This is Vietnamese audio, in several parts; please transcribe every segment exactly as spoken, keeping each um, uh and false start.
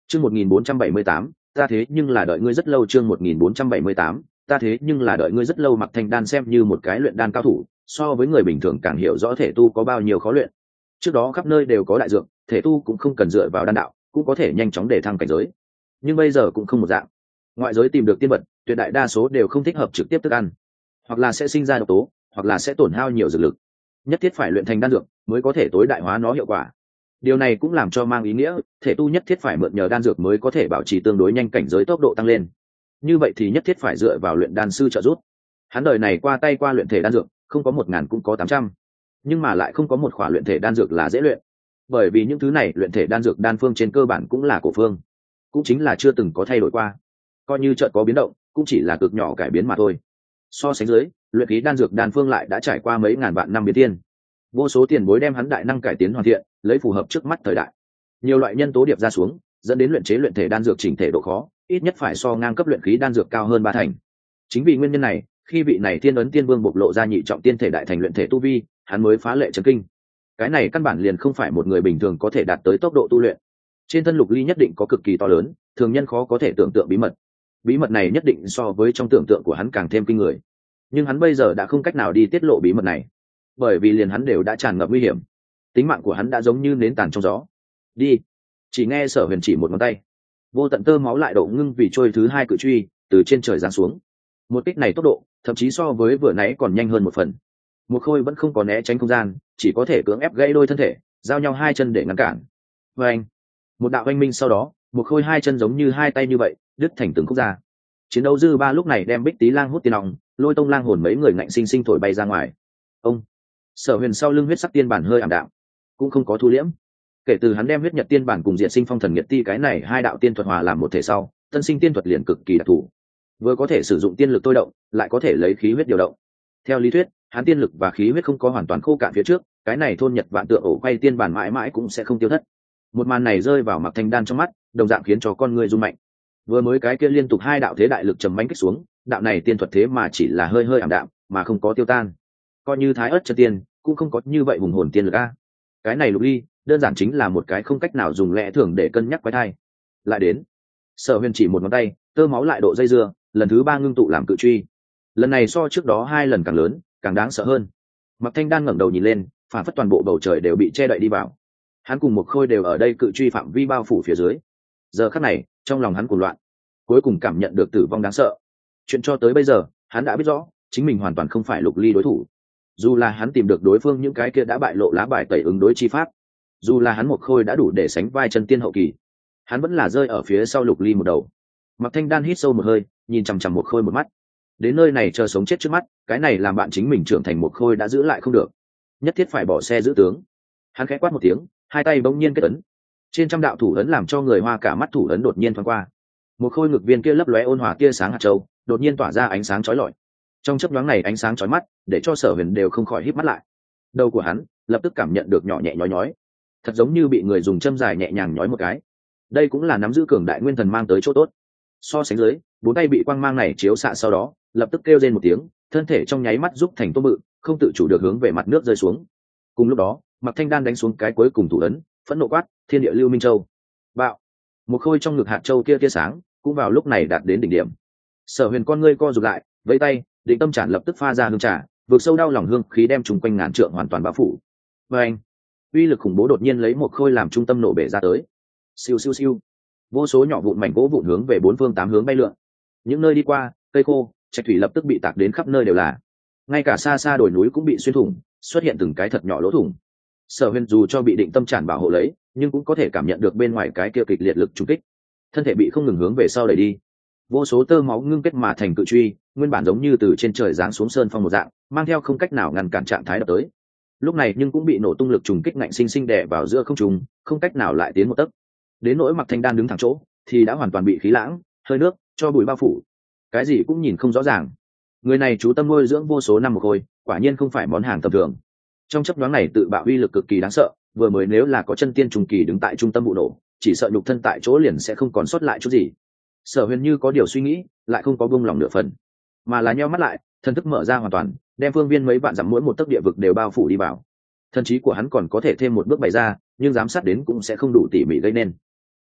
Chương một nghìn bốn trăm bảy mươi tám, ta thế nhưng là đợi ngươi rất lâu. Chương một nghìn bốn trăm bảy mươi tám, ta thế nhưng là đợi ngươi rất lâu. Mạc Thanh Đan xem như một cái luyện đan cao thủ, so với người bình thường càng hiểu rõ thể tu có bao nhiêu khó luyện. Trước đó khắp nơi đều có đại dược, thể tu cũng không cần dựa vào đan đạo, cũng có thể nhanh chóng để thăng cảnh giới. Nhưng bây giờ cũng không một dạng. Ngoại giới tìm được tiên vật, tuyệt đại đa số đều không thích hợp trực tiếp thức ăn, hoặc là sẽ sinh ra độc tố, hoặc là sẽ tổn hao nhiều dược lực. Nhất thiết phải luyện thành đan dược mới có thể tối đại hóa nó hiệu quả. Điều này cũng làm cho mang ý nghĩa thể tu nhất thiết phải mượn nhờ đan dược mới có thể bảo trì tương đối nhanh cảnh giới tốc độ tăng lên. Như vậy thì nhất thiết phải dựa vào luyện đan sư trợ giúp. Hắn đời này qua tay qua luyện thể đan dược không có một ngàn cũng có tám trăm, nhưng mà lại không có một khỏa luyện thể đan dược là dễ luyện, bởi vì những thứ này luyện thể đan dược đan phương trên cơ bản cũng là cổ phương, cũng chính là chưa từng có thay đổi qua, coi như chợt có biến động cũng chỉ là cực nhỏ cải biến mà thôi. So sánh dưới, luyện khí đan dược đan phương lại đã trải qua mấy ngàn vạn năm biến thiên, vô số tiền bối đem hắn đại năng cải tiến hoàn thiện, lấy phù hợp trước mắt thời đại. Nhiều loại nhân tố điệp ra xuống, dẫn đến luyện chế luyện thể đan dược chỉnh thể độ khó ít nhất phải so ngang cấp luyện khí đan dược cao hơn ba thành. Chính vì nguyên nhân này, khi vị này thiên ấn tiên vương bộc lộ ra nhị trọng tiên thể đại thành luyện thể tu vi, hắn mới phá lệ chấn kinh. Cái này căn bản liền không phải một người bình thường có thể đạt tới tốc độ tu luyện. Trên thân Lục Ly nhất định có cực kỳ to lớn, thường nhân khó có thể tưởng tượng bí mật. Bí mật này nhất định so với trong tưởng tượng của hắn càng thêm kinh người. Nhưng hắn bây giờ đã không cách nào đi tiết lộ bí mật này, bởi vì liền hắn đều đã tràn ngập nguy hiểm. Tính mạng của hắn đã giống như nến tàn trong gió. Đi. Chỉ nghe Sở Huyền chỉ một ngón tay, vô tận tơ máu lại độ ngưng vì trôi thứ hai cự truy từ trên trời giáng xuống. Một kích này tốc độ thậm chí so với vừa nãy còn nhanh hơn một phần. Một Khôi vẫn không có né tránh không gian, chỉ có thể cưỡng ép gãy đôi thân thể, giao nhau hai chân để ngăn cản. Và anh, một đạo oanh minh sau đó, Một Khôi hai chân giống như hai tay như vậy đứt thành từng khúc ra. Chiến đấu dư ba lúc này đem Bích Tý Lang hút tiền lòng, Lôi Tông Lang hồn mấy người ngạnh sinh sinh thổi bay ra ngoài. Ông Sở Huyền sau lưng huyết sắc tiên bản hơi ảm đạm, cũng không có thu liễm. Kể từ hắn đem huyết nhật tiên bản cùng diệt sinh phong thần nhật ti cái này hai đạo tiên thuật hòa làm một thể sau, tân sinh tiên thuật liền cực kỳ đặc thù, vừa có thể sử dụng tiên lực tôi động, lại có thể lấy khí huyết điều động. Theo lý thuyết, hắn tiên lực và khí huyết không có hoàn toàn khô cạn phía trước, cái này thôn nhật vạn tượng ổ quay tiên bản mãi mãi cũng sẽ không tiêu thất. Một màn này rơi vào Mạc Thanh Đan trong mắt, đồng dạng khiến cho con người rung mạnh. Vừa mới cái kia liên tục hai đạo thế đại lực trầm mãnh kích xuống, đạo này tiên thuật thế mà chỉ là hơi hơi ảm đạm, mà không có tiêu tan. Coi như Thái Ức chân tiên cũng không có như vậy hùng hồn tiên lực a. Cái này Lục Ly, đơn giản chính là một cái không cách nào dùng lẽ thường để cân nhắc quái thai. Lại đến, Sở Huyền chỉ một ngón tay, tơ máu lại độ dây dưa, lần thứ ba ngưng tụ làm cự truy. Lần này so trước đó hai lần càng lớn, càng đáng sợ hơn. Mạc Thanh Đan ngẩng đầu nhìn lên, phản phất toàn bộ bầu trời đều bị che đậy đi vào. Hắn cùng Một Khôi đều ở đây cự truy phạm vi bao phủ phía dưới. Giờ khắc này, trong lòng hắn cuồng loạn, cuối cùng cảm nhận được tử vong đáng sợ. Chuyện cho tới bây giờ, hắn đã biết rõ, chính mình hoàn toàn không phải Lục Ly đối thủ. Dù là hắn tìm được đối phương những cái kia đã bại lộ lá bài tẩy ứng đối chi pháp, dù là hắn Một Khôi đã đủ để sánh vai chân tiên hậu kỳ, hắn vẫn là rơi ở phía sau Lục Ly một đầu. Mạc Thanh Đan hít sâu một hơi, nhìn chằm chằm Một Khôi một mắt. Đến nơi này chờ sống chết trước mắt, cái này làm bạn chính mình trưởng thành Một Khôi đã giữ lại không được, nhất thiết phải bỏ xe giữ tướng. Hắn khẽ quát một tiếng, hai tay bỗng nhiên kết ấn. Trên trăm đạo thủ ấn làm cho người hoa cả mắt thủ ấn đột nhiên thoáng qua. Một Khôi ngực viên kia lấp lóe ôn hòa tia sáng hạt châu, đột nhiên tỏa ra ánh sáng chói lọi. Trong chớp nhoáng này ánh sáng chói mắt, để cho Sở Huyền đều không khỏi híp mắt lại. Đầu của hắn lập tức cảm nhận được nhỏ nhẹ nhói nhói, thật giống như bị người dùng châm dài nhẹ nhàng nhói một cái. Đây cũng là nắm giữ cường đại nguyên thần mang tới chỗ tốt. So sánh dưới, bốn tay bị quang mang này chiếu xạ sau đó, lập tức kêu lên một tiếng, thân thể trong nháy mắt giúp thành tôm bự, không tự chủ được hướng về mặt nước rơi xuống. Cùng lúc đó, Mạc Thanh Đan đánh xuống cái cuối cùng thủ ấn, phẫn nộ quát, thiên địa lưu minh châu. Bạo. Một Khôi trong ngực hạt châu kia tia sáng, cũng vào lúc này đạt đến đỉnh điểm. Sở Huyền con ngươi co rụt lại, vẫy tay, định tâm tràn lập tức pha ra hương trà, vượt sâu đau lòng hương khí đem trùng quanh ngàn trượng hoàn toàn bao phủ. Và anh, uy lực khủng bố đột nhiên lấy Một Khôi làm trung tâm nổ bể ra tới. Siêu siêu siêu, vô số nhỏ vụn mảnh gỗ vụn hướng về bốn phương tám hướng bay lượn. Những nơi đi qua, cây khô, trạch thủy lập tức bị tạc đến khắp nơi đều là. Ngay cả xa xa đồi núi cũng bị xuyên thủng, xuất hiện từng cái thật nhỏ lỗ thủng. Sở Huyền dù cho bị định tâm tràn bảo hộ lấy, nhưng cũng có thể cảm nhận được bên ngoài cái kia kịch liệt lực trùng kích, thân thể bị không ngừng hướng về sau đẩy đi. Vô số tơ máu ngưng kết mà thành cự truy, nguyên bản giống như từ trên trời giáng xuống sơn phong một dạng, mang theo không cách nào ngăn cản trạng thái đập tới. Lúc này nhưng cũng bị nổ tung lực trùng kích ngạnh sinh sinh đè vào giữa không trung, không cách nào lại tiến một tấc. Đến nỗi Mạc Thanh Đan đứng thẳng chỗ, thì đã hoàn toàn bị khí lãng, hơi nước, cho bụi bao phủ, cái gì cũng nhìn không rõ ràng. Người này chú tâm nuôi dưỡng vô số năm Một Khôi, quả nhiên không phải món hàng tầm thường. Trong chớp nhoáng này tự bạo uy lực cực kỳ đáng sợ, vừa mới nếu là có chân tiên trùng kỳ đứng tại trung tâm vụ nổ, chỉ sợ nhục thân tại chỗ liền sẽ không còn sót lại chút gì. Sở Huyền như có điều suy nghĩ, lại không có buông lòng nửa phần, mà là nheo mắt lại, thần thức mở ra hoàn toàn, đem phương viên mấy vạn dặm mỗi một tấc địa vực đều bao phủ đi vào. Thần trí của hắn còn có thể thêm một bước bày ra, nhưng giám sát đến cũng sẽ không đủ tỉ mỉ gây nên.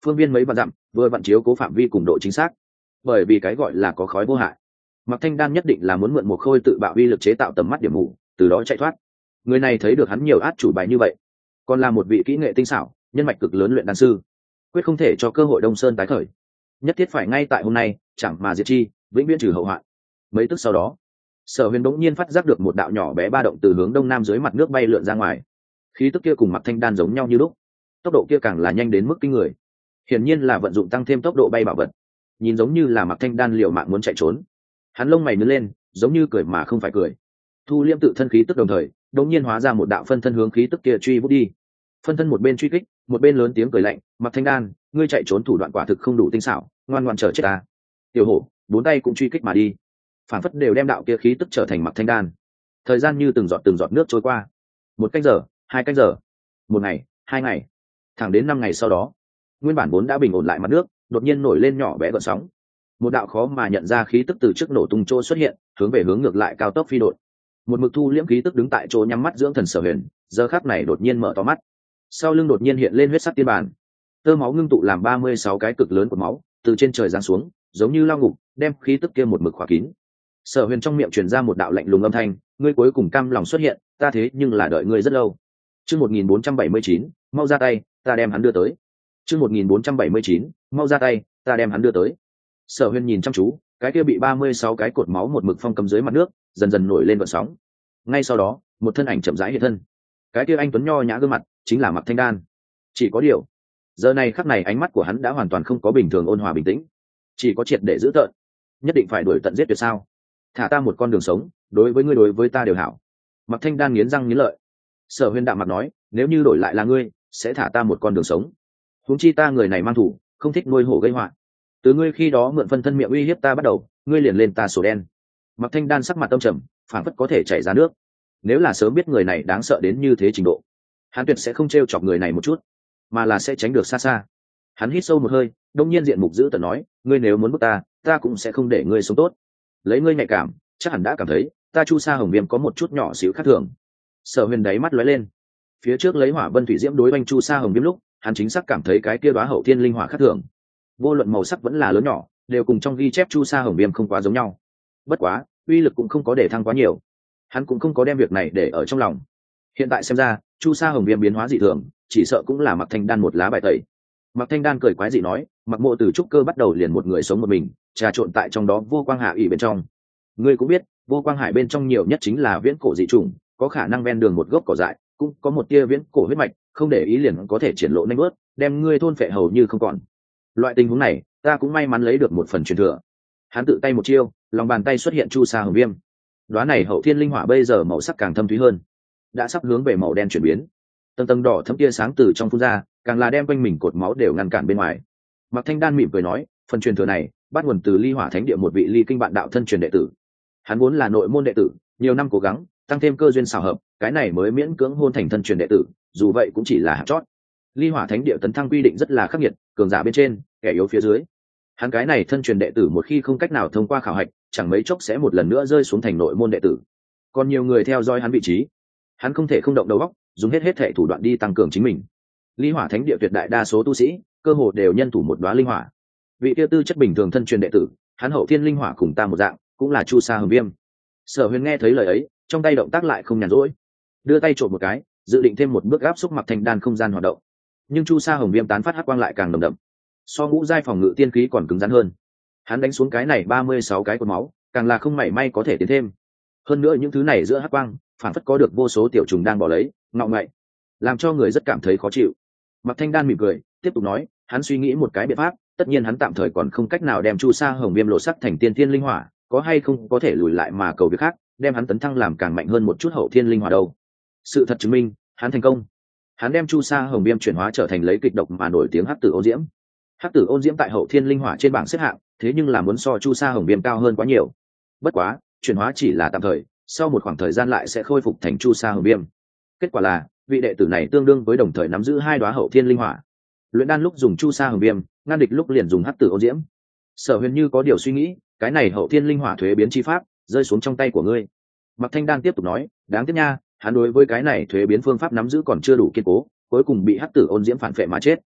phương viên mấy vạn dặm vừa vặn chiếu cố phạm vi cùng độ chính xác, bởi vì cái gọi là có khói vô hại. Mạc Thanh Đan nhất định là muốn mượn một khôi tự bạo uy lực chế tạo tầm mắt điểm mù, từ đó chạy thoát. Người này thấy được hắn nhiều át chủ bài như vậy, còn là một vị kỹ nghệ tinh xảo, nhân mạch cực lớn luyện đan sư, quyết không thể cho cơ hội Đông Sơn tái khởi, nhất thiết phải ngay tại hôm nay chẳng mà diệt chi, vĩnh viễn trừ hậu hoạn. Mấy tức sau đó, Sở Huyền đống nhiên phát giác được một đạo nhỏ bé ba động từ hướng đông nam dưới mặt nước bay lượn ra ngoài, khí tức kia cùng Mạc Thanh Đan giống nhau như lúc, tốc độ kia càng là nhanh đến mức kinh người, hiển nhiên là vận dụng tăng thêm tốc độ bay bảo vật, nhìn giống như là Mạc Thanh Đan liều mạng muốn chạy trốn. Hắn lông mày nhướng lên, giống như cười mà không phải cười, thu liêm tự thân khí tức đồng thời đống nhiên hóa ra một đạo phân thân hướng khí tức kia truy vút đi. Phân thân một bên truy kích, một bên lớn tiếng cười lạnh, Mạc Thanh Đan, ngươi chạy trốn thủ đoạn quả thực không đủ tinh xảo, ngoan ngoãn chờ chết ta. Tiểu hổ bốn tay cũng truy kích mà đi, phản phất đều đem đạo kia khí tức trở thành Mạc Thanh Đan. Thời gian như từng giọt từng giọt nước trôi qua, một canh giờ, hai canh giờ, một ngày, hai ngày, thẳng đến năm ngày sau đó, nguyên bản vốn đã bình ổn lại mặt nước đột nhiên nổi lên nhỏ bé gợn sóng. Một đạo khó mà nhận ra khí tức từ trước nổ tung chỗ xuất hiện, hướng về hướng ngược lại cao tốc phi đột. Một mực thu liễm khí tức đứng tại chỗ nhắm mắt dưỡng thần Sở Huyền, giờ khắc này đột nhiên mở to mắt, sau lưng đột nhiên hiện lên huyết sắc tiên bản, tơ máu ngưng tụ làm ba mươi sáu cái cực lớn của máu từ trên trời giáng xuống, giống như lao ngục, đem khí tức kia một mực khóa kín. Sở Huyền trong miệng truyền ra một đạo lạnh lùng âm thanh, ngươi cuối cùng cam lòng xuất hiện, ta thế nhưng là đợi ngươi rất lâu. Chương một nghìn bốn trăm bảy mươi chín, mau ra tay, ta đem hắn đưa tới. Chương một nghìn bốn trăm bảy mươi chín, mau ra tay, ta đem hắn đưa tới. Sở Huyền nhìn chăm chú, cái kia bị ba mươi sáu cái cột máu một mực phong cầm dưới mặt nước, dần dần nổi lên gợn sóng. Ngay sau đó, một thân ảnh chậm rãi hiện thân. Cái kia anh tuấn nho nhã gương mặt, chính là Mạc Thanh Đan. Chỉ có điều, giờ này khắc này ánh mắt của hắn đã hoàn toàn không có bình thường ôn hòa bình tĩnh, chỉ có triệt để giữ tợn. Nhất định phải đuổi tận giết tuyệt sao? Thả ta một con đường sống, đối với ngươi đối với ta đều hảo. Mạc Thanh Đan nghiến răng nghiến lợi. Sở Huyền đạm mặt nói, nếu như đổi lại là ngươi, sẽ thả ta một con đường sống. Huống chi ta người này mang thủ, không thích nuôi hổ gây họa. Từ ngươi khi đó mượn phân thân miệng uy hiếp ta bắt đầu, ngươi liền lên ta sổ đen. Mạc Thanh Đan sắc mặt âm trầm, phảng phất có thể chảy ra nước. Nếu là sớm biết người này đáng sợ đến như thế trình độ, hắn tuyệt sẽ không trêu chọc người này một chút, mà là sẽ tránh được xa xa. Hắn hít sâu một hơi, đông nhiên diện mục giữ tợn nói, ngươi nếu muốn bức ta, ta cũng sẽ không để ngươi sống tốt. Lấy ngươi nhạy cảm, chắc hẳn đã cảm thấy ta Chu Sa Hồng Viêm có một chút nhỏ xíu khác thường. Sở Huyền đáy mắt lóe lên, phía trước lấy Hỏa Vân Thủy Diễm đối oanh Chu Sa Hồng Viêm lúc, hắn chính xác cảm thấy cái kia đóa hậu thiên linh hỏa khác thường. Vô luận màu sắc vẫn là lớn nhỏ, đều cùng trong ghi chép Chu Sa Hồng Viêm không quá giống nhau. Bất quá, uy lực cũng không có để thăng quá nhiều. Hắn cũng không có đem việc này để ở trong lòng. Hiện tại xem ra, Chu Sa Hồng Viêm biến hóa dị thường, chỉ sợ cũng là Mạc Thanh Đan một lá bài tẩy. Mạc Thanh Đan cười quái dị nói, Mạc Mộ từ trúc cơ bắt đầu liền một người sống một mình, trà trộn tại trong đó vô quang hạ ỷ bên trong. Ngươi cũng biết, vô quang hải bên trong nhiều nhất chính là viễn cổ dị trùng, có khả năng ven đường một gốc cỏ dại, cũng có một tia viễn cổ huyết mạch, không để ý liền có thể triển lộ nhanh bớt, đem ngươi thôn phệ hầu như không còn. Loại tình huống này, ta cũng may mắn lấy được một phần truyền thừa. Hắn tự tay một chiêu, lòng bàn tay xuất hiện Chu Sa Hồng Viêm. Đóa này hậu thiên linh hỏa bây giờ màu sắc càng thâm thúy hơn, đã sắp hướng về màu đen chuyển biến. Tầng tầng đỏ thấm tia sáng từ trong phun ra, càng là đem quanh mình cột máu đều ngăn cản bên ngoài. Mạc Thanh Đan mỉm cười nói, phần truyền thừa này bắt nguồn từ Ly Hỏa Thánh Địa một vị ly kinh bạn đạo thân truyền đệ tử. Hắn vốn là nội môn đệ tử, nhiều năm cố gắng, tăng thêm cơ duyên xảo hợp, cái này mới miễn cưỡng hôn thành thân truyền đệ tử, dù vậy cũng chỉ là hạt chót. Ly Hỏa Thánh Địa tấn thăng quy định rất là khắc nghiệt, cường giả bên trên, kẻ yếu phía dưới. Hắn cái này thân truyền đệ tử một khi không cách nào thông qua khảo hạch, chẳng mấy chốc sẽ một lần nữa rơi xuống thành nội môn đệ tử. Còn nhiều người theo dõi hắn vị trí, hắn không thể không động đầu óc, dùng hết hết thể thủ đoạn đi tăng cường chính mình. Ly Hỏa Thánh Địa tuyệt đại đa số tu sĩ, cơ hồ đều nhân thủ một đóa linh hỏa. Vị tiêu tư chất bình thường thân truyền đệ tử, hắn hậu thiên linh hỏa cùng ta một dạng, cũng là Chu Sa Hồng Viêm. Sở Huyền nghe thấy lời ấy, trong tay động tác lại không nhàn rỗi, đưa tay trộn một cái, dự định thêm một bước áp xúc Mạc Thanh Đan không gian hoạt động. Nhưng Chu Sa Hồng Viêm tán phát hắc quang lại càng nồng đậm, so ngũ giai phòng ngự tiên khí còn cứng rắn hơn. Hắn đánh xuống cái này ba mươi sáu cái cột máu, càng là không mảy may có thể tiến thêm. Hơn nữa những thứ này giữa hắc quang, phản phất có được vô số tiểu trùng đang bỏ lấy, ngọ ngậy, làm cho người rất cảm thấy khó chịu. Mạc Thanh Đan mỉm cười, tiếp tục nói, hắn suy nghĩ một cái biện pháp, tất nhiên hắn tạm thời còn không cách nào đem Chu Sa Hồng Viêm lộ sắc thành tiên thiên linh hỏa, có hay không có thể lùi lại mà cầu việc khác, đem hắn tấn thăng làm càng mạnh hơn một chút hậu thiên linh hỏa đâu. Sự thật chứng minh, hắn thành công. Hắn đem Chu Sa Hồng Viêm chuyển hóa trở thành lấy kịch độc mà nổi tiếng Hắc Tử Ôn Diễm. Hắc Tử Ôn Diễm tại hậu thiên linh hỏa trên bảng xếp hạng, thế nhưng là muốn so Chu Sa Hồng Viêm cao hơn quá nhiều. Bất quá, chuyển hóa chỉ là tạm thời, sau một khoảng thời gian lại sẽ khôi phục thành Chu Sa Hồng Viêm. Kết quả là, vị đệ tử này tương đương với đồng thời nắm giữ hai đóa hậu thiên linh hỏa. Luyện đan lúc dùng Chu Sa Hồng Viêm, ngăn địch lúc liền dùng Hắc Tử Ôn Diễm. Sở Huyền như có điều suy nghĩ, cái này hậu thiên linh hỏa thuế biến chi pháp rơi xuống trong tay của ngươi. Mạc Thanh Đan tiếp tục nói, đáng tiếc nha, hắn đối với cái này thuế biến phương pháp nắm giữ còn chưa đủ kiên cố, cuối cùng bị Hắc Tử Ôn Diễm phản phệ mà chết.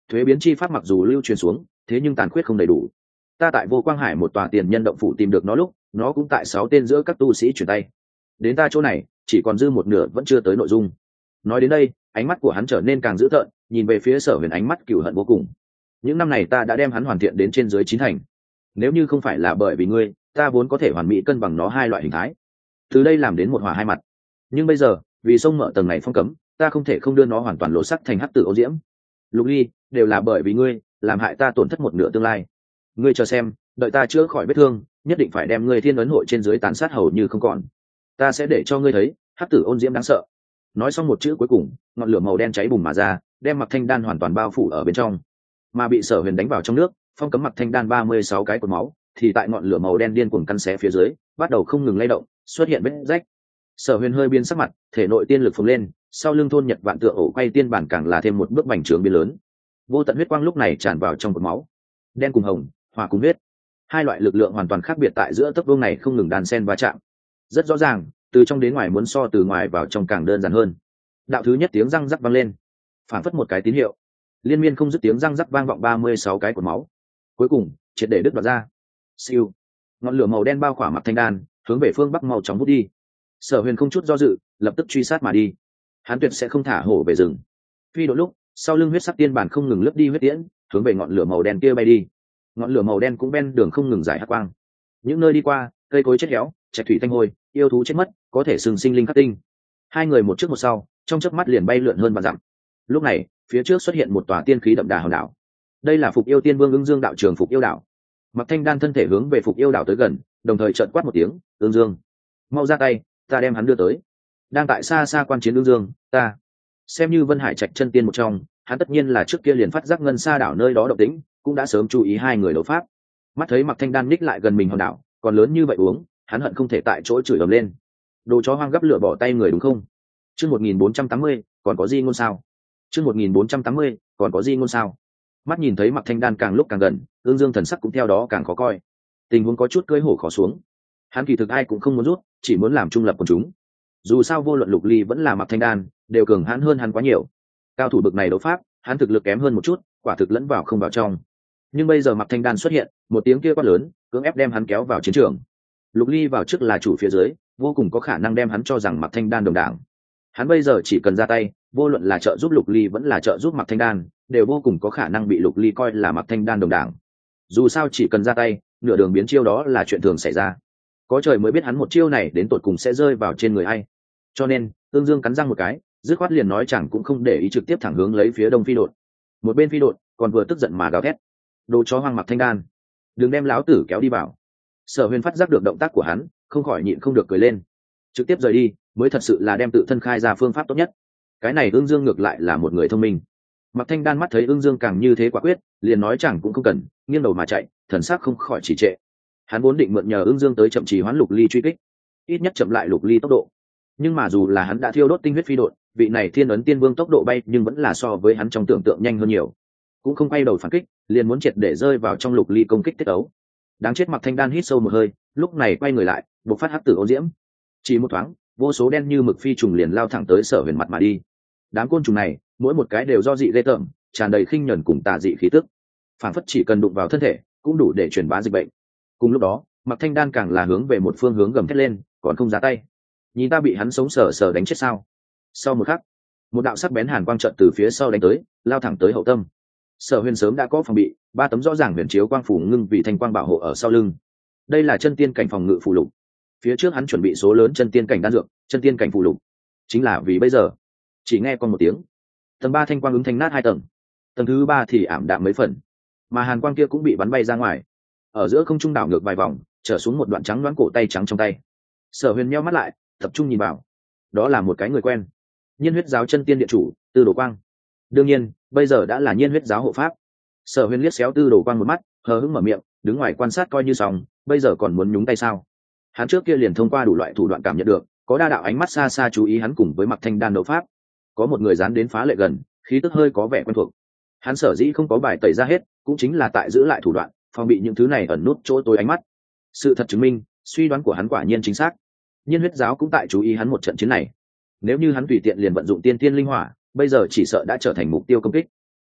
thuế biến chi pháp mặc dù lưu truyền xuống, thế nhưng tàn khuyết không đầy đủ. Ta tại Vô Quang Hải một tòa tiền nhân động phủ tìm được nó lúc, nó cũng tại sáu tên giữa các tu sĩ chuyển tay. Đến ta chỗ này, chỉ còn dư một nửa vẫn chưa tới nội dung. Nói đến đây, ánh mắt của hắn trở nên càng dữ tợn, nhìn về phía Sở Huyền ánh mắt cừu hận vô cùng. Những năm này ta đã đem hắn hoàn thiện đến trên dưới chín thành. Nếu như không phải là bởi vì ngươi, ta vốn có thể hoàn mỹ cân bằng nó hai loại hình thái, từ đây làm đến một hỏa hai mặt. Nhưng bây giờ, vì sông mở tầng này phong cấm, ta không thể không đưa nó hoàn toàn lộ sắc thành hắc tử ô diễm. Lục Ly, đều là bởi vì ngươi, làm hại ta tổn thất một nửa tương lai. Ngươi chờ xem, đợi ta chữa khỏi vết thương, nhất định phải đem ngươi Thiên Ấn hội trên dưới tàn sát hầu như không còn. Ta sẽ để cho ngươi thấy, hắc tử ôn diễm đáng sợ. Nói xong một chữ cuối cùng, ngọn lửa màu đen cháy bùng mà ra, đem Mặc Thanh Đan hoàn toàn bao phủ ở bên trong. Mà bị Sở Huyền đánh vào trong nước, phong cấm Mặc Thanh Đan ba mươi sáu cái cột máu, thì tại ngọn lửa màu đen điên cuồng căn xé phía dưới, bắt đầu không ngừng lay động, xuất hiện vết rách. Sở Huyền hơi biến sắc mặt, thể nội tiên lực phồng lên, sau lưng thôn Nhật Vạn Tượng ổ quay tiên bản càng là thêm một bước bành trướng biến lớn. Vô tận huyết quang lúc này tràn vào trong cột máu, đen cùng hồng, hỏa cùng huyết, hai loại lực lượng hoàn toàn khác biệt tại giữa tấc vương này không ngừng đan xen va chạm. Rất rõ ràng, từ trong đến ngoài muốn so từ ngoài vào trong càng đơn giản hơn. Đạo thứ nhất tiếng răng rắc vang lên, phản phất một cái tín hiệu, liên miên không dứt tiếng răng rắc vang vọng ba mươi sáu cái cột máu, cuối cùng triệt để đứt đoạt ra. Siêu, ngọn lửa màu đen bao khỏa Mặc Thanh Đan, hướng về phương bắc màu chóng vút đi. Sở Huyền không chút do dự, lập tức truy sát mà đi. Hắn tuyệt sẽ không thả hổ về rừng. Phi đột lúc, sau lưng huyết sắc tiên bản không ngừng lướt đi huyết tiễn, hướng về ngọn lửa màu đen kia bay đi. Ngọn lửa màu đen cũng ven đường không ngừng giải hắc quang. Những nơi đi qua, cây cối chết héo, trạch thủy thanh hôi, yêu thú chết mất, có thể sừng sinh linh khắc tinh. Hai người một trước một sau, trong chớp mắt liền bay lượn hơn vạn dặm. Lúc này, phía trước xuất hiện một tòa tiên khí đậm đà hòn đảo. Đây là Phục Yêu Tiên Vương Ưng Dương đạo trường Phục Yêu đảo. Mặc Thanh Đan thân thể hướng về Phục Yêu đảo tới gần, đồng thời trợn quát một tiếng, "Ưng Dương, mau ra tay, ta đem hắn đưa tới." Đang tại xa xa quan chiến Ưng Dương, ta xem như Vân Hải Trạch chân tiên một trong, hắn tất nhiên là trước kia liền phát giác ngân sa đảo nơi đó động tĩnh, cũng đã sớm chú ý hai người đấu pháp. Mắt thấy Mặc Thanh Đan ních lại gần mình hòn đảo, còn lớn như vậy uống, hắn hận không thể tại chỗ chửi ầm lên. Đồ chó hoang gấp lửa bỏ tay người đúng không? Chương một nghìn bốn trăm tám mươi, còn có gì ngôn sao? Chương một nghìn bốn trăm tám mươi, còn có gì ngôn sao? Mắt nhìn thấy Mặc Thanh Đan càng lúc càng gần, Ưng Dương thần sắc cũng theo đó càng khó coi. Tình huống có chút cưỡi hổ khó xuống. Hắn kỳ thực ai cũng không muốn rút, chỉ muốn làm trung lập của chúng. Dù sao vô luận Lục Ly vẫn là Mặc Thanh Đan, đều cường hãn hơn hắn quá nhiều. Cao thủ bực này đấu pháp, hắn thực lực kém hơn một chút, quả thực lẫn vào không vào trong. Nhưng bây giờ Mặc Thanh Đan xuất hiện, một tiếng kia quát lớn, cưỡng ép đem hắn kéo vào chiến trường. Lục Ly vào trước là chủ phía dưới, vô cùng có khả năng đem hắn cho rằng Mặc Thanh Đan đồng đảng. Hắn bây giờ chỉ cần ra tay, vô luận là trợ giúp Lục Ly vẫn là trợ giúp Mặc Thanh Đan, đều vô cùng có khả năng bị Lục Ly coi là Mặc Thanh Đan đồng đảng. Dù sao chỉ cần ra tay, nửa đường biến chiêu đó là chuyện thường xảy ra. Có trời mới biết hắn một chiêu này đến tột cùng sẽ rơi vào trên người ai. Cho nên, Ương Dương cắn răng một cái, dứt khoát liền nói chẳng cũng không để ý, trực tiếp thẳng hướng lấy phía đông phi đột. Một bên phi đột, còn vừa tức giận mà gào thét, "Đồ chó hoang Mặc Thanh Đan, đừng đem láo tử kéo đi vào." Sở Huyền phát giác được động tác của hắn, không khỏi nhịn không được cười lên. Trực tiếp rời đi, mới thật sự là đem tự thân khai ra phương pháp tốt nhất. Cái này Ương Dương ngược lại là một người thông minh. Mặc Thanh Đan mắt thấy Ương Dương càng như thế quả quyết, liền nói chẳng cũng không cần, nghiêng đầu mà chạy, thần sắc không khỏi chỉ trệ. Hắn vốn định mượn nhờ Ương Dương tới chậm trì hoãn Lục Ly truy kích, ít nhất chậm lại Lục Ly tốc độ. Nhưng mà dù là hắn đã thiêu đốt tinh huyết phi đột, vị này Thiên Ấn Tiên Vương tốc độ bay nhưng vẫn là so với hắn trong tưởng tượng nhanh hơn nhiều. Cũng không quay đầu phản kích, liền muốn triệt để rơi vào trong Lục Ly công kích tiết ấu. Đáng chết. Mặc Thanh Đan hít sâu một hơi, lúc này quay người lại, bộc phát hắc tử ô diễm. Chỉ một thoáng, vô số đen như mực phi trùng liền lao thẳng tới Sở Huyền mặt mà đi. Đám côn trùng này, mỗi một cái đều do dị ghê tởm, tràn đầy khinh nhẫn cùng tà dị khí tức, phản phất chỉ cần đụng vào thân thể, cũng đủ để truyền bá dịch bệnh. Cùng lúc đó, Mặc Thanh Đan càng là hướng về một phương hướng gầm thét lên, còn không ra tay. Nhìn ta bị hắn sống sờ sờ đánh chết sao? Sau một khắc, một đạo sắc bén hàn quang trận từ phía sau đánh tới, lao thẳng tới hậu tâm. Sở Huyền sớm đã có phòng bị, ba tấm rõ ràng huyền chiếu quang phủ ngưng vì thanh quang bảo hộ ở sau lưng. Đây là chân tiên cảnh phòng ngự phù lục. Phía trước hắn chuẩn bị số lớn chân tiên cảnh đan dược, chân tiên cảnh phù lục, chính là vì bây giờ. Chỉ nghe con một tiếng, tầng ba thanh quang ứng thanh nát hai tầng, tầng thứ ba thì ảm đạm mấy phần, mà hàn quang kia cũng bị bắn bay ra ngoài, ở giữa không trung đảo ngược vài vòng, trở xuống một đoạn trắng đoán cổ tay trắng trong tay. Sở Huyền nheo mắt lại, tập trung nhìn vào, đó là một cái người quen, Nhiên Huyết giáo chân tiên điện chủ Tư Đồ Quang. Đương nhiên, bây giờ đã là Nhiên Huyết giáo hộ pháp. Sở Huyền liếc xéo Tư Đồ Quang một mắt, hờ hững mở miệng, đứng ngoài quan sát coi như xong, bây giờ còn muốn nhúng tay sao? Hắn trước kia liền thông qua đủ loại thủ đoạn cảm nhận được, có đa đạo ánh mắt xa xa chú ý hắn cùng với Mặc Thanh Đan đấu pháp. Có một người dán đến phá lệ gần, khí tức hơi có vẻ quen thuộc. Hắn sở dĩ không có bài tẩy ra hết, cũng chính là tại giữ lại thủ đoạn, phòng bị những thứ này ẩn nút chỗ tối ánh mắt. Sự thật chứng minh, suy đoán của hắn quả nhiên chính xác. Nhiên Huyết giáo cũng tại chú ý hắn một trận chiến này. Nếu như hắn tùy tiện liền vận dụng tiên tiên linh hỏa, bây giờ chỉ sợ đã trở thành mục tiêu công kích.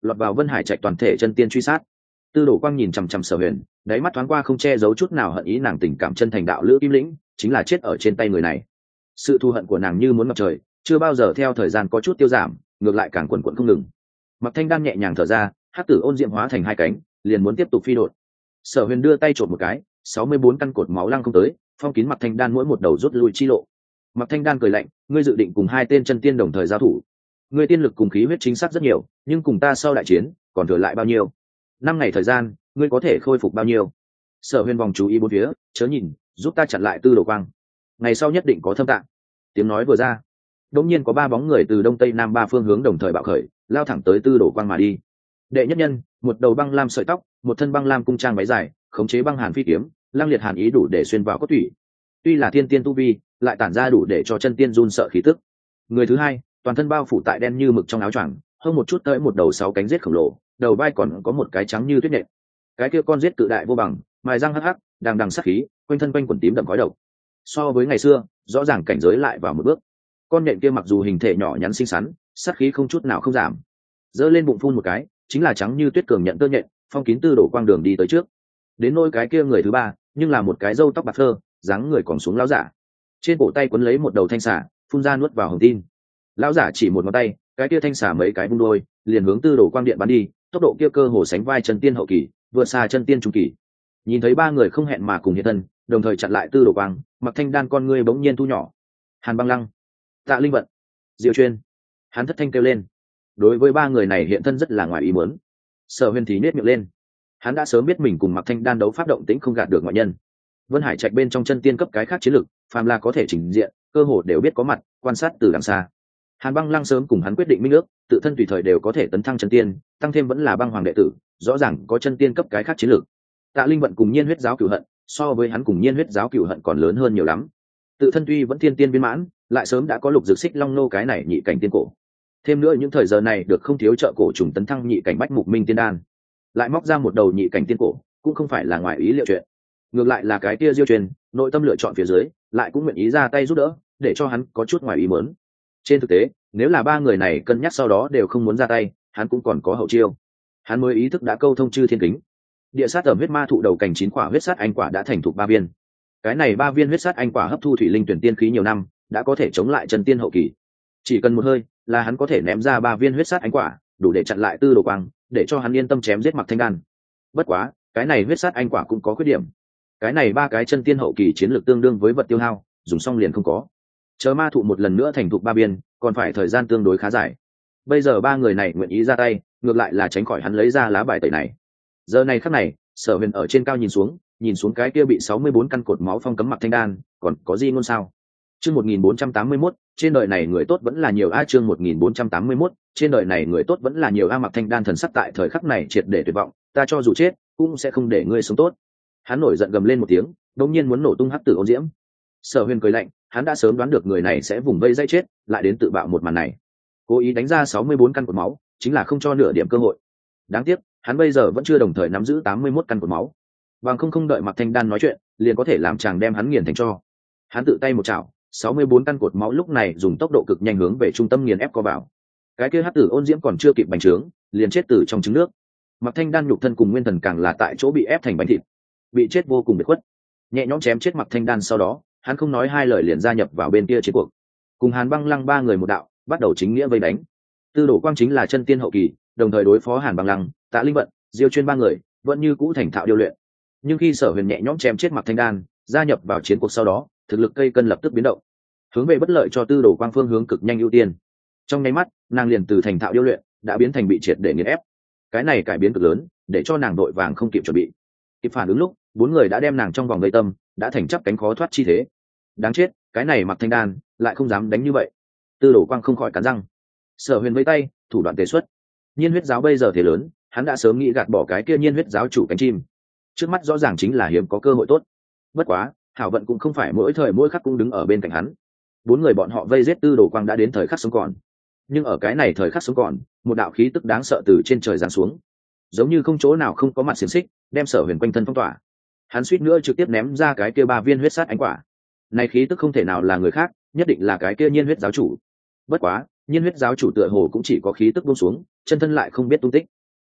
lọt vào Vân Hải Trạch toàn thể chân tiên truy sát. Tư Đồ Quang nhìn chằm chằm Sở Huyền, đáy mắt thoáng qua không che giấu chút nào hận ý, nàng tình cảm chân thành đạo lữ Kim Lĩnh chính là chết ở trên tay người này. Sự thù hận của nàng như muốn ngập trời, chưa bao giờ theo thời gian có chút tiêu giảm, ngược lại càng quần quật không ngừng. Mặc Thanh Đan nhẹ nhàng thở ra, hắc tử ôn diệm hóa thành hai cánh, liền muốn tiếp tục phi đột. Sở Huyền đưa tay chộp một cái, sáu mươi bốn căn cột máu lăng không tới, phong kín Mặc Thanh Đan mỗi một đầu rút lui chi lộ. Mặc Thanh Đan cười lạnh, ngươi dự định cùng hai tên chân tiên đồng thời giao thủ? Ngươi tiên lực cùng khí huyết chính xác rất nhiều, nhưng cùng ta sau đại chiến, còn thừa lại bao nhiêu? Năm ngày thời gian, ngươi có thể khôi phục bao nhiêu? Sở Huyền vòng chú ý bốn phía, chớ nhìn, giúp ta chặn lại Tư Đồ Quang. Ngày sau nhất định có thâm tạng. Tiếng nói vừa ra, đột nhiên có ba bóng người từ đông tây nam ba phương hướng đồng thời bạo khởi, lao thẳng tới Tư Đồ Quang mà đi. Đệ nhất nhân, một đầu băng lam sợi tóc, một thân băng lam cung trang váy dài, khống chế băng hàn phi kiếm, lăng liệt hàn ý đủ để xuyên vào cốt tủy. Tuy là thiên tiên tu vi, lại tản ra đủ để cho chân tiên run sợ khí tức. Người thứ hai, toàn thân bao phủ tại đen như mực trong áo choàng, hơn một chút tới một đầu sáu cánh rết khổng lồ, đầu vai còn có một cái trắng như tuyết nện. Cái kia con rết cự đại vô bằng, mài răng hắc hắc, đằng đằng sát khí, quanh thân quanh quần tím đậm khói độc. So với ngày xưa, rõ ràng cảnh giới lại vào một bước. Con nện kia mặc dù hình thể nhỏ nhắn xinh xắn, sát khí không chút nào không giảm. Giơ lên bụng phun một cái, chính là trắng như tuyết cường nhận tơ nhện, phong kín Tư Đồ Quang đường đi tới trước. Đến nôi cái kia người thứ ba, nhưng là một cái râu tóc bạc phơ, dáng người còn xuống lão giả, trên cổ tay quấn lấy một đầu thanh xà, phun ra nuốt vào hồng tin. Lão giả chỉ một ngón tay, cái kia thanh xà mấy cái vung đôi, liền hướng Tư Đồ Quang điện bắn đi, tốc độ kia cơ hồ sánh vai chân tiên hậu kỳ, vượt xa chân tiên trung kỳ. Nhìn thấy ba người không hẹn mà cùng hiện thân, đồng thời chặn lại Tư Đồ Quang, Mặc Thanh Đan con ngươi bỗng nhiên thu nhỏ. Hàn Băng Lăng, Tạ Linh Vận, Diệu Chuyên, hắn thất thanh kêu lên. Đối với ba người này hiện thân rất là ngoài ý muốn. Sở Huyền thì nết miệng lên, hắn đã sớm biết mình cùng Mặc Thanh Đan đấu pháp động tĩnh không gạt được ngoại nhân. Vân Hải Trạch bên trong chân tiên cấp cái khác chiến lực, phàm là có thể trình diện, cơ hồ đều biết có mặt, quan sát từ đằng xa. Hàn Băng Lăng sớm cùng hắn quyết định minh ước, tự thân tùy thời đều có thể tấn thăng chân tiên, tăng thêm vẫn là băng hoàng đệ tử, rõ ràng có chân tiên cấp cái khác chiến lực. Tạ Linh Vận cùng Nhiên Huyết giáo cửu hận, so với hắn cùng Nhiên Huyết giáo cửu hận còn lớn hơn nhiều lắm. Tự thân tuy vẫn tiên tiên viên mãn, lại sớm đã có lục dược xích long nô cái này nhị cảnh tiên cổ. Thêm nữa những thời giờ này được không thiếu trợ cổ trùng tấn thăng nhị cảnh bách mục minh tiên đan, lại móc ra một đầu nhị cảnh tiên cổ, cũng không phải là ngoài ý liệu chuyện. Ngược lại là cái kia Diêu Truyền, nội tâm lựa chọn phía dưới, lại cũng nguyện ý ra tay giúp đỡ, để cho hắn có chút ngoài ý muốn. Trên thực tế, nếu là ba người này cân nhắc sau đó đều không muốn ra tay, hắn cũng còn có hậu chiêu. Hắn mới ý thức đã câu thông chư thiên kính. Địa sát ẩm huyết ma thụ đầu cành chín quả huyết sát anh quả đã thành thục ba viên. Cái này ba viên huyết sát anh quả hấp thu thủy linh tuyển tiên khí nhiều năm, đã có thể chống lại chân tiên hậu kỳ. Chỉ cần một hơi, là hắn có thể ném ra ba viên huyết sát anh quả, đủ để chặn lại Tư Đồ Quang, để cho hắn yên tâm chém giết Mặc Thanh Đan. Bất quá, cái này huyết sát anh quả cũng có khuyết điểm. Cái này ba cái chân tiên hậu kỳ chiến lược tương đương với vật tiêu hao, dùng xong liền không có. Chờ ma thụ một lần nữa thành thục ba viên, còn phải thời gian tương đối khá dài. Bây giờ ba người này nguyện ý ra tay, ngược lại là tránh khỏi hắn lấy ra lá bài tẩy này. Giờ này khắc này, Sở Huyền ở trên cao nhìn xuống, nhìn xuống cái kia bị sáu mươi bốn căn cột máu phong cấm Mặc Thanh Đan, còn có gì ngôn sao? Chương một nghìn bốn trăm tám mươi mốt, trên đời này người tốt vẫn là nhiều a. Chương một nghìn bốn trăm tám mươi mốt, trên đời này người tốt vẫn là nhiều a. Mặc Thanh Đan thần sắc tại thời khắc này triệt để tuyệt vọng, ta cho dù chết, cũng sẽ không để ngươi sống tốt. Hắn nổi giận gầm lên một tiếng, đột nhiên muốn nổ tung hắc tử ôn diễm. Sở Huyền cười lạnh, hắn đã sớm đoán được người này sẽ vùng vây dây chết, lại đến tự bạo một màn này. Cố ý đánh ra sáu mươi bốn căn cột máu, chính là không cho nửa điểm cơ hội. Đáng tiếc, hắn bây giờ vẫn chưa đồng thời nắm giữ tám mươi mốt căn cột máu. Bằng không không đợi Mặc Thanh Đan nói chuyện, liền có thể làm chàng đem hắn nghiền thành tro. Hắn tự tay một chảo, sáu mươi bốn căn cột máu lúc này dùng tốc độ cực nhanh hướng về trung tâm nghiền ép co vào. Cái kia hắc tử ôn diễm còn chưa kịp bành trướng, liền chết từ trong trứng nước. Mặc Thanh Đan nhục thân cùng nguyên thần càng là tại chỗ bị ép thành bánh thịt, bị chết vô cùng biệt khuất. Nhẹ nhõm chém chết Mặc Thanh Đan sau đó, hắn không nói hai lời liền gia nhập vào bên kia chiến cuộc. Cùng Hàn Băng Lăng ba người một đạo, bắt đầu chính nghĩa vây đánh. Tư Đồ Quang chính là chân tiên hậu kỳ, đồng thời đối phó Hàn Băng Lăng, Tạ Linh Vận, Diêu Chuyên ba người, vẫn như cũ thành thạo điêu luyện. Nhưng khi Sở Huyền nhẹ nhõm chém chết Mặc Thanh Đan, gia nhập vào chiến cuộc sau đó, thực lực cây cân lập tức biến động, hướng về bất lợi cho Tư Đồ Quang phương hướng cực nhanh ưu tiên. Trong nháy mắt, nàng liền từ thành thạo điêu luyện, đã biến thành bị triệt để nghiền ép. Cái này cải biến cực lớn, để cho nàng đội vàng không kịp chuẩn bị. Kịp phản ứng lúc, bốn người đã đem nàng trong vòng vây tâm, đã thành chắp cánh khó thoát chi thế. Đáng chết, cái này Mặc Thanh Đan lại không dám đánh như vậy. Tư Đồ Quang không khỏi cắn răng. Sở Huyền vẫy tay, thủ đoạn tế xuất. Nhiên Huyết giáo bây giờ thế lớn, hắn đã sớm nghĩ gạt bỏ cái kia Nhiên Huyết giáo chủ cánh chim. Trước mắt rõ ràng chính là hiếm có cơ hội tốt. Bất quá, hảo vận cũng không phải mỗi thời mỗi khắc cũng đứng ở bên cạnh hắn. Bốn người bọn họ vây giết Tư Đồ Quang đã đến thời khắc sống còn. Nhưng ở cái này thời khắc sống còn, một đạo khí tức đáng sợ từ trên trời giáng xuống, giống như không chỗ nào không có mặt xiềng xích, đem Sở Huyền quanh thân phong tỏa. Hắn suýt nữa trực tiếp ném ra cái kia ba viên huyết sát ánh quả. Này khí tức không thể nào là người khác, nhất định là cái kia Nhiên Huyết giáo chủ. Bất quá, Nhiên Huyết giáo chủ tựa hồ cũng chỉ có khí tức buông xuống, chân thân lại không biết tung tích.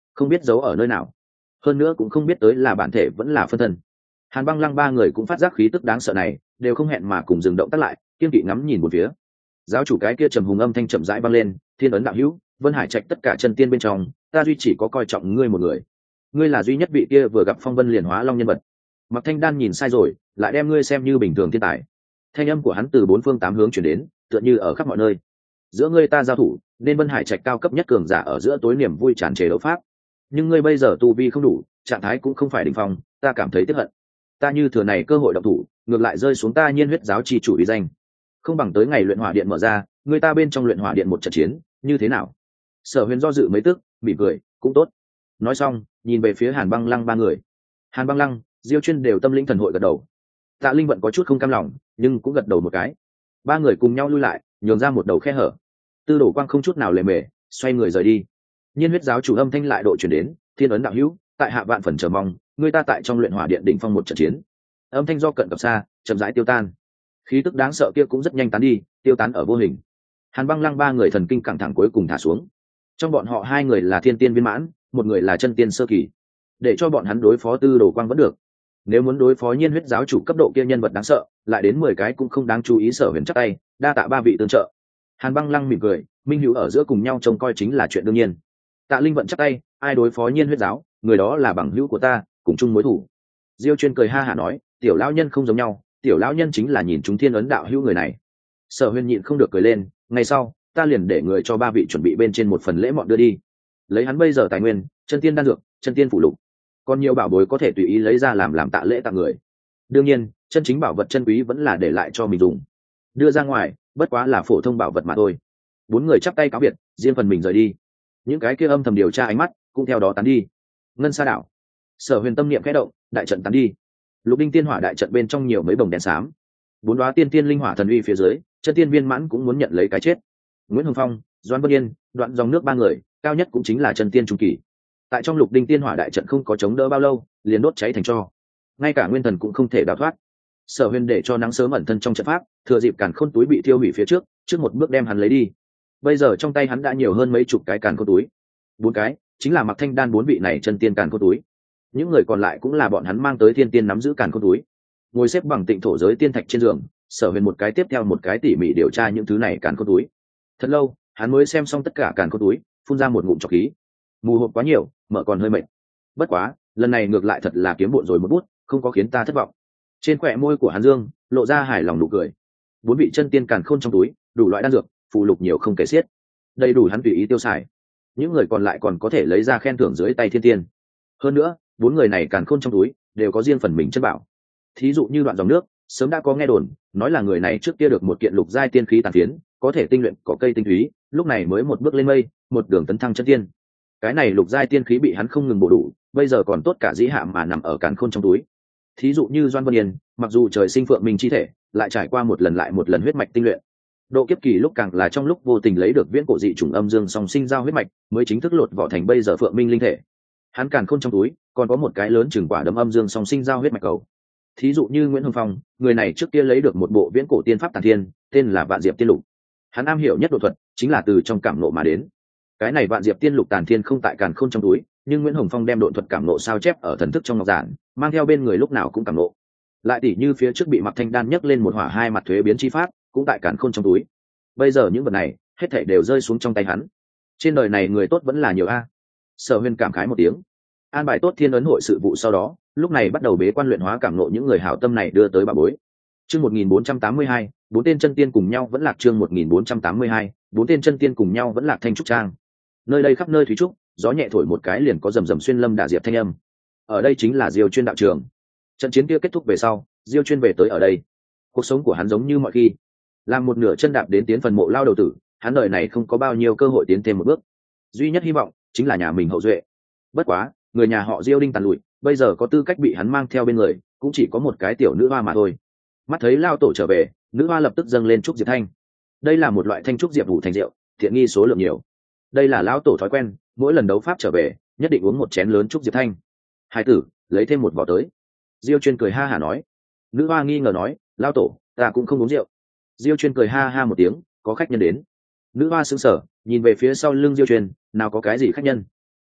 không biết giấu ở nơi nào, hơn nữa cũng không biết tới là bản thể vẫn là phân thân. Hàn Băng Lăng ba người cũng phát giác khí tức đáng sợ này, đều không hẹn mà cùng dừng động tác lại, kiên kỵ ngắm nhìn một phía. Giáo chủ cái kia trầm hùng âm thanh chậm rãi vang lên, thiên ấn đạo hữu, Vân Hải Trạch tất cả chân tiên bên trong, ta duy chỉ có coi trọng ngươi một người. Ngươi là duy nhất vị kia vừa gặp phong vân liền hóa long nhân vật. Mặc Thanh Đan nhìn sai rồi, lại đem ngươi xem như bình thường thiên tài. Thanh âm của hắn từ bốn phương tám hướng truyền đến, tựa như ở khắp mọi nơi. Giữa ngươi ta giao thủ, nên Vân Hải Trạch cao cấp nhất cường giả ở giữa tối niềm vui tràn trề đấu pháp. Nhưng ngươi bây giờ tu vi không đủ, trạng thái cũng không phải đỉnh phong, ta cảm thấy tiếc hận. Ta như thừa này cơ hội động thủ, ngược lại rơi xuống ta Nhiên Huyết giáo chi chủ uy danh. Không bằng tới ngày luyện hỏa điện mở ra, người ta bên trong luyện hỏa điện một trận chiến, như thế nào? Sở Huyền do dự mấy tức, mỉm cười, cũng tốt. Nói xong, nhìn về phía Hàn Băng Lăng ba người. Hàn Băng Lăng, Diêu Chuyên đều tâm linh thần hội gật đầu. Tạ Linh vận có chút không cam lòng, nhưng cũng gật đầu một cái. Ba người cùng nhau lui lại, nhường ra một đầu khe hở. Tư Đồ Quang không chút nào lề mề, xoay người rời đi. Nhiên Huyết giáo chủ âm thanh lại độ truyền đến, thiên ấn đạo hữu, tại hạ vạn phần chờ mong, người ta tại trong luyện hỏa điện đỉnh phong một trận chiến. Âm thanh do cận gặp xa, chậm rãi tiêu tan. Khí tức đáng sợ kia cũng rất nhanh tán đi, tiêu tán ở vô hình. Hàn Băng Lăng ba người thần kinh căng thẳng cuối cùng thả xuống. Trong bọn họ hai người là thiên tiên viên mãn, một người là chân tiên sơ kỳ. Để cho bọn hắn đối phó Tư Đồ Quang vẫn được. Nếu muốn đối phó Nhiên Huyết giáo chủ cấp độ kia nhân vật đáng sợ, lại đến mười cái cũng không đáng chú ý. Sở Huyền chắc tay, đa tạ ba vị tương trợ. Hàn Băng Lăng mỉm cười, minh hữu ở giữa cùng nhau trông coi chính là chuyện đương nhiên. Tạ Linh vận chắc tay, ai đối phó Nhiên Huyết giáo, người đó là bằng hữu của ta, cùng chung mối thù. Diêu Chuyên cười ha hả nói, tiểu lão nhân không giống nhau, tiểu lão nhân chính là nhìn chúng thiên ấn đạo hữu người này. Sở Huyền nhịn không được cười lên, ngày sau ta liền để người cho ba vị chuẩn bị bên trên một phần lễ mọn đưa đi. Lấy hắn bây giờ tài nguyên, chân tiên đan dược, chân tiên phụ lục, còn nhiều bảo bối có thể tùy ý lấy ra làm làm tạ lễ tặng người. Đương nhiên, chân chính bảo vật chân quý vẫn là để lại cho mình dùng. Đưa ra ngoài, bất quá là phổ thông bảo vật mà thôi. Bốn người chắp tay cáo biệt, riêng phần mình rời đi. Những cái kia âm thầm điều tra ánh mắt cũng theo đó tán đi. Ngân Sa đảo, Sở Huyền tâm niệm khẽ động, đại trận tán đi. Lục Đinh Tiên Hỏa đại trận bên trong nhiều mấy bồng đèn xám. Bốn đóa tiên tiên linh hỏa thần uy phía dưới, chân tiên viên mãn cũng muốn nhận lấy cái chết. Nguyễn Hồng Phong, Doãn Vân Yên, Đoạn dòng nước ba người, cao nhất cũng chính là chân tiên trung kỳ. Tại trong Lục Đinh Tiên Hỏa đại trận không có chống đỡ bao lâu, liền đốt cháy thành tro. Ngay cả nguyên thần cũng không thể đào thoát. Sở Huyền để cho nắng sớm ẩn thân trong trận pháp, thừa dịp càn khôn túi bị thiêu hủy phía trước, trước một bước đem hắn lấy đi. Bây giờ trong tay hắn đã nhiều hơn mấy chục cái càn khôn túi. Bốn cái, chính là Mặc Thanh Đan bốn vị này chân tiên càn khôn túi. Những người còn lại cũng là bọn hắn mang tới thiên tiên nắm giữ càn khôn túi. Ngồi xếp bằng tịnh thổ giới tiên thạch trên giường, Sở Huyền một cái tiếp theo một cái tỉ mỉ điều tra những thứ này càn khôn túi. Thật lâu, hắn mới xem xong tất cả càn khôn túi, phun ra một ngụm trọc khí. Mù hộp quá nhiều, mở còn hơi mệt. Bất quá, lần này ngược lại thật là kiếm bộn rồi một bút, không có khiến ta thất vọng. Trên khóe môi của hắn dương lộ ra hài lòng nụ cười. Bốn vị chân tiên càn khôn trong túi, đủ loại đan dược, phụ lục nhiều không kể xiết, đầy đủ hắn tùy ý tiêu xài. Những người còn lại còn có thể lấy ra khen thưởng dưới tay thiên tiên. Hơn nữa, bốn người này càn khôn trong túi đều có riêng phần mình chân bảo. Thí dụ như Đoạn dòng nước, sớm đã có nghe đồn, nói là người này trước kia được một kiện lục giai tiên khí tàn phiến, có thể tinh luyện có cây tinh túy, lúc này mới một bước lên mây, một đường tấn thăng chân tiên. Cái này lục giai tiên khí bị hắn không ngừng bổ đủ, bây giờ còn tốt cả dĩ hạ mà nằm ở càn khôn trong túi. Thí dụ như Doan Vân Yên, mặc dù trời sinh phượng minh chi thể, lại trải qua một lần lại một lần huyết mạch tinh luyện. Độ kiếp kỳ lúc càng là trong lúc vô tình lấy được viễn cổ dị chủng âm dương song sinh giao huyết mạch, mới chính thức lột vỏ thành bây giờ phượng minh linh thể. Hắn càn khôn trong túi còn có một cái lớn chừng quả đấm âm dương song sinh giao huyết mạch cầu. Thí dụ như Nguyễn Hồng Phong, người này trước kia lấy được một bộ viễn cổ tiên pháp tản thiên, tên là Vạn Diệp Tiên Lục. Hắn am hiểu nhất độ thuật, chính là từ trong cảm nộ mà đến. Cái này Vạn Diệp Tiên Lục tản thiên không tại càn khôn trong túi, nhưng Nguyễn Hồng Phong đem độ thuật cảm nộ sao chép ở thần thức trong ngọc giản, mang theo bên người lúc nào cũng cảm nộ. Lại tỉ như phía trước bị Mặc Thanh Đan nhấc lên một hỏa hai mặt thuế biến chi pháp, cũng tại càn khôn trong túi. Bây giờ những vật này hết thảy đều rơi xuống trong tay hắn. Trên đời này người tốt vẫn là nhiều a. Sở Huyền cảm khái một tiếng. An bài tốt thiên ấn hội sự vụ sau đó, lúc này bắt đầu bế quan luyện hóa cảm nộ những người hảo tâm này đưa tới bà bối. Chương một nghìn bốn trăm tám mươi hai, bốn tên chân tiên cùng nhau vẫn lạc. Chương một nghìn bốn trăm tám mươi hai, bốn tên chân tiên cùng nhau vẫn lạc. Thanh trúc trang. Nơi đây khắp nơi thúy trúc, gió nhẹ thổi một cái liền có rầm rầm xuyên lâm đả diệp thanh âm. Ở đây chính là Diêu Chuyên đạo trường. Trận chiến kia kết thúc về sau, Diêu Chuyên về tới ở đây. Cuộc sống của hắn giống như mọi khi, làm một nửa chân đạp đến tiến phần mộ lao đầu tử, hắn đời này không có bao nhiêu cơ hội tiến thêm một bước. Duy nhất hy vọng chính là nhà mình hậu duệ. Bất quá, người nhà họ Diêu đinh tàn lụi, bây giờ có tư cách bị hắn mang theo bên người, cũng chỉ có một cái tiểu nữ hoa mà thôi. Mắt thấy lao tổ trở về, nữ hoa lập tức dâng lên trúc diệp thanh. Đây là một loại thanh trúc diệp đủ thành rượu, thiện nghi số lượng nhiều. Đây là lão tổ thói quen, mỗi lần đấu pháp trở về, nhất định uống một chén lớn trúc diệp thanh. Hai tử, lấy thêm một vỏ tới. Diêu Chuyên cười ha hả nói. Nữ hoa nghi ngờ nói, lao tổ, ta cũng không uống rượu. Diêu Chuyên cười ha ha một tiếng, có khách nhân đến. Nữ hoa sững sờ, nhìn về phía sau lưng Diêu Chuyên, nào có cái gì khách nhân.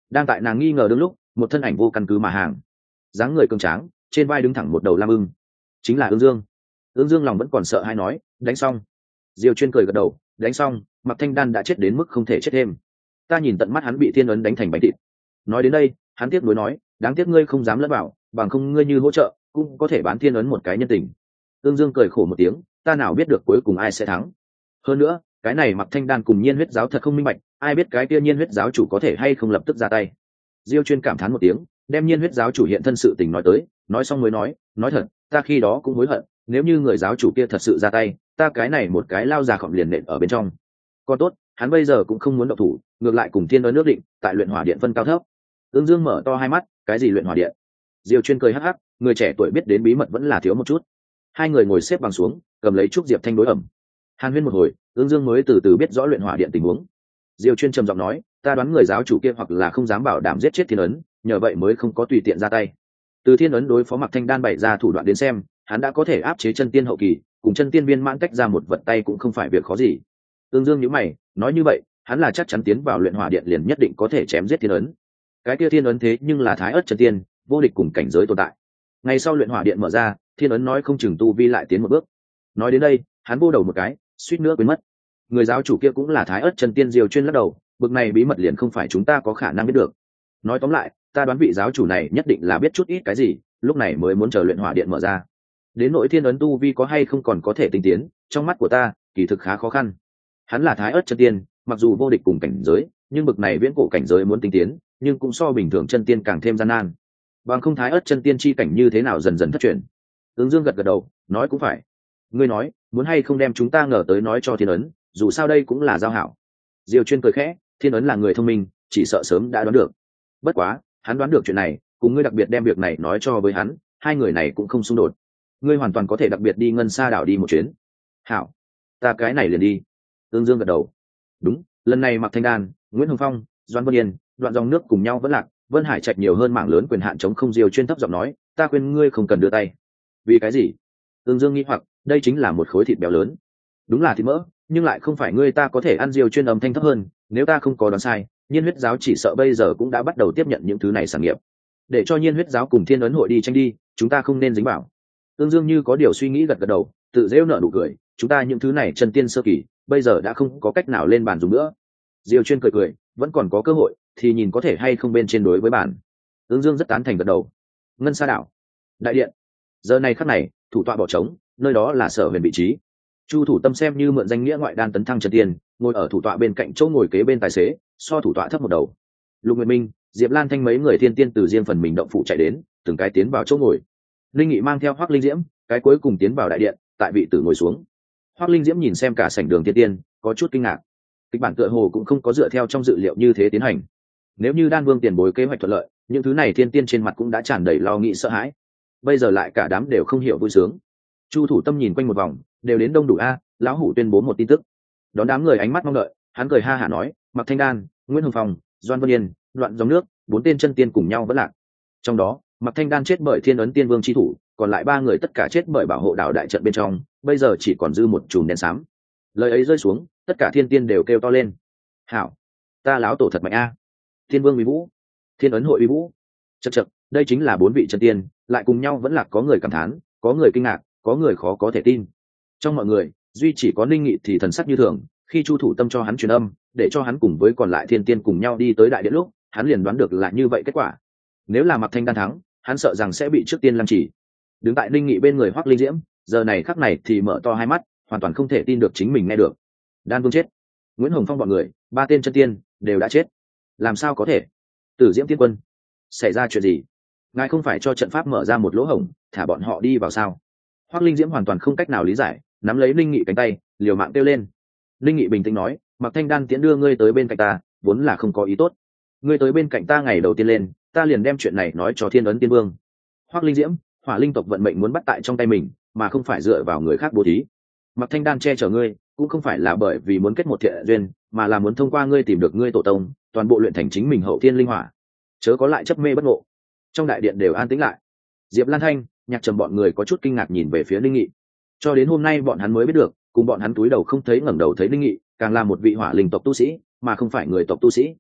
Đang tại nàng nghi ngờ đương lúc, một thân ảnh vô căn cứ mà hàng, dáng người cường tráng, trên vai đứng thẳng một đầu lam ưng, chính là Ưng Dương. Ưng Dương lòng vẫn còn sợ hay nói, đánh xong. Diêu Chuyên cười gật đầu, đánh xong, Mạc Thanh Đan đã chết đến mức không thể chết thêm. Ta nhìn tận mắt hắn bị thiên ấn đánh thành bánh thịt. Nói đến đây, hắn tiếc nuối nói, đáng tiếc ngươi không dám lẫn vào, bằng không ngươi như hỗ trợ, cũng có thể bán thiên ấn một cái nhân tình. Ưng Dương cười khổ một tiếng, ta nào biết được cuối cùng ai sẽ thắng. Hơn nữa, cái này Mạc Thanh Đan cùng Nhiên Huyết giáo thật không minh bạch, ai biết cái kia Nhiên Huyết giáo chủ có thể hay không lập tức ra tay. Diêu Chuyên cảm thán một tiếng, đem Nhiên Huyết giáo chủ hiện thân sự tình nói tới, nói xong mới nói, nói thật, ta khi đó cũng hối hận, nếu như người giáo chủ kia thật sự ra tay, ta cái này một cái lao già khọm liền nện ở bên trong. Còn tốt, hắn bây giờ cũng không muốn động thủ, ngược lại cùng thiên ấn ước định, tại luyện hỏa điện phân cao thấp. Ưng Dương mở to hai mắt, cái gì luyện hỏa điện? Diêu Chuyên cười hắc hắc, người trẻ tuổi biết đến bí mật vẫn là thiếu một chút. Hai người ngồi xếp bằng xuống, cầm lấy trúc diệp thanh đối ẩm. Hàn huyên một hồi, Ưng Dương mới từ từ biết rõ luyện hỏa điện tình huống. Diêu Chuyên trầm giọng nói, ta đoán người giáo chủ kia hoặc là không dám bảo đảm giết chết thiên ấn, nhờ vậy mới không có tùy tiện ra tay. Từ thiên ấn đối phó Mạc Thanh Đan bày ra thủ đoạn đến xem, hắn đã có thể áp chế chân tiên hậu kỳ, cùng chân tiên viên mãn cách ra một vật tay cũng không phải việc khó gì. Ưng Dương nhíu mày, nói như vậy, hắn là chắc chắn tiến vào luyện hỏa điện liền nhất định có thể chém giết thiên ấn. Cái kia thiên ấn thế nhưng là thái ớt chân tiên, vô địch cùng cảnh giới tồn tại. Ngày sau luyện hỏa điện mở ra, thiên ấn nói không chừng tu vi lại tiến một bước. Nói đến đây, hắn vô đầu một cái, suýt nữa quên mất. Người giáo chủ kia cũng là thái ớt chân tiên. Diêu Chuyên lắc đầu, bực này bí mật liền không phải chúng ta có khả năng biết được. Nói tóm lại, ta đoán vị giáo chủ này nhất định là biết chút ít cái gì, lúc này mới muốn chờ luyện hỏa điện mở ra. Đến nội thiên ấn tu vi có hay không còn có thể tinh tiến, trong mắt của ta kỳ thực khá khó khăn. Hắn là thái ớt chân tiên, mặc dù vô địch cùng cảnh giới, nhưng bực này viễn cổ cảnh giới muốn tinh tiến, nhưng cũng so bình thường chân tiên càng thêm gian nan. Bằng không thái ớt chân tiên chi cảnh như thế nào dần dần thất truyền. Ứng Dương gật gật đầu, nói cũng phải. Ngươi nói, muốn hay không đem chúng ta ngờ tới nói cho thiên ấn, dù sao đây cũng là giao hảo. Diêu Chuyên cười khẽ, thiên ấn là người thông minh, chỉ sợ sớm đã đoán được. Bất quá, hắn đoán được chuyện này, cùng ngươi đặc biệt đem việc này nói cho với hắn, hai người này cũng không xung đột. Ngươi hoàn toàn có thể đặc biệt đi ngân sa đảo đi một chuyến. Hảo, ta cái này liền đi. Ương Dương gật đầu. Đúng, lần này Mạc Thanh Đan, Nguyễn Hồng Phong, Doan Vân Yên, đoạn dòng nước cùng nhau vẫn lạc, Vân Hải Trạch nhiều hơn mảng lớn quyền hạn chống không. Diêu Chuyên thấp giọng nói, ta khuyên ngươi không cần đưa tay. Vì cái gì? Ương Dương nghi hoặc, đây chính là một khối thịt béo lớn. Đúng là thịt mỡ, nhưng lại không phải ngươi ta có thể ăn. Diêu Chuyên âm thanh thấp hơn, nếu ta không có đoán sai, Nhiên Huyết giáo chỉ sợ bây giờ cũng đã bắt đầu tiếp nhận những thứ này sản nghiệp. Để cho Nhiên Huyết giáo cùng Thiên ấn hội đi tranh đi, chúng ta không nên dính vào. Ương Dương như có điều suy nghĩ gật gật đầu, tự dễu nở nụ cười, chúng ta những thứ này chân tiên sơ kỳ, bây giờ đã không có cách nào lên bàn dùng nữa. Diêu Chuyên cười cười, vẫn còn có cơ hội, thì nhìn có thể hay không bên trên đối với bàn. Ương Dương rất tán thành gật đầu. Ngân Sa đảo, đại điện. Giờ này khắc này, thủ tọa bỏ trống, nơi đó là Sở Huyền vị trí. Chu Thủ Tâm xem như mượn danh nghĩa ngoại đan tấn thăng chân tiên, ngồi ở thủ tọa bên cạnh chỗ ngồi kế bên tài xế, so thủ tọa thấp một đầu. Lục Nguyệt Minh, Diệp Lan Thanh mấy người thiên tiên từ riêng phần mình động phủ chạy đến, từng cái tiến vào chỗ ngồi. Linh Nghị mang theo Hoắc Linh Diễm, cái cuối cùng tiến vào đại điện, tại vị tử ngồi xuống. Hoắc Linh Diễm nhìn xem cả sảnh đường thiên tiên, có chút kinh ngạc. Kịch bản tựa hồ cũng không có dựa theo trong dự liệu như thế tiến hành. Nếu như Đan Vương tiền bối kế hoạch thuận lợi, những thứ này thiên tiên trên mặt cũng đã tràn đầy lo nghĩ sợ hãi. Bây giờ lại cả đám đều không hiểu vui sướng. Chu Thủ Tâm nhìn quanh một vòng, đều đến đông đủ a, lão hủ tuyên bố một tin tức. Đón đám người ánh mắt mong đợi, hắn cười ha hả nói, Mạc Thanh Đan, Nguyễn Hồng Phong, Doan Vân Yên, Đoạn Dòng Nước, bốn tên chân tiên cùng nhau vẫn lạc. Trong đó, Mạc Thanh Đan chết bởi Thiên ấn tiên vương chi thủ, còn lại ba người tất cả chết bởi bảo hộ đảo đại trận bên trong, bây giờ chỉ còn dư một chùm đen xám. Lời ấy rơi xuống, tất cả thiên tiên đều kêu to lên. Hảo, ta lão tổ thật mạnh a. Thiên vương uy vũ, Thiên ấn hội uy vũ. Chậc chậc, đây chính là bốn vị chân tiên, lại cùng nhau vẫn lạc. Có người cảm thán, có người kinh ngạc, có người khó có thể tin. Trong mọi người, duy chỉ có Ninh Nghị thì thần sắc như thường. Khi Chu Thủ Tâm cho hắn truyền âm, để cho hắn cùng với còn lại thiên tiên cùng nhau đi tới đại điện lúc, hắn liền đoán được là như vậy kết quả. Nếu là Mạc Thanh Đan thắng, hắn sợ rằng sẽ bị trước tiên lăng trì. Đứng tại Ninh Nghị bên người Hoắc Linh Diễm, giờ này khắc này thì mở to hai mắt, hoàn toàn không thể tin được chính mình nghe được. Đan Vương chết, Nguyễn Hồng Phong bọn người, ba tên chân tiên đều đã chết. Làm sao có thể? Tử Diễm Tiên Quân, xảy ra chuyện gì? Ngài không phải cho trận pháp mở ra một lỗ hổng, thả bọn họ đi vào sao? Hoắc Linh Diễm hoàn toàn không cách nào lý giải, nắm lấy Ninh Nghị cánh tay, liều mạng kêu lên. Ninh Nghị bình tĩnh nói, Mạc Thanh Đan tiễn đưa ngươi tới bên cạnh ta, vốn là không có ý tốt. Ngươi tới bên cạnh ta ngày đầu tiên lên, ta liền đem chuyện này nói cho Thiên ấn Tiên Vương. Hoắc Linh Diễm, Hỏa Linh tộc vận mệnh muốn bắt tại trong tay mình, mà không phải dựa vào người khác bố thí. Mạc Thanh Đan che chở ngươi, cũng không phải là bởi vì muốn kết một thiện duyên, mà là muốn thông qua ngươi tìm được ngươi tổ tông, toàn bộ luyện thành chính mình hậu thiên linh hỏa. Chớ có lại chấp mê bất ngộ. Trong đại điện đều an tĩnh lại. Diệp Lan Thanh, Nhạc Trầm bọn người có chút kinh ngạc nhìn về phía Ninh Nghị. Cho đến hôm nay bọn hắn mới biết được, cùng bọn hắn túi đầu không thấy ngẩng đầu thấy Ninh Nghị, càng là một vị hỏa linh tộc tu sĩ, mà không phải người tộc tu sĩ.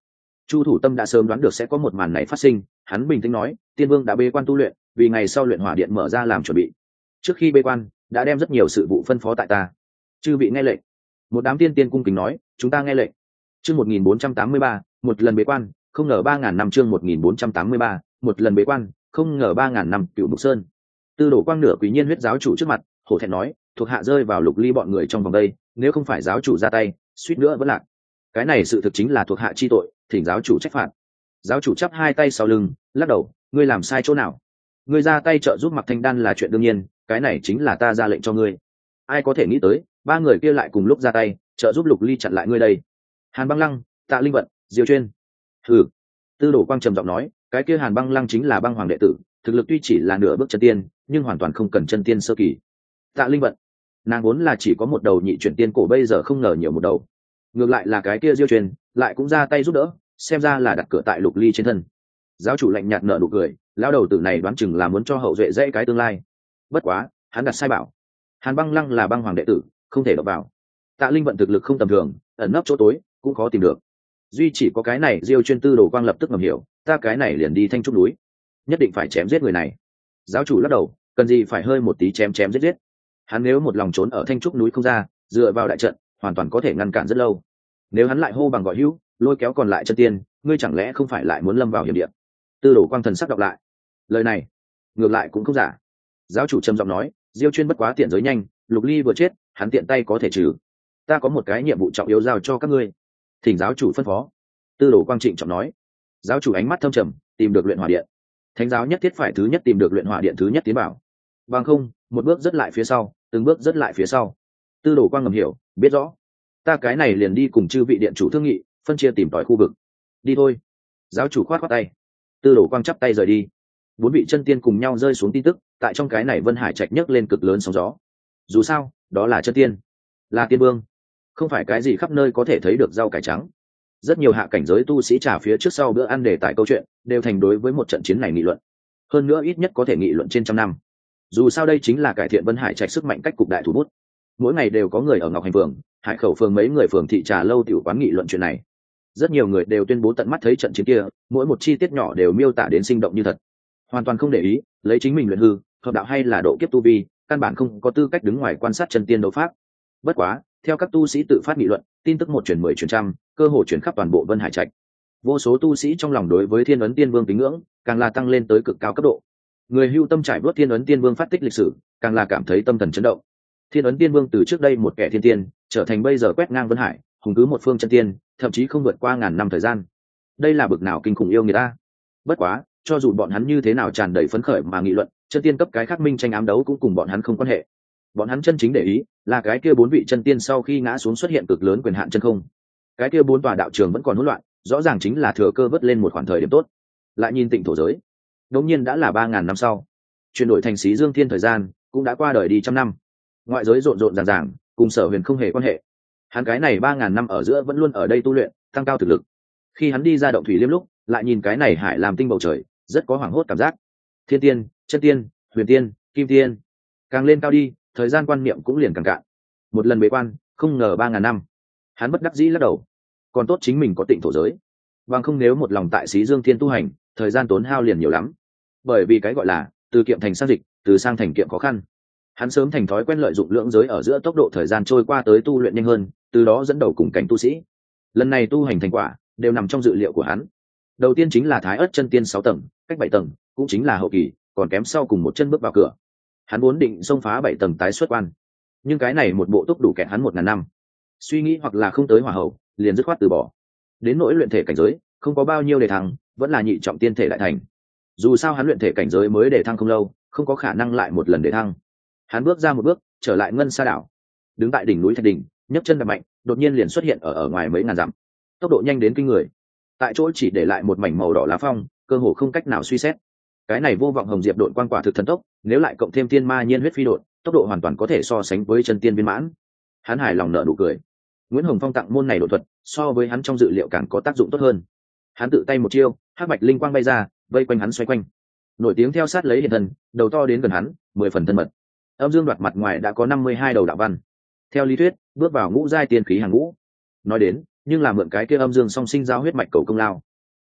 Chu Thủ Tâm đã sớm đoán được sẽ có một màn này phát sinh, hắn bình tĩnh nói, Tiên Vương đã bế quan tu luyện, vì ngày sau luyện hỏa điện mở ra làm chuẩn bị. Trước khi bế quan, đã đem rất nhiều sự vụ phân phó tại ta. Chư vị nghe lệnh. Một đám tiên tiên cung kính nói, chúng ta nghe lệnh. Chương một nghìn bốn trăm tám mươi ba, một lần bế quan, không ngờ ba ngàn năm chương một nghìn bốn trăm tám mươi ba, một lần bế quan, không ngờ ba ngàn năm Cựu Mục Sơn. Tư Đồ Quang nửa quý nhiên huyết giáo chủ trước mặt, hổ thẹn nói, thuộc hạ rơi vào Lục Ly bọn người trong vòng đây, nếu không phải giáo chủ ra tay, suýt nữa vẫn lạc. Cái này sự thực chính là thuộc hạ chi tội, thỉnh giáo chủ trách phạt. Giáo chủ chắp hai tay sau lưng, lắc đầu, ngươi làm sai chỗ nào? Ngươi ra tay trợ giúp Mạc Thanh Đan là chuyện đương nhiên, cái này chính là ta ra lệnh cho ngươi. Ai có thể nghĩ tới, ba người kia lại cùng lúc ra tay, trợ giúp Lục Ly chặn lại ngươi đây. Hàn Băng Lăng, Tạ Linh Vận, Diêu Chuyên. Hừ. Tư Đồ Quang trầm giọng nói, cái kia Hàn Băng Lăng chính là băng hoàng đệ tử, thực lực tuy chỉ là nửa bước chân tiên, nhưng hoàn toàn không cần chân tiên sơ kỳ. Tạ Linh Vận, nàng vốn là chỉ có một đầu nhị chuyển tiên cổ, bây giờ không ngờ nhiều một đầu. Ngược lại là cái kia Diêu Chuyên, lại cũng ra tay giúp đỡ, xem ra là đặt cửa tại Lục Ly trên thân. Giáo chủ lạnh nhạt nở nụ cười, lão đầu tử này đoán chừng là muốn cho hậu duệ dễ cái tương lai. Bất quá, hắn đặt sai bảo. Hàn Băng Lăng là băng hoàng đệ tử, không thể đọc vào. Tạ Linh Vận thực lực không tầm thường, ẩn nấp chỗ tối cũng khó tìm được. Duy chỉ có cái này Diêu Chuyên. Tư Đồ Quang lập tức ngầm hiểu, ta cái này liền đi Thanh Trúc núi, nhất định phải chém giết người này. Giáo chủ lắc đầu, cần gì phải hơi một tí chém chém giết giết. Hắn nếu một lòng trốn ở Thanh Trúc núi không ra, dựa vào đại trận, hoàn toàn có thể ngăn cản rất lâu. Nếu hắn lại hô bằng gọi hữu, lôi kéo còn lại chân tiên, ngươi chẳng lẽ không phải lại muốn lâm vào hiểm địa? Tư Đồ Quang thần sắc đọc lại, lời này ngược lại cũng không giả. Giáo chủ trầm giọng nói, Diêu Chuyên bất quá tiện giới nhanh, Lục Ly vừa chết, hắn tiện tay có thể trừ. Ta có một cái nhiệm vụ trọng yếu giao cho các ngươi, thỉnh giáo chủ phân phó. Tư Đồ Quang trịnh trọng nói. Giáo chủ ánh mắt thâm trầm, tìm được luyện hỏa điện. Thánh giáo nhất thiết phải thứ nhất tìm được luyện hỏa điện thứ nhất tiến bảo. Bằng không, một bước rất lại phía sau, từng bước rất lại phía sau. Tư Đồ Quang ngầm hiểu, biết rõ. Ta cái này liền đi cùng chư vị điện chủ thương nghị, phân chia tìm tòi khu vực. Đi thôi. Giáo chủ khoát khoát tay. Tư Đồ Quang chắp tay rời đi. Bốn vị chân tiên cùng nhau rơi xuống tin tức, tại trong cái này Vân Hải Trạch nhấc lên cực lớn sóng gió. Dù sao, đó là chân tiên, là tiên vương, không phải cái gì khắp nơi có thể thấy được rau cải trắng. Rất nhiều hạ cảnh giới tu sĩ trà phía trước sau bữa ăn để tại câu chuyện, đều thành đối với một trận chiến này nghị luận. Hơn nữa ít nhất có thể nghị luận trên trăm năm. Dù sao đây chính là cải thiện Vân Hải Trạch sức mạnh cách cục đại thủ bút. Mỗi ngày đều có người ở Ngọc Hành Phường, Hải Khẩu Phường mấy người phường thị trà lâu tiểu quán nghị luận chuyện này. Rất nhiều người đều tuyên bố tận mắt thấy trận chiến kia, mỗi một chi tiết nhỏ đều miêu tả đến sinh động như thật. Hoàn toàn không để ý, lấy chính mình luyện hư, hợp đạo hay là độ kiếp tu vi, căn bản không có tư cách đứng ngoài quan sát chân tiên đấu pháp. Bất quá, theo các tu sĩ tự phát nghị luận, tin tức một truyền mười truyền trăm, cơ hội truyền khắp toàn bộ Vân Hải Trạch. Vô số tu sĩ trong lòng đối với Thiên Ấn Tiên Vương kính ngưỡng, càng là tăng lên tới cực cao cấp độ. Người hưu tâm trải bước Thiên Ấn Tiên Vương phát tích lịch sử, càng là cảm thấy tâm thần chấn động. Thiên Ấn Tiên Vương từ trước đây một kẻ thiên tiên, trở thành bây giờ quét ngang Vân Hải, hùng cứ một phương chân tiên, thậm chí không vượt qua ngàn năm thời gian. Đây là bực nào kinh khủng yêu người ta. Bất quá, cho dù bọn hắn như thế nào tràn đầy phấn khởi mà nghị luận, chân tiên cấp cái khác minh tranh ám đấu cũng cùng bọn hắn không quan hệ. Bọn hắn chân chính để ý là cái kia bốn vị chân tiên sau khi ngã xuống xuất hiện cực lớn quyền hạn chân không. Cái kia bốn tòa đạo trường vẫn còn hỗn loạn, rõ ràng chính là thừa cơ vớt lên một khoảng thời điểm tốt. Lại nhìn Tịnh thổ giới, đống nhiên đã là ba ngàn năm sau, chuyển đổi thành Xí Dương Thiên thời gian cũng đã qua đời đi trăm năm. Ngoại giới rộn rộn ràng ràng, cùng Sở Huyền không hề quan hệ. Hắn cái này ba ngàn năm ở giữa vẫn luôn ở đây tu luyện, tăng cao thực lực. Khi hắn đi ra động thủy liêm lúc, lại nhìn cái này hải làm tinh bầu trời, rất có hoảng hốt cảm giác. Thiên tiên, chân tiên, huyền tiên, kim tiên, càng lên cao đi, thời gian quan niệm cũng liền càng cạn. Một lần bế quan, không ngờ ba ngàn năm. Hắn bất đắc dĩ lắc đầu. Còn tốt chính mình có Tịnh thổ giới, bằng không nếu một lòng tại Xí Dương Thiên tu hành, thời gian tốn hao liền nhiều lắm. Bởi vì cái gọi là từ kiệm thành sang dịch, từ sang thành kiệm khó khăn. Hắn sớm thành thói quen lợi dụng lưỡng giới ở giữa tốc độ thời gian trôi qua tới tu luyện nhanh hơn, từ đó dẫn đầu cùng cảnh tu sĩ. Lần này tu hành thành quả đều nằm trong dự liệu của hắn. Đầu tiên chính là Thái Ức chân tiên sáu tầng, cách bảy tầng, cũng chính là hậu kỳ, còn kém sau cùng một chân bước vào cửa. Hắn muốn định xông phá bảy tầng tái xuất quan, nhưng cái này một bộ tốc đủ kẹt hắn một ngàn năm. Suy nghĩ hoặc là không tới hỏa hậu, liền dứt khoát từ bỏ. Đến nỗi luyện thể cảnh giới, không có bao nhiêu đề thăng, vẫn là nhị trọng tiên thể đại thành. Dù sao hắn luyện thể cảnh giới mới đề thăng không lâu, không có khả năng lại một lần đề thăng. Hắn bước ra một bước, trở lại Ngân Sa đảo, đứng tại đỉnh núi Thạch Đỉnh, nhấc chân đạp mạnh, đột nhiên liền xuất hiện ở ở ngoài mấy ngàn dặm, tốc độ nhanh đến kinh người. Tại chỗ chỉ để lại một mảnh màu đỏ lá phong, cơ hồ không cách nào suy xét. Cái này vô vọng hồng diệp độn quang quả thực thần tốc, nếu lại cộng thêm thiên ma nhiên huyết phi độn, tốc độ hoàn toàn có thể so sánh với chân tiên viên mãn. Hắn hài lòng nở nụ cười. Nguyễn Hồng Phong tặng môn này độ thuật, so với hắn trong dự liệu càng có tác dụng tốt hơn. Hắn tự tay một chiêu, hắc bạch linh quang bay ra, vây quanh hắn xoay quanh. Nổi tiếng theo sát lấy hiện thân, đầu to đến gần hắn, mười phần thân mật. Âm dương đoạt mặt ngoài đã có năm mươi hai đầu đạo văn. Theo lý thuyết, bước vào ngũ giai tiên khí hàng ngũ. Nói đến, nhưng là mượn cái kia âm dương song sinh giao huyết mạch cầu công lao,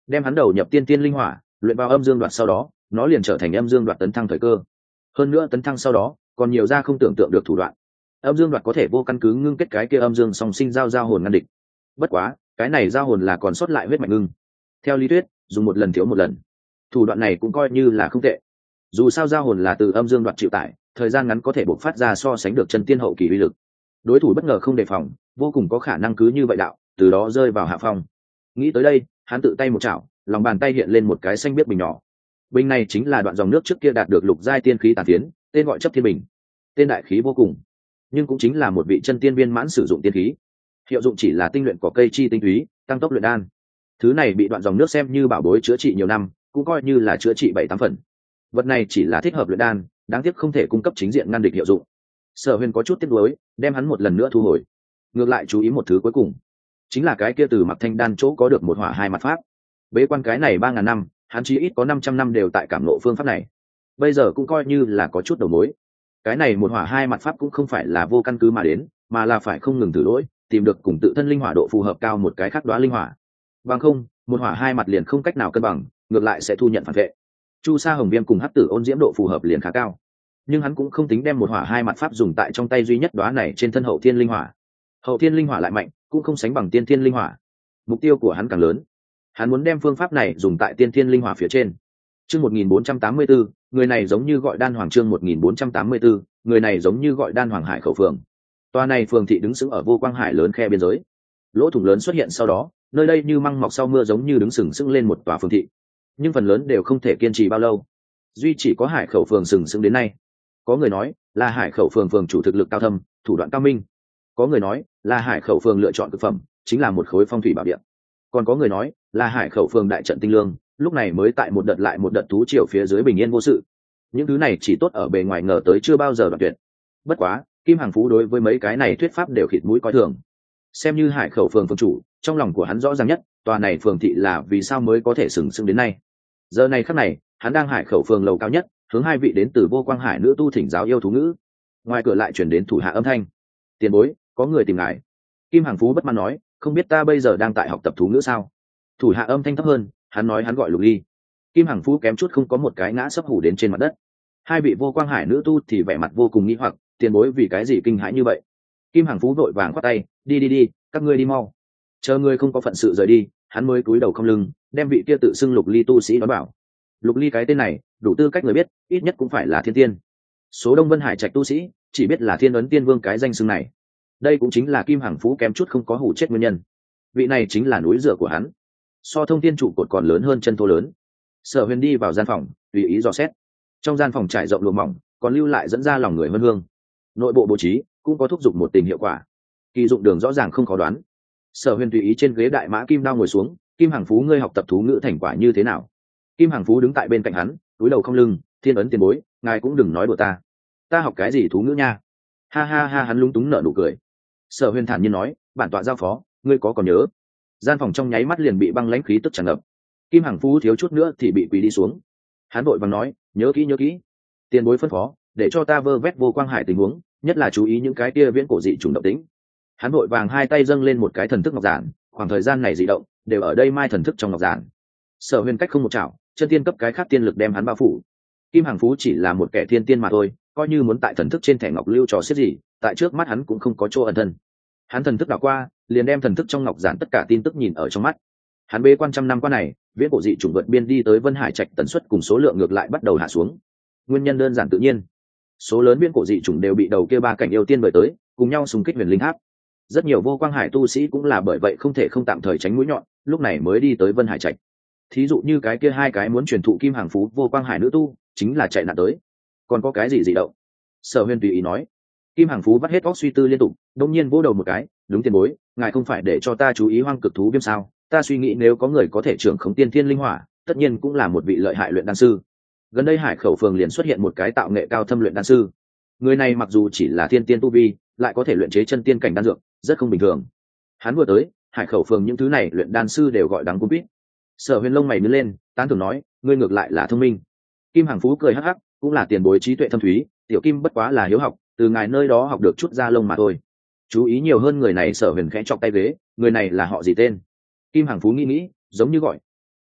đem hắn đầu nhập tiên tiên linh hỏa, luyện vào âm dương đoạt sau đó nó liền trở thành âm dương đoạt tấn thăng thời cơ. Hơn nữa tấn thăng sau đó còn nhiều ra không tưởng tượng được thủ đoạn. Âm dương đoạt có thể vô căn cứ ngưng kết cái kia âm dương song sinh giao giao hồn ngăn địch. Bất quá cái này giao hồn là còn sót lại huyết mạch ngưng, theo lý thuyết dùng một lần thiếu một lần, thủ đoạn này cũng coi như là không tệ. Dù sao giao hồn là từ âm dương đoạt chịu tải, thời gian ngắn có thể bộc phát ra so sánh được chân tiên hậu kỳ uy lực. Đối thủ bất ngờ không đề phòng, vô cùng có khả năng cứ như vậy đạo từ đó rơi vào hạ phong. Nghĩ tới đây, hắn tự tay một chảo, lòng bàn tay hiện lên một cái xanh biếc bình nhỏ. Bình này chính là đoạn dòng nước trước kia đạt được lục giai tiên khí tàn phiến, tên gọi chấp thiên bình. Tên đại khí vô cùng, nhưng cũng chính là một vị chân tiên viên mãn sử dụng tiên khí. Hiệu dụng chỉ là tinh luyện cỏ cây chi tinh túy, tăng tốc luyện đan. Thứ này bị đoạn dòng nước xem như bảo bối chữa trị nhiều năm, cũng coi như là chữa trị bảy tám phần. Vật này chỉ là thích hợp luyện đan, đáng tiếc không thể cung cấp chính diện ngăn địch hiệu dụng. Sở Huyền có chút tiếc nuối, đem hắn một lần nữa thu hồi. Ngược lại chú ý một thứ cuối cùng, chính là cái kia từ Mặc Thanh đan chỗ có được một hỏa hai mặt pháp. Bế quan cái này ba ngàn năm, hắn chí ít có năm trăm năm đều tại cảm ngộ phương pháp này. Bây giờ cũng coi như là có chút đầu mối. Cái này một hỏa hai mặt pháp cũng không phải là vô căn cứ mà đến, mà là phải không ngừng thử lỗi, tìm được cùng tự thân linh hỏa độ phù hợp cao một cái khác đóa linh hỏa. Bằng không, một hỏa hai mặt liền không cách nào cân bằng, ngược lại sẽ thu nhận phản vệ. Chu Sa Hồng Viêm cùng Hắc Tử Ôn Diễm độ phù hợp liền khá cao, nhưng hắn cũng không tính đem một hỏa hai mặt pháp dùng tại trong tay duy nhất đóa này trên thân hậu thiên linh hỏa. Hậu thiên linh hỏa lại mạnh, cũng không sánh bằng tiên thiên linh hỏa. Mục tiêu của hắn càng lớn, hắn muốn đem phương pháp này dùng tại tiên thiên linh hỏa phía trên. Chương một nghìn bốn trăm tám mươi tư, người này giống như gọi Đan Hoàng. Chương một nghìn bốn trăm tám mươi tư, người này giống như gọi Đan Hoàng. Hải Khẩu Phường. Tòa này phường thị đứng sững ở vô quang hải lớn khe biên giới. Lỗ thủng lớn xuất hiện sau đó, nơi đây như măng mọc sau mưa giống như đứng sừng sững lên một tòa phường thị. Nhưng phần lớn đều không thể kiên trì bao lâu. Duy chỉ có Hải Khẩu Phường sừng sững đến nay. Có người nói là Hải Khẩu Phường phường chủ thực lực cao thâm, thủ đoạn cao minh. Có người nói là Hải Khẩu Phường lựa chọn thực phẩm, chính là một khối phong thủy bảo địa. Còn có người nói là Hải Khẩu Phường đại trận tinh lương, lúc này mới tại một đợt lại một đợt thú triều phía dưới bình yên vô sự. Những thứ này chỉ tốt ở bề ngoài ngờ tới chưa bao giờ đoạn tuyệt. Bất quá, Kim Hằng Phú đối với mấy cái này thuyết pháp đều khịt mũi coi thường. Xem như Hải Khẩu Phường phường chủ, trong lòng của hắn rõ ràng nhất, tòa này phường thị là vì sao mới có thể sừng sững đến nay. Giờ này khắc này, hắn đang Hải Khẩu Phường lầu cao nhất, hướng hai vị đến từ Vô Quang Hải nữ tu thỉnh giáo yêu thú ngữ. Ngoài cửa lại chuyển đến thủ hạ âm thanh: "Tiền bối, có người tìm ngài." Kim Hằng Phú bất mãn nói: "Không biết ta bây giờ đang tại học tập thú ngữ sao?" Thủ hạ âm thanh thấp hơn, hắn nói hắn gọi Lục Ly. Kim Hằng Phú kém chút không có một cái ngã sấp hủ đến trên mặt đất. Hai vị Vô Quang Hải nữ tu thì vẻ mặt vô cùng nghi hoặc, tiền bối vì cái gì kinh hãi như vậy? Kim Hằng Phú vội vàng khoát tay: "Đi đi đi, các ngươi đi mau." Chờ ngươi không có phận sự rời đi, hắn mới cúi đầu không lưng, đem vị kia tự xưng Lục Ly tu sĩ nói bảo. Lục Ly cái tên này, đủ tư cách người biết, ít nhất cũng phải là thiên tiên. Số Đông Vân Hải trạch tu sĩ, chỉ biết là Thiên Ấn Tiên Vương cái danh xưng này. Đây cũng chính là Kim Hằng Phú kém chút không có hủ chết nguyên nhân. Vị này chính là núi dựa của hắn, so thông thiên trụ cột còn lớn hơn chân thô lớn. Sở Huyền đi vào gian phòng, tùy ý dò xét. Trong gian phòng trải rộng lụa mỏng, còn lưu lại dẫn ra lòng người vân hương. Nội bộ bố trí cũng có thúc giục một tình hiệu quả. Kỳ dụng đường rõ ràng không khó đoán. Sở Huyền tùy ý trên ghế đại mã kim đao ngồi xuống. Kim Hằng Phú, ngươi học tập thú ngữ thành quả như thế nào? Kim Hằng Phú đứng tại bên cạnh hắn, cúi đầu không lưng. Thiên Ấn tiền bối, ngài cũng đừng nói đùa ta. Ta học cái gì thú ngữ nha? Ha ha ha, hắn lúng túng nở nụ cười. Sở Huyền thản nhiên nói, bản tọa giao phó, ngươi có còn nhớ? Gian phòng trong nháy mắt liền bị băng lãnh khí tức tràn ngập. Kim Hằng Phú thiếu chút nữa thì bị quỳ đi xuống. Hắn vội vàng nói, nhớ kỹ nhớ kỹ. Tiền bối phân phó, để cho ta vơ vét Vô Quang Hải tình huống, nhất là chú ý những cái kia viễn cổ dị trùng động tĩnh. Hắn vội vàng hai tay dâng lên một cái thần thức ngọc giản, khoảng thời gian này dị động đều ở đây mai thần thức trong ngọc giản. Sở Huyền cách không một chảo, chân tiên cấp cái khác tiên lực đem hắn bao phủ. Kim Hằng Phú chỉ là một kẻ thiên tiên mà thôi, coi như muốn tại thần thức trên thẻ ngọc lưu trò xiết gì, tại trước mắt hắn cũng không có chỗ ẩn thân. Hắn thần thức đảo qua, liền đem thần thức trong ngọc giản tất cả tin tức nhìn ở trong mắt. Hắn bế quan trăm năm qua này, viễn cổ dị chủng vượt biên đi tới Vân Hải Trạch tần suất cùng số lượng ngược lại bắt đầu hạ xuống. Nguyên nhân đơn giản tự nhiên, số lớn viễn cổ dị chủng đều bị đầu kia ba cảnh yêu tiên bởi tới, cùng nhau xung kích Huyền Linh Tháp. Rất nhiều Vô Quang Hải tu sĩ cũng là bởi vậy không thể không tạm thời tránh mũi nhọn, lúc này mới đi tới Vân Hải Trạch. Thí dụ như cái kia hai cái muốn truyền thụ Kim Hằng Phú Vô Quang Hải nữ tu, chính là chạy nạn tới. Còn có cái gì dị động? Sở Huyền tùy ý nói. Kim Hằng Phú vắt hết óc suy tư liên tục, đột nhiên vỗ đầu một cái, đúng tiền bối, ngài không phải để cho ta chú ý hoang cực thú viêm sao? Ta suy nghĩ nếu có người có thể trưởng khống tiên thiên linh hỏa, tất nhiên cũng là một vị lợi hại luyện đan sư. Gần đây Hải Khẩu Phường liền xuất hiện một cái tạo nghệ cao thâm luyện đan sư. Người này mặc dù chỉ là thiên tiên tu vi, lại có thể luyện chế chân tiên cảnh đan dược, rất không bình thường. Hắn vừa tới, Hải Khẩu Phường những thứ này luyện đan sư đều gọi đắng cú bít. Sở Huyền lông mày nhướng lên, tán thưởng nói, ngươi ngược lại là thông minh. Kim Hằng Phú cười hắc hắc, cũng là tiền bối trí tuệ thâm thúy, tiểu Kim bất quá là hiếu học, từ ngài nơi đó học được chút da lông mà thôi. Chú ý nhiều hơn người này. Sở Huyền khẽ chọc tay ghế, người này là họ gì tên? Kim Hằng Phú nghĩ nghĩ, giống như gọi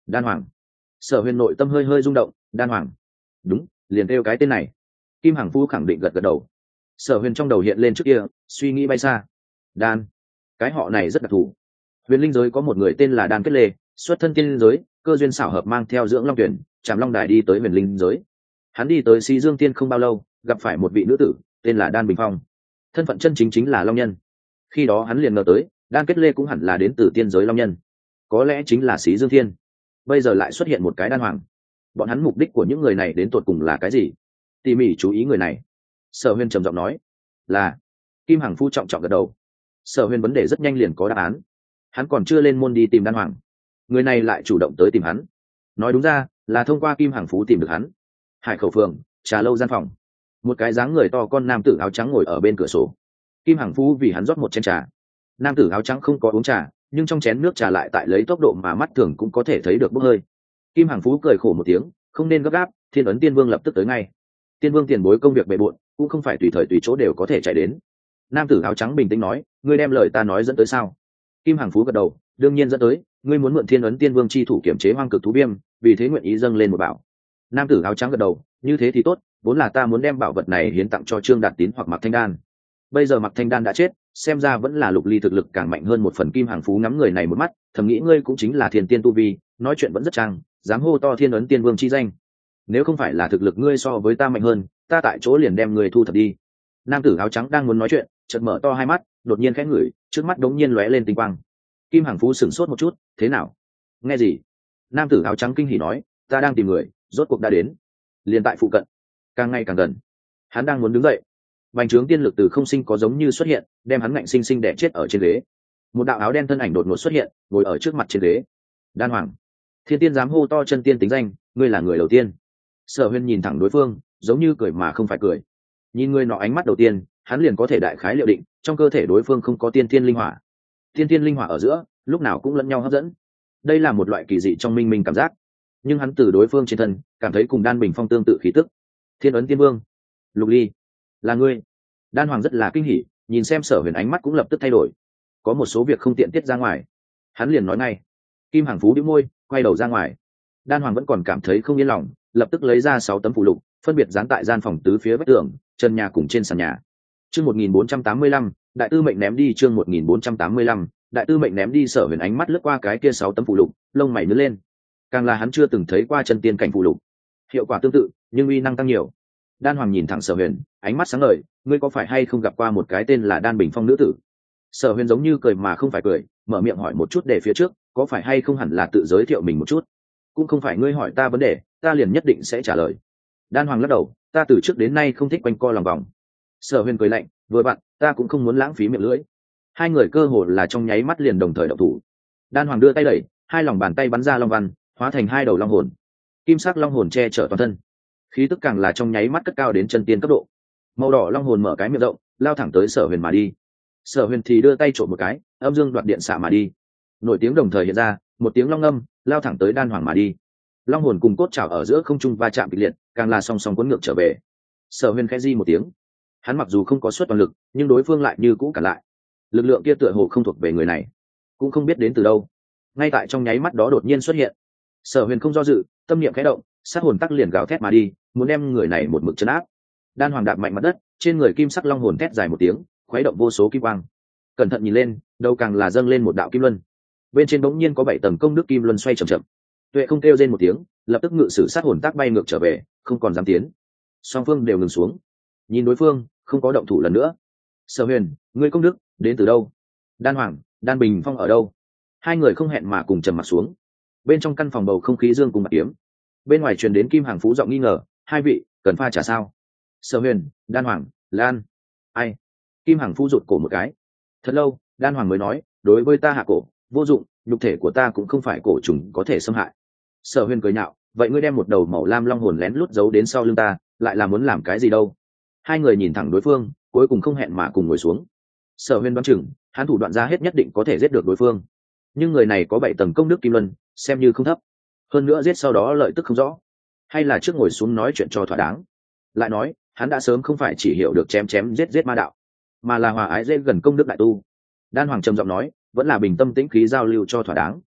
Đan Hoàng. Sở Huyền nội tâm hơi hơi rung động. Đan Hoàng. Đúng, liền kêu cái tên này. Kim Hằng Phu khẳng định gật gật đầu. Sở Huyền trong đầu hiện lên trước kia, suy nghĩ bay xa. Đan, cái họ này rất đặc thù. Huyền linh giới có một người tên là Đan Kết Lê, xuất thân tiên giới, cơ duyên xảo hợp mang theo dưỡng long tuyển, chạm long đài đi tới huyền linh giới. Hắn đi tới Xí Dương Tiên không bao lâu, gặp phải một vị nữ tử, tên là Đan Bình Phong. Thân phận chân chính chính là long nhân. Khi đó hắn liền ngờ tới, Đan Kết Lê cũng hẳn là đến từ tiên giới long nhân, có lẽ chính là Xí Dương Thiên. Bây giờ lại xuất hiện một cái Đan Hoàng. Bọn hắn mục đích của những người này đến tột cùng là cái gì? Tỉ mỉ chú ý người này. Sở Huyền trầm giọng nói. Là. Kim Hằng Phu trọng trọng gật đầu. Sở Huyền vấn đề rất nhanh liền có đáp án. Hắn còn chưa lên môn đi tìm Đan Hoàng, người này lại chủ động tới tìm hắn. Nói đúng ra là thông qua Kim Hằng Phú tìm được hắn. Hải Khẩu Phường, trà lâu gian phòng, một cái dáng người to con nam tử áo trắng ngồi ở bên cửa sổ. Kim Hằng Phú vì hắn rót một chén trà. Nam tử áo trắng không có uống trà, nhưng trong chén nước trà lại tại lấy tốc độ mà mắt thường cũng có thể thấy được bốc hơi. Kim Hằng Phú cười khổ một tiếng, không nên gấp gáp, Thiên Ấn Tiên Vương lập tức tới ngay. Tiên Vương tiền bối công việc bề bộn, cũng không phải tùy thời tùy chỗ đều có thể chạy đến. Nam tử áo trắng bình tĩnh nói, ngươi đem lời ta nói dẫn tới sao? Kim Hằng Phú gật đầu, đương nhiên dẫn tới, ngươi muốn mượn Thiên Ấn Tiên Vương chi thủ kiểm chế hoang cực thú viêm, vì thế nguyện ý dâng lên một bảo. Nam tử áo trắng gật đầu, như thế thì tốt, vốn là ta muốn đem bảo vật này hiến tặng cho Trương Đạt Tín hoặc Mạc Thanh Đan. Bây giờ Mạc Thanh Đan đã chết, xem ra vẫn là Lục Ly thực lực càng mạnh hơn một phần. Kim Hằng Phú ngắm người này một mắt, thầm nghĩ ngươi cũng chính là thiên tiên tu vi, nói chuyện vẫn rất trang, dám hô to Thiên Ấn Tiên Vương chi danh. Nếu không phải là thực lực ngươi so với ta mạnh hơn, ta tại chỗ liền đem ngươi thu thập đi. Nam tử áo trắng đang muốn nói chuyện, chợt mở to hai mắt, đột nhiên khẽ ngửi, trước mắt đống nhiên lóe lên tinh quang. Kim Hằng Phú sửng sốt một chút, thế nào? Nghe gì? Nam tử áo trắng kinh hỉ nói, ta đang tìm người, rốt cuộc đã đến, liền tại phụ cận, càng ngày càng gần. Hắn đang muốn đứng dậy, bành trướng tiên lực từ không sinh có giống như xuất hiện, đem hắn ngạnh sinh sinh đè chết ở trên ghế. Một đạo áo đen thân ảnh đột ngột xuất hiện, ngồi ở trước mặt trên ghế. Đan Hoàng. Thiên tiên dám hô to chân tiên tính danh, ngươi là người đầu tiên. Sở Huyên nhìn thẳng đối phương, giống như cười mà không phải cười. Nhìn người nọ ánh mắt đầu tiên, hắn liền có thể đại khái liệu định, trong cơ thể đối phương không có tiên tiên linh hỏa. Tiên tiên linh hỏa ở giữa, lúc nào cũng lẫn nhau hấp dẫn. Đây là một loại kỳ dị trong minh minh cảm giác. Nhưng hắn từ đối phương trên thân, cảm thấy cùng Đan Bình Phong tương tự khí tức. Thiên Ấn Tiên Vương, Lục Ly, là ngươi. Đan Hoàng rất là kinh hỉ, nhìn xem Sở Huyền ánh mắt cũng lập tức thay đổi. Có một số việc không tiện tiết ra ngoài, hắn liền nói ngay. Kim Hằng Phú bĩu môi, quay đầu ra ngoài. Đan Hoàng vẫn còn cảm thấy không yên lòng, lập tức lấy ra sáu tấm phù lục, phân biệt dán tại gian phòng tứ phía vách tường, trần nhà cùng trên sàn nhà. Chương một nghìn bốn trăm tám mươi lăm, đại tư mệnh ném đi. Chương một nghìn bốn trăm tám mươi lăm, đại tư mệnh ném đi. Sở Huyền ánh mắt lướt qua cái kia sáu tấm phù lục, lông mày nhướng lên. Càng là hắn chưa từng thấy qua chân tiên cảnh phù lục, hiệu quả tương tự, nhưng uy năng tăng nhiều. Đan Hoàng nhìn thẳng Sở Huyền, ánh mắt sáng ngời, ngươi có phải hay không gặp qua một cái tên là Đan Bình Phong nữ tử? Sở Huyền giống như cười mà không phải cười, mở miệng hỏi một chút để phía trước, có phải hay không hẳn là tự giới thiệu mình một chút? Cũng không phải ngươi hỏi ta vấn đề, ta liền nhất định sẽ trả lời. Đan Hoàng lắc đầu, ta từ trước đến nay không thích quanh co lòng vòng. Sở Huyền cười lạnh, vừa bạn, ta cũng không muốn lãng phí miệng lưỡi. Hai người cơ hồ là trong nháy mắt liền đồng thời động thủ. Đan Hoàng đưa tay đẩy, hai lòng bàn tay bắn ra long văn, hóa thành hai đầu long hồn. Kim sắc long hồn che chở toàn thân, khí tức càng là trong nháy mắt cất cao đến chân tiên cấp độ. Màu đỏ long hồn mở cái miệng rộng, lao thẳng tới Sở Huyền mà đi. Sở Huyền thì đưa tay trộm một cái, âm dương đoạt điện xạ mà đi. Nổi tiếng đồng thời hiện ra, một tiếng long âm, lao thẳng tới Đan Hoàng mà đi. Long hồn cùng cốt trảo ở giữa không trung va chạm kịch liệt, càng là song song cuốn ngược trở về. Sở Huyền khẽ di một tiếng, hắn mặc dù không có xuất toàn lực, nhưng đối phương lại như cũ cản lại. Lực lượng kia tựa hồ không thuộc về người này, cũng không biết đến từ đâu. Ngay tại trong nháy mắt đó đột nhiên xuất hiện. Sở Huyền không do dự, tâm niệm khẽ động, sát hồn tắc liền gào thét mà đi, muốn đem người này một mực trấn áp. Đan Hoàng đạp mạnh mặt đất, trên người kim sắc long hồn thét dài một tiếng, khuấy động vô số kim quang. Cẩn thận nhìn lên, đầu càng là dâng lên một đạo kim luân. Bên trên bỗng nhiên có bảy tầng công đức kim luân xoay chậm chậm. Tuệ không kêu rên một tiếng, lập tức ngự sử sát hồn tác bay ngược trở về, không còn dám tiến. Song phương đều ngừng xuống, nhìn đối phương, không có động thủ lần nữa. Sở Huyền, ngươi công đức đến từ đâu? Đan Hoàng, Đan Bình Phong ở đâu? Hai người không hẹn mà cùng trầm mặt xuống. Bên trong căn phòng bầu không khí dương cùng bạc kiếm. Bên ngoài truyền đến Kim Hằng Phú giọng nghi ngờ, hai vị cần pha trà sao? Sở Huyền, Đan Hoàng, Lan, ai? Kim Hằng Phú rụt cổ một cái. Thật lâu, Đan Hoàng mới nói, đối với ta hạ cổ, vô dụng, nhục thể của ta cũng không phải cổ trùng có thể xâm hại. Sở Huyền cười nhạo, vậy ngươi đem một đầu màu lam long hồn lén lút giấu đến sau lưng ta, lại là muốn làm cái gì đâu? Hai người nhìn thẳng đối phương, cuối cùng không hẹn mà cùng ngồi xuống. Sở Huyền đoán chừng, hắn thủ đoạn ra hết nhất định có thể giết được đối phương, nhưng người này có bảy tầng công đức kim luân, xem như không thấp. Hơn nữa giết sau đó lợi tức không rõ, hay là trước ngồi xuống nói chuyện cho thỏa đáng. Lại nói, hắn đã sớm không phải chỉ hiểu được chém chém giết giết ma đạo, mà là hòa ái dễ gần công đức đại tu. Đan Hoàng trầm giọng nói, vẫn là bình tâm tĩnh khí giao lưu cho thỏa đáng.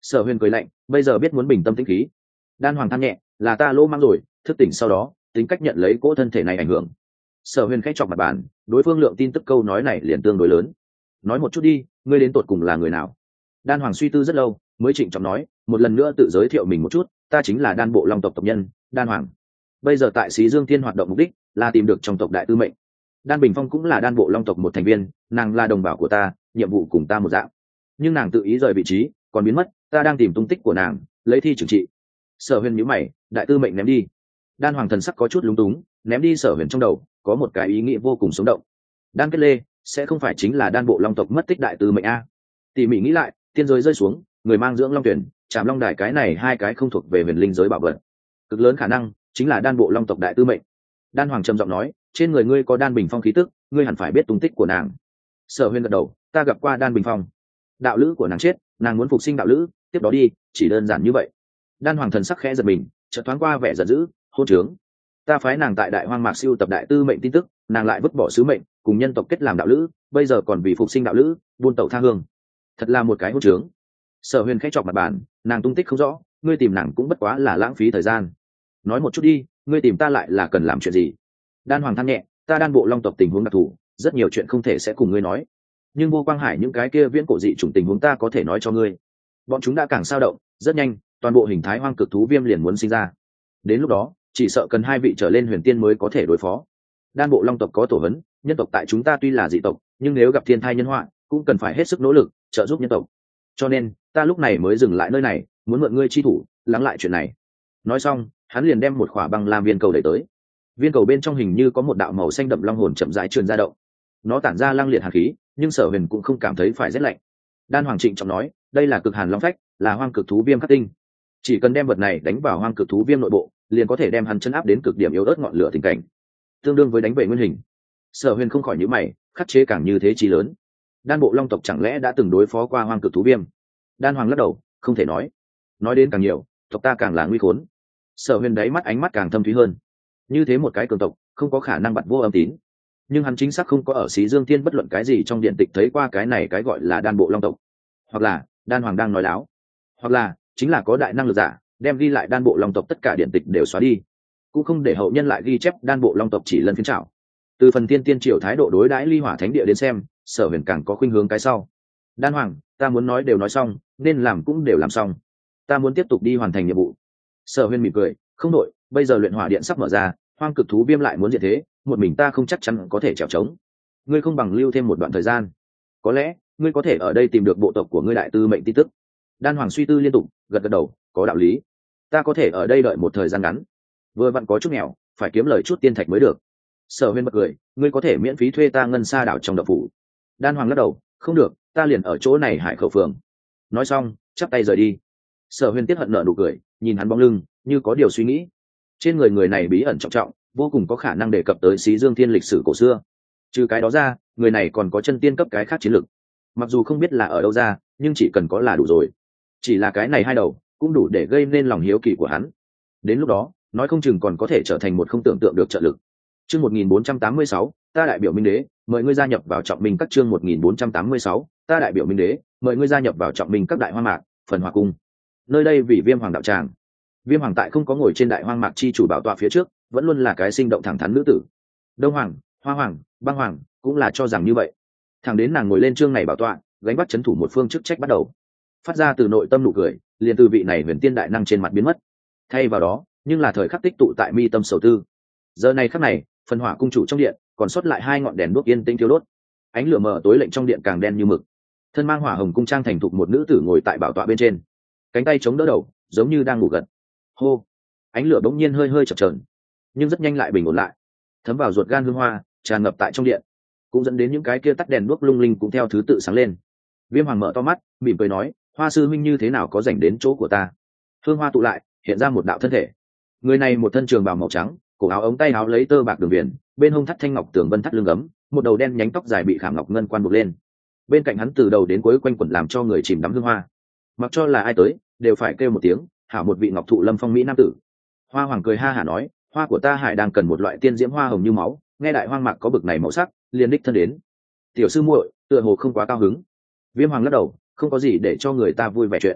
Sở Huyền cười lạnh, bây giờ biết muốn bình tâm tĩnh khí. Đan Hoàng than nhẹ, là ta lỗ mang rồi, thức tỉnh sau đó tính cách nhận lấy cỗ thân thể này ảnh hưởng. Sở Huyền khẽ chọc mặt bàn, đối phương lượng tin tức câu nói này liền tương đối lớn. Nói một chút đi, ngươi đến tột cùng là người nào? Đan Hoàng suy tư rất lâu mới trịnh trọng nói, một lần nữa tự giới thiệu mình một chút, ta chính là Đan bộ long tộc tộc nhân Đan Hoàng. Bây giờ tại Xí Dương Thiên hoạt động mục đích là tìm được trong tộc đại tư mệnh. Đan Bình Phong cũng là Đan bộ long tộc một thành viên, nàng là đồng bào của ta, nhiệm vụ cùng ta một dạng, nhưng nàng tự ý rời vị trí còn biến mất, ta đang tìm tung tích của nàng, lấy thi trừng trị. Sở Huyền nhíu mày, đại tư mệnh ném đi. Đan Hoàng thần sắc có chút lúng túng, ném đi Sở Huyền trong đầu có một cái ý nghĩ vô cùng sống động. Đan Kết Lê sẽ không phải chính là Đan bộ long tộc mất tích đại tư mệnh a? Tỉ mỉ nghĩ lại, tiên giới rơi xuống, người mang dưỡng long tuyển, Trảm Long Đài, cái này hai cái không thuộc về huyền linh giới bảo vật, cực lớn khả năng chính là Đan bộ long tộc đại tư mệnh. Đan Hoàng trầm giọng nói, trên người ngươi có Đan Bình Phong khí tức, ngươi hẳn phải biết tung tích của nàng. Sở Huyền gật đầu, ta gặp qua Đan Bình Phong. Đạo lữ của nàng chết, nàng muốn phục sinh đạo lữ, tiếp đó đi, chỉ đơn giản như vậy. Đan Hoàng thần sắc khẽ giật mình, chợt thoáng qua vẻ giận dữ, hôn trướng. Ta phái nàng tại Đại Hoang Mạc siêu tập đại tư mệnh tin tức, nàng lại vứt bỏ sứ mệnh, cùng nhân tộc kết làm đạo lữ, bây giờ còn vì phục sinh đạo lữ, buôn tẩu tha hương. Thật là một cái hôn trướng. Sở Huyền khẽ chọc mặt bàn, nàng tung tích không rõ, ngươi tìm nàng cũng bất quá là lãng phí thời gian. Nói một chút đi, ngươi tìm ta lại là cần làm chuyện gì? Đan Hoàng than nhẹ, ta Đan bộ long tộc tình huống đặc thù, rất nhiều chuyện không thể sẽ cùng ngươi nói, nhưng Vô Quang Hải những cái kia viễn cổ dị chủng tình huống ta có thể nói cho ngươi. Bọn chúng đã càng sao động, rất nhanh toàn bộ hình thái hoang cực thú viêm liền muốn sinh ra. Đến lúc đó chỉ sợ cần hai vị trở lên huyền tiên mới có thể đối phó. Đan bộ long tộc có tổ hấn, nhân tộc tại chúng ta tuy là dị tộc, nhưng nếu gặp thiên thai nhân họa cũng cần phải hết sức nỗ lực trợ giúp nhân tộc. Cho nên ta lúc này mới dừng lại nơi này, muốn mượn ngươi chi thủ lắng lại chuyện này. Nói xong hắn liền đem một khỏa băng lam viên cầu đẩy tới. Viên cầu bên trong hình như có một đạo màu xanh đậm long hồn chậm rãi truyền ra động, nó tản ra lăng liệt hàn khí, nhưng Sở Huyền cũng không cảm thấy phải rét lạnh. Đan Hoàng trịnh trọng nói, đây là cực hàn long phách, là hoang cực thú viêm khắc tinh, chỉ cần đem vật này đánh vào hoang cực thú viêm nội bộ, liền có thể đem hắn chấn áp đến cực điểm yếu ớt ngọn lửa tình cảnh, tương đương với đánh bể nguyên hình. Sở Huyền không khỏi nhíu mày, khắc chế càng như thế chí lớn. Đan bộ long tộc chẳng lẽ đã từng đối phó qua hoang cực thú viêm? Đan Hoàng lắc đầu, không thể nói. Nói đến càng nhiều, tộc ta càng là nguy khốn. Sở Huyền đáy mắt ánh mắt càng thâm thúy hơn. Như thế một cái cường tộc, không có khả năng bặt vô âm tín. Nhưng hắn chính xác không có ở Xí Dương Thiên bất luận cái gì trong điện tịch thấy qua cái này cái gọi là Đan bộ long tộc. Hoặc là Đan Hoàng đang nói láo, hoặc là chính là có đại năng lực giả đem ghi lại Đan bộ long tộc tất cả điện tịch đều xóa đi, cũng không để hậu nhân lại ghi chép Đan bộ long tộc chỉ lần phiến trảo. Từ phần tiên tiên triều thái độ đối đãi ly hỏa thánh địa đến xem, Sở Huyền càng có khuynh hướng cái sau. Đan Hoàng, ta muốn nói đều nói xong, nên làm cũng đều làm xong, ta muốn tiếp tục đi hoàn thành nhiệm vụ. Sở Huyền mỉm cười, không nội, bây giờ luyện hỏa điện sắp mở ra, hoang cực thú viêm lại muốn diệt thế, một mình ta không chắc chắn có thể trèo trống. Ngươi không bằng lưu thêm một đoạn thời gian, có lẽ ngươi có thể ở đây tìm được bộ tộc của ngươi đại tư mệnh tin tức. Đan Hoàng suy tư liên tục, gật gật đầu, có đạo lý, ta có thể ở đây đợi một thời gian ngắn, vừa vặn có chút nghèo, phải kiếm lời chút tiên thạch mới được. Sở Huyền bật cười, ngươi có thể miễn phí thuê ta ngân sa đảo trong đậu phủ. Đan Hoàng lắc đầu, không được, ta liền ở chỗ này Hải Khẩu phường. Nói xong chắp tay rời đi. Sở Huyền tiếc hận nở nụ cười, nhìn hắn bóng lưng như có điều suy nghĩ. Trên người người này bí ẩn trọng trọng, vô cùng có khả năng đề cập tới Xí Dương Thiên lịch sử cổ xưa. Trừ cái đó ra, người này còn có chân tiên cấp cái khác chiến lực, mặc dù không biết là ở đâu ra, nhưng chỉ cần có là đủ rồi. Chỉ là cái này hai đầu cũng đủ để gây nên lòng hiếu kỳ của hắn. Đến lúc đó nói không chừng còn có thể trở thành một không tưởng tượng được trợ lực. Chương một nghìn bốn trăm tám mươi sáu, ta đại biểu Minh Đế, mời ngươi gia nhập vào Trọng Minh các. Chương một nghìn bốn trăm tám mươi sáu, ta đại biểu Minh Đế, mời ngươi gia nhập vào Trọng Minh các. Đại Hoang Mạc, phần Hỏa Cung. Nơi đây vì Viêm Hoàng đạo tràng. Viêm Hoàng tại không có ngồi trên Đại Hoang Mạc chi chủ bảo tọa phía trước, vẫn luôn là cái sinh động thẳng thắn nữ tử. Đông Hoàng, Hoa Hoàng, Băng Hoàng cũng là cho rằng như vậy. Thẳng đến nàng ngồi lên chương này bảo tọa, gánh bắt chấn thủ một phương chức trách bắt đầu phát ra từ nội tâm nụ cười, liền từ vị này huyền tiên đại năng trên mặt biến mất. Thay vào đó, nhưng là thời khắc tích tụ tại mi tâm sầu tư. Giờ này khắc này, phần Hỏa cung chủ trong điện còn sót lại hai ngọn đèn đuốc yên tĩnh thiêu đốt, ánh lửa mờ tối lệnh trong điện càng đen như mực. Thân mang hỏa hồng cung trang thành thục một nữ tử ngồi tại bảo tọa bên trên, cánh tay chống đỡ đầu, giống như đang ngủ gật. Hô, ánh lửa bỗng nhiên hơi hơi chập chờn, nhưng rất nhanh lại bình ổn lại, thấm vào ruột gan hương hoa, tràn ngập tại trong điện, cũng dẫn đến những cái kia tắt đèn đuốc lung linh cũng theo thứ tự sáng lên. Viêm Hoàng mở to mắt, mỉm cười nói, Hoa sư minh như thế nào có rảnh đến chỗ của ta? Hương hoa tụ lại, hiện ra một đạo thân thể. Người này một thân trường bào màu trắng, cổ áo ống tay áo lấy tơ bạc đường viền, bên hông thắt thanh ngọc tường vân thắt lưng ấm, một đầu đen nhánh tóc dài bị khảm ngọc ngân quan buộc lên. Bên cạnh hắn từ đầu đến cuối quanh quẩn làm cho người chìm đắm hương hoa. Mặc cho là ai tới, đều phải kêu một tiếng, hảo một vị ngọc thụ lâm phong mỹ nam tử. Hoa Hoàng cười ha hả nói, hoa của ta Hải đang cần một loại tiên diễm hoa hồng như máu, nghe Đại Hoang Mạc có bực này màu sắc, liền đích thân đến. Tiểu sư muội, tựa hồ không quá cao hứng. Viêm Hoàng lắc đầu, không có gì để cho người ta vui vẻ chuyện.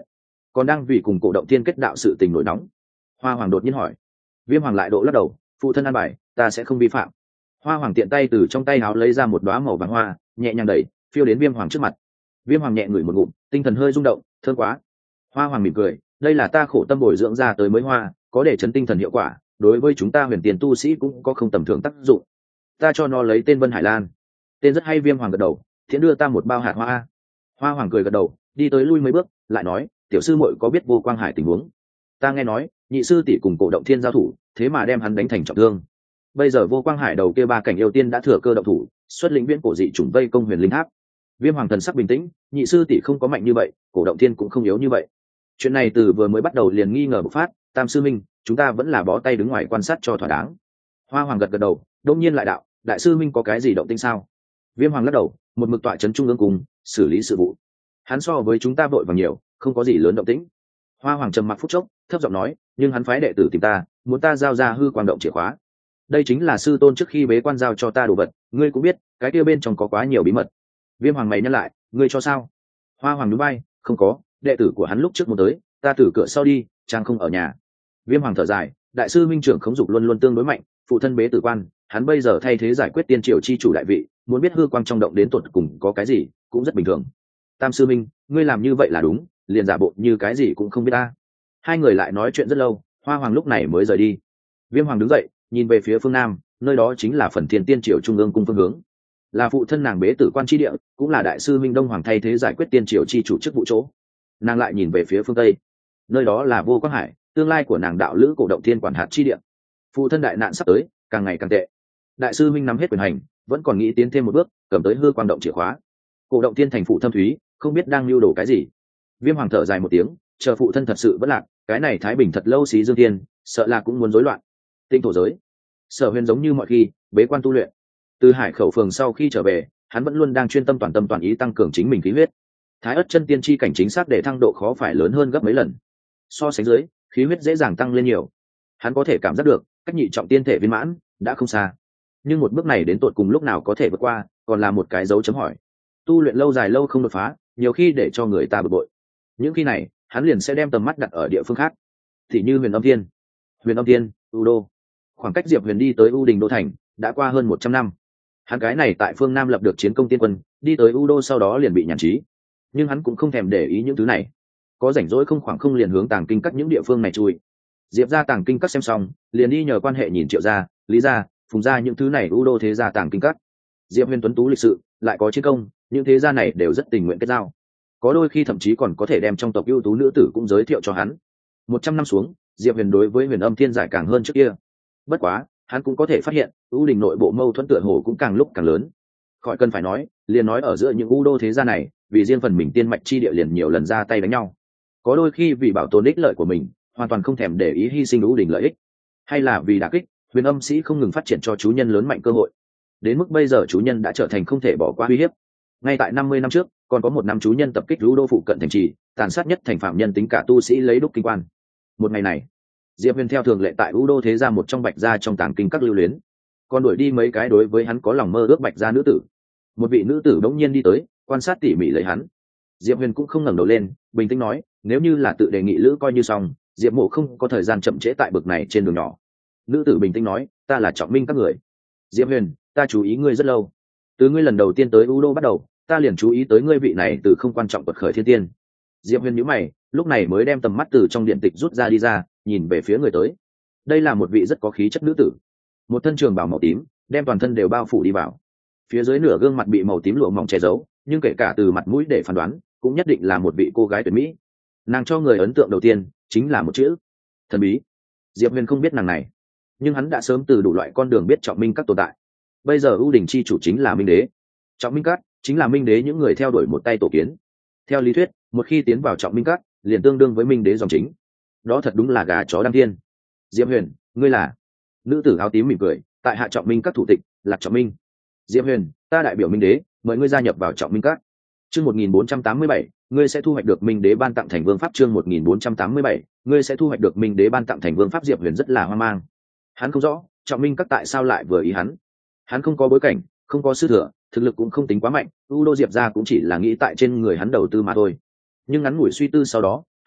còn đang vì cùng cổ động thiên kết đạo sự tình nổi nóng. Hoa Hoàng đột nhiên hỏi. Viêm Hoàng lại độ lắc đầu, phụ thân an bài, ta sẽ không vi phạm. Hoa Hoàng tiện tay từ trong tay áo lấy ra một đóa màu vàng hoa, nhẹ nhàng đẩy, phiêu đến Viêm Hoàng trước mặt. Viêm Hoàng nhẹ ngửi một ngụm, tinh thần hơi rung động, thơm quá. Hoa Hoàng mỉm cười, đây là ta khổ tâm bồi dưỡng ra tới mới hoa, có để chấn tinh thần hiệu quả, đối với chúng ta huyền tiền tu sĩ cũng có không tầm thường tác dụng. Ta cho nó lấy tên Vân Hải Lan. Tên rất hay. Viêm Hoàng gật đầu, thiện đưa ta một bao hạt hoa. Hoa Hoàng cười gật đầu, đi tới lui mấy bước, lại nói, tiểu sư muội có biết Vô Quang Hải tình huống? Ta nghe nói, nhị sư tỷ cùng cổ động thiên giao thủ, thế mà đem hắn đánh thành trọng thương. Bây giờ Vô Quang Hải đầu kia ba cảnh yêu tiên đã thừa cơ động thủ, xuất lĩnh viễn cổ dị chủng vây công huyền linh tháp. Viêm Hoàng thần sắc bình tĩnh, nhị sư tỷ không có mạnh như vậy, cổ động thiên cũng không yếu như vậy. Chuyện này từ vừa mới bắt đầu liền nghi ngờ bộc phát, Tam sư minh, chúng ta vẫn là bó tay đứng ngoài quan sát cho thỏa đáng. Hoa Hoàng gật gật đầu, đông nhiên lại đạo, đại sư minh có cái gì động tĩnh sao? Viêm Hoàng lắc đầu, một mực tọa trấn trung ương cùng xử lý sự vụ. Hắn so với chúng ta vội vàng nhiều, không có gì lớn động tĩnh. Hoa Hoàng trầm mặc phút chốc, thấp giọng nói, nhưng hắn phái đệ tử tìm ta, muốn ta giao ra hư quang động chìa khóa. Đây chính là sư tôn trước khi bế quan giao cho ta đồ vật, ngươi cũng biết, cái kia bên trong có quá nhiều bí mật. Viêm Hoàng mày nhắc lại, ngươi cho sao? Hoa Hoàng núi bay, không có, đệ tử của hắn lúc trước muốn tới, ta từ cửa sau đi, trang không ở nhà. Viêm Hoàng thở dài, đại sư minh trưởng khống dục luôn luôn tương đối mạnh, phụ thân bế tử quan, hắn bây giờ thay thế giải quyết tiên triều chi chủ đại vị, muốn biết hư quang trong động đến tuột cùng có cái gì, cũng rất bình thường. Tam sư minh, ngươi làm như vậy là đúng, liền giả bộ như cái gì cũng không biết ta. Hai người lại nói chuyện rất lâu, Hoa Hoàng lúc này mới rời đi. Viêm Hoàng đứng dậy, nhìn về phía phương nam, nơi đó chính là phần thiên tiên triều trung ương cung phương hướng, là phụ thân nàng bế tử quan chi địa, cũng là đại sư minh Đông Hoàng thay thế giải quyết tiên triều chi chủ chức vụ chỗ. Nàng lại nhìn về phía phương tây, nơi đó là Vô Quang Hải, tương lai của nàng đạo lữ cổ động thiên quản hạt chi địa. Phụ thân đại nạn sắp tới, càng ngày càng tệ. Đại sư minh nắm hết quyền hành, vẫn còn nghĩ tiến thêm một bước, cầm tới hư quang động chìa khóa. Cổ động thiên thành phụ thâm thúy, không biết đang lưu đồ cái gì. Viêm Hoàng thở dài một tiếng, chờ phụ thân thật sự vẫn lạc, cái này thái bình thật lâu xí dương tiên, sợ là cũng muốn rối loạn. Tinh thổ giới, Sở Huyền giống như mọi khi bế quan tu luyện. Từ Hải Khẩu Phường sau khi trở về, hắn vẫn luôn đang chuyên tâm toàn tâm toàn ý tăng cường chính mình khí huyết. Thái ất chân tiên chi cảnh chính xác để thăng độ khó phải lớn hơn gấp mấy lần. So sánh dưới, khí huyết dễ dàng tăng lên nhiều. Hắn có thể cảm giác được, cách nhị trọng tiên thể viên mãn đã không xa. Nhưng một bước này đến tột cùng lúc nào có thể vượt qua, còn là một cái dấu chấm hỏi. Tu luyện lâu dài lâu không đột phá, nhiều khi để cho người ta bực bội. Những khi này, hắn liền sẽ đem tầm mắt đặt ở địa phương khác. Thì như Huyền Âm Thiên, Huyền Âm Thiên, U Đô. Khoảng cách Diệp Huyền đi tới U Đình Đô thành đã qua hơn một trăm năm. Hắn cái này tại phương Nam lập được chiến công tiên quân, đi tới U Đô sau đó liền bị nhàn trí. Nhưng hắn cũng không thèm để ý những thứ này. Có rảnh rỗi không khoảng không liền hướng Tàng Kinh Các những địa phương này chui. Diệp ra Tàng Kinh Các xem xong, liền đi nhờ quan hệ nhìn Triệu gia, Lý gia, Phùng gia những thứ này U Đô thế gia Tàng Kinh Các. Diệp Huyền tuấn tú lịch sự, lại có chiến công, những thế gia này đều rất tình nguyện kết giao. Có đôi khi thậm chí còn có thể đem trong tộc ưu tú nữ tử cũng giới thiệu cho hắn. Một trăm năm xuống, Diệp Huyền đối với Huyền Âm Thiên giải càng hơn trước kia. Bất quá, hắn cũng có thể phát hiện, U Đình nội bộ mâu thuẫn tựa hồ cũng càng lúc càng lớn. Khỏi cần phải nói, liền nói ở giữa những U Đô thế gia này, vì riêng phần mình tiên mạch chi địa liền nhiều lần ra tay đánh nhau. Có đôi khi vì bảo tồn ích lợi của mình, hoàn toàn không thèm để ý hy sinh U Đình lợi ích, hay là vì đả kích Huyền Âm sĩ không ngừng phát triển cho chú nhân lớn mạnh cơ hội. Đến mức bây giờ chú nhân đã trở thành không thể bỏ qua uy hiếp. Ngay tại năm mươi năm trước, còn có một năm chú nhân tập kích U Đô phụ cận thành trì, tàn sát nhất thành phạm nhân tính cả tu sĩ lấy đúc kinh quan. Một ngày này, Diệp Huyền theo thường lệ tại U Đô thế gia một trong Bạch gia trong Tàng Kinh Các lưu luyến, còn đuổi đi mấy cái đối với hắn có lòng mơ ước Bạch gia nữ tử. Một vị nữ tử bỗng nhiên đi tới, quan sát tỉ mỉ lấy hắn. Diệp Huyền cũng không ngẩng đầu lên, bình tĩnh nói, nếu như là tự đề nghị lữ coi như xong, Diệp Mộ không có thời gian chậm trễ tại bực này trên đường nhỏ. Nữ tử bình tĩnh nói, ta là Trọng Minh các người. Diệp Huyền, ta chú ý ngươi rất lâu. Từ ngươi lần đầu tiên tới U Đô bắt đầu, ta liền chú ý tới ngươi vị này từ không quan trọng quật khởi thiên tiên. Diệp Huyền nhíu mày, lúc này mới đem tầm mắt từ trong điện tịch rút ra đi ra, nhìn về phía người tới. Đây là một vị rất có khí chất nữ tử, một thân trường bào màu tím, đem toàn thân đều bao phủ đi vào. Phía dưới nửa gương mặt bị màu tím lụa mỏng che giấu, nhưng kể cả từ mặt mũi để phán đoán, cũng nhất định là một vị cô gái tuyệt mỹ. Nàng cho người ấn tượng đầu tiên chính là một chữ: thần bí. Diệp Huyền không biết nàng này, nhưng hắn đã sớm từ đủ loại con đường biết Trọng Minh các tồn tại. Bây giờ U Đình chi chủ chính là Minh Đế, Trọng Minh các chính là Minh Đế những người theo đuổi một tay tổ kiến. Theo lý thuyết, một khi tiến vào Trọng Minh các, liền tương đương với Minh Đế dòng chính. Đó thật đúng là gà chó đăng thiên. Diệp Huyền, ngươi là? Nữ tử áo tím mỉm cười, tại hạ Trọng Minh các thủ tịch Lạc Trọng Minh. Diệp Huyền, ta đại biểu Minh Đế, mời ngươi gia nhập vào Trọng Minh các. Chương một nghìn bốn trăm tám mươi bảy, ngươi sẽ thu hoạch được Minh Đế ban tặng thành vương pháp. Chương một nghìn bốn trăm tám mươi bảy, ngươi sẽ thu hoạch được Minh Đế ban tặng thành vương pháp. Diệp Huyền rất là hoang mang. Hắn không rõ, Trọng Minh các tại sao lại vừa ý hắn. Hắn không có bối cảnh, không có sư thừa, thực lực cũng không tính quá mạnh, U Đô Diệp gia cũng chỉ là nghĩ tại trên người hắn đầu tư mà thôi. Nhưng ngắn ngủi suy tư sau đó,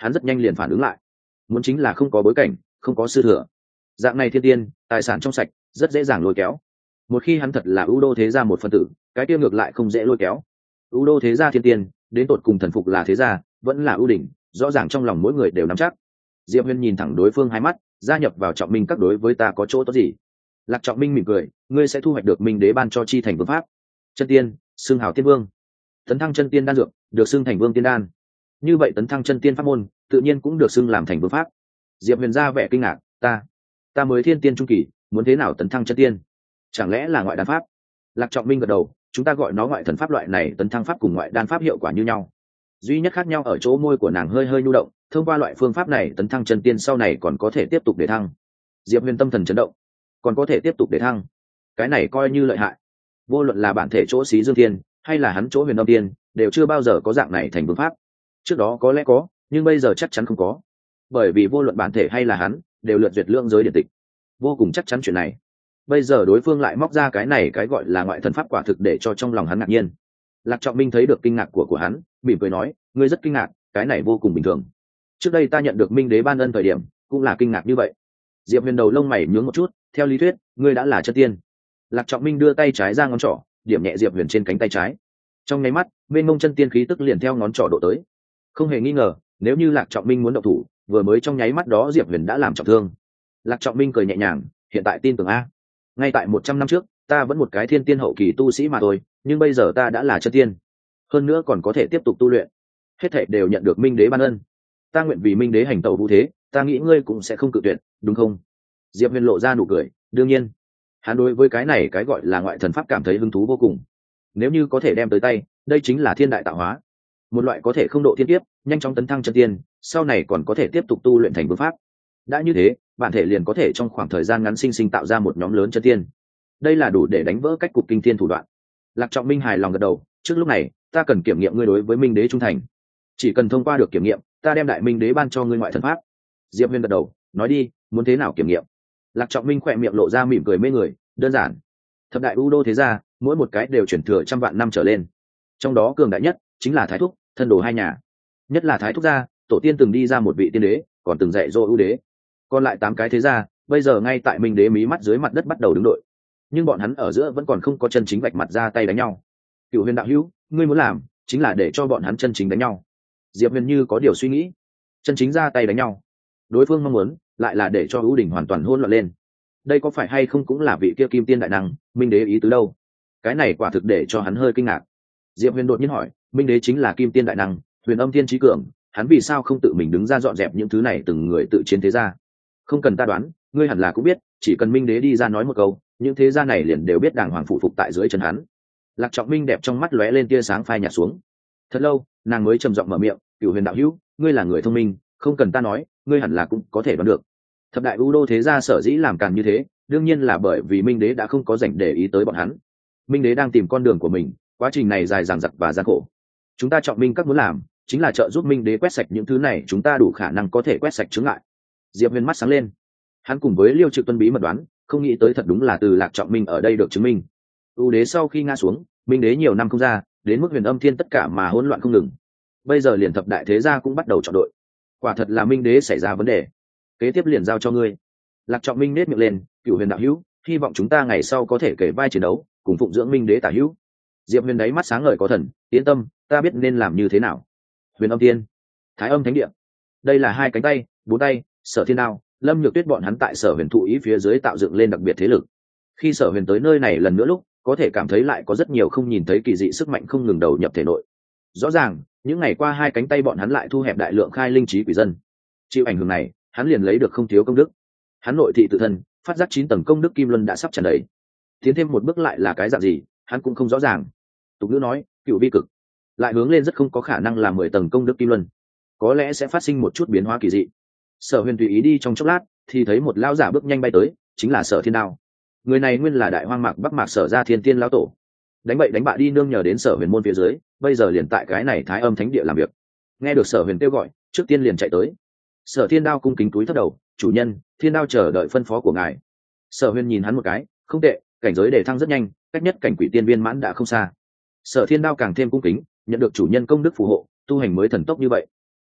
hắn rất nhanh liền phản ứng lại. Muốn chính là không có bối cảnh, không có sư thừa. Dạng này thiên tiên, tài sản trong sạch, rất dễ dàng lôi kéo. Một khi hắn thật là ưu đô thế gia một phân tử, cái tiêu ngược lại không dễ lôi kéo. Ưu đô thế gia thiên tiên, đến tột cùng thần phục là thế gia, vẫn là ưu đỉnh, rõ ràng trong lòng mỗi người đều nắm chắc. Diệp Huyền nhìn thẳng đối phương hai mắt, gia nhập vào Trọng Minh các đối với ta có chỗ tốt gì? Lạc Trọng Minh mỉm cười, ngươi sẽ thu hoạch được Minh Đế ban cho chi thành vương pháp. Chân tiên, xưng hào tiên vương. Tấn thăng chân tiên đan dược, được xưng thành vương tiên đan. Như vậy tấn thăng chân tiên pháp môn, tự nhiên cũng được xưng làm thành vương pháp. Diệp Huyền ra vẻ kinh ngạc, ta, ta mới thiên tiên trung kỳ, muốn thế nào tấn thăng chân tiên? Chẳng lẽ là ngoại đan pháp? Lạc Trọng Minh gật đầu, chúng ta gọi nó ngoại thần pháp. Loại này tấn thăng pháp cùng ngoại đan pháp hiệu quả như nhau, duy nhất khác nhau ở chỗ môi của nàng hơi hơi nhu động. Thông qua loại phương pháp này tấn thăng chân tiên sau này còn có thể tiếp tục để thăng. Diệp Huyền tâm thần chấn động, còn có thể tiếp tục để thăng, cái này coi như lợi hại. Vô luận là bản thể chỗ xí dương tiên hay là hắn chỗ huyền âm tiên, đều chưa bao giờ có dạng này thành vương pháp. Trước đó có lẽ có, nhưng bây giờ chắc chắn không có, bởi vì vô luận bản thể hay là hắn đều lượt duyệt lượng giới điện tịch, vô cùng chắc chắn chuyện này. Bây giờ đối phương lại móc ra cái này cái gọi là ngoại thần pháp, quả thực để cho trong lòng hắn ngạc nhiên. Lạc Trọng Minh thấy được kinh ngạc của của hắn, mỉm cười nói, ngươi rất kinh ngạc, cái này vô cùng bình thường. Trước đây ta nhận được Minh Đế ban ân thời điểm cũng là kinh ngạc như vậy. Diệp Huyền đầu lông mày nhướng một chút, theo lý thuyết ngươi đã là chân tiên. Lạc Trọng Minh đưa tay trái ra ngón trỏ, điểm nhẹ Diệp Huyền trên cánh tay trái. Trong nháy mắt bên mông chân tiên khí tức liền theo ngón trỏ độ tới. Không hề nghi ngờ, nếu như Lạc Trọng Minh muốn động thủ, vừa mới trong nháy mắt đó Diệp Huyền đã làm trọng thương. Lạc Trọng Minh cười nhẹ nhàng, hiện tại tin tưởng a. Ngay tại một trăm năm trước ta vẫn một cái thiên tiên hậu kỳ tu sĩ mà thôi, nhưng bây giờ ta đã là chân tiên, hơn nữa còn có thể tiếp tục tu luyện, hết thảy đều nhận được Minh Đế ban ân. Ta nguyện vì Minh Đế hành tẩu vũ thế, ta nghĩ ngươi cũng sẽ không cự tuyệt, đúng không? Diệp Huyền lộ ra nụ cười, đương nhiên. Hắn đối với cái này cái gọi là ngoại thần pháp cảm thấy hứng thú vô cùng. Nếu như có thể đem tới tay, đây chính là thiên đại tạo hóa, một loại có thể không độ thiên kiếp, nhanh chóng tấn thăng chân tiên, sau này còn có thể tiếp tục tu luyện thành vương pháp. Đã như thế, bản thể liền có thể trong khoảng thời gian ngắn sinh sinh tạo ra một nhóm lớn chân tiên. Đây là đủ để đánh vỡ cách cục kinh thiên thủ đoạn. Lạc Trọng Minh hài lòng gật đầu, trước lúc này ta cần kiểm nghiệm ngươi đối với Minh Đế trung thành, chỉ cần thông qua được kiểm nghiệm, ta đem đại Minh Đế ban cho ngươi ngoại thần pháp. Diệp Huyền gật đầu, nói đi, muốn thế nào kiểm nghiệm? Lạc Trọng Minh khỏe miệng lộ ra mỉm cười mê người, đơn giản. Thập đại u đô thế gia, mỗi một cái đều chuyển thừa trăm vạn năm trở lên, trong đó cường đại nhất chính là Thái Thúc, thân đồ hai nhà. Nhất là Thái Thúc gia, tổ tiên từng đi ra một vị tiên đế, còn từng dạy dỗ ưu đế. Còn lại tám cái thế gia, bây giờ ngay tại Minh Đế mí mắt dưới mặt đất bắt đầu đứng đội, nhưng bọn hắn ở giữa vẫn còn không có chân chính vạch mặt ra tay đánh nhau. Cửu Huyền đạo hữu, ngươi muốn làm chính là để cho bọn hắn chân chính đánh nhau. Diệp Huyền như có điều suy nghĩ, chân chính ra tay đánh nhau. Đối phương mong muốn lại là để cho ưu đỉnh hoàn toàn hỗn loạn lên. Đây có phải hay không cũng là vị kia kim tiên đại năng Minh Đế ý tứ đâu? Cái này quả thực để cho hắn hơi kinh ngạc. Diệp Huyền đột nhiên hỏi, Minh Đế chính là kim tiên đại năng, huyền âm tiên trí cường, hắn vì sao không tự mình đứng ra dọn dẹp những thứ này từng người tự chiến thế gia? Không cần ta đoán, ngươi hẳn là cũng biết, chỉ cần Minh Đế đi ra nói một câu, những thế gia này liền đều biết đàng hoàng phụ phục tại dưới chân hắn. Lạc Trọng Minh đẹp trong mắt lóe lên tia sáng phai nhạt xuống. Thật lâu nàng mới trầm giọng mở miệng, Cửu Huyền đạo hữu, ngươi là người thông minh, không cần ta nói, ngươi hẳn là cũng có thể đoán được. Thập đại u đô thế gia sở dĩ làm càn như thế, đương nhiên là bởi vì Minh Đế đã không có rảnh để ý tới bọn hắn. Minh Đế đang tìm con đường của mình, quá trình này dài dằng dặc và gian khổ. Chúng ta Trọng Minh các muốn làm chính là trợ giúp Minh Đế quét sạch những thứ này, chúng ta đủ khả năng có thể quét sạch chướng ngại. Diệp Huyền mắt sáng lên, hắn cùng với Liêu Trực Tuân bí mật đoán, không nghĩ tới thật đúng là từ Lạc Trọng Minh ở đây được chứng minh. U đế sau khi ngã xuống, Minh Đế nhiều năm không ra, đến mức huyền âm thiên tất cả mà hỗn loạn không ngừng. Bây giờ liền thập đại thế gia cũng bắt đầu chọn đội, quả thật là Minh Đế xảy ra vấn đề. Kế tiếp liền giao cho ngươi. Lạc Trọng Minh nét miệng lên, Cửu Huyền đạo hữu, hy vọng chúng ta ngày sau có thể kể vai chiến đấu, cùng phụng dưỡng Minh Đế tả hữu. Diệp Huyền đáy mắt sáng ngời có thần, yên tâm, ta biết nên làm như thế nào. Huyền âm tiên, Thái âm thánh địa, đây là hai cánh tay, bốn tay, Sở Thiên Đao, Lâm Nhược Tuyết bọn hắn tại Sở Huyền thụ ý phía dưới tạo dựng lên đặc biệt thế lực. Khi Sở Huyền tới nơi này lần nữa lúc, có thể cảm thấy lại có rất nhiều không nhìn thấy kỳ dị sức mạnh không ngừng đầu nhập thể nội. Rõ ràng, những ngày qua hai cánh tay bọn hắn lại thu hẹp đại lượng khai linh trí quỷ dân. Chịu ảnh hưởng này, hắn liền lấy được không thiếu công đức. Hắn nội thị tự thân, phát giác chín tầng công đức kim luân đã sắp tràn đầy. Tiến thêm một bước lại là cái dạng gì, hắn cũng không rõ ràng. Tục ngữ nói, cựu vi cực, lại hướng lên rất không có khả năng là mười tầng công đức kim luân, có lẽ sẽ phát sinh một chút biến hóa kỳ dị. Sở Huyền tùy ý đi trong chốc lát, thì thấy một lão giả bước nhanh bay tới, chính là Sở Thiên Đao. Người này nguyên là đại hoang mạc bắc mạc Sở gia thiên tiên lão tổ, đánh bậy đánh bạ đi nương nhờ đến Sở Huyền môn phía dưới, bây giờ liền tại cái này Thái âm thánh địa làm việc. Nghe được Sở Huyền kêu gọi, trước tiên liền chạy tới. Sở Thiên Đao cung kính cúi thấp đầu, chủ nhân, Thiên Đao chờ đợi phân phó của ngài. Sở Huyền nhìn hắn một cái, không tệ, cảnh giới đề thăng rất nhanh, cách nhất cảnh quỷ tiên viên mãn đã không xa. Sở Thiên Đao càng thêm cung kính, nhận được chủ nhân công đức phù hộ, tu hành mới thần tốc như vậy.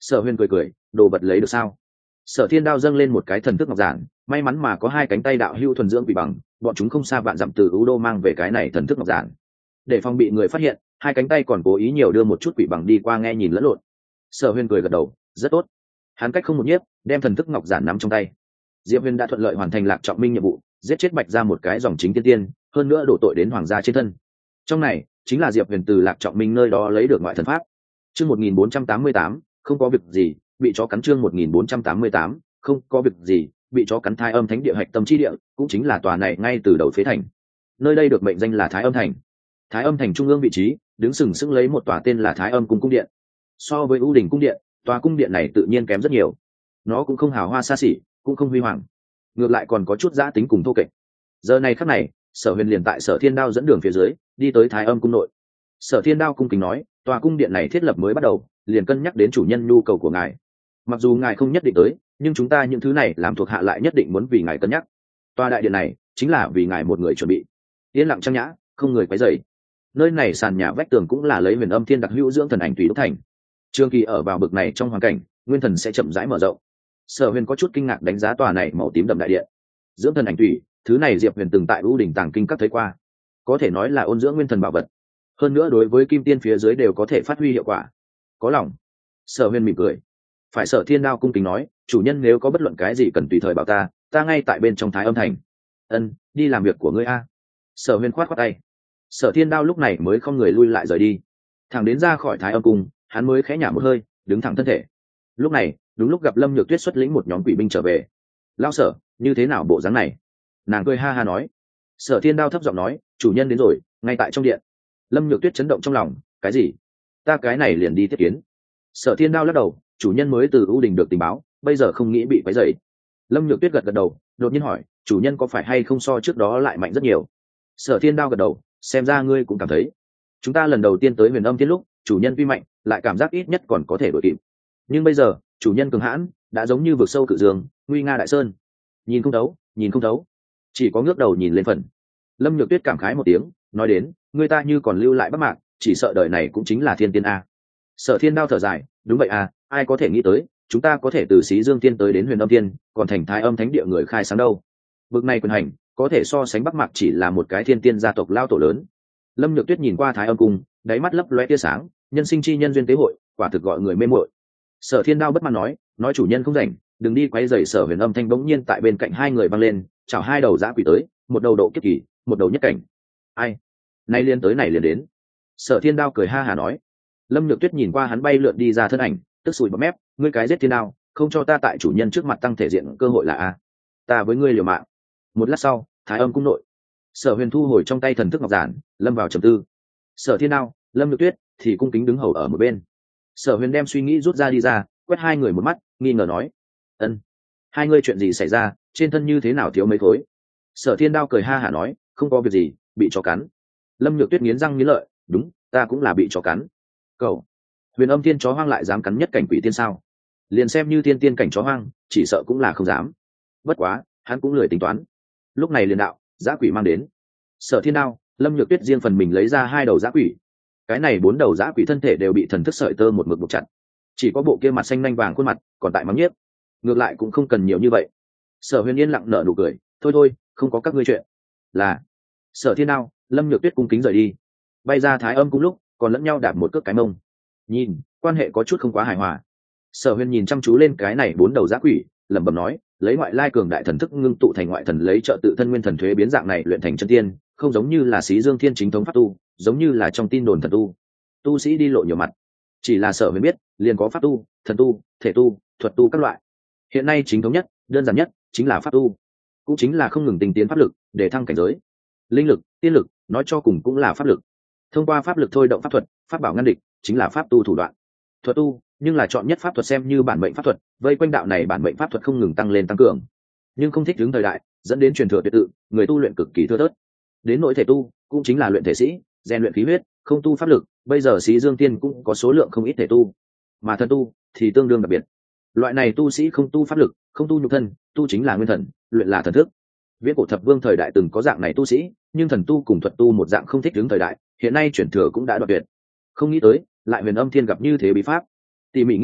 Sở Huyền cười cười, đồ vật lấy được sao? Sở Thiên Đao dâng lên một cái thần thức ngọc giản, may mắn mà có hai cánh tay đạo hữu thuần dưỡng quỷ bằng, bọn chúng không xa vạn dặm từ U Đô mang về cái này thần thức ngọc giản. Để phòng bị người phát hiện, hai cánh tay còn cố ý nhiều đưa một chút quỷ bằng đi qua nghe nhìn lẫn lộn. Sở Huyền cười gật đầu, rất tốt. Hắn cách không một nhiếp, đem thần thức ngọc giản nắm trong tay. Diệp Huyền đã thuận lợi hoàn thành Lạc Trọng Minh nhiệm vụ, giết chết Bạch Gia một cái dòng chính tiên tiên, hơn nữa đổ tội đến hoàng gia trên thân. Trong này, chính là Diệp Huyền từ Lạc Trọng Minh nơi đó lấy được ngoại thần pháp. Chương một nghìn bốn trăm tám mươi tám, không có việc gì, bị chó cắn. Chương một nghìn bốn trăm tám mươi tám, không có việc gì, bị chó cắn. Thái Âm Thánh Địa hạch tâm chi địa, cũng chính là tòa này ngay từ đầu phế thành. Nơi đây được mệnh danh là Thái Âm Thành. Thái Âm Thành trung ương vị trí, đứng sừng sững lấy một tòa tên là Thái Âm Cung cung điện. So với U Đình cung điện, tòa cung điện này tự nhiên kém rất nhiều. Nó cũng không hào hoa xa xỉ, cũng không huy hoàng, ngược lại còn có chút giã tính cùng thô kệch. Giờ này khắc này, Sở Huyền liền tại Sở Thiên Đao dẫn đường phía dưới, đi tới Thái Âm cung nội. Sở Thiên Đao cung kính nói, tòa cung điện này thiết lập mới bắt đầu, liền cân nhắc đến chủ nhân nhu cầu của ngài. Mặc dù ngài không nhất định tới, nhưng chúng ta những thứ này làm thuộc hạ lại nhất định muốn vì ngài cân nhắc. Tòa đại điện này chính là vì ngài một người chuẩn bị. Yên lặng trang nhã, không người quấy rầy. Nơi này sàn nhà vách tường cũng là lấy Huyền Âm Thiên đặc hữu dưỡng thần ảnh tùy đúc thành. Trường kỳ ở vào bực này trong hoàn cảnh, nguyên thần sẽ chậm rãi mở rộng. Sở Huyền có chút kinh ngạc đánh giá tòa này màu tím đậm đại điện. Dưỡng thần ảnh tùy, thứ này Diệp Huyền từng tại U Đỉnh Tàng Kinh các thấy qua, có thể nói là ôn dưỡng nguyên thần bảo vật. Hơn nữa đối với kim tiên phía dưới đều có thể phát huy hiệu quả. Có lòng. Sở Huyền mỉm cười. Phải. Sở Thiên Đao cung kính nói, chủ nhân nếu có bất luận cái gì cần tùy thời bảo ta, ta ngay tại bên trong Thái Âm Thành. Ân, đi làm việc của ngươi a. Sở Huyền khoát khoát tay. Sở Thiên Đao lúc này mới không người lui lại rời đi. Thẳng đến ra khỏi Thái Âm cung, hắn mới khẽ nhả một hơi, đứng thẳng thân thể. Lúc này, đúng lúc gặp Lâm Nhược Tuyết xuất lĩnh một nhóm quỷ binh trở về. Lão Sở, như thế nào bộ dáng này? Nàng cười ha ha nói. Sở Thiên Đao thấp giọng nói, chủ nhân đến rồi, ngay tại trong điện. Lâm Nhược Tuyết chấn động trong lòng, cái gì? Ta cái này liền đi tiếp kiến. Sở Thiên Đao lắc đầu, chủ nhân mới từ U Đình được tình báo, bây giờ không nghĩ bị quấy rầy. Lâm Nhược Tuyết gật gật đầu, đột nhiên hỏi, chủ nhân có phải hay không so trước đó lại mạnh rất nhiều? Sở Thiên Đao gật đầu, xem ra ngươi cũng cảm thấy. Chúng ta lần đầu tiên tới Huyền Âm Thiên lúc, chủ nhân tuy mạnh, lại cảm giác ít nhất còn có thể đuổi kịp. Nhưng bây giờ, chủ nhân cường hãn, đã giống như vực sâu cự dương, nguy nga đại sơn. Nhìn không thấu, nhìn không thấu, chỉ có ngước đầu nhìn lên phần. Lâm Nhược Tuyết cảm khái một tiếng, nói đến, người ta như còn lưu lại Bắc Mạc, chỉ sợ đời này cũng chính là thiên tiên a. Sở Thiên Đao thở dài, đúng vậy à, ai có thể nghĩ tới, chúng ta có thể từ Xí Dương Tiên tới đến Huyền Âm Thiên, còn thành Thái Âm Thánh Địa người khai sáng đâu. Bực này quyền hành, có thể so sánh Bắc Mạc chỉ là một cái thiên tiên gia tộc lao tổ lớn. Lâm Nhược Tuyết nhìn qua Thái Âm cung, đáy mắt lấp lóe tia sáng, nhân sinh chi nhân duyên tế hội, quả thực gọi người mê muội. Sở Thiên Đao bất mãn nói, nói chủ nhân không rảnh, đừng đi quấy rầy. Sở Huyền âm thanh bỗng nhiên tại bên cạnh hai người vang lên, chào hai đầu dã quỷ tới, một đầu độ kiếp kỳ, một đầu nhất cảnh. Ai? Nay liên tới này liền đến. Sở Thiên Đao cười ha hà nói. Lâm Nhược Tuyết nhìn qua hắn bay lượn đi ra thân ảnh, tức sùi bọt mép, ngươi cái giết Thiên Đao, không cho ta tại chủ nhân trước mặt tăng thể diện cơ hội là a? Ta với ngươi liều mạng. Một lát sau, Thái Âm cung nội, Sở Huyền thu hồi trong tay thần thức ngọc giản, lâm vào trầm tư. Sở Thiên Đao, Lâm Nhược Tuyết thì cung kính đứng hầu ở một bên. Sở Huyền đem suy nghĩ rút ra đi ra, quét hai người một mắt, nghi ngờ nói, ân, hai ngươi chuyện gì xảy ra, trên thân như thế nào thiếu mấy khối? Sở Thiên Đao cười ha hả nói, không có việc gì, bị chó cắn. Lâm Nhược Tuyết nghiến răng nghiến lợi, đúng, ta cũng là bị chó cắn. Cậu, Huyền Âm Thiên chó hoang lại dám cắn nhất cảnh quỷ tiên sao? Liền xem như tiên tiên cảnh chó hoang, chỉ sợ cũng là không dám. Bất quá, hắn cũng lười tính toán. Lúc này liền đạo, dã quỷ mang đến. Sở Thiên Đao, Lâm Nhược Tuyết riêng phần mình lấy ra hai đầu dã quỷ. Cái này bốn đầu dã quỷ thân thể đều bị thần thức sợi tơ một mực buộc chặt, chỉ có bộ kia mặt xanh nanh vàng khuôn mặt còn tại mắng nhiếc. Ngược lại cũng không cần nhiều như vậy. Sở Huyền yên lặng nở nụ cười, thôi thôi, không có các ngươi chuyện. Là. Sở Thiên Đao, Lâm Nhược Tuyết cung kính rời đi. Bay ra Thái Âm cung lúc, còn lẫn nhau đạp một cước cái mông. Nhìn, quan hệ có chút không quá hài hòa. Sở Huyền nhìn chăm chú lên cái này bốn đầu dã quỷ, lẩm bẩm nói, lấy ngoại lai cường đại thần thức ngưng tụ thành ngoại thần, lấy trợ tự thân nguyên thần thuế biến dạng này luyện thành chân tiên, không giống như là Xí Dương Thiên chính thống pháp tu, giống như là trong tin đồn thần tu. Tu sĩ đi lộ nhiều mặt, chỉ là Sở Huyền biết, liền có pháp tu, thần tu, thể tu, thuật tu các loại. Hiện nay chính thống nhất, đơn giản nhất chính là pháp tu, cũng chính là không ngừng tinh tiến pháp lực để thăng cảnh giới. Linh lực, tiên lực, nói cho cùng cũng là pháp lực. Thông qua pháp lực thôi động pháp thuật, pháp bảo ngăn địch, chính là pháp tu thủ đoạn. Thuật tu, nhưng là chọn nhất pháp thuật xem như bản mệnh pháp thuật, vây quanh đạo này bản mệnh pháp thuật không ngừng tăng lên tăng cường, nhưng không thích ứng thời đại, dẫn đến truyền thừa tuyệt tự, người tu luyện cực kỳ thưa thớt. Đến nội thể tu, cũng chính là luyện thể sĩ, rèn luyện khí huyết, không tu pháp lực, bây giờ Xí Dương Tiên cũng có số lượng không ít thể tu, mà thần tu thì tương đương đặc biệt. Loại này tu sĩ không tu pháp lực, không tu nhục thân, tu chính là nguyên thần, luyện là thần thức. Viễn cổ thập vương thời đại từng có dạng này tu sĩ, nhưng thần tu cùng thuật tu một dạng không thích ứng thời đại, hiện nay truyền thừa cũng đã đoạn tuyệt. Không nghĩ tới, lại Huyền Âm Thiên gặp như thế bí pháp. Tỉ mỉ nghĩ lại,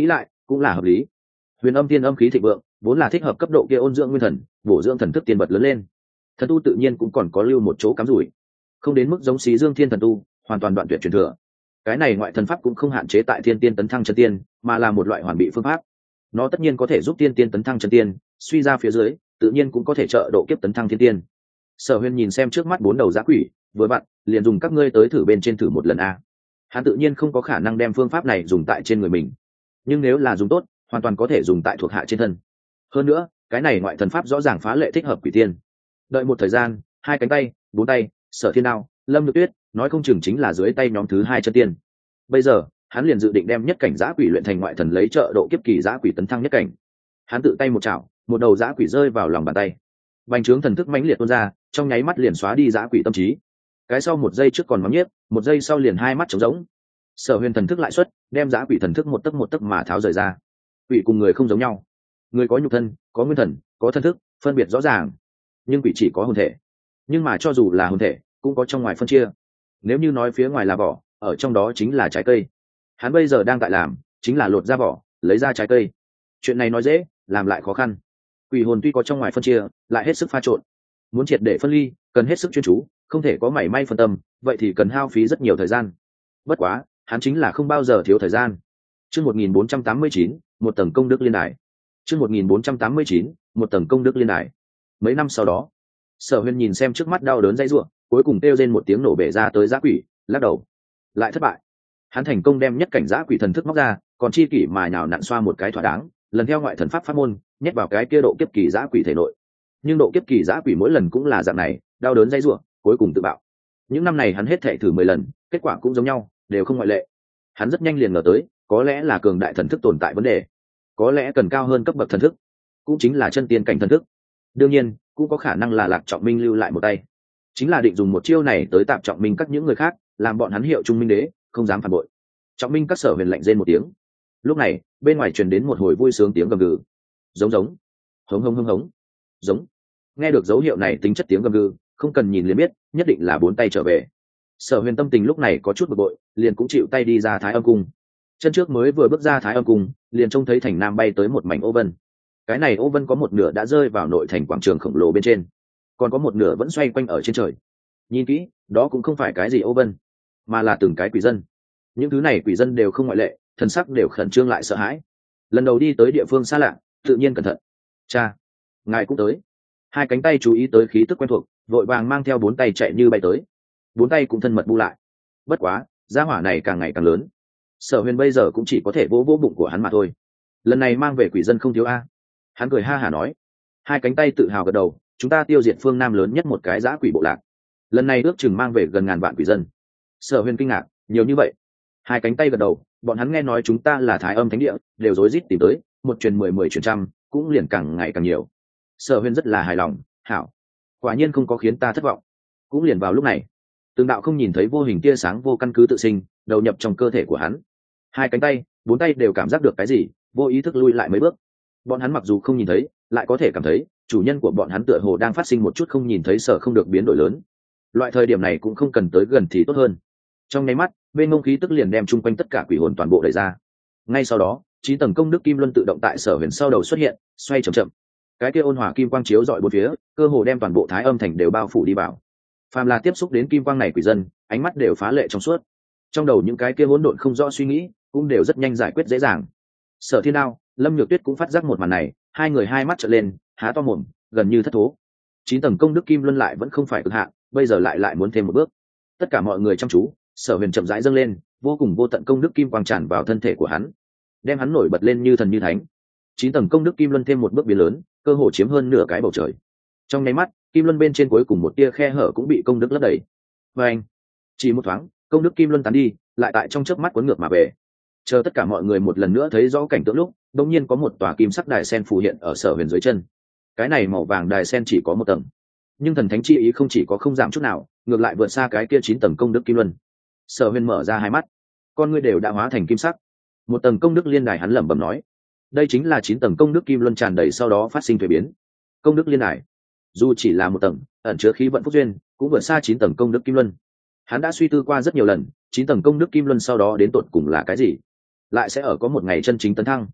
cũng là hợp lý. Huyền âm tiên âm khí thịnh vượng, vốn là thích hợp cấp độ kia ôn dưỡng nguyên thần, bổ dưỡng thần thức tiên bật lớn lên. Thần tu tự nhiên cũng còn có lưu một chỗ cắm rủi, không đến mức giống xí dương thiên thần tu hoàn toàn đoạn tuyệt truyền thừa. Cái này ngoại thần pháp cũng không hạn chế tại thiên tiên tấn thăng chân tiên, mà là một loại hoàn bị phương pháp. Nó tất nhiên có thể giúp tiên tiên tấn thăng chân tiên, suy ra phía dưới tự nhiên cũng có thể trợ độ kiếp tấn thăng thiên tiên. Sở Huyền nhìn xem trước mắt bốn đầu dã quỷ, vừa vặn liền dùng các ngươi tới thử bên trên thử một lần a. Hắn tự nhiên không có khả năng đem phương pháp này dùng tại trên người mình, nhưng nếu là dùng tốt, hoàn toàn có thể dùng tại thuộc hạ trên thân. Hơn nữa, cái này ngoại thần pháp rõ ràng phá lệ thích hợp quỷ tiên. Đợi một thời gian, hai cánh tay, bốn tay, Sở Thiên Đao, Lâm Nhược Tuyết, nói không chừng chính là dưới tay nhóm thứ hai chân tiên. Bây giờ, hắn liền dự định đem nhất cảnh dã quỷ luyện thành ngoại thần lấy trợ độ kiếp kỳ dã quỷ tấn thăng nhất cảnh. Hắn tự tay một chảo, một đầu dã quỷ rơi vào lòng bàn tay. Bành trướng thần thức mãnh liệt tuôn ra, trong nháy mắt liền xóa đi dã quỷ tâm trí. Cái sau một giây trước còn mắm nhiếp, một giây sau liền hai mắt trống rỗng. Sở Huyền thần thức lại xuất, đem dã quỷ thần thức một tấc một tấc mà tháo rời ra. Quỷ cùng người không giống nhau, người có nhục thân, có nguyên thần, có thân thức, phân biệt rõ ràng, nhưng quỷ chỉ có hồn thể. Nhưng mà cho dù là hồn thể, cũng có trong ngoài phân chia. Nếu như nói phía ngoài là vỏ, ở trong đó chính là trái cây. Hắn bây giờ đang tại làm, chính là lột ra vỏ, lấy ra trái cây. Chuyện này nói dễ, làm lại khó khăn. Quỷ hồn tuy có trong ngoài phân chia, lại hết sức pha trộn. Muốn triệt để phân ly, cần hết sức chuyên chú, không thể có mảy may phân tâm, vậy thì cần hao phí rất nhiều thời gian. Bất quá, hắn chính là không bao giờ thiếu thời gian. Chương một nghìn bốn trăm tám mươi chín, một tầng công đức liên đài. Chương một nghìn bốn trăm tám mươi chín, một tầng công đức liên đài. Mấy năm sau đó, Sở Huyền nhìn xem trước mắt đau đớn dãy rủa, cuối cùng kêu lên một tiếng nổ bể ra tới dã quỷ, lắc đầu, lại thất bại. Hắn thành công đem nhất cảnh dã quỷ thần thức móc ra, còn chi kỷ mà nhào nặn xoa một cái thỏa đáng, lần theo ngoại thần pháp pháp môn, nhét vào cái kia độ kiếp kỳ dã quỷ thể nội. Nhưng độ kiếp kỳ dã quỷ mỗi lần cũng là dạng này, đau đớn dãy rủa, cuối cùng tự bạo. Những năm này hắn hết thảy thử mười lần, kết quả cũng giống nhau, đều không ngoại lệ. Hắn rất nhanh liền ngờ tới, có lẽ là cường đại thần thức tồn tại vấn đề, có lẽ cần cao hơn cấp bậc thần thức, cũng chính là chân tiên cảnh thần thức. Đương nhiên, cũng có khả năng là Lạc Trọng Minh lưu lại một tay, chính là định dùng một chiêu này tới tạm Trọng Minh các những người khác, làm bọn hắn hiệu trung minh đế, không dám phản bội. Trọng Minh các Sở Huyền lạnh rên một tiếng. Lúc này, bên ngoài truyền đến một hồi vui sướng tiếng gầm gừ, giống giống, hống hống hống hống, giống. Nghe được dấu hiệu này tính chất tiếng gầm gừ, không cần nhìn liền biết, nhất định là bốn tay trở về. Sở Huyền tâm tình lúc này có chút bực bội, liền cũng chịu tay đi ra Thái Âm cung. Chân trước mới vừa bước ra Thái Âm cung, liền trông thấy thành nam bay tới một mảnh ô vân. Cái này ô vân có một nửa đã rơi vào nội thành quảng trường khổng lồ bên trên, còn có một nửa vẫn xoay quanh ở trên trời. Nhìn kỹ, đó cũng không phải cái gì ô vân, mà là từng cái quỷ dân. Những thứ này quỷ dân đều không ngoại lệ, thần sắc đều khẩn trương lại sợ hãi. Lần đầu đi tới địa phương xa lạ, tự nhiên cẩn thận. Cha, ngài cũng tới. Hai cánh tay chú ý tới khí tức quen thuộc, vội vàng mang theo bốn tay chạy như bay tới. Bốn tay cũng thân mật bu lại. Bất quá, gia hỏa này càng ngày càng lớn. Sở Huyền bây giờ cũng chỉ có thể vỗ vỗ bụng của hắn mà thôi. Lần này mang về quỷ dân không thiếu a. Hắn cười ha hả nói. Hai cánh tay tự hào gật đầu, chúng ta tiêu diệt phương Nam lớn nhất một cái dã quỷ bộ lạc. Lần này ước chừng mang về gần ngàn vạn quỷ dân. Sở Huyền kinh ngạc, nhiều như vậy. Hai cánh tay gật đầu, bọn hắn nghe nói chúng ta là Thái Âm thánh địa, đều rối rít tìm tới, một truyền mười, mười truyền trăm, cũng liền càng ngày càng nhiều. Sở Huyền rất là hài lòng, hảo, quả nhiên không có khiến ta thất vọng. Cũng liền vào lúc này, từng đạo không nhìn thấy vô hình tia sáng vô căn cứ tự sinh, đầu nhập trong cơ thể của hắn. Hai cánh tay, bốn tay đều cảm giác được cái gì, vô ý thức lui lại mấy bước. Bọn hắn mặc dù không nhìn thấy, lại có thể cảm thấy chủ nhân của bọn hắn tựa hồ đang phát sinh một chút không nhìn thấy sở không được biến đổi lớn. Loại thời điểm này cũng không cần tới gần thì tốt hơn. Trong nháy mắt, bên ngông khí tức liền đem chung quanh tất cả quỷ hồn toàn bộ đẩy ra. Ngay sau đó, chín tầng công đức kim luân tự động tại Sở Huyền sau đầu xuất hiện, xoay chậm chậm. Cái kia ôn hòa kim quang chiếu rọi bốn phía, cơ hồ đem toàn bộ Thái Âm thành đều bao phủ đi vào. Phàm là tiếp xúc đến kim quang này quỷ dân, ánh mắt đều phá lệ trong suốt. Trong đầu những cái kia hỗn độn không rõ suy nghĩ, cũng đều rất nhanh giải quyết dễ dàng. Sở Thiên Đao, Lâm Nhược Tuyết cũng phát giác một màn này, hai người hai mắt trợn lên, há to mồm, gần như thất thố. Chín tầng công đức kim luân lại vẫn không phải cực hạn, bây giờ lại lại muốn thêm một bước. Tất cả mọi người chăm chú, Sở Huyền chậm rãi dâng lên, vô cùng vô tận công đức kim quang tràn vào thân thể của hắn, đem hắn nổi bật lên như thần như thánh. Chín tầng công đức kim luân thêm một bước biến lớn, cơ hồ chiếm hơn nửa cái bầu trời. Trong nháy mắt, kim luân bên trên cuối cùng một tia khe hở cũng bị công đức lấp đầy. Và anh, chỉ một thoáng, công đức kim luân tán đi, lại tại trong chớp mắt cuốn ngược mà về. Chờ tất cả mọi người một lần nữa thấy rõ cảnh tượng lúc, đột nhiên có một tòa kim sắc đài sen phù hiện ở Sở Huyền dưới chân. Cái này màu vàng đài sen chỉ có một tầng, nhưng thần thánh chi ý không chỉ có không giảm chút nào, ngược lại vượt xa cái kia chín tầng công đức kim luân. Sở Huyền mở ra hai mắt, con ngươi đều đã hóa thành kim sắc. Một tầng công đức liên đài, hắn lẩm bẩm nói, đây chính là chín tầng công đức kim luân tràn đầy sau đó phát sinh thuế biến. Công đức liên đài, dù chỉ là một tầng, ẩn chứa khí vận phúc duyên, cũng vượt xa chín tầng công đức kim luân. Hắn đã suy tư qua rất nhiều lần, chín tầng công đức kim luân sau đó đến tột cùng là cái gì, lại sẽ ở có một ngày chân chính tấn thăng.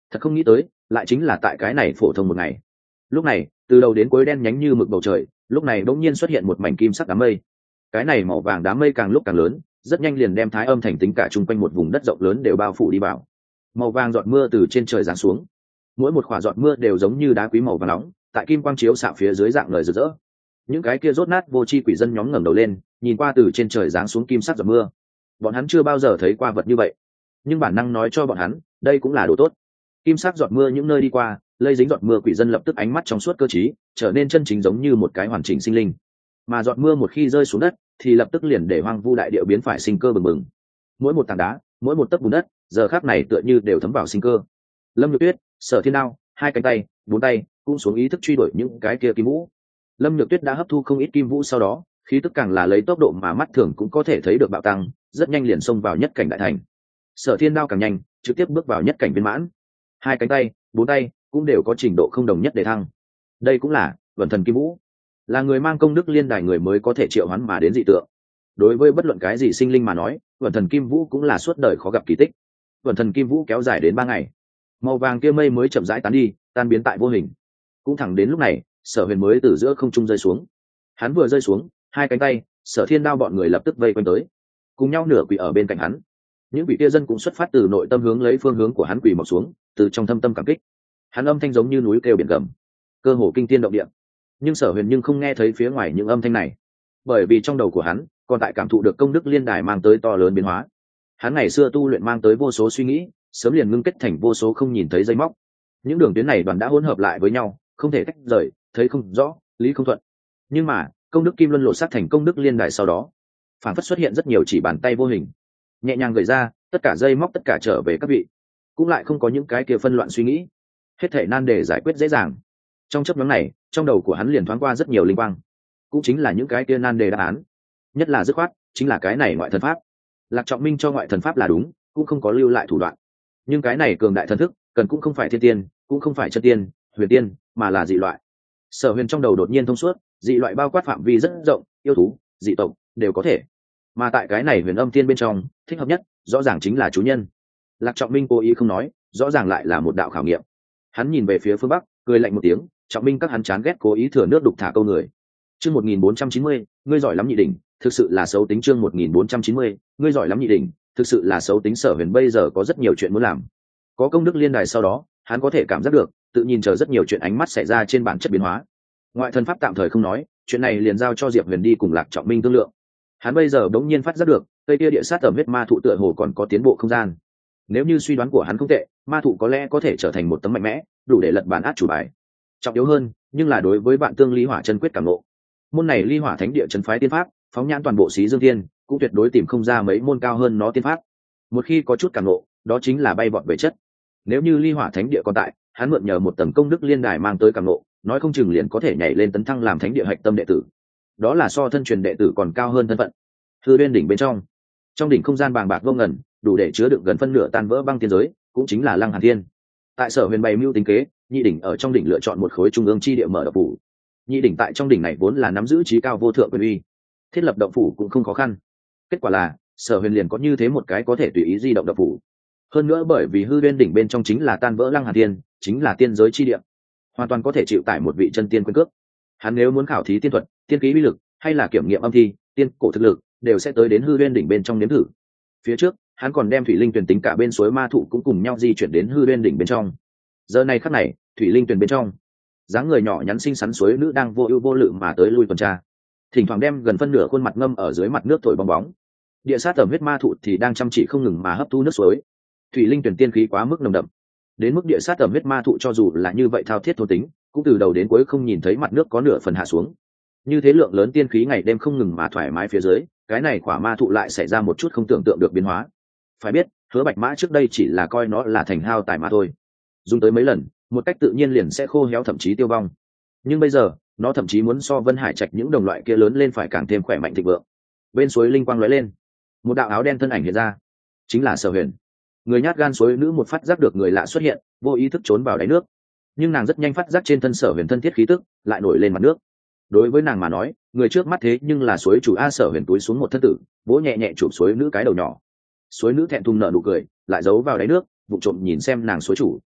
Thật không nghĩ tới, lại chính là tại cái này phổ thông một ngày. Lúc này, từ đầu đến cuối đen nhánh như mực bầu trời, lúc này bỗng nhiên xuất hiện một mảnh kim sắc đám mây. Cái này màu vàng đám mây càng lúc càng lớn, rất nhanh liền đem Thái Âm thành tính cả chung quanh một vùng đất rộng lớn đều bao phủ đi vào. Màu vàng giọt mưa từ trên trời giáng xuống, mỗi một quả giọt mưa đều giống như đá quý màu vàng nóng, tại kim quang chiếu xạ phía dưới dạng lời rực rỡ. Những cái kia rốt nát vô tri quỷ dân nhóm ngẩng đầu lên, nhìn qua từ trên trời giáng xuống kim sắc giọt mưa. Bọn hắn chưa bao giờ thấy qua vật như vậy, nhưng bản năng nói cho bọn hắn, đây cũng là đồ tốt. Kim sắc giọt mưa những nơi đi qua, lây dính giọt mưa quỷ dân lập tức ánh mắt trong suốt cơ trí, trở nên chân chính giống như một cái hoàn chỉnh sinh linh. Mà giọt mưa một khi rơi xuống đất, thì lập tức liền để hoang vu đại địa biến phải sinh cơ bừng bừng. Mỗi một tảng đá, mỗi một tấc bùn đất, giờ khắc này tựa như đều thấm vào sinh cơ. Lâm Nhược Tuyết, Sở Thiên Đao, hai cánh tay, bốn tay, cũng xuống ý thức truy đuổi những cái kia kim vũ. Lâm Nhược Tuyết đã hấp thu không ít kim vũ, sau đó khí tức càng là lấy tốc độ mà mắt thường cũng có thể thấy được bạo tăng, rất nhanh liền xông vào nhất cảnh đại thành. Sở Thiên Đao càng nhanh, trực tiếp bước vào nhất cảnh viên mãn. Hai cánh tay, bốn tay cũng đều có trình độ không đồng nhất để thăng. Đây cũng là Vân Thần Kim Vũ, là người mang công đức liên đài người mới có thể triệu hoán mà đến dị tượng. Đối với bất luận cái gì sinh linh mà nói, Vân Thần Kim Vũ cũng là suốt đời khó gặp kỳ tích. Vân Thần Kim Vũ kéo dài đến ba ngày, màu vàng kia mây mới chậm rãi tán đi, tan biến tại vô hình. Cũng thẳng đến lúc này, Sở Huyền mới từ giữa không trung rơi xuống. Hắn vừa rơi xuống, hai cánh tay, Sở Thiên Đao bọn người lập tức vây quanh tới, cùng nhau nửa quỳ ở bên cạnh hắn. Những vị kia dân cũng xuất phát từ nội tâm hướng lấy phương hướng của hắn quỳ mọc xuống, từ trong thâm tâm cảm kích. Hắn âm thanh giống như núi kêu biển gầm, cơ hồ kinh thiên động địa. Nhưng Sở Huyền nhưng không nghe thấy phía ngoài những âm thanh này, bởi vì trong đầu của hắn còn tại cảm thụ được công đức liên đài mang tới to lớn biến hóa. Hắn ngày xưa tu luyện mang tới vô số suy nghĩ, sớm liền ngưng kết thành vô số không nhìn thấy dây móc. Những đường tuyến này đoàn đã hỗn hợp lại với nhau, không thể tách rời, thấy không rõ, lý không thuận. Nhưng mà công đức kim luân lộ sát thành công đức liên đài sau đó, phản phất xuất hiện rất nhiều chỉ bàn tay vô hình, nhẹ nhàng gợi ra, tất cả dây móc tất cả trở về các vị, cũng lại không có những cái kia phân loạn suy nghĩ, hết thể nan đề giải quyết dễ dàng. Trong chấp nhóm này, trong đầu của hắn liền thoáng qua rất nhiều linh quang, cũng chính là những cái kia nan đề đáp án. Nhất là dứt khoát chính là cái này ngoại thần pháp. Lạc Trọng Minh cho ngoại thần pháp là đúng, cũng không có lưu lại thủ đoạn, nhưng cái này cường đại thần thức cần cũng không phải thiên tiên, cũng không phải chân tiên, huyền tiên, mà là dị loại. Sở Huyền trong đầu đột nhiên thông suốt, dị loại bao quát phạm vi rất rộng, yêu thú, dị tộc đều có thể. Mà tại cái này huyền âm tiên bên trong, thích hợp nhất rõ ràng chính là chủ nhân. Lạc Trọng Minh cố ý không nói, rõ ràng lại là một đạo khảo nghiệm. Hắn nhìn về phía phương bắc, cười lạnh một tiếng. Trọng Minh các hắn chán ghét cố ý thừa nước đục thả câu người. Chương một nghìn bốn trăm chín mươi, ngươi giỏi lắm nhị đỉnh, thực sự là xấu tính. Chương một nghìn bốn trăm chín mươi, ngươi giỏi lắm nhị đỉnh, thực sự là xấu tính. Sở Huyền bây giờ có rất nhiều chuyện muốn làm. Có công đức liên đài sau đó, hắn có thể cảm giác được, tự nhìn chờ rất nhiều chuyện ánh mắt xảy ra trên bản chất biến hóa. Ngoại thần pháp tạm thời không nói, chuyện này liền giao cho Diệp Huyền đi cùng Lạc Trọng Minh thương lượng. Hắn bây giờ đống nhiên phát giác được, cây kia địa sát tầm huyết ma thụ tựa hồ còn có tiến bộ không gian. Nếu như suy đoán của hắn không tệ, ma thụ có lẽ có thể trở thành một tấm mạnh mẽ, đủ để lật bản át chủ bài. Trọng yếu hơn, nhưng là đối với bạn tương ly hỏa chân quyết cảm ngộ. Môn này ly hỏa thánh địa chân phái tiên pháp, phóng nhãn toàn bộ xí dương thiên, cũng tuyệt đối tìm không ra mấy môn cao hơn nó tiên pháp. Một khi có chút cảm ngộ, đó chính là bay vọt về chất. Nếu như ly hỏa thánh địa còn tại, hắn mượn nhờ một tầng công đức liên đài mang tới cảm ngộ, nói không chừng liền có thể nhảy lên tấn thăng làm thánh địa hạch tâm đệ tử. Đó là so thân truyền đệ tử còn cao hơn thân phận. Hư Uyên đỉnh bên trong, trong đỉnh không gian bàng bạc vô ngần, đủ để chứa đựng gần phân nửa tan vỡ băng tiên giới, cũng chính là Lăng Hàn Thiên. Tại Sở Huyền bày mưu tính kế, nhị đỉnh ở trong đỉnh lựa chọn một khối trung ương chi địa mở động phủ. Nhị đỉnh tại trong đỉnh này vốn là nắm giữ trí cao vô thượng quyền uy, thiết lập động phủ cũng không khó khăn. Kết quả là Sở Huyền liền có như thế một cái có thể tùy ý di động động phủ. Hơn nữa bởi vì Hư Uyên đỉnh bên trong chính là tan vỡ Lăng Hàn Thiên, chính là tiên giới chi địa, hoàn toàn có thể chịu tải một vị chân tiên quyền cước. Hắn nếu muốn khảo thí tiên thuật, tiên khí uy lực, hay là kiểm nghiệm âm thi, tiên cổ thực lực, đều sẽ tới đến Hư Uyên đỉnh bên trong nếm thử. Phía trước, hắn còn đem thủy linh tuyển tính cả bên suối ma thụ cũng cùng nhau di chuyển đến Hư Uyên đỉnh bên trong. Giờ này khắc này, thủy linh tuyển bên trong, dáng người nhỏ nhắn xinh xắn suối nữ đang vô ưu vô lự mà tới lui tuần tra, thỉnh thoảng đem gần phân nửa khuôn mặt ngâm ở dưới mặt nước thổi bong bóng. Địa sát tầm huyết ma thụ thì đang chăm chỉ không ngừng mà hấp thu nước suối. Thủy linh tuyển tiên khí quá mức nồng đậm, đến mức địa sát tầm huyết ma thụ cho dù là như vậy thao thiết thôn tính, cũng từ đầu đến cuối không nhìn thấy mặt nước có nửa phần hạ xuống. Như thế lượng lớn tiên khí ngày đêm không ngừng mà thoải mái phía dưới, cái này quả ma thụ lại xảy ra một chút không tưởng tượng được biến hóa. Phải biết, Hứa Bạch Mã trước đây chỉ là coi nó là thành hao tài mà thôi, dùng tới mấy lần, một cách tự nhiên liền sẽ khô héo thậm chí tiêu vong. Nhưng bây giờ, nó thậm chí muốn so Vân Hải Trạch những đồng loại kia lớn lên phải càng thêm khỏe mạnh thịnh vượng. Bên suối linh quang lóe lên, một đạo áo đen thân ảnh hiện ra, chính là Sở Huyền. Người nhát gan suối nữ một phát giác được người lạ xuất hiện, vô ý thức trốn vào đáy nước, nhưng nàng rất nhanh phát giác trên thân Sở Huyền thân thiết khí tức lại nổi lên mặt nước. Đối với nàng mà nói, người trước mắt thế nhưng là suối chủ a. Sở Huyền túi xuống một thân tử, vỗ nhẹ nhẹ chụp suối nữ cái đầu nhỏ. Suối nữ thẹn thùng nở nụ cười, lại giấu vào đáy nước, vụng trộm nhìn xem nàng suối chủ.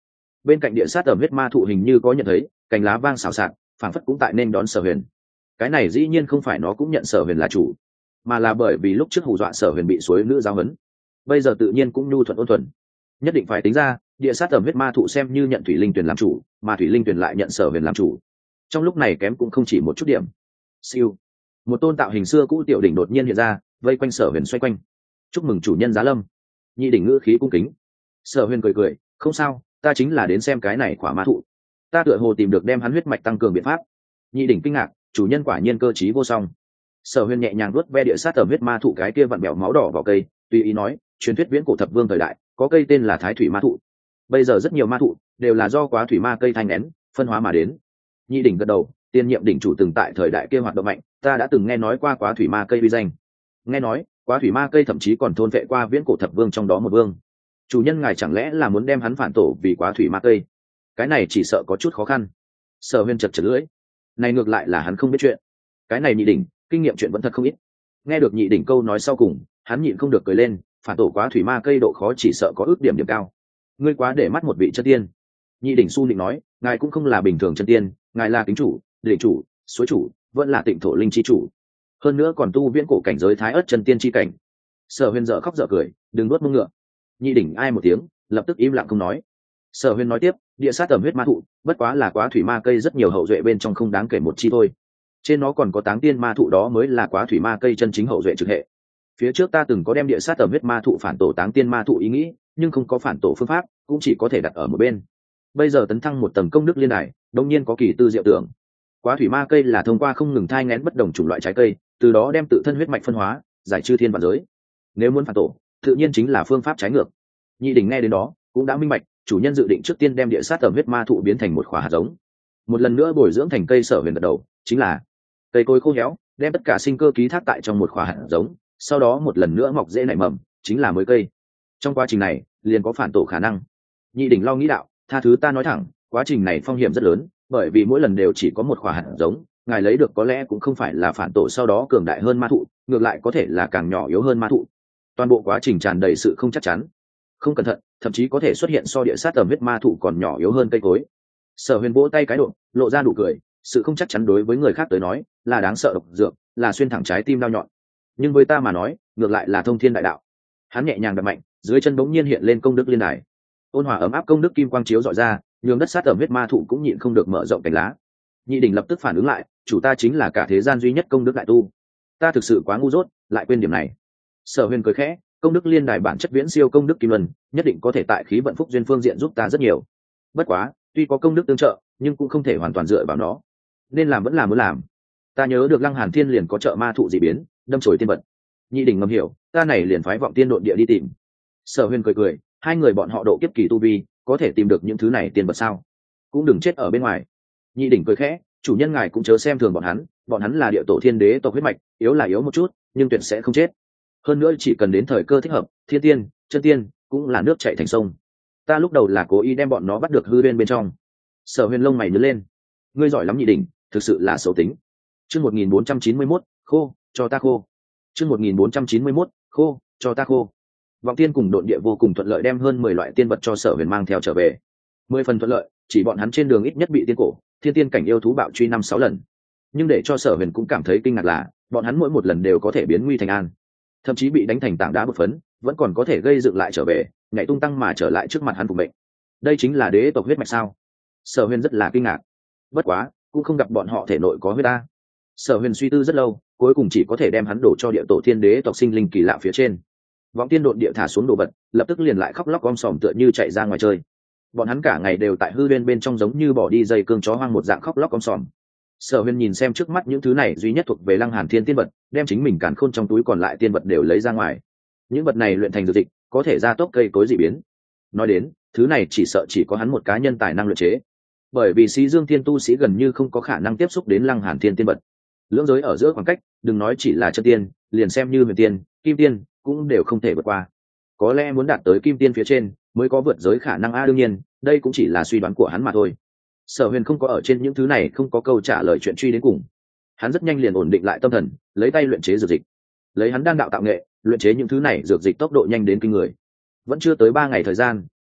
bên cạnh địa sát ẩm huyết ma thụ hình như có nhận thấy, cành lá vang xào xạc, phảng phất cũng tại nên đón Sở Huyền. Cái này dĩ nhiên không phải nó cũng nhận Sở Huyền là chủ, mà là bởi vì lúc trước hù dọa Sở Huyền bị suối nữ giáo huấn, bây giờ tự nhiên cũng nhu thuận ôn thuần. Nhất định phải tính ra, địa sát ẩm huyết ma thụ xem như nhận thủy linh tuyển làm chủ, mà thủy linh tuyển lại nhận Sở Huyền làm chủ. Trong lúc này kém cũng không chỉ một chút điểm. Siêu, một tôn tạo hình xưa cũ tiểu đỉnh đột nhiên hiện ra, vây quanh Sở Huyền xoay quanh. Chúc mừng chủ nhân giá lâm. Nhị đỉnh ngữ khí cung kính. Sở Huyền cười cười, không sao, ta chính là đến xem cái này quả ma thụ. Ta tựa hồ tìm được đem hắn huyết mạch tăng cường biện pháp. Nhị đỉnh kinh ngạc, chủ nhân quả nhiên cơ trí vô song. Sở Huyền nhẹ nhàng vuốt ve địa sát ẩm huyết ma thụ cái kia vặn bẹo máu đỏ vào cây, tùy ý nói, truyền thuyết viễn cổ thập vương thời đại, có cây tên là Thái Thủy Ma thụ. Bây giờ rất nhiều ma thụ đều là do quá thủy ma cây thanh nén, phân hóa mà đến. Nhị đỉnh gật đầu, tiên nhiệm đỉnh chủ từng tại thời đại kia hoạt động mạnh, ta đã từng nghe nói qua quá thủy ma cây uy danh. Nghe nói, quá thủy ma cây thậm chí còn thôn vệ qua viễn cổ thập vương trong đó một vương. Chủ nhân ngài chẳng lẽ là muốn đem hắn phản tổ vì quá thủy ma cây? Cái này chỉ sợ có chút khó khăn. Sở Huyền chật chật lưỡi, này ngược lại là hắn không biết chuyện. Cái này nhị đỉnh kinh nghiệm chuyện vẫn thật không ít. Nghe được nhị đỉnh câu nói sau cùng, hắn nhịn không được cười lên, phản tổ quá thủy ma cây độ khó chỉ sợ có ước điểm điểm cao. Ngươi quá để mắt một vị chân tiên. Nhị đỉnh su định nói, ngài cũng không là bình thường chân tiên, ngài là kính chủ, đỉnh chủ, suối chủ, vẫn là tịnh thổ linh chi chủ, hơn nữa còn tu viễn cổ cảnh giới thái ớt chân tiên chi cảnh. Sở Huyền dở khóc dở cười, đừng nuốt mông ngựa. Nhị đỉnh ai một tiếng, lập tức im lặng không nói. Sở Huyền nói tiếp, địa sát ẩm huyết ma thụ bất quá là quá thủy ma cây rất nhiều hậu duệ bên trong không đáng kể một chi thôi, trên nó còn có táng tiên ma thụ, đó mới là quá thủy ma cây chân chính hậu duệ trực hệ. Phía trước ta từng có đem địa sát ẩm huyết ma thụ phản tổ táng tiên ma thụ ý nghĩ, nhưng không có phản tổ phương pháp, cũng chỉ có thể đặt ở một bên. Bây giờ tấn thăng một tầng công đức liên đài, đương nhiên có kỳ tư diệu tưởng. Quá thủy ma cây là thông qua không ngừng thai nghén bất đồng chủng loại trái cây, từ đó đem tự thân huyết mạch phân hóa, giải trừ thiên vạn giới. Nếu muốn phản tổ, tự nhiên chính là phương pháp trái ngược. Nhị đỉnh nghe đến đó cũng đã minh bạch, chủ nhân dự định trước tiên đem địa sát ẩm huyết ma thụ biến thành một khỏa hạt giống, một lần nữa bồi dưỡng thành cây. Sở Huyền gật đầu, chính là cây cối khô héo, đem tất cả sinh cơ ký thác tại trong một khỏa hạt giống, sau đó một lần nữa mọc rễ nảy mầm, chính là mới cây. Trong quá trình này liền có phản tổ khả năng. Nhị đỉnh lo nghĩ đạo, tha thứ ta nói thẳng, quá trình này phong hiểm rất lớn, bởi vì mỗi lần đều chỉ có một khỏa hạt giống, ngài lấy được có lẽ cũng không phải là phản tổ sau đó cường đại hơn ma thụ, ngược lại có thể là càng nhỏ yếu hơn ma thụ. Toàn bộ quá trình tràn đầy sự không chắc chắn, không cẩn thận thậm chí có thể xuất hiện so địa sát ẩm huyết ma thụ còn nhỏ yếu hơn cây cối. Sở Huyền vỗ tay cái độ, lộ ra nụ cười, sự không chắc chắn đối với người khác tới nói là đáng sợ độc dược, là xuyên thẳng trái tim đau nhọn, nhưng với ta mà nói ngược lại là thông thiên đại đạo. Hắn nhẹ nhàng đập mạnh, dưới chân bỗng nhiên hiện lên công đức liên đài, ôn hòa ấm áp công đức kim quang chiếu dọi ra, nhường đất sát ẩm huyết ma thụ cũng nhịn không được mở rộng cánh lá. Nhị đỉnh lập tức phản ứng lại, chủ ta chính là cả thế gian duy nhất công đức đại tu, ta thực sự quá ngu dốt, lại quên điểm này. Sở Huyền cười khẽ, công đức liên đài bản chất viễn siêu công đức kim luân, nhất định có thể tại khí vận phúc duyên phương diện giúp ta rất nhiều. Bất quá tuy có công đức tương trợ, nhưng cũng không thể hoàn toàn dựa vào nó, nên làm vẫn là muốn làm. Ta nhớ được Lăng Hàn Thiên liền có trợ ma thụ dị biến, đâm chồi tiên vật. Nhị đỉnh ngầm hiểu, ta này liền phái vọng tiên độn địa đi tìm. Sở Huyền cười cười, hai người bọn họ độ kiếp kỳ tu vi, có thể tìm được những thứ này tiên vật sao? Cũng đừng chết ở bên ngoài. Nhị đỉnh cười khẽ, chủ nhân ngài cũng chớ xem thường bọn hắn, bọn hắn là địa tổ thiên đế tộc huyết mạch, yếu là yếu một chút, nhưng tuyệt sẽ không chết. Hơn nữa chỉ cần đến thời cơ thích hợp, thiên tiên, chân tiên cũng là nước chảy thành sông. Ta lúc đầu là cố ý đem bọn nó bắt được hư bên bên trong. Sở Huyền lông mày nhướng lên, ngươi giỏi lắm nhị đỉnh, thực sự là xấu tính. Chương một nghìn bốn trăm chín mươi mốt, khô, cho ta khô. Chương một nghìn bốn trăm chín mươi mốt, khô, cho ta khô. Vọng tiên cùng độn địa vô cùng thuận lợi đem hơn mười loại tiên vật cho Sở Huyền mang theo trở về. Mười phần thuận lợi, chỉ bọn hắn trên đường ít nhất bị tiên cổ, thiên tiên cảnh yêu thú bạo truy năm sáu lần. Nhưng để cho Sở Huyền cũng cảm thấy kinh ngạc là, bọn hắn mỗi một lần đều có thể biến nguy thành an, thậm chí bị đánh thành tảng đá bột phấn, vẫn còn có thể gây dựng lại trở về, nhảy tung tăng mà trở lại trước mặt hắn phục mệnh. Đây chính là đế tộc huyết mạch sao? Sở Huyền rất là kinh ngạc. Bất quá cũng không gặp bọn họ thể nội có huyết ta. Sở Huyền suy tư rất lâu, cuối cùng chỉ có thể đem hắn đổ cho địa tổ thiên đế tộc sinh linh kỳ lạ phía trên. Vọng tiên độn địa thả xuống đồ vật, lập tức liền lại khóc lóc om sòm tựa như chạy ra ngoài chơi. Bọn hắn cả ngày đều tại hư bên bên trong giống như bỏ đi dây cương chó hoang một dạng khóc lóc om sòm. Sở Huyền nhìn xem trước mắt những thứ này duy nhất thuộc về Lăng Hàn Thiên tiên vật, đem chính mình càn khôn trong túi còn lại tiên vật đều lấy ra ngoài. Những vật này luyện thành dược dịch, có thể gia tốc cây cối dị biến. Nói đến, thứ này chỉ sợ chỉ có hắn một cá nhân tài năng luyện chế, bởi vì Xí Dương Thiên tu sĩ gần như không có khả năng tiếp xúc đến Lăng Hàn Thiên tiên vật. Lưỡng giới ở giữa khoảng cách, đừng nói chỉ là chân tiên, liền xem như huyền tiên, kim tiên cũng đều không thể vượt qua. Có lẽ muốn đạt tới kim tiên phía trên mới có vượt giới khả năng a, đương nhiên, đây cũng chỉ là suy đoán của hắn mà thôi. Sở Huyền không có ở trên những thứ này không có câu trả lời chuyện truy đến cùng. Hắn rất nhanh liền ổn định lại tâm thần, lấy tay luyện chế dược dịch. Lấy hắn đan đạo tạo nghệ, luyện chế những thứ này dược dịch tốc độ nhanh đến kinh người. Vẫn chưa tới ba ngày thời gian,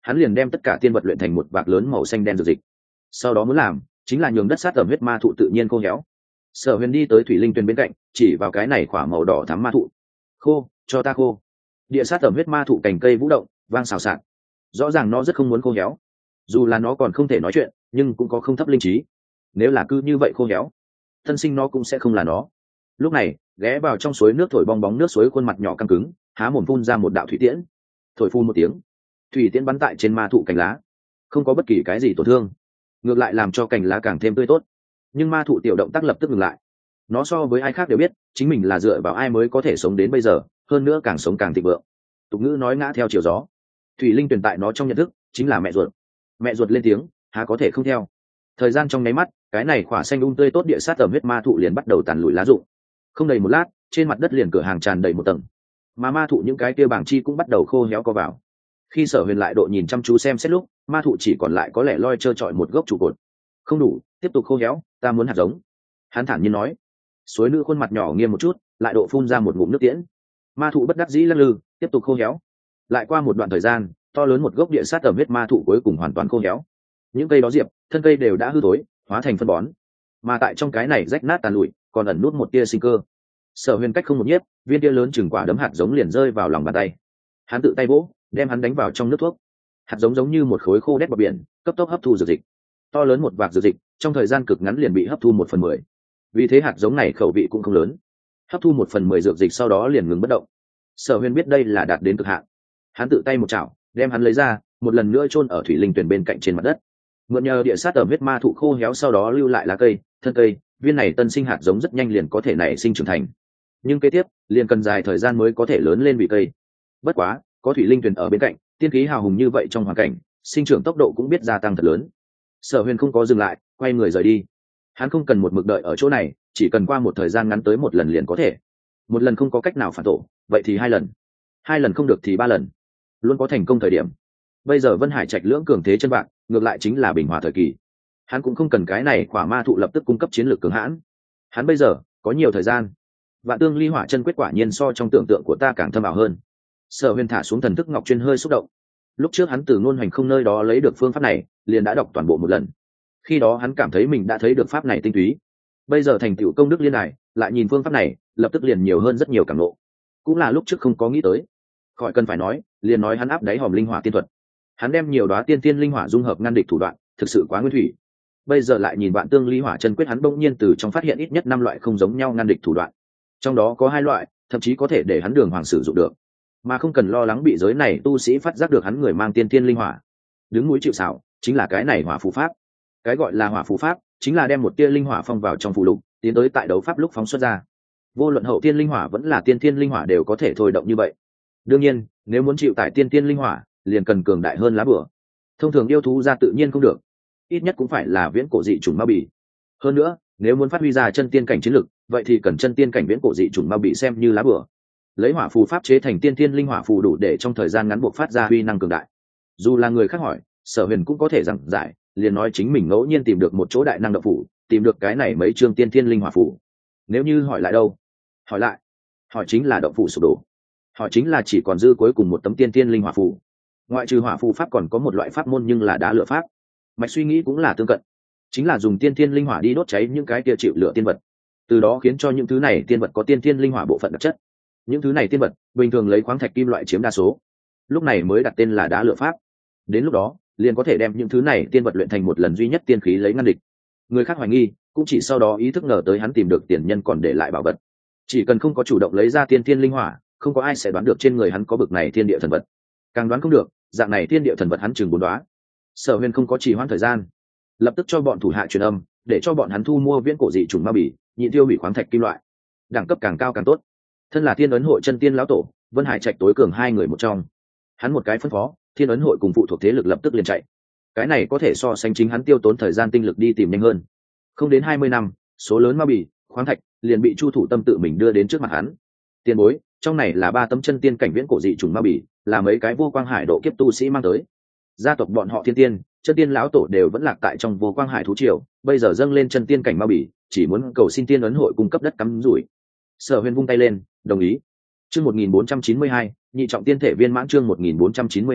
hắn liền đem tất cả tiên vật luyện thành một vạc lớn màu xanh đen dược dịch. Sau đó muốn làm chính là nhường đất sát ẩm huyết ma thụ tự nhiên khô héo. Sở Huyền đi tới thủy linh tuyền bên cạnh, chỉ vào cái này khỏa màu đỏ thắm ma thụ. Khô, cho ta khô. Địa sát ẩm huyết ma thụ cành cây vũ động, vang xào xạc. Rõ ràng nó rất không muốn khô héo. Dù là nó còn không thể nói chuyện, nhưng cũng có không thấp linh trí. Nếu là cứ như vậy khô héo, thân sinh nó cũng sẽ không là nó. Lúc này, ghé vào trong suối nước thổi bong bóng nước suối, khuôn mặt nhỏ căng cứng, há mồm phun ra một đạo thủy tiễn. Thổi phun một tiếng, thủy tiễn bắn tại trên ma thụ cành lá, không có bất kỳ cái gì tổn thương, ngược lại làm cho cành lá càng thêm tươi tốt. Nhưng ma thụ tiểu động tác lập tức ngừng lại. Nó so với ai khác đều biết chính mình là dựa vào ai mới có thể sống đến bây giờ, hơn nữa càng sống càng thịnh vượng. Tục ngữ nói ngã theo chiều gió, thủy linh tuyển tại nó trong nhận thức chính là mẹ ruột. Mẹ ruột lên tiếng, há có thể không theo. Thời gian trong nháy mắt, cái này khỏa xanh um tươi tốt địa sát ẩm huyết ma thụ liền bắt đầu tàn lụi lá rụng. Không đầy một lát, trên mặt đất liền cửa hàng tràn đầy một tầng, mà ma thụ những cái kia bảng chi cũng bắt đầu khô héo co vào. Khi Sở Huyền lại độ nhìn chăm chú xem xét lúc, ma thụ chỉ còn lại có lẻ loi trơ trọi một gốc trụ cột. Không đủ, tiếp tục khô héo, ta muốn hạt giống. Hắn thản nhiên nói. Suối nữ khuôn mặt nhỏ nghiêm một chút, lại độ phun ra một ngụm nước tiễn. Ma thụ bất đắc dĩ lắc lư, tiếp tục khô héo. Lại qua một đoạn thời gian, to lớn một gốc địa sát ẩm huyết ma thụ cuối cùng hoàn toàn khô héo. Những cây đó diệp, thân cây đều đã hư tối, hóa thành phân bón. Mà tại trong cái này rách nát tàn lụi, còn ẩn nút một tia sinh cơ. Sở Huyền cách không một nhiếp, viên tia lớn chừng quả đấm hạt giống liền rơi vào lòng bàn tay. Hắn tự tay vỗ, đem hắn đánh vào trong nước thuốc. Hạt giống giống như một khối khô đét bờ biển, cấp tốc hấp thu dược dịch. To lớn một vạc dược dịch, trong thời gian cực ngắn liền bị hấp thu một phần mười. Vì thế hạt giống này khẩu vị cũng không lớn. Hấp thu một phần mười dược dịch sau đó liền ngừng bất động. Sở Huyền biết đây là đạt đến cực hạn. Hắn tự tay một chảo, đem hắn lấy ra, một lần nữa chôn ở thủy linh tuyển bên cạnh trên mặt đất. Mượn nhờ địa sát ẩm huyết ma thụ khô héo sau đó lưu lại lá cây, thân cây, viên này tân sinh hạt giống rất nhanh liền có thể nảy sinh trưởng thành. Nhưng kế tiếp, liền cần dài thời gian mới có thể lớn lên bị cây. Bất quá, có thủy linh tuyển ở bên cạnh, tiên khí hào hùng như vậy trong hoàn cảnh, sinh trưởng tốc độ cũng biết gia tăng thật lớn. Sở Huyền không có dừng lại, quay người rời đi. Hắn không cần một mực đợi ở chỗ này, chỉ cần qua một thời gian ngắn tới một lần liền có thể. Một lần không có cách nào phản tổ, vậy thì hai lần. Hai lần không được thì ba lần. Luôn có thành công thời điểm. Bây giờ Vân Hải Trạch lưỡng cường thế chân bạc, ngược lại chính là bình hòa thời kỳ. Hắn cũng không cần cái này khỏa ma thụ lập tức cung cấp chiến lược cường hãn. Hắn bây giờ có nhiều thời gian. Vạn Tương Ly Hỏa Chân Quyết quả nhiên so trong tưởng tượng của ta càng thâm ảo hơn. Sở Huyền thả xuống thần thức ngọc chuyên hơi xúc động. Lúc trước hắn từ Ngôn Hoành không nơi đó lấy được phương pháp này, liền đã đọc toàn bộ một lần. Khi đó hắn cảm thấy mình đã thấy được pháp này tinh túy. Bây giờ thành tựu công đức liên đài, lại nhìn phương pháp này, lập tức liền nhiều hơn rất nhiều cảm ngộ. Cũng là lúc trước không có nghĩ tới. Khỏi cần phải nói, liền nói hắn áp đáy hòm linh hỏa tiên thuật. Hắn đem nhiều đóa tiên tiên linh hỏa dung hợp ngăn địch thủ đoạn, thực sự quá nguyên thủy. Bây giờ lại nhìn Vạn Tương Ly Hỏa Chân Quyết, hắn bỗng nhiên từ trong phát hiện ít nhất năm loại không giống nhau ngăn địch thủ đoạn. Trong đó có hai loại, thậm chí có thể để hắn đường hoàng sử dụng được, mà không cần lo lắng bị giới này tu sĩ phát giác được hắn người mang tiên tiên linh hỏa. Đứng núi chịu sào, chính là cái này hỏa phù pháp. Cái gọi là hỏa phù pháp, chính là đem một tia linh hỏa phong vào trong phù lục, tiến tới tại đấu pháp lúc phóng xuất ra. Vô luận hậu tiên linh hỏa vẫn là tiên tiên linh hỏa đều có thể thôi động như vậy. Đương nhiên, nếu muốn chịu tải tiên tiên linh hỏa, liền cần cường đại hơn lá bửa. Thông thường yêu thú ra tự nhiên không được, ít nhất cũng phải là viễn cổ dị chủng ma bì. Hơn nữa, nếu muốn phát huy ra chân tiên cảnh chiến lực, vậy thì cần chân tiên cảnh viễn cổ dị chủng ma bì xem như lá bửa. Lấy hỏa phù pháp chế thành tiên tiên linh hỏa phù đủ để trong thời gian ngắn buộc phát ra huy năng cường đại. Dù là người khác hỏi, Sở Huyền cũng có thể giảng giải, liền nói chính mình ngẫu nhiên tìm được một chỗ đại năng động phủ, tìm được cái này mấy chương tiên tiên linh hỏa phù. Nếu như hỏi lại đâu? Hỏi lại, hỏi chính là động phủ sụp đổ. Hỏi chính là chỉ còn dư cuối cùng một tấm tiên tiên linh hỏa phù. Ngoại trừ hỏa phù pháp còn có một loại pháp môn nhưng là đá lửa pháp. Mạch suy nghĩ cũng là tương cận, chính là dùng tiên tiên linh hỏa đi đốt cháy những cái kia chịu lửa tiên vật, từ đó khiến cho những thứ này tiên vật có tiên tiên linh hỏa bộ phận đặc chất. Những thứ này tiên vật bình thường lấy khoáng thạch kim loại chiếm đa số, lúc này mới đặt tên là đá lửa pháp. Đến lúc đó liền có thể đem những thứ này tiên vật luyện thành một lần duy nhất tiên khí lấy ngăn địch. Người khác hoài nghi cũng chỉ sau đó ý thức ngờ tới hắn tìm được tiền nhân còn để lại bảo vật. Chỉ cần không có chủ động lấy ra tiên tiên linh hỏa, không có ai sẽ đoán được trên người hắn có bực này thiên địa thần vật. Càng đoán không được, dạng này thiên địa thần vật hắn chừng bốn đoá. Sở Huyền không có trì hoãn thời gian, lập tức cho bọn thủ hạ truyền âm, để cho bọn hắn thu mua viễn cổ dị trùng ma bì, nhịn tiêu hủy khoáng thạch kim loại, đẳng cấp càng cao càng tốt. Thân là Thiên Ấn Hội chân tiên lão tổ, Vân Hải Trạch tối cường hai người một trong, hắn một cái phân phó, Thiên Ấn Hội cùng phụ thuộc thế lực lập tức liền chạy. Cái này có thể so sánh chính hắn tiêu tốn thời gian tinh lực đi tìm nhanh hơn. Không đến hai mươi năm, số lớn ma bì, khoáng thạch liền bị Chu Thủ Tâm tự mình đưa đến trước mặt hắn. Tiền bối, trong này là ba tấm chân tiên cảnh viễn cổ dị trùng ma bì, là mấy cái vô quang hải độ kiếp tu sĩ mang tới. Gia tộc bọn họ thiên tiên, chân tiên lão tổ đều vẫn lạc tại trong vô quang hải thú triều, bây giờ dâng lên chân tiên cảnh ma bì, chỉ muốn cầu xin Thiên Ấn Hội cung cấp đất cắm rủi. Sở Huyền vung tay lên, đồng ý. Chương một nghìn bốn trăm chín mươi hai, nhị trọng tiên thể viên mãn. Chương một nghìn bốn trăm chín mươi hai,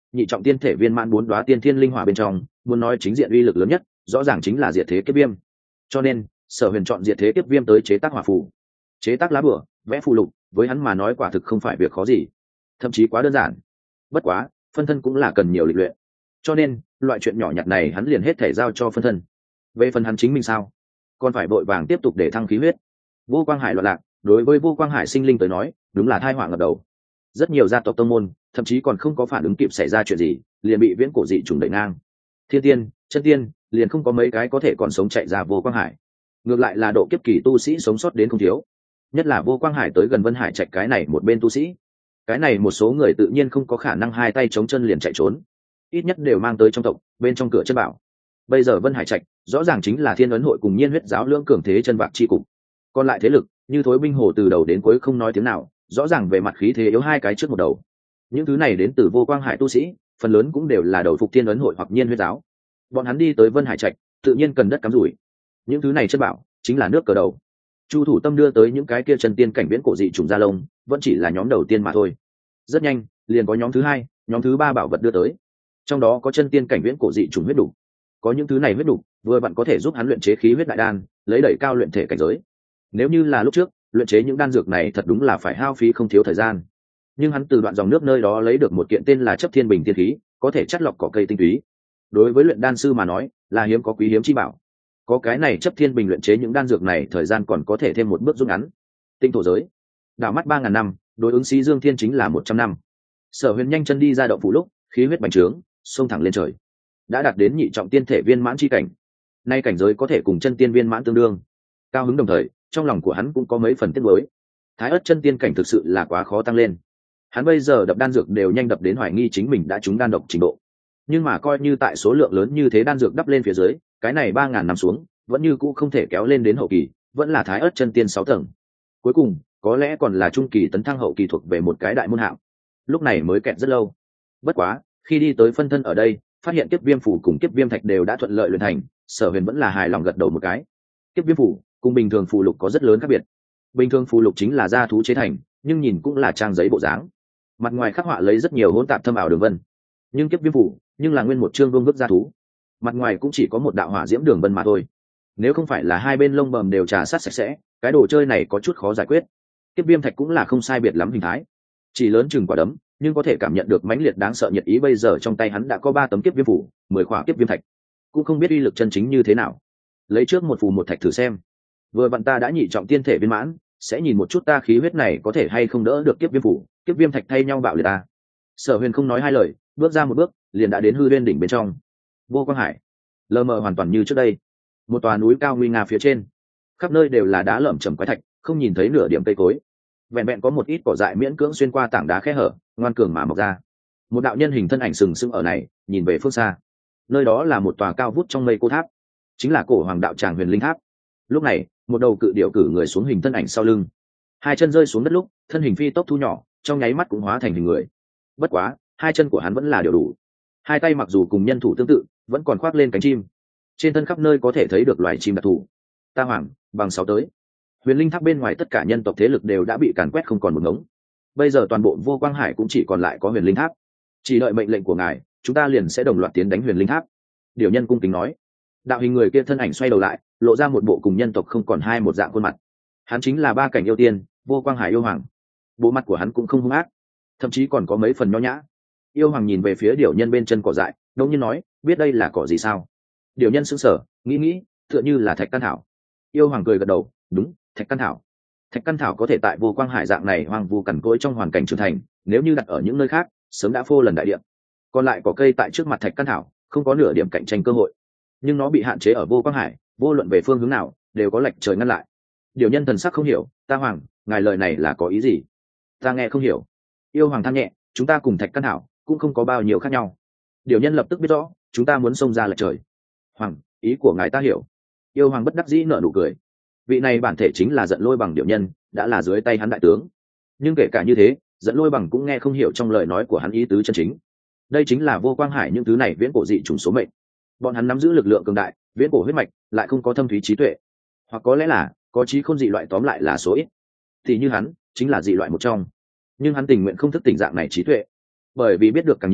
nhị trọng tiên thể viên mãn bốn đoá tiên thiên linh hỏa bên trong muốn nói chính diện uy lực lớn nhất rõ ràng chính là diệt thế kiếp viêm, cho nên Sở Huyền chọn diệt thế kiếp viêm tới chế tác hỏa phù, chế tác lá bửa, vẽ phù lục, với hắn mà nói quả thực không phải việc khó gì, thậm chí quá đơn giản. Bất quá phân thân cũng là cần nhiều lịch luyện, cho nên loại chuyện nhỏ nhặt này hắn liền hết thể giao cho phân thân. Về phần hắn chính mình sao, còn phải vội vàng tiếp tục để thăng khí huyết. Vô Quang Hải loạn lạc đối với Vô Quang Hải sinh linh tới nói đúng là tai họa ngập đầu. Rất nhiều gia tộc tông môn thậm chí còn không có phản ứng kịp xảy ra chuyện gì liền bị viễn cổ dị trùng đẩy ngang. Thiên tiên, chân tiên liền không có mấy cái có thể còn sống chạy ra Vô Quang Hải, ngược lại là độ kiếp kỳ tu sĩ sống sót đến không thiếu, nhất là Vô Quang Hải tới gần Vân Hải Trạch cái này một bên tu sĩ, cái này một số người tự nhiên không có khả năng hai tay chống chân liền chạy trốn, ít nhất đều mang tới trong tộc bên trong cửa chân bảo. Bây giờ Vân Hải Trạch rõ ràng chính là Thiên Ấn Hội cùng Nhiên Huyết giáo lưỡng cường thế chân bạc chi cục, còn lại thế lực như Thối Binh Hồ từ đầu đến cuối không nói tiếng nào, rõ ràng về mặt khí thế yếu hai cái trước một đầu. Những thứ này đến từ Vô Quang Hải tu sĩ phần lớn cũng đều là đầu phục Thiên Ấn Hội hoặc Nhiên Huyết giáo, bọn hắn đi tới Vân Hải Trạch tự nhiên cần đất cắm rủi, những thứ này chân bảo chính là nước cờ đầu. Chu Thủ Tâm đưa tới những cái kia chân tiên cảnh viễn cổ dị trùng da lông vẫn chỉ là nhóm đầu tiên mà thôi, rất nhanh liền có nhóm thứ hai, nhóm thứ ba bảo vật đưa tới, trong đó có chân tiên cảnh viễn cổ dị trùng huyết đủ, có những thứ này huyết đủ vừa bạn có thể giúp hắn luyện chế khí huyết đại đan, lấy đẩy cao luyện thể cảnh giới. Nếu như là lúc trước luyện chế những đan dược này thật đúng là phải hao phí không thiếu thời gian, nhưng hắn từ đoạn dòng nước nơi đó lấy được một kiện tên là chấp thiên bình tiên khí, có thể chắt lọc cỏ cây tinh túy, đối với luyện đan sư mà nói là hiếm có quý hiếm chi bảo. Có cái này chấp thiên bình luyện chế những đan dược này thời gian còn có thể thêm một bước rút ngắn. Tinh thổ giới đảo mắt ba ngàn năm, đối ứng Sĩ Dương Thiên chính là một trăm năm. Sở Huyền nhanh chân đi ra động phủ lúc khí huyết bành trướng, xông thẳng lên trời, đã đạt đến nhị trọng tiên thể viên mãn chi cảnh, nay cảnh giới có thể cùng chân tiên viên mãn tương đương. Cao hứng đồng thời trong lòng của hắn cũng có mấy phần tiếc nuối, thái ất chân tiên cảnh thực sự là quá khó tăng lên, hắn bây giờ đập đan dược đều nhanh đập đến hoài nghi chính mình đã trúng đan độc trình độ. Nhưng mà coi như tại số lượng lớn như thế đan dược đắp lên phía dưới, cái này ba ngàn năm xuống vẫn như cũ không thể kéo lên đến hậu kỳ, vẫn là thái ớt chân tiên sáu tầng, cuối cùng có lẽ còn là trung kỳ tấn thăng hậu kỳ thuộc về một cái đại môn hạng, lúc này mới kẹt rất lâu. Bất quá khi đi tới phân thân ở đây, phát hiện kiếp viêm phủ cùng kiếp viêm thạch đều đã thuận lợi luyện thành, Sở Huyền vẫn là hài lòng gật đầu một cái. Kiếp viêm phủ cùng bình thường phù lục có rất lớn khác biệt, bình thường phù lục chính là da thú chế thành, nhưng nhìn cũng là trang giấy bộ dáng, mặt ngoài khắc họa lấy rất nhiều hỗn tạp thâm ảo đường vân, nhưng kiếp viêm phủ nhưng là nguyên một chương vương vức da thú, mặt ngoài cũng chỉ có một đạo hỏa diễm đường vân mà thôi. Nếu không phải là hai bên lông bầm đều trà sát sạch sẽ, cái đồ chơi này có chút khó giải quyết. Kiếp viêm thạch cũng là không sai biệt lắm hình thái, chỉ lớn chừng quả đấm, nhưng có thể cảm nhận được mãnh liệt đáng sợ nhiệt ý. Bây giờ trong tay hắn đã có ba tấm kiếp viêm phủ, mười khỏa kiếp viêm thạch, cũng không biết uy lực chân chính như thế nào. Lấy trước một phù một thạch thử xem, vừa vặn ta đã nhị trọng tiên thể viên mãn, sẽ nhìn một chút ta khí huyết này có thể hay không đỡ được kiếp viêm phủ, kiếp viêm thạch thay nhau bạo liệt ta. Sở Huyền không nói hai lời, bước ra một bước liền đã đến hư viên đỉnh bên trong. Vô Quang Hải lờ mờ hoàn toàn như trước đây, một tòa núi cao nguy nga phía trên, khắp nơi đều là đá lởm chởm quái thạch, không nhìn thấy nửa điểm cây cối, vẹn vẹn có một ít cỏ dại miễn cưỡng xuyên qua tảng đá khe hở, ngoan cường mà mọc ra. Một đạo nhân hình thân ảnh sừng sững ở này, nhìn về phương xa, nơi đó là một tòa cao vút trong mây cô tháp, chính là cổ hoàng đạo tràng Huyền Linh Tháp. Lúc này một đầu cự điệu cử người xuống hình thân ảnh sau lưng, hai chân rơi xuống đất lúc thân hình phi tốc thu nhỏ, trong nháy mắt cũng hóa thành hình người. Bất quá hai chân của hắn vẫn là điều đủ, hai tay mặc dù cùng nhân thủ tương tự, vẫn còn khoác lên cánh chim, trên thân khắp nơi có thể thấy được loài chim đặc thù. Ta hoàng bằng sáu tới. Huyền Linh Tháp bên ngoài tất cả nhân tộc thế lực đều đã bị càn quét không còn một ngống, bây giờ toàn bộ Vô Quang Hải cũng chỉ còn lại có Huyền Linh Tháp, chỉ đợi mệnh lệnh của ngài, chúng ta liền sẽ đồng loạt tiến đánh Huyền Linh Tháp. Điều nhân cung kính nói. Đạo hình người kia thân ảnh xoay đầu lại, lộ ra một bộ cùng nhân tộc không còn hai một dạng khuôn mặt, hắn chính là ba cảnh yêu tiên Vô Quang Hải yêu hoàng. Bộ mặt của hắn cũng không hung ác, thậm chí còn có mấy phần nho nhã. Yêu hoàng nhìn về phía điểu nhân bên chân cỏ dại, đông nhiên nói, biết đây là cỏ gì sao? Điểu nhân sững sờ, nghĩ nghĩ, tựa như là thạch căn thảo. Yêu hoàng cười gật đầu, đúng, thạch căn thảo. Thạch căn thảo có thể tại Vô Quang Hải dạng này hoang vu cằn cỗi trong hoàn cảnh trưởng thành, nếu như đặt ở những nơi khác sớm đã phô lần đại địa. Còn lại cỏ cây tại trước mặt thạch căn thảo không có nửa điểm cạnh tranh cơ hội, nhưng nó bị hạn chế ở Vô Quang Hải, vô luận về phương hướng nào đều có lệch trời ngăn lại. Điểu nhân thần sắc không hiểu, ta hoàng, ngài lời này là có ý gì? Ta nghe không hiểu. Yêu hoàng than nhẹ, chúng ta cùng thạch căn thảo cũng không có bao nhiêu khác nhau. Điểu nhân lập tức biết rõ, chúng ta muốn xông ra lệch trời. Hoàng, ý của ngài ta hiểu. Yêu hoàng bất đắc dĩ nở nụ cười. Vị này bản thể chính là Giận Lôi Bằng điểu nhân, đã là dưới tay hắn đại tướng. Nhưng kể cả như thế, Giận Lôi Bằng cũng nghe không hiểu trong lời nói của hắn ý tứ chân chính. Đây chính là Vô Quang Hải những thứ này viễn cổ dị chủng số mệnh. Bọn hắn nắm giữ lực lượng cường đại, viễn cổ huyết mạch, lại không có thâm thúy trí tuệ, hoặc có lẽ là có trí khôn dị loại, tóm lại là số ít. Thì như hắn chính là dị loại một trong, nhưng hắn tình nguyện không thức tỉnh dạng này trí tuệ, bởi vì biết được càng nhiều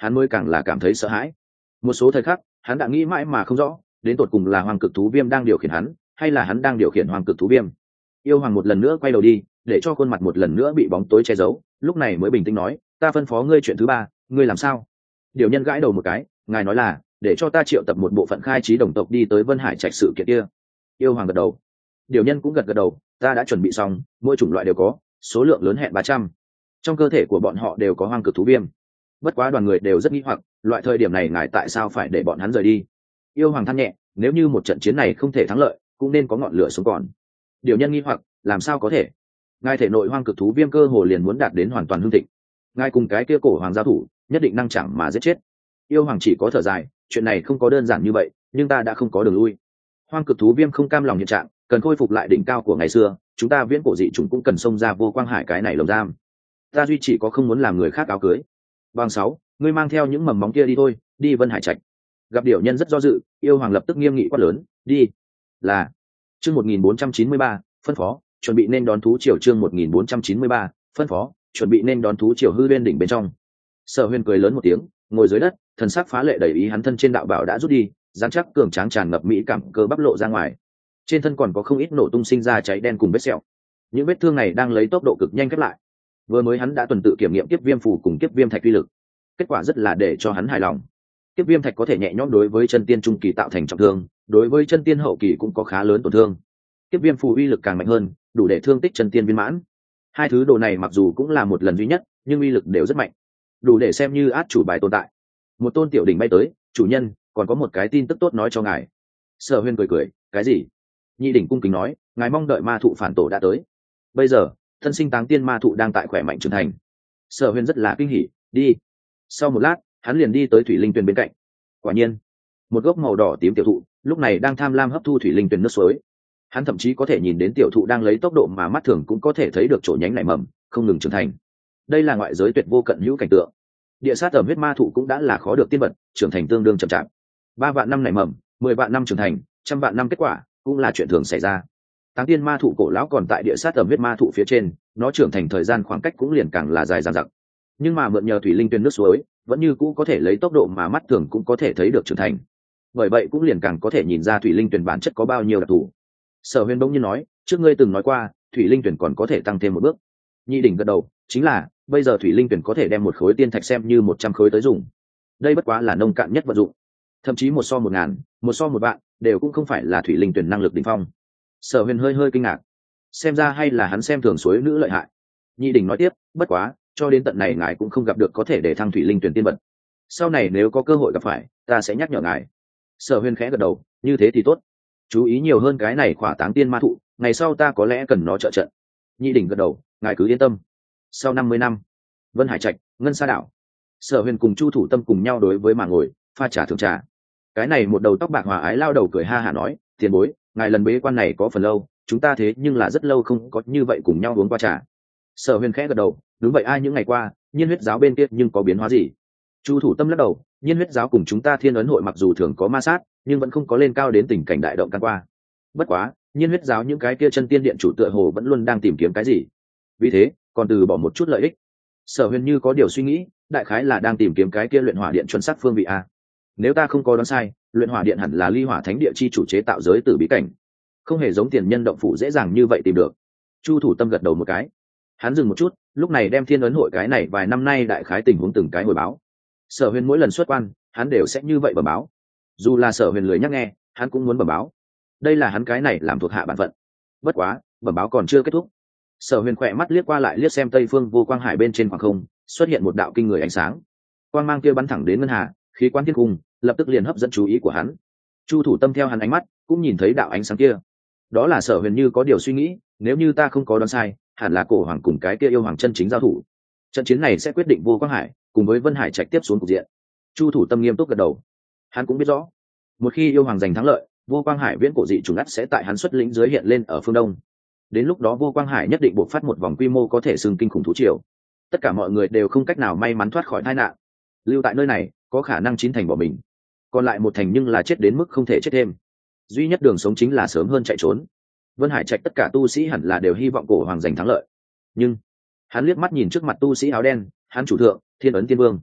hắn mới càng là cảm thấy sợ hãi. Một số thời khắc hắn đã nghĩ mãi mà không rõ, đến tột cùng là hoàng cực thú viêm đang điều khiển hắn hay là hắn đang điều khiển hoàng cực thú viêm. Yêu hoàng một lần nữa quay đầu đi, để cho khuôn mặt một lần nữa bị bóng tối che giấu, lúc này mới bình tĩnh nói, ta phân phó ngươi chuyện thứ ba, ngươi làm sao? Điều nhân gãi đầu một cái, ngài nói là để cho ta triệu tập một bộ phận khai trí đồng tộc đi tới Vân Hải Trạch sự kiện kia. Yêu hoàng gật đầu. Điều nhân cũng gật gật đầu, ta đã chuẩn bị xong, mỗi chủng loại đều có, số lượng lớn hẹn ba trăm. Trong cơ thể của bọn họ đều có hoang cực thú viêm. Bất quá đoàn người đều rất nghi hoặc, loại thời điểm này ngài tại sao phải để bọn hắn rời đi? Yêu hoàng than nhẹ, nếu như một trận chiến này không thể thắng lợi, cũng nên có ngọn lửa sống còn. Điều nhân nghi hoặc, làm sao có thể? Ngài thể nội hoang cực thú viêm cơ hồ liền muốn đạt đến hoàn toàn hưng thịnh. Ngài cùng cái kia cổ hoàng giao thủ, nhất định năng chẳng mà giết chết. Yêu hoàng chỉ có thở dài, chuyện này không có đơn giản như vậy, nhưng ta đã không có đường lui. Hoang cực thú viêm không cam lòng hiện trạng, cần khôi phục lại đỉnh cao của ngày xưa, chúng ta viễn cổ dị chúng cũng cần xông ra vô quang hải cái này lồng giam. Ta duy chỉ có không muốn làm người khác áo cưới. Bằng sáu, ngươi mang theo những mầm móng kia đi thôi, đi Vân Hải Trạch. Gặp Điểu nhân rất do dự, yêu hoàng lập tức nghiêm nghị quát lớn, đi. Là. Chương một nghìn bốn trăm chín mươi ba, phân phó, chuẩn bị nên đón thú triều. Chương một nghìn bốn trăm chín mươi ba, phân phó, chuẩn bị nên đón thú triều hư lên đỉnh bên trong. Sở Huyên cười lớn một tiếng, ngồi dưới đất, thần sắc phá lệ đầy ý, hắn thân trên đạo bảo đã rút đi, dáng chắc cường tráng tràn ngập mỹ cảm cơ bắp lộ ra ngoài. Trên thân còn có không ít nổ tung sinh ra cháy đen cùng vết sẹo. Những vết thương này đang lấy tốc độ cực nhanh khép lại. Vừa mới hắn đã tuần tự kiểm nghiệm kiếp viêm phù cùng kiếp viêm thạch uy lực, kết quả rất là để cho hắn hài lòng. Kiếp viêm thạch có thể nhẹ nhõm đối với chân tiên trung kỳ tạo thành trọng thương, đối với chân tiên hậu kỳ cũng có khá lớn tổn thương. Kiếp viêm phù uy lực càng mạnh hơn, đủ để thương tích chân tiên viên mãn. Hai thứ đồ này mặc dù cũng là một lần duy nhất, nhưng uy lực đều rất mạnh, đủ để xem như át chủ bài tồn tại. Một tôn tiểu đỉnh bay tới, chủ nhân, còn có một cái tin tức tốt nói cho ngài. Sở Huyên cười cười, cái gì? Nhị đỉnh cung kính nói, ngài mong đợi ma thụ phản tổ đã tới. Bây giờ thân sinh táng tiên ma thụ đang tại khỏe mạnh trưởng thành. Sở Huyên rất là kinh hỉ, đi. Sau một lát hắn liền đi tới thủy linh tuyền bên cạnh. Quả nhiên một gốc màu đỏ tím tiểu thụ lúc này đang tham lam hấp thu thủy linh tuyền nước suối. Hắn thậm chí có thể nhìn đến tiểu thụ đang lấy tốc độ mà mắt thường cũng có thể thấy được chỗ nhánh nảy mầm, không ngừng trưởng thành. Đây là ngoại giới tuyệt vô cận hữu cảnh tượng. Địa sát ẩm huyết ma thụ cũng đã là khó được tiên vật, trưởng thành tương đương chậm chạp. Ba vạn năm nảy mầm, mười vạn năm trưởng thành, trăm vạn năm kết quả cũng là chuyện thường xảy ra. Táng tiên ma thụ cổ lão còn tại địa sát ẩm huyết ma thụ phía trên, nó trưởng thành thời gian khoảng cách cũng liền càng là dài dằng dặc. Nhưng mà mượn nhờ thủy linh tuyền nước suối, vẫn như cũ có thể lấy tốc độ mà mắt thường cũng có thể thấy được trưởng thành. Bởi vậy cũng liền càng có thể nhìn ra thủy linh tuyền bản chất có bao nhiêu đặc thù. Sở Huyên bỗng nhiên nói, trước ngươi từng nói qua, thủy linh tuyền còn có thể tăng thêm một bước. Nhị đỉnh gật đầu, chính là bây giờ thủy linh tuyền có thể đem một khối tiên thạch xem như một trăm khối tới dùng. Đây bất quá là nông cạn nhất vận dụng, thậm chí một so một ngàn, một so một vạn, đều cũng không phải là thủy linh tuyền năng lực đỉnh phong. Sở Huyên hơi hơi kinh ngạc, xem ra hay là hắn xem thường suối nữ lợi hại. Nhị đỉnh nói tiếp, bất quá cho đến tận này ngài cũng không gặp được có thể để thăng thủy linh tuyển tiên vật. Sau này nếu có cơ hội gặp phải, ta sẽ nhắc nhở ngài. Sở Huyên khẽ gật đầu, như thế thì tốt, chú ý nhiều hơn cái này khỏa táng tiên ma thụ, ngày sau ta có lẽ cần nó trợ trận. Nhị đỉnh gật đầu, ngài cứ yên tâm. Sau năm mươi năm, Vân Hải Trạch, Ngân Sa đảo. Sở Huyên cùng Chu Thủ Tâm cùng nhau đối với mà ngồi pha trà thưởng trà. Cái này một đầu tóc bạc hòa ái lao đầu cười ha hả nói, tiền bối, ngài lần bế quan này có phần lâu, chúng ta thế nhưng là rất lâu không có như vậy cùng nhau uống qua trà. Sở Huyên khẽ gật đầu, đúng vậy, ai những ngày qua Nhiên huyết giáo bên kia nhưng có biến hóa gì? Chu Thủ Tâm lắc đầu, Nhiên huyết giáo cùng chúng ta Thiên Ấn hội mặc dù thường có ma sát, nhưng vẫn không có lên cao đến tình cảnh đại động can qua. Bất quá Nhiên huyết giáo những cái kia chân tiên điện chủ tựa hồ vẫn luôn đang tìm kiếm cái gì, vì thế còn từ bỏ một chút lợi ích. Sở Huyên như có điều suy nghĩ, đại khái là đang tìm kiếm cái kia luyện hỏa điện chuẩn xác phương vị a. Nếu ta không có đoán sai, luyện hỏa điện hẳn là ly hỏa thánh địa chi chủ chế tạo giới tử bí cảnh, không hề giống tiền nhân động phủ dễ dàng như vậy tìm được. Chu Thủ Tâm gật đầu một cái, hắn dừng một chút, lúc này đem Thiên Ấn hội cái này vài năm nay đại khái tình huống từng cái hồi báo. Sở Huyên mỗi lần xuất quan, hắn đều sẽ như vậy bẩm báo. Dù là Sở Huyên lười nhắc nghe, hắn cũng muốn bẩm báo. Đây là hắn cái này làm thuộc hạ bản phận. Bất quá, bẩm báo còn chưa kết thúc. Sở Huyên khỏe mắt liếc qua lại liếc xem tây phương vô quang hải bên trên khoảng không, xuất hiện một đạo kinh người ánh sáng. Quang mang kia bắn thẳng đến ngân hà, khí quan thiên cung, lập tức liền hấp dẫn chú ý của hắn. Chu Thủ Tâm theo hắn ánh mắt, cũng nhìn thấy đạo ánh sáng kia. Đó là Sở Huyên như có điều suy nghĩ, nếu như ta không có đoán sai, hẳn là cổ hoàng cùng cái kia yêu hoàng chân chính giao thủ. Trận chiến này sẽ quyết định vô quang hải cùng với Vân Hải Trạch tiếp xuống cục diện. Chu Thủ Tâm nghiêm túc gật đầu, hắn cũng biết rõ, một khi yêu hoàng giành thắng lợi, vô quang hải viễn cổ dị trùng ắt sẽ tại hắn xuất lĩnh dưới hiện lên ở phương đông. Đến lúc đó vô quang hải nhất định buộc phát một vòng quy mô có thể xưng kinh khủng thú triều, tất cả mọi người đều không cách nào may mắn thoát khỏi tai nạn, lưu tại nơi này có khả năng chín thành bỏ mình, còn lại một thành nhưng là chết đến mức không thể chết thêm. Duy nhất đường sống chính là sớm hơn chạy trốn. Vân Hải Trạch tất cả tu sĩ hẳn là đều hy vọng cổ hoàng giành thắng lợi, nhưng hắn liếc mắt nhìn trước mặt tu sĩ áo đen, hắn chủ thượng Thiên Ấn Tiên Vương,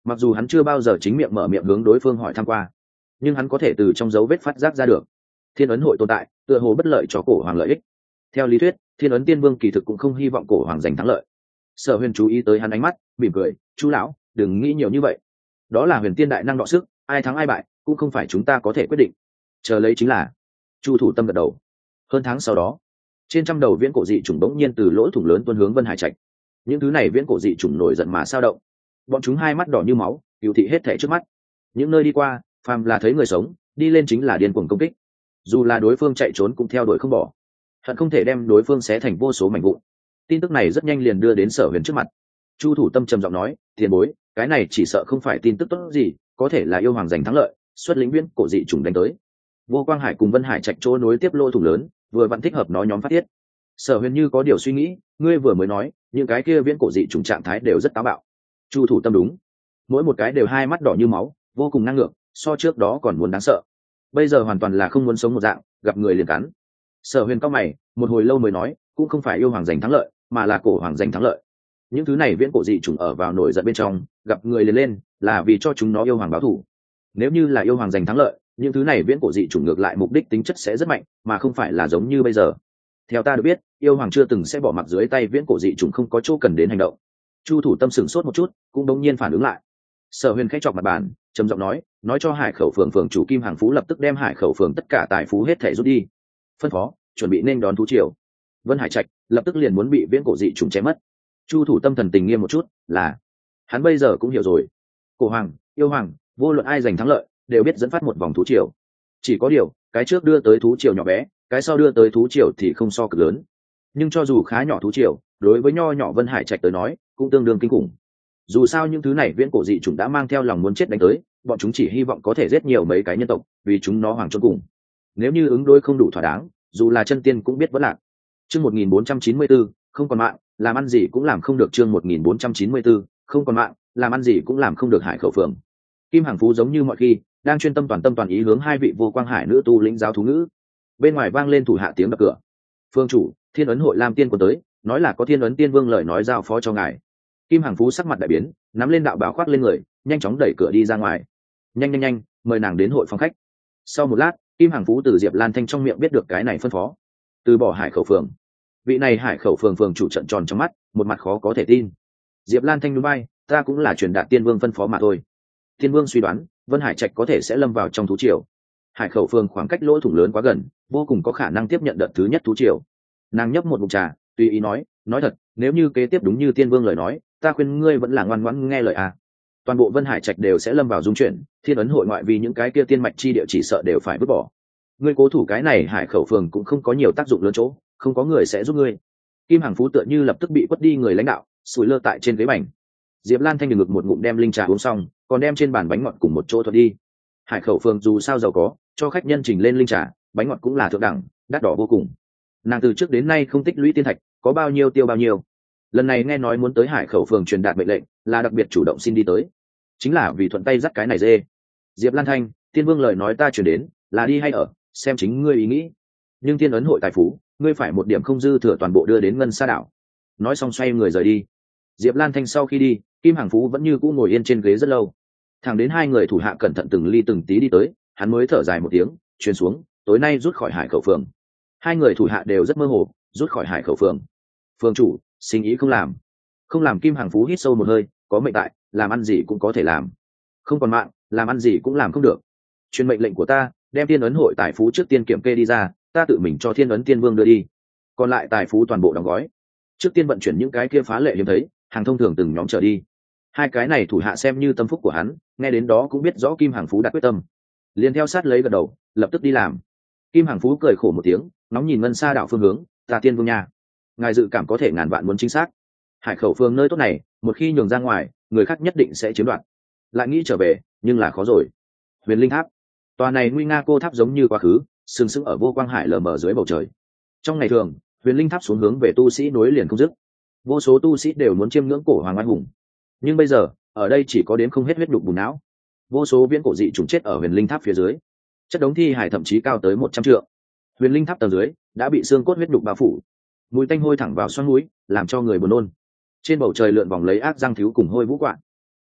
mặc dù hắn chưa bao giờ chính miệng mở miệng hướng đối phương hỏi thăm qua, nhưng hắn có thể từ trong dấu vết phát giác ra được thiên ấn hội tồn tại tựa hồ bất lợi cho cổ hoàng lợi ích. Theo lý thuyết, thiên ấn tiên vương kỳ thực cũng không hy vọng cổ hoàng giành thắng lợi. Sở Huyền chú ý tới hắn ánh mắt, mỉm cười, chú lão đừng nghĩ nhiều như vậy, đó là huyền tiên đại năng đọ sức, ai thắng ai bại cũng không phải chúng ta có thể quyết định, chờ lấy chính là. Chu thủ tâm gật đầu. Hơn tháng sau đó, trên trăm đầu viễn cổ dị trùng bỗng nhiên từ lỗ thủng lớn tuôn hướng Vân Hải Trạch. Những thứ này viễn cổ dị trùng nổi giận mà sao động, bọn chúng hai mắt đỏ như máu, cựu thị hết thảy trước mắt. Những nơi đi qua, phàm là thấy người sống, đi lên chính là điên cuồng công kích. Dù là đối phương chạy trốn cũng theo đuổi không bỏ, hận không thể đem đối phương xé thành vô số mảnh vụn. Tin tức này rất nhanh liền đưa đến Sở Huyền trước mặt. Chu thủ tâm trầm giọng nói, tiền bối, cái này chỉ sợ không phải tin tức tốt gì, có thể là yêu hoàng giành thắng lợi, xuất lĩnh viễn cổ dị trùng đánh tới. Vô Quang Hải cùng Vân Hải Trạch chỗ nối tiếp lô thủng lớn, vừa vặn thích hợp nó nhóm phát tiết. Sở Huyền như có điều suy nghĩ, ngươi vừa mới nói, những cái kia viễn cổ dị trùng trạng thái đều rất táo bạo. Chu thủ tâm đúng, mỗi một cái đều hai mắt đỏ như máu, vô cùng năng lượng, so trước đó còn muốn đáng sợ. Bây giờ hoàn toàn là không muốn sống một dạng, gặp người liền cắn. Sở Huyền cao mày, một hồi lâu mới nói, cũng không phải yêu hoàng giành thắng lợi, mà là cổ hoàng giành thắng lợi. Những thứ này viễn cổ dị trùng ở vào nổi giận bên trong, gặp người liền lên, là vì cho chúng nó yêu hoàng báo thù. Nếu như là yêu hoàng giành thắng lợi, những thứ này viễn cổ dị trùng ngược lại mục đích tính chất sẽ rất mạnh, mà không phải là giống như bây giờ. Theo ta được biết, yêu hoàng chưa từng sẽ bỏ mặc dưới tay viễn cổ dị trùng không có chỗ cần đến hành động. Chu thủ tâm sửng sốt một chút, cũng đống nhiên phản ứng lại. Sở Huyền khẽ chọc mặt bàn, trầm giọng nói, nói cho Hải Khẩu phường phường chủ Kim Hàng Phú lập tức đem Hải Khẩu phường tất cả tài phú hết thảy rút đi. Phân phó, chuẩn bị nên đón thú triều. Vân Hải Trạch lập tức liền muốn bị viễn cổ dị trùng chém mất. Chu thủ tâm thần tình nghiêm một chút, là hắn bây giờ cũng hiểu rồi. Cổ hoàng, yêu hoàng, vô luận ai giành thắng lợi, đều biết dẫn phát một vòng thú triều. Chỉ có điều, cái trước đưa tới thú triều nhỏ bé, cái sau đưa tới thú triều thì không so cực lớn. Nhưng cho dù khá nhỏ thú triều, đối với nho nhỏ Vân Hải Trạch tới nói, cũng tương đương kinh khủng. Dù sao những thứ này viễn cổ dị chủng đã mang theo lòng muốn chết đánh tới, bọn chúng chỉ hy vọng có thể giết nhiều mấy cái nhân tộc, vì chúng nó hoàng chôn cùng. Nếu như ứng đối không đủ thỏa đáng, dù là chân tiên cũng biết vẫn lạc. Chương một nghìn bốn trăm chín mươi tư, không còn mạng, làm ăn gì cũng làm không được. Chương một nghìn bốn trăm chín mươi tư, không còn mạng, làm ăn gì cũng làm không được. Hải Khẩu phường. Kim Hàng Phú giống như mọi khi, đang chuyên tâm toàn tâm toàn ý hướng hai vị Vô Quang Hải nữ tu lĩnh giáo thú ngữ. Bên ngoài vang lên thủ hạ tiếng đập cửa. Phương chủ, Thiên ấn hội Lam Tiên quân tới, nói là có Thiên ấn Tiên Vương lời nói giao phó cho ngài. Kim Hàng Phú sắc mặt đại biến, nắm lên đạo bào khoác lên người, nhanh chóng đẩy cửa đi ra ngoài. Nhanh nhanh nhanh, mời nàng đến hội phòng khách. Sau một lát, Kim Hàng Phú từ Diệp Lan Thanh trong miệng biết được cái này phân phó. Từ bỏ Hải Khẩu phường. Vị này Hải Khẩu phường phường chủ trận tròn trong mắt, một mặt khó có thể tin. Diệp Lan Thanh núi bay, ta cũng là truyền đạt Tiên Vương phân phó mà thôi. Tiên Vương suy đoán, Vân Hải Trạch có thể sẽ lâm vào trong thú triều. Hải Khẩu phường khoảng cách lỗ thủng lớn quá gần, vô cùng có khả năng tiếp nhận đợt thứ nhất thú triều. Nàng nhấp một ngụm trà, tùy ý nói, nói thật, nếu như kế tiếp đúng như Tiên Vương lời nói, ta khuyên ngươi vẫn là ngoan ngoãn nghe lời à. Toàn bộ Vân Hải Trạch đều sẽ lâm vào dung chuyển, Thiên ấn hội ngoại vì những cái kia tiên mạch chi địa chỉ sợ đều phải vứt bỏ. Ngươi cố thủ cái này Hải Khẩu phường cũng không có nhiều tác dụng lớn chỗ, không có người sẽ giúp ngươi. Kim Hàng Phú tựa như lập tức bị quất đi người lãnh đạo, sủi lơ tại trên ghế bành. Diệp Lan Thanh ngực một ngụm đem linh trà uống xong, còn đem trên bàn bánh ngọt cùng một chỗ thuật đi. Hải Khẩu phường dù sao giàu có, cho khách nhân trình lên linh trà, bánh ngọt cũng là thượng đẳng, đắt đỏ vô cùng. Nàng từ trước đến nay không tích lũy tiên thạch, có bao nhiêu tiêu bao nhiêu. Lần này nghe nói muốn tới Hải Khẩu phường truyền đạt mệnh lệnh, là đặc biệt chủ động xin đi tới, chính là vì thuận tay dắt cái này dê. Diệp Lan Thanh, Tiên Vương lời nói ta truyền đến, là đi hay ở, xem chính ngươi ý nghĩ. Nhưng Thiên ấn hội tài phú, ngươi phải một điểm không dư thừa toàn bộ đưa đến Ngân Sa đảo. Nói xong xoay người rời đi. Diệp Lan Thanh sau khi đi, Kim Hàng Phú vẫn như cũ ngồi yên trên ghế rất lâu. Thẳng đến hai người thủ hạ cẩn thận từng ly từng tí đi tới, hắn mới thở dài một tiếng, truyền xuống, tối nay rút khỏi Hải Khẩu phường. Hai người thủ hạ đều rất mơ hồ, rút khỏi Hải Khẩu phường. Phường chủ, sinh ý không làm. Không làm. Kim Hàng Phú hít sâu một hơi, có mệnh tại, làm ăn gì cũng có thể làm. Không còn mạng, làm ăn gì cũng làm không được. Truyền mệnh lệnh của ta, đem Thiên ấn hội tài phú trước tiên kiểm kê đi ra, ta tự mình cho Thiên ấn Tiên Vương đưa đi. Còn lại tài phú toàn bộ đóng gói. Trước tiên vận chuyển những cái kia phá lệ hiếm thấy, hàng thông thường từng nhóm trở đi. Hai cái này thủ hạ xem như tâm phúc của hắn, nghe đến đó cũng biết rõ Kim Hàng Phú đã quyết tâm, liền theo sát lấy gật đầu, lập tức đi làm. Kim Hàng Phú cười khổ một tiếng, nóng nhìn Ngân Sa đảo phương hướng, ta Tiên Vương nha, ngài dự cảm có thể ngàn vạn muốn chính xác. Hải Khẩu phường nơi tốt này, một khi nhường ra ngoài, người khác nhất định sẽ chiếm đoạt. Lại nghĩ trở về, nhưng là khó rồi. Huyền Linh Tháp, tòa này nguy nga cô tháp giống như quá khứ, sừng sững ở Vô Quang Hải lờ mờ dưới bầu trời. Trong ngày thường, Huyền Linh Tháp xuống hướng về tu sĩ nối liền không dứt, vô số tu sĩ đều muốn chiêm ngưỡng cổ hoàng oai hùng. Nhưng bây giờ, ở đây chỉ có đến không hết huyết đục bùn não. Vô số viễn cổ dị trùng chết ở Huyền Linh Tháp phía dưới, chất đống thi hải thậm chí cao tới một trăm trượng. Huyền Linh Tháp tầng dưới đã bị xương cốt huyết đục bao phủ, mùi tanh hôi thẳng vào xoắn mũi, làm cho người buồn nôn. Trên bầu trời lượn vòng lấy ác răng thiếu cùng hôi vũ quạ.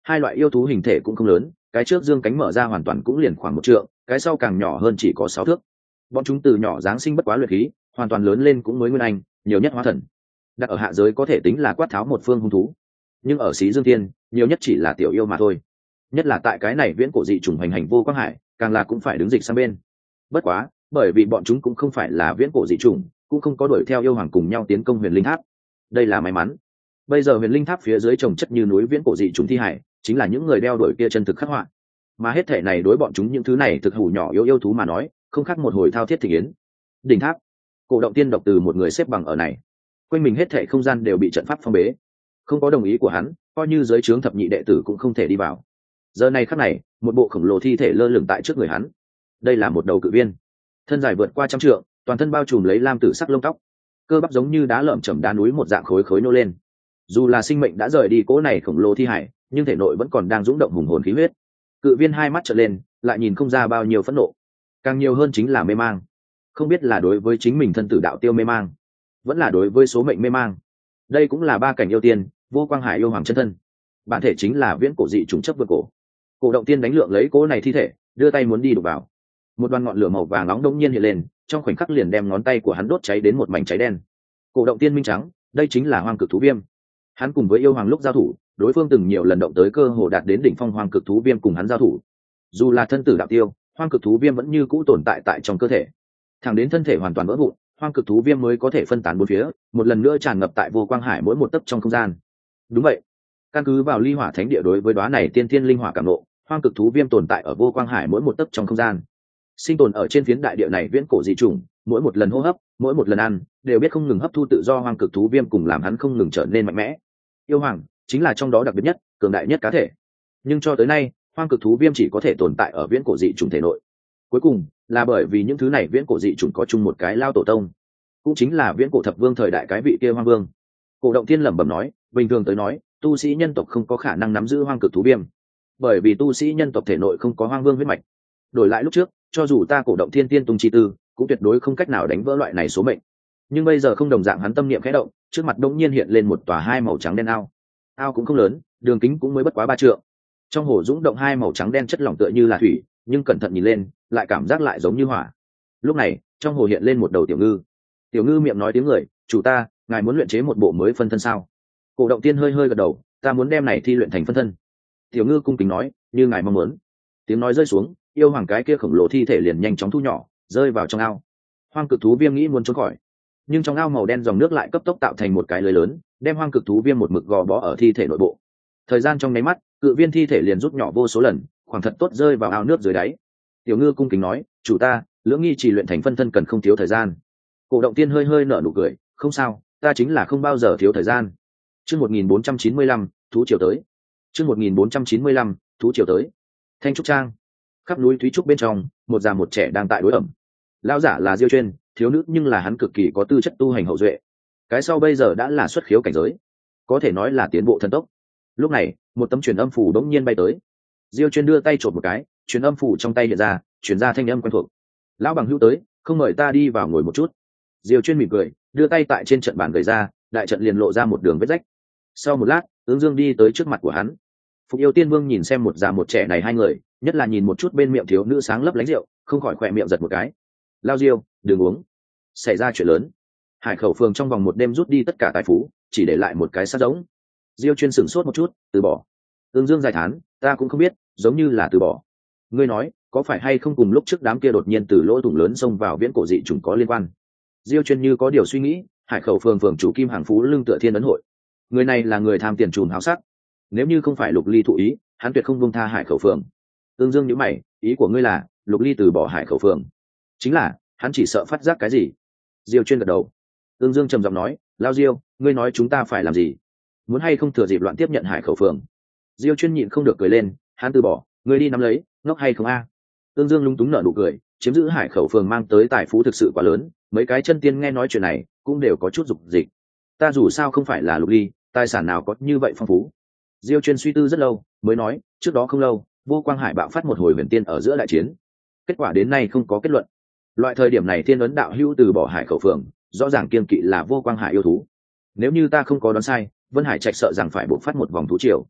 Hai loại yêu thú hình thể cũng không lớn, cái trước dương cánh mở ra hoàn toàn cũng liền khoảng một trượng, cái sau càng nhỏ hơn chỉ có sáu thước. Bọn chúng từ nhỏ giáng sinh bất quá luyện khí, hoàn toàn lớn lên cũng mới nguyên anh, nhiều nhất hóa thần. Đặt ở hạ giới có thể tính là quát tháo một phương hung thú, nhưng ở xí dương tiên nhiều nhất chỉ là tiểu yêu mà thôi. Nhất là tại cái này viễn cổ dị trùng hành hành vô quang hải, càng là cũng phải đứng dịch sang bên. Bất quá, bởi vì bọn chúng cũng không phải là viễn cổ dị trùng, cũng không có đuổi theo yêu hoàng cùng nhau tiến công huyền linh tháp. Đây là may mắn. Bây giờ huyền linh tháp phía dưới trồng chất như núi viễn cổ dị trùng thi hải, chính là những người đeo đuổi kia chân thực khắc họa. Mà hết thể này đối bọn chúng những thứ này thực hủ nhỏ yêu yêu thú mà nói, không khác một hồi thao thiết thị yến. Đỉnh tháp, cổ động tiên độc từ một người xếp bằng ở này, quanh mình hết thể không gian đều bị trận pháp phong bế, không có đồng ý của hắn, coi như giới trướng thập nhị đệ tử cũng không thể đi vào. Giờ này khắc này, một bộ khổng lồ thi thể lơ lửng tại trước người hắn. Đây là một đầu cự viên, thân dài vượt qua trăm trượng, toàn thân bao trùm lấy lam tử sắc lông tóc, cơ bắp giống như đá lởm chởm đá núi một dạng khối khối nô lên. Dù là sinh mệnh đã rời đi cỗ này khổng lồ thi hải, nhưng thể nội vẫn còn đang rung động hùng hồn khí huyết. Cự viên hai mắt trợn lên, lại nhìn không ra bao nhiêu phẫn nộ, càng nhiều hơn chính là mê mang. Không biết là đối với chính mình thân tử đạo tiêu mê mang, vẫn là đối với số mệnh mê mang. Đây cũng là ba cảnh yêu tiên, vô quang hải yêu hoàng chân thân, bản thể chính là viễn cổ dị trùng chấp vượt cổ. Cổ động tiên đánh lượng lấy cỗ này thi thể, đưa tay muốn đi đụng vào, một đoàn ngọn lửa màu vàng nóng đông nhiên hiện lên, trong khoảnh khắc liền đem ngón tay của hắn đốt cháy đến một mảnh cháy đen. Cổ động tiên minh trắng, đây chính là hoang cực thú viêm. Hắn cùng với yêu hoàng lúc giao thủ, đối phương từng nhiều lần động tới cơ hồ đạt đến đỉnh phong hoang cực thú viêm cùng hắn giao thủ. Dù là thân tử đạo tiêu, hoang cực thú viêm vẫn như cũ tồn tại tại trong cơ thể, thẳng đến thân thể hoàn toàn vỡ vụn, hoang cực thú viêm mới có thể phân tán bốn phía, một lần nữa tràn ngập tại vô quang hải mỗi một tấc trong không gian. Đúng vậy, căn cứ vào ly hỏa thánh địa đối với đóa này tiên tiên linh hỏa cảm nộ, hoang cực thú viêm tồn tại ở vô quang hải mỗi một tấc trong không gian, sinh tồn ở trên phiến đại địa này viễn cổ dị trùng, mỗi một lần hô hấp, mỗi một lần ăn, đều biết không ngừng hấp thu tự do hoang cực thú viêm cùng làm hắn không ngừng trở nên mạnh mẽ. Yêu hoàng chính là trong đó đặc biệt nhất, cường đại nhất cá thể. Nhưng cho tới nay, hoang cực thú viêm chỉ có thể tồn tại ở viễn cổ dị trùng thể nội. Cuối cùng là bởi vì những thứ này viễn cổ dị trùng có chung một cái lao tổ tông, cũng chính là viễn cổ thập vương thời đại cái vị kia hoang vương. Cổ động tiên lẩm bẩm nói, bình thường tới nói, tu sĩ nhân tộc không có khả năng nắm giữ hoang cực thú viêm, bởi vì tu sĩ nhân tộc thể nội không có hoang vương huyết mạch. Đổi lại lúc trước, cho dù ta cổ động thiên tiên tung chi tư, cũng tuyệt đối không cách nào đánh vỡ loại này số mệnh. Nhưng bây giờ không đồng dạng, hắn tâm niệm khẽ động, trước mặt đống nhiên hiện lên một tòa hai màu trắng đen ao. Ao cũng không lớn, đường kính cũng mới bất quá ba trượng. Trong hồ dũng động hai màu trắng đen chất lỏng tựa như là thủy, nhưng cẩn thận nhìn lên, lại cảm giác lại giống như hỏa. Lúc này, trong hồ hiện lên một đầu tiểu ngư. Tiểu ngư miệng nói tiếng người, chủ ta, ngài muốn luyện chế một bộ mới phân thân sao? Cổ động tiên hơi hơi gật đầu, ta muốn đem này thi luyện thành phân thân. Tiểu ngư cung kính nói, như ngài mong muốn. Tiếng nói rơi xuống, yêu hoàng cái kia khổng lồ thi thể liền nhanh chóng thu nhỏ, rơi vào trong ao. Hoang cực thú viêm nghĩ muốn trốn khỏi, nhưng trong ao màu đen dòng nước lại cấp tốc tạo thành một cái lưới lớn, đem hoang cực thú viêm một mực gò bó ở thi thể nội bộ. Thời gian trong nháy mắt, cự viên thi thể liền rút nhỏ vô số lần, khoảng thật tốt rơi vào ao nước dưới đáy. Tiểu ngư cung kính nói, chủ ta, lưỡng nghi chỉ luyện thành phân thân cần không thiếu thời gian. Cổ động tiên hơi hơi nở nụ cười, không sao, ta chính là không bao giờ thiếu thời gian. Chương một nghìn bốn trăm chín mươi lăm, thú triều tới. Chương một nghìn bốn trăm chín mươi lăm, thú triều tới. Thanh trúc trang, khắp núi thúy trúc bên trong, một già một trẻ đang tại đối ẩm. Lão giả là Diêu Chuyên, thiếu nữ nhưng là hắn cực kỳ có tư chất tu hành hậu duệ. Cái sau bây giờ đã là xuất khiếu cảnh giới, có thể nói là tiến bộ thần tốc. Lúc này, một tấm truyền âm phủ đống nhiên bay tới. Diêu Chuyên đưa tay chộp một cái, truyền âm phủ trong tay hiện ra, truyền ra thanh âm quen thuộc. Lão bằng hữu tới, không mời ta đi vào ngồi một chút. Diêu Chuyên mỉm cười, đưa tay tại trên trận bàn gầy ra, đại trận liền lộ ra một đường vết rách. Sau một lát, Ứng Dương đi tới trước mặt của hắn. Phục Yêu Tiên Vương nhìn xem một già một trẻ này hai người, nhất là nhìn một chút bên miệng thiếu nữ sáng lấp lánh rượu, không khỏi khỏe miệng giật một cái. Lao Diêu, đừng uống. Xảy ra chuyện lớn. Hải Khẩu Phường trong vòng một đêm rút đi tất cả tài phú, chỉ để lại một cái xác giống. Diêu Chuyên sửng sốt một chút, từ bỏ. Ứng Dương giải thán, ta cũng không biết, giống như là từ bỏ. Ngươi nói, có phải hay không cùng lúc trước đám kia đột nhiên từ lỗ thủng lớn xông vào viễn cổ dị trùng có liên quan? Diêu Chuyên như có điều suy nghĩ, Hải Khẩu Phường phường chủ Kim Hàng Phú lưng tựa Thiên Ấn Hội. Người này là người tham tiền trùm háo sắc, nếu như không phải Lục Ly thụ ý, hắn tuyệt không buông tha Hải Khẩu Phường. Tương Dương nhíu mày, ý của ngươi là Lục Ly từ bỏ Hải Khẩu Phường? Chính là, hắn chỉ sợ phát giác cái gì. Diêu Chuyên gật đầu. Tương Dương trầm giọng nói, Lao Diêu, ngươi nói chúng ta phải làm gì? Muốn hay không thừa dịp loạn tiếp nhận Hải Khẩu Phường? Diêu Chuyên nhịn không được cười lên, hắn từ bỏ, ngươi đi nắm lấy, ngốc hay không a? À? Tương Dương lúng túng nở nụ cười, chiếm giữ Hải Khẩu Phường mang tới tài phú thực sự quá lớn, mấy cái chân tiên nghe nói chuyện này cũng đều có chút dục dịch. Ta dù sao không phải là Lục Ly, tài sản nào có như vậy phong phú. Diêu Chuyên suy tư rất lâu, mới nói, trước đó không lâu, Vô Quang Hải bạo phát một hồi huyền tiên ở giữa đại chiến, kết quả đến nay không có kết luận. Loại thời điểm này Thiên Ấn đạo hữu từ bỏ Hải Khẩu Phường, rõ ràng kiên kỵ là Vô Quang Hải yêu thú. Nếu như ta không có đoán sai, Vân Hải Trạch sợ rằng phải bộc phát một vòng thú triều.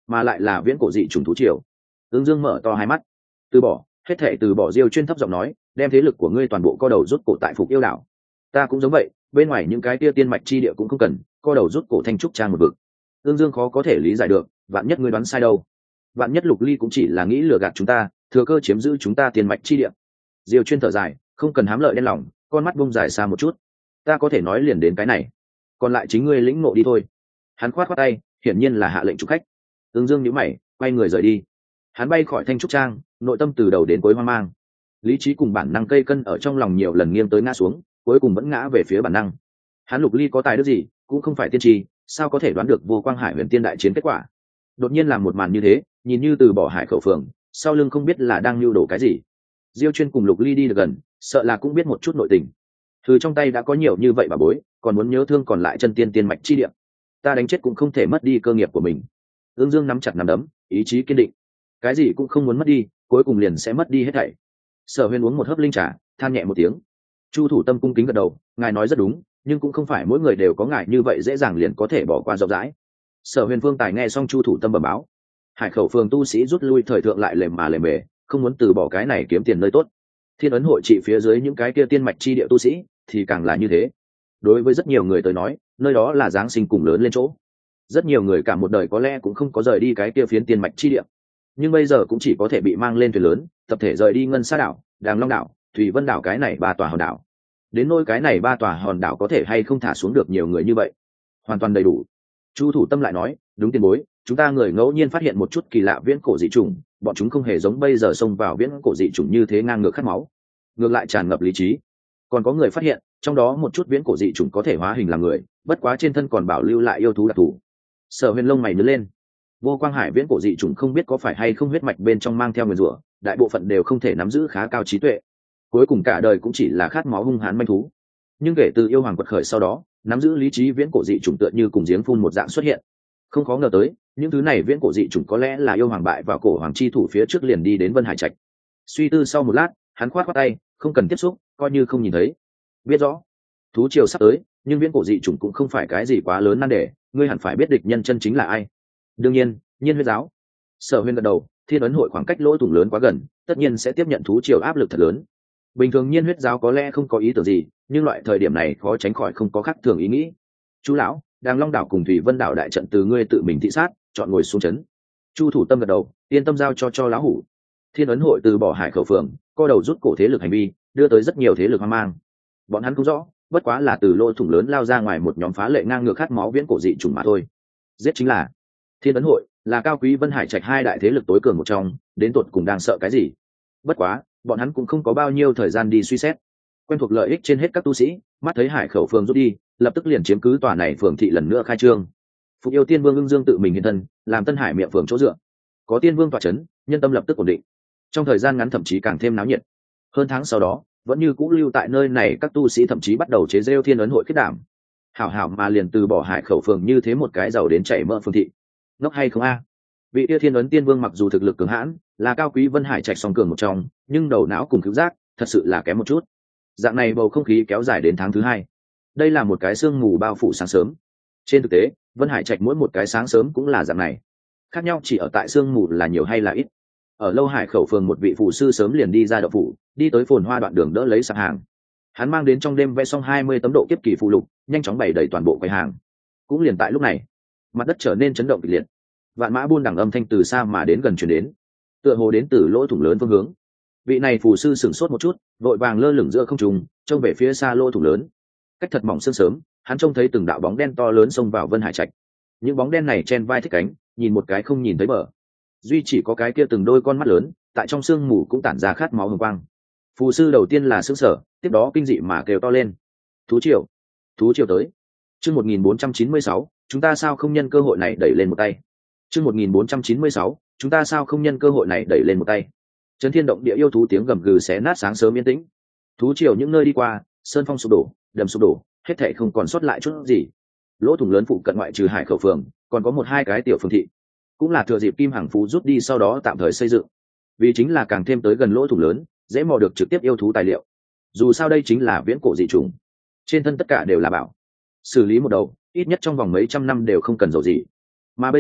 mà lại là viễn cổ dị trùng thú triều. Ưng Dương mở to hai mắt. Từ bỏ, hết thệ từ bỏ. Diêu Chuyên thấp giọng nói, đem thế lực của ngươi toàn bộ co đầu rút cổ tại Phục Yêu đảo. Ta cũng giống vậy, bên ngoài những cái kia tiên mạch chi địa cũng không cần, co đầu rút cổ thanh trúc trang một vực. Ưng Dương khó có thể lý giải được, vạn nhất ngươi đoán sai đâu. Vạn nhất Lục Ly cũng chỉ là nghĩ lừa gạt chúng ta, thừa cơ chiếm giữ chúng ta tiên mạch chi địa. Diêu Chuyên thở dài, không cần hám lợi đen lòng, con mắt bung dài xa một chút. Ta có thể nói liền đến cái này, còn lại chính ngươi lĩnh ngộ đi thôi. Hắn khoát khoát tay, hiển nhiên là hạ lệnh chúc khách. Ưng Dương nhíu mày, quay người rời đi. Hắn bay khỏi thanh trúc trang, nội tâm từ đầu đến cuối hoang mang. Lý trí cùng bản năng cây cân ở trong lòng nhiều lần nghiêng tới ngã xuống, cuối cùng vẫn ngã về phía bản năng. Hắn Lục Ly có tài đức gì, cũng không phải tiên tri, sao có thể đoán được vô quang hải huyền tiên đại chiến kết quả. Đột nhiên làm một màn như thế, nhìn như từ bỏ hải khẩu phường, sau lưng không biết là đang lưu đổ cái gì. Diêu Chuyên cùng Lục Ly đi được gần, sợ là cũng biết một chút nội tình. Thứ trong tay đã có nhiều như vậy bà bối, còn muốn nhớ thương còn lại chân tiên tiên mạch chi địa. Ta đánh chết cũng không thể mất đi cơ nghiệp của mình. Ương Dương nắm chặt nắm đấm, ý chí kiên định. Cái gì cũng không muốn mất đi, cuối cùng liền sẽ mất đi hết thảy. Sở Huyền uống một hớp linh trà, than nhẹ một tiếng. Chu Thủ Tâm cung kính gật đầu, ngài nói rất đúng, nhưng cũng không phải mỗi người đều có ngài như vậy dễ dàng liền có thể bỏ qua rộng rãi. Sở Huyền Vương Tài nghe xong Chu Thủ Tâm bẩm báo, hải khẩu phường tu sĩ rút lui thời thượng lại lềm mà lềm bề, không muốn từ bỏ cái này kiếm tiền nơi tốt. Thiên ấn hội trị phía dưới những cái kia tiên mạch chi địa tu sĩ thì càng là như thế. Đối với rất nhiều người tới nói, nơi đó là giáng sinh cùng lớn lên chỗ. Rất nhiều người cả một đời có lẽ cũng không có rời đi cái kia phiến tiên mạch chi địa, nhưng bây giờ cũng chỉ có thể bị mang lên thuyền lớn, tập thể rời đi Ngân Sa đảo, Đàng Long đảo, Thủy Vân đảo, cái này ba tòa hòn đảo. Đến nỗi cái này ba tòa hòn đảo có thể hay không thả xuống được nhiều người như vậy, hoàn toàn đầy đủ. Chu Thủ Tâm lại nói, đúng tiền bối, chúng ta người ngẫu nhiên phát hiện một chút kỳ lạ viễn cổ dị trùng, bọn chúng không hề giống bây giờ xông vào viễn cổ dị trùng như thế ngang ngược khát máu, ngược lại tràn ngập lý trí. Còn có người phát hiện trong đó một chút viễn cổ dị trùng có thể hóa hình làm người, bất quá trên thân còn bảo lưu lại yêu thú đặc thù. Sở Huyền lông mày nhướng lên. Vô quang hải viễn cổ dị trùng không biết có phải hay không huyết mạch bên trong mang theo nguyền rủa, đại bộ phận đều không thể nắm giữ khá cao trí tuệ, cuối cùng cả đời cũng chỉ là khát máu hung hãn manh thú. Nhưng kể từ yêu hoàng quật khởi sau đó, nắm giữ lý trí viễn cổ dị trùng tựa như cùng giếng phun một dạng xuất hiện. Không khó ngờ tới, những thứ này viễn cổ dị trùng có lẽ là yêu hoàng bại vào cổ hoàng chi thủ phía trước liền đi đến Vân Hải Trạch. Suy tư sau một lát, hắn khoát khoát tay, không cần tiếp xúc, coi như không nhìn thấy. Biết rõ, thú triều sắp tới, nhưng viễn cổ dị trùng cũng không phải cái gì quá lớn nan đề, ngươi hẳn phải biết địch nhân chân chính là ai. Đương nhiên, Nhiên Huyết giáo. Sở Huyền gật đầu, Thiên ấn hội khoảng cách lỗ thủng lớn quá gần, tất nhiên sẽ tiếp nhận thú triều áp lực thật lớn. Bình thường Nhiên Huyết giáo có lẽ không có ý tưởng gì, nhưng loại thời điểm này khó tránh khỏi không có khác thường ý nghĩ. Chú lão, Đàng Long đảo cùng Thủy Vân đảo đại trận từ ngươi tự mình thị sát, chọn ngồi xuống chấn. Chu Thủ Tâm gật đầu, yên tâm giao cho cho lão hủ. Thiên ấn hội từ bỏ hải khẩu phường, co đầu rút cổ thế lực hành vi, đưa tới rất nhiều thế lực hoang mang. Bọn hắn cũng rõ, bất quá là từ lỗ thủng lớn lao ra ngoài một nhóm phá lệ ngang ngược khát máu viễn cổ dị trùng mà thôi. Giết chính là Thiên ấn hội, là Cao Quý Vân Hải Trạch hai đại thế lực tối cường một trong, đến tột cùng đang sợ cái gì? Bất quá, bọn hắn cũng không có bao nhiêu thời gian đi suy xét. Quen thuộc lợi ích trên hết các tu sĩ, mắt thấy hải khẩu phường rút đi, lập tức liền chiếm cứ tòa này phường thị lần nữa khai trương. Phục Yêu Tiên Vương Ưng Dương tự mình hiện thân, làm Tân Hải miệng phường chỗ dựa. Có Tiên Vương tọa chấn, nhân tâm lập tức ổn định. Trong thời gian ngắn thậm chí càng thêm náo nhiệt. Hơn tháng sau đó, vẫn như cũ lưu tại nơi này các tu sĩ thậm chí bắt đầu chế rêu Thiên ấn hội kết đảm. Hảo hảo mà liền từ bỏ hải khẩu phường như thế một cái giàu đến chảy mỡ phường thị. Ngốc hay không a? Vị Tia Thiên ấn Tiên Vương mặc dù thực lực cường hãn, là Cao Quý Vân Hải Trạch song cường một trong, nhưng đầu não cùng cứu giác thật sự là kém một chút. Dạng này bầu không khí kéo dài đến tháng thứ hai. Đây là một cái sương mù bao phủ sáng sớm. Trên thực tế, Vân Hải Trạch mỗi một cái sáng sớm cũng là dạng này. Khác nhau chỉ ở tại sương mù là nhiều hay là ít. Ở lâu hải khẩu phường một vị phù sư sớm liền đi ra đậu phủ, đi tới phồn hoa đoạn đường đỡ lấy sạp hàng. Hắn mang đến trong đêm vẽ xong hai mươi tấm độ kiếp kỳ phụ lục, nhanh chóng bày đầy toàn bộ quầy hàng. Cũng liền tại lúc này, mặt đất trở nên chấn động kịch liệt. Vạn mã buôn đẳng âm thanh từ xa mà đến gần truyền đến, tựa hồ đến từ lỗ thủng lớn phương hướng. Vị này phù sư sửng sốt một chút, vội vàng lơ lửng giữa không trung, trông về phía xa lỗ thủng lớn. Cách thật mỏng sương sớm, hắn trông thấy từng đạo bóng đen to lớn xông vào Vân Hải Trạch. Những bóng đen này chen vai thích cánh, nhìn một cái không nhìn thấy bờ. Duy chỉ có cái kia từng đôi con mắt lớn, tại trong sương mù cũng tản ra khát máu hừng quang. Phù sư đầu tiên là sững sờ, tiếp đó kinh dị mà kêu to lên: "Thú triều! Thú triều tới!" Chương một nghìn bốn trăm chín mươi sáu, chúng ta sao không nhân cơ hội này đẩy lên một tay. Chương một nghìn bốn trăm chín mươi sáu, chúng ta sao không nhân cơ hội này đẩy lên một tay. Chấn thiên động địa yêu thú tiếng gầm gừ xé nát sáng sớm yên tĩnh. Thú triều những nơi đi qua, sơn phong sụp đổ, đầm sụp đổ, hết thảy không còn sót lại chút gì. Lỗ thủng lớn phụ cận ngoại trừ hải khẩu phường, còn có một hai cái tiểu phường thị, cũng là thừa dịp Kim Hằng Phú rút đi sau đó tạm thời xây dựng. Vì chính là càng thêm tới gần lỗ thủng lớn, dễ mò được trực tiếp yêu thú tài liệu. Dù sao đây chính là viễn cổ dị trùng, trên thân tất cả đều là bảo. Xử lý một đầu, ít nhất trong vòng mấy trăm năm đều không cần dầu gì. Mà bây giờ,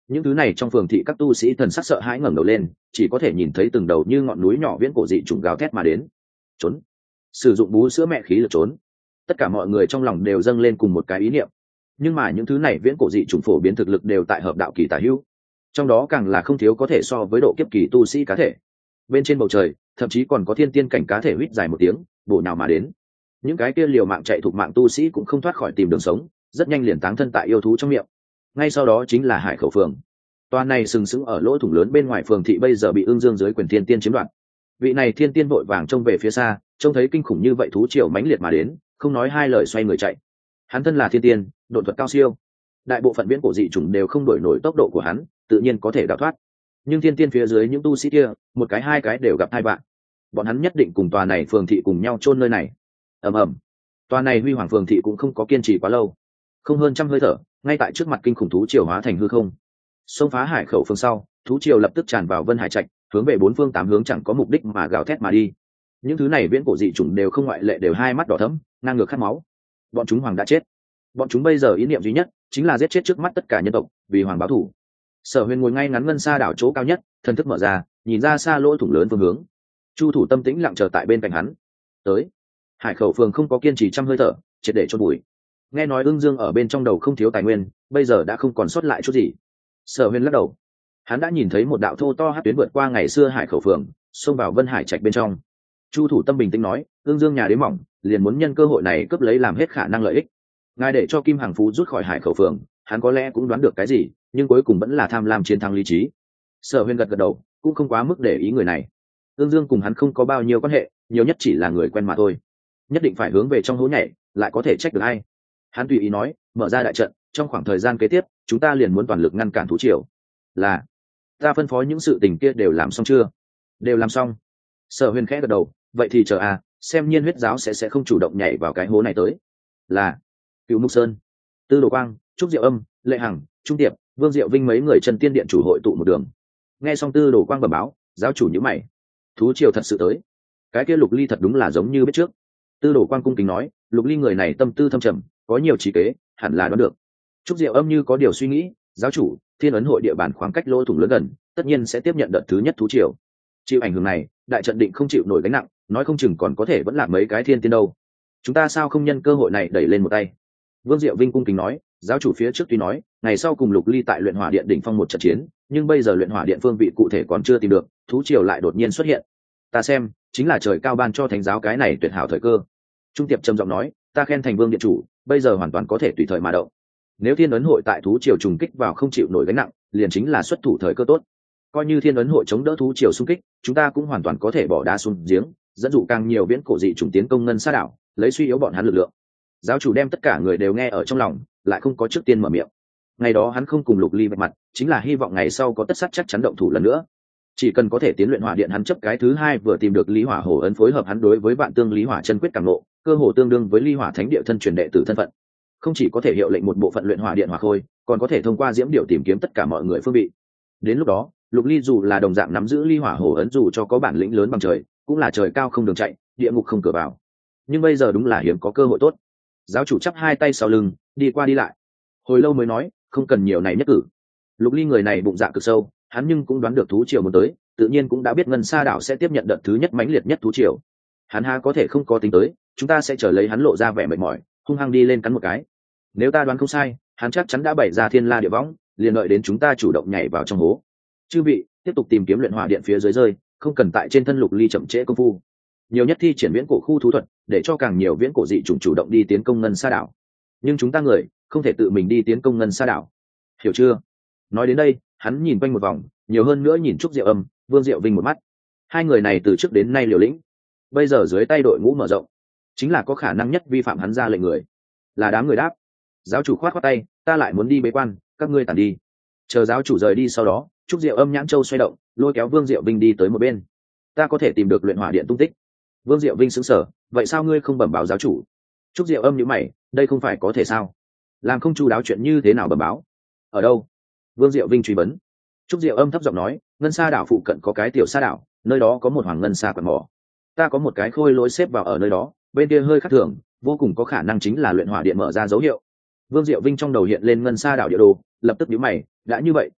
những thứ này trong phường thị các tu sĩ thần sắc sợ hãi ngẩng đầu lên, chỉ có thể nhìn thấy từng đầu như ngọn núi nhỏ viễn cổ dị trùng gào thét mà đến. Trốn! Sử dụng bú sữa mẹ khí lực trốn! Tất cả mọi người trong lòng đều dâng lên cùng một cái ý niệm. Nhưng mà những thứ này viễn cổ dị trùng phổ biến thực lực đều tại hợp đạo kỳ tả hữu, trong đó càng là không thiếu có thể so với độ kiếp kỳ tu sĩ cá thể. Bên trên bầu trời thậm chí còn có thiên tiên cảnh cá thể huýt dài một tiếng bổ nhào mà đến. Những cái kia liều mạng chạy thuộc mạng tu sĩ cũng không thoát khỏi tìm đường sống, rất nhanh liền táng thân tại yêu thú trong miệng. Ngay sau đó chính là Hải Khẩu phường. Toàn này sừng sững ở lỗ thủng lớn bên ngoài phường thị bây giờ bị Ưng Dương dưới quyền thiên tiên chiếm đoạt. Vị này thiên tiên vội vàng trông về phía xa, trông thấy kinh khủng như vậy thú triều mãnh liệt mà đến, không nói hai lời xoay người chạy. Hắn thân là thiên tiên, độn thuật cao siêu, đại bộ phận viễn cổ dị trùng đều không đổi nổi tốc độ của hắn, tự nhiên có thể đào thoát. Nhưng thiên tiên phía dưới những tu sĩ kia, một cái hai cái đều gặp hai bạn. Bọn hắn nhất định cùng tòa này phường thị cùng nhau chôn nơi này. Ầm ầm. Tòa này huy hoàng phường thị cũng không có kiên trì quá lâu, không hơn trăm hơi thở, ngay tại trước mặt kinh khủng thú triều hóa thành hư không. Xông phá Hải Khẩu phương sau, thú triều lập tức tràn vào Vân Hải Trạch, hướng về bốn phương tám hướng chẳng có mục đích mà gào thét mà đi. Những thứ này viễn cổ dị chủng đều không ngoại lệ đều hai mắt đỏ thẫm, ngang ngược khát máu. Bọn chúng hoàng đã chết, bọn chúng bây giờ ý niệm duy nhất chính là giết chết trước mắt tất cả nhân tộc, vì hoàng báo thù. Sở Huyền ngồi ngay ngắn ngân xa đảo chỗ cao nhất, thần thức mở ra, nhìn ra xa lỗ thủng lớn phương hướng. Chu thủ tâm tĩnh lặng chờ tại bên cạnh hắn. Tới. Hải Khẩu phường không có kiên trì trăm hơi thở, triệt để chôn bụi. Nghe nói Ưng Dương ở bên trong đầu không thiếu tài nguyên, bây giờ đã không còn sót lại chút gì. Sở Huyền lắc đầu, hắn đã nhìn thấy một đạo thô to hắc tuyến vượt qua ngày xưa Hải Khẩu phường, xông vào Vân Hải Trạch bên trong. Chu thủ tâm bình tĩnh nói, Ưng Dương nhà đế mỏng, liền muốn nhân cơ hội này cướp lấy làm hết khả năng lợi ích. Ngài để cho Kim Hằng Phú rút khỏi Hải Khẩu phường, hắn có lẽ cũng đoán được cái gì, nhưng cuối cùng vẫn là tham lam chiến thắng lý trí. Sở Huyền gật gật đầu, cũng không quá mức để ý người này. Ưng Dương cùng hắn không có bao nhiêu quan hệ, nhiều nhất chỉ là người quen mà thôi. Nhất định phải hướng về trong hố nhảy, lại có thể trách được ai? Hắn tùy ý nói, mở ra đại trận, trong khoảng thời gian kế tiếp, chúng ta liền muốn toàn lực ngăn cản thú triều. Là, ta phân phó những sự tình kia đều làm xong chưa? Đều làm xong. Sở Huyền khẽ gật đầu, vậy thì chờ à, xem Nhiên Huyết giáo sẽ sẽ không chủ động nhảy vào cái hố này tới. Là, Cửu Mục Sơn, Tư Đồ Quang, Trúc Diệu Âm, Lệ Hằng, Trung Tiệp, Vương Diệu Vinh mấy người Chân Tiên điện chủ hội tụ một đường. Nghe xong Tư Đồ Quang bẩm báo, giáo chủ nhíu mày. Thú triều thật sự tới. Cái kia Lục Ly thật đúng là giống như biết trước. Tư Đồ Quang cung kính nói, Lục Ly người này tâm tư thâm trầm, có nhiều trí kế, hẳn là đoán được. Trúc Diệu Âm như có điều suy nghĩ, giáo chủ, Thiên Ấn hội địa bàn khoảng cách lỗ thủng lớn gần, tất nhiên sẽ tiếp nhận đợt thứ nhất thú triều. Chịu ảnh hưởng này, đại trận định không chịu nổi gánh nặng, nói không chừng còn có thể vẫn là mấy cái thiên tiên đâu. Chúng ta sao không nhân cơ hội này đẩy lên một tay? Vương Diệu Vinh cung kính nói, giáo chủ phía trước tuy nói, ngày sau cùng Lục Ly tại luyện hỏa điện đỉnh phong một trận chiến, nhưng bây giờ luyện hỏa điện phương vị cụ thể còn chưa tìm được, thú triều lại đột nhiên xuất hiện. Ta xem, chính là trời cao ban cho thánh giáo cái này tuyệt hảo thời cơ. Trung Tiệp trầm giọng nói, ta khen thành Vương điện chủ, bây giờ hoàn toàn có thể tùy thời mà động. Nếu Thiên Ấn hội tại thú triều trùng kích vào không chịu nổi gánh nặng, liền chính là xuất thủ thời cơ tốt. Coi như Thiên Ấn hội chống đỡ thú triều xung kích, chúng ta cũng hoàn toàn có thể bỏ đá xuống giếng, dẫn dụ càng nhiều viễn cổ dị chủng tiến công ngân sa đảo, lấy suy yếu bọn hắn lực lượng. Giáo chủ đem tất cả người đều nghe ở trong lòng, lại không có trước tiên mở miệng. Ngày đó hắn không cùng Lục Ly vạch mặt, chính là hy vọng ngày sau có tất sắt chắc chắn động thủ lần nữa. Chỉ cần có thể tiến luyện hỏa điện, hắn chấp cái thứ hai vừa tìm được Lý Hỏa Hổ ấn phối hợp hắn đối với vạn tương Lý Hỏa chân quyết càng nộ, cơ hồ tương đương với Ly Hỏa Thánh địa thân truyền đệ tử thân phận. Không chỉ có thể hiệu lệnh một bộ phận luyện hỏa điện hỏa khôi, còn có thể thông qua diễm điệu tìm kiếm tất cả mọi người phương vị. Đến lúc đó, Lục Ly dù là đồng dạng nắm giữ Ly Hỏa Hổ ấn, dù cho có bản lĩnh lớn bằng trời, cũng là trời cao không đường chạy, địa ngục không cửa vào. Nhưng bây giờ đúng là hiếm có cơ hội tốt. Giáo chủ chắp hai tay sau lưng, đi qua đi lại, hồi lâu mới nói, không cần nhiều này nhất cử. Lục Ly người này bụng dạ cực sâu, hắn nhưng cũng đoán được thú triều muốn tới, tự nhiên cũng đã biết ngân sa đảo sẽ tiếp nhận đợt thứ nhất mãnh liệt nhất thú triều. Hắn há có thể không có tính tới, chúng ta sẽ chờ lấy hắn lộ ra vẻ mệt mỏi, hung hăng đi lên cắn một cái. Nếu ta đoán không sai, hắn chắc chắn đã bày ra thiên la địa võng, liền đợi đến chúng ta chủ động nhảy vào trong hố. Chư vị, tiếp tục tìm kiếm luyện hỏa điện phía dưới rơi, không cần tại trên thân Lục Ly chậm trễ công phu. Nhiều nhất thi triển viễn cổ khu thú thuật, để cho càng nhiều viễn cổ dị chủng chủ động đi tiến công ngân sa đảo. Nhưng chúng ta người, không thể tự mình đi tiến công ngân sa đảo. Hiểu chưa? Nói đến đây, hắn nhìn quanh một vòng, nhiều hơn nữa nhìn Trúc Diệu Âm, Vương Diệu Vinh một mắt. Hai người này từ trước đến nay liều lĩnh, bây giờ dưới tay đội ngũ mở rộng, chính là có khả năng nhất vi phạm hắn ra lệnh người. Là đám người đáp. Giáo chủ khoát khoát tay, ta lại muốn đi bế quan, các ngươi tản đi. Chờ giáo chủ rời đi sau đó, Trúc Diệu Âm nhãn châu xoay động, lôi kéo Vương Diệu Vinh đi tới một bên. Ta có thể tìm được luyện hỏa điện tung tích. Vương Diệu Vinh sững sờ, vậy sao ngươi không bẩm báo giáo chủ? Trúc Diệu Âm nhíu mày, đây không phải có thể sao? Làm không chu đáo chuyện như thế nào bẩm báo? Ở đâu? Vương Diệu Vinh truy vấn. Trúc Diệu Âm thấp giọng nói, ngân sa đảo phụ cận có cái tiểu sa đảo, nơi đó có một hoàng ngân sa quần mỏ. Ta có một cái khôi lỗi xếp vào ở nơi đó, bên kia hơi khác thường, vô cùng có khả năng chính là luyện hỏa điện mở ra dấu hiệu. Vương Diệu Vinh trong đầu hiện lên ngân sa đảo địa đồ, lập tức nhíu mày, đã như vậy,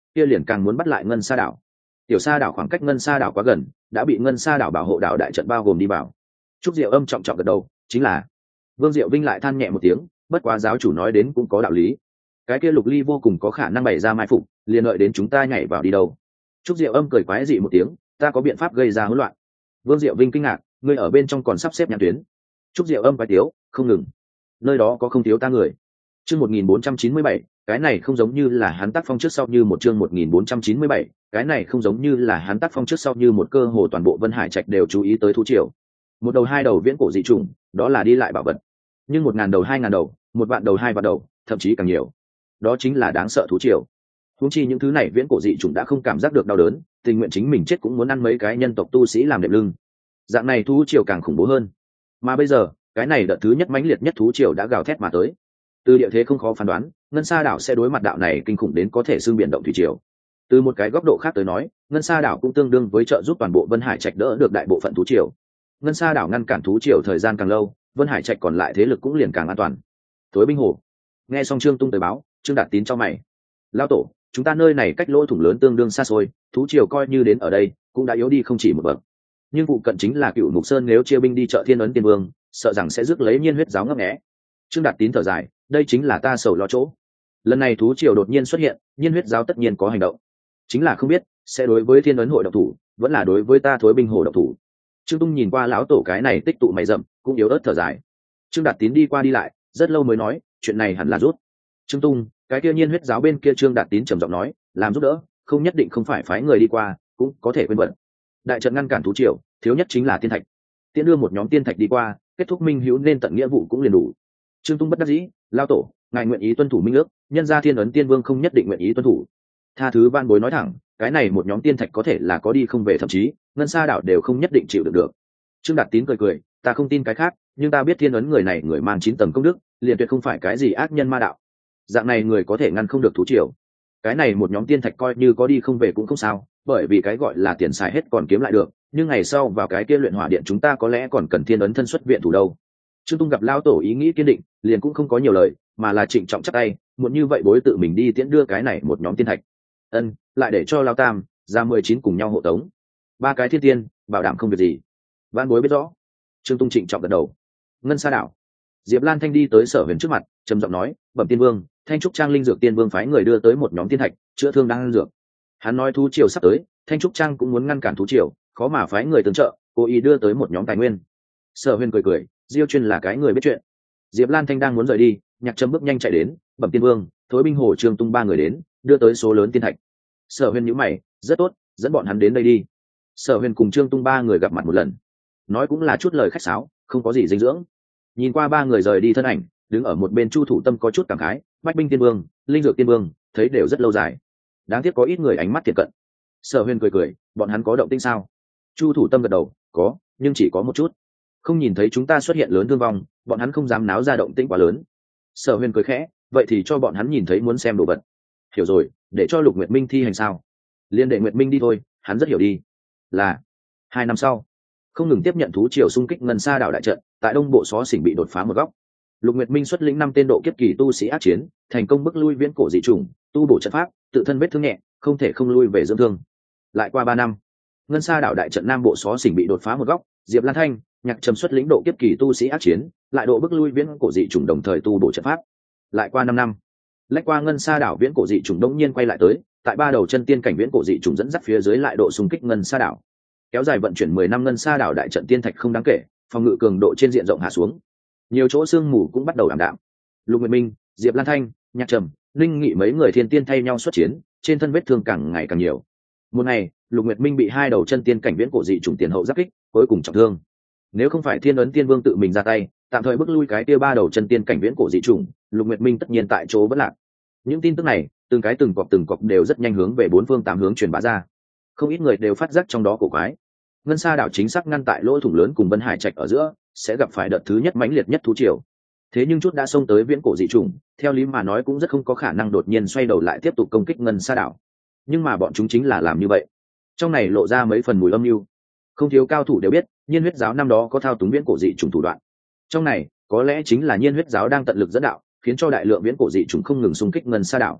kia liền càng muốn bắt lại ngân sa đảo. Tiểu sa đảo khoảng cách ngân sa đảo quá gần, đã bị ngân sa đảo bảo hộ đảo đại trận bao gồm đi vào. Trúc Diệu Âm trọng trọng gật đầu, chính là. Vương Diệu Vinh lại than nhẹ một tiếng, bất quá giáo chủ nói đến cũng có đạo lý. Cái kia Lục Ly vô cùng có khả năng bày ra mai phục, liền đợi đến chúng ta nhảy vào đi đâu. Trúc Diệu Âm cười quái dị một tiếng, ta có biện pháp gây ra hỗn loạn. Vương Diệu Vinh kinh ngạc, ngươi ở bên trong còn sắp xếp nhãn tuyến. Trúc Diệu Âm quái tiếu, không ngừng. Nơi đó có không thiếu ta người. Chương một nghìn bốn trăm chín mươi bảy, cái này không giống như là hắn tác phong trước sau như một chương một nghìn bốn trăm chín mươi bảy, cái này không giống như là hắn tác phong trước sau như một cơ hồ toàn bộ Vân Hải Trạch đều chú ý tới thú triều. Một đầu hai đầu viễn cổ dị trùng, đó là đi lại bảo vật. Nhưng một ngàn đầu hai ngàn đầu, một vạn đầu hai vạn đầu, thậm chí càng nhiều. Đó chính là đáng sợ thú triều. Huống chi những thứ này viễn cổ dị trùng đã không cảm giác được đau đớn, tình nguyện chính mình chết cũng muốn ăn mấy cái nhân tộc tu sĩ làm đệm lưng. Dạng này thú triều càng khủng bố hơn. Mà bây giờ, cái này đợt thứ nhất mãnh liệt nhất thú triều đã gào thét mà tới. Từ địa thế không khó phán đoán, ngân sa đảo sẽ đối mặt đạo này kinh khủng đến có thể xương biển động thủy triều. Từ một cái góc độ khác tới nói, ngân sa đảo cũng tương đương với trợ giúp toàn bộ Vân Hải Trạch đỡ được đại bộ phận thú triều. Ngân sa đảo ngăn cản thú triều thời gian càng lâu, Vân Hải Trạch còn lại thế lực cũng liền càng an toàn. Tối binh hồ. Nghe xong Trương Tung tới báo, Trương Đạt Tín cho mày. Lao tổ, chúng ta nơi này cách lỗ thủng lớn tương đương xa xôi, thú triều coi như đến ở đây, cũng đã yếu đi không chỉ một bậc. Nhưng vụ cận chính là Cựu Mục Sơn, nếu chia binh đi trợ Thiên Ấn Tiên Vương, sợ rằng sẽ rước lấy Nhiên Huyết giáo ngấp nghé. Trương Đạt Tín thở dài, đây chính là ta sầu lo chỗ. Lần này thú triều đột nhiên xuất hiện, Nhiên Huyết giáo tất nhiên có hành động. Chính là không biết sẽ đối với Thiên Ấn hội động thủ, vẫn là đối với ta Thối binh hồ động thủ. Trương Tung nhìn qua lão tổ cái này tích tụ mày rậm, cũng yếu ớt thở dài. Trương Đạt Tín đi qua đi lại, rất lâu mới nói, chuyện này hẳn là rút. Trương Tung, cái kia Nhiên Huyết giáo bên kia Trương Đạt Tín trầm giọng nói, làm giúp đỡ, không nhất định không phải phái người đi qua, cũng có thể quên bận. Đại trận ngăn cản thú triều, thiếu nhất chính là tiên thạch. Tiễn đưa một nhóm tiên thạch đi qua, kết thúc minh hữu nên tận nghĩa vụ cũng liền đủ. Trương Tung bất đắc dĩ, lao tổ, ngài nguyện ý tuân thủ minh ước, nhân gia Thiên Ấn Tiên Vương không nhất định nguyện ý tuân thủ. Tha thứ van bối nói thẳng, cái này một nhóm tiên thạch có thể là có đi không về, thậm chí ngân sa đảo đều không nhất định chịu được được. Trương Đạt Tín cười cười, ta không tin cái khác, nhưng ta biết Thiên Ấn người này người mang chín tầng công đức, liền tuyệt không phải cái gì ác nhân ma đạo. Dạng này người có thể ngăn không được thú triều. Cái này một nhóm tiên thạch coi như có đi không về cũng không sao, bởi vì cái gọi là tiền xài hết còn kiếm lại được, nhưng ngày sau vào cái kia luyện hỏa điện chúng ta có lẽ còn cần Thiên Ấn thân xuất viện thủ đâu. Trương Tung gặp lao tổ ý nghĩ kiên định, liền cũng không có nhiều lời, mà là trịnh trọng chắp tay, muốn như vậy bối tự mình đi tiễn đưa cái này một nhóm tiên thạch. Ân, lại để cho lao tam ra mười chín cùng nhau hộ tống. Ba cái thiên tiên, bảo đảm không việc gì. Vãn bối biết rõ. Trương Tung trịnh trọng gật đầu. Ngân sa đảo. Diệp Lan Thanh đi tới Sở Huyền trước mặt, trầm giọng nói, bẩm tiên vương, Thanh trúc trang linh dược tiên vương phái người đưa tới một nhóm tiên thạch, chữa thương đang ăn dược. Hắn nói thú triều sắp tới, Thanh trúc trang cũng muốn ngăn cản thú triều, khó mà phái người tương trợ, cố ý đưa tới một nhóm tài nguyên. Sở Huyền cười cười, Diêu Chuyên là cái người biết chuyện. Diệp Lan Thanh đang muốn rời đi, Nhạc Trầm bước nhanh chạy đến, bẩm tiên vương, Thối binh hồ Trương Tung ba người đến, đưa tới số lớn tiên thạch. Sở Huyền nhíu mày, rất tốt, dẫn bọn hắn đến đây đi. Sở Huyền cùng Trương Tung ba người gặp mặt một lần, nói cũng là chút lời khách sáo, không có gì dinh dưỡng. Nhìn qua ba người rời đi thân ảnh, đứng ở một bên Chu Thủ Tâm có chút cảm khái, Bách binh tiên vương, linh dược tiên vương, thấy đều rất lâu dài, đáng tiếc có ít người ánh mắt thiệt cận. Sở Huyền cười cười, bọn hắn có động tĩnh sao? Chu Thủ Tâm gật đầu, có, nhưng chỉ có một chút. Không nhìn thấy chúng ta xuất hiện lớn thương vong, bọn hắn không dám náo ra động tĩnh quá lớn. Sở Huyền cười khẽ, vậy thì cho bọn hắn nhìn thấy muốn xem đồ vật. Hiểu rồi, để cho Lục Nguyệt Minh thi hành sao? Liên đệ Nguyệt Minh đi thôi, hắn rất hiểu đi. Là hai năm sau, không ngừng tiếp nhận thú triều xung kích ngân sa đảo đại trận, tại đông bộ xó xỉnh bị đột phá một góc. Lục Nguyệt Minh xuất lĩnh năm tên độ kiếp kỳ tu sĩ ác chiến, thành công bức lui viễn cổ dị trùng, tu bổ trận pháp, tự thân vết thương nhẹ, không thể không lui về dưỡng thương. Lại qua ba năm, ngân sa đảo đại trận nam bộ xó xỉnh bị đột phá một góc, Diệp Lan Thanh, Nhạc Trầm xuất lĩnh độ kiếp kỳ tu sĩ ác chiến, lại độ bức lui viễn cổ dị trùng đồng thời tu bổ trận pháp. Lại qua năm năm, lách qua ngân sa đảo viễn cổ dị trùng đống nhiên quay lại tới, tại ba đầu chân tiên cảnh viễn cổ dị trùng dẫn dắt phía dưới lại độ xung kích ngân sa đảo. Kéo dài vận chuyển mười năm ngân sa đảo đại trận tiên thạch không đáng kể, phòng ngự cường độ trên diện rộng hạ xuống. Nhiều chỗ sương mù cũng bắt đầu ảm đạm. Lục Nguyệt Minh, Diệp Lan Thanh, Nhạc Trầm, Linh Nghị mấy người thiên tiên thay nhau xuất chiến, trên thân vết thương càng ngày càng nhiều. Một ngày, Lục Nguyệt Minh bị hai đầu chân tiên cảnh viễn cổ dị trùng tiền hậu giáp kích, cuối cùng trọng thương. Nếu không phải Thiên Ấn Tiên Vương tự mình ra tay, tạm thời bức lui cái kia ba đầu chân tiên cảnh viễn cổ dị trùng, Lục Nguyệt Minh tất nhiên tại chỗ vẫn lạc. Những tin tức này, từng cái từng cọc từng cọc đều rất nhanh hướng về bốn phương tám hướng truyền bá ra. Không ít người đều phát giác trong đó cổ quái. Ngân sa đảo chính xác ngăn tại lỗ thủng lớn cùng Vân Hải Trạch ở giữa, sẽ gặp phải đợt thứ nhất mãnh liệt nhất thú triều. Thế nhưng chút đã xông tới viễn cổ dị trùng, theo lý mà nói cũng rất không có khả năng đột nhiên xoay đầu lại tiếp tục công kích ngân sa đảo. Nhưng mà bọn chúng chính là làm như vậy. Trong này lộ ra mấy phần mùi âm mưu. Không thiếu cao thủ đều biết, Nhiên Huyết giáo năm đó có thao túng viễn cổ dị trùng thủ đoạn. Trong này, có lẽ chính là Nhiên Huyết giáo đang tận lực dẫn đạo, khiến cho đại lượng viễn cổ dị trùng không ngừng xung kích ngân sa đảo.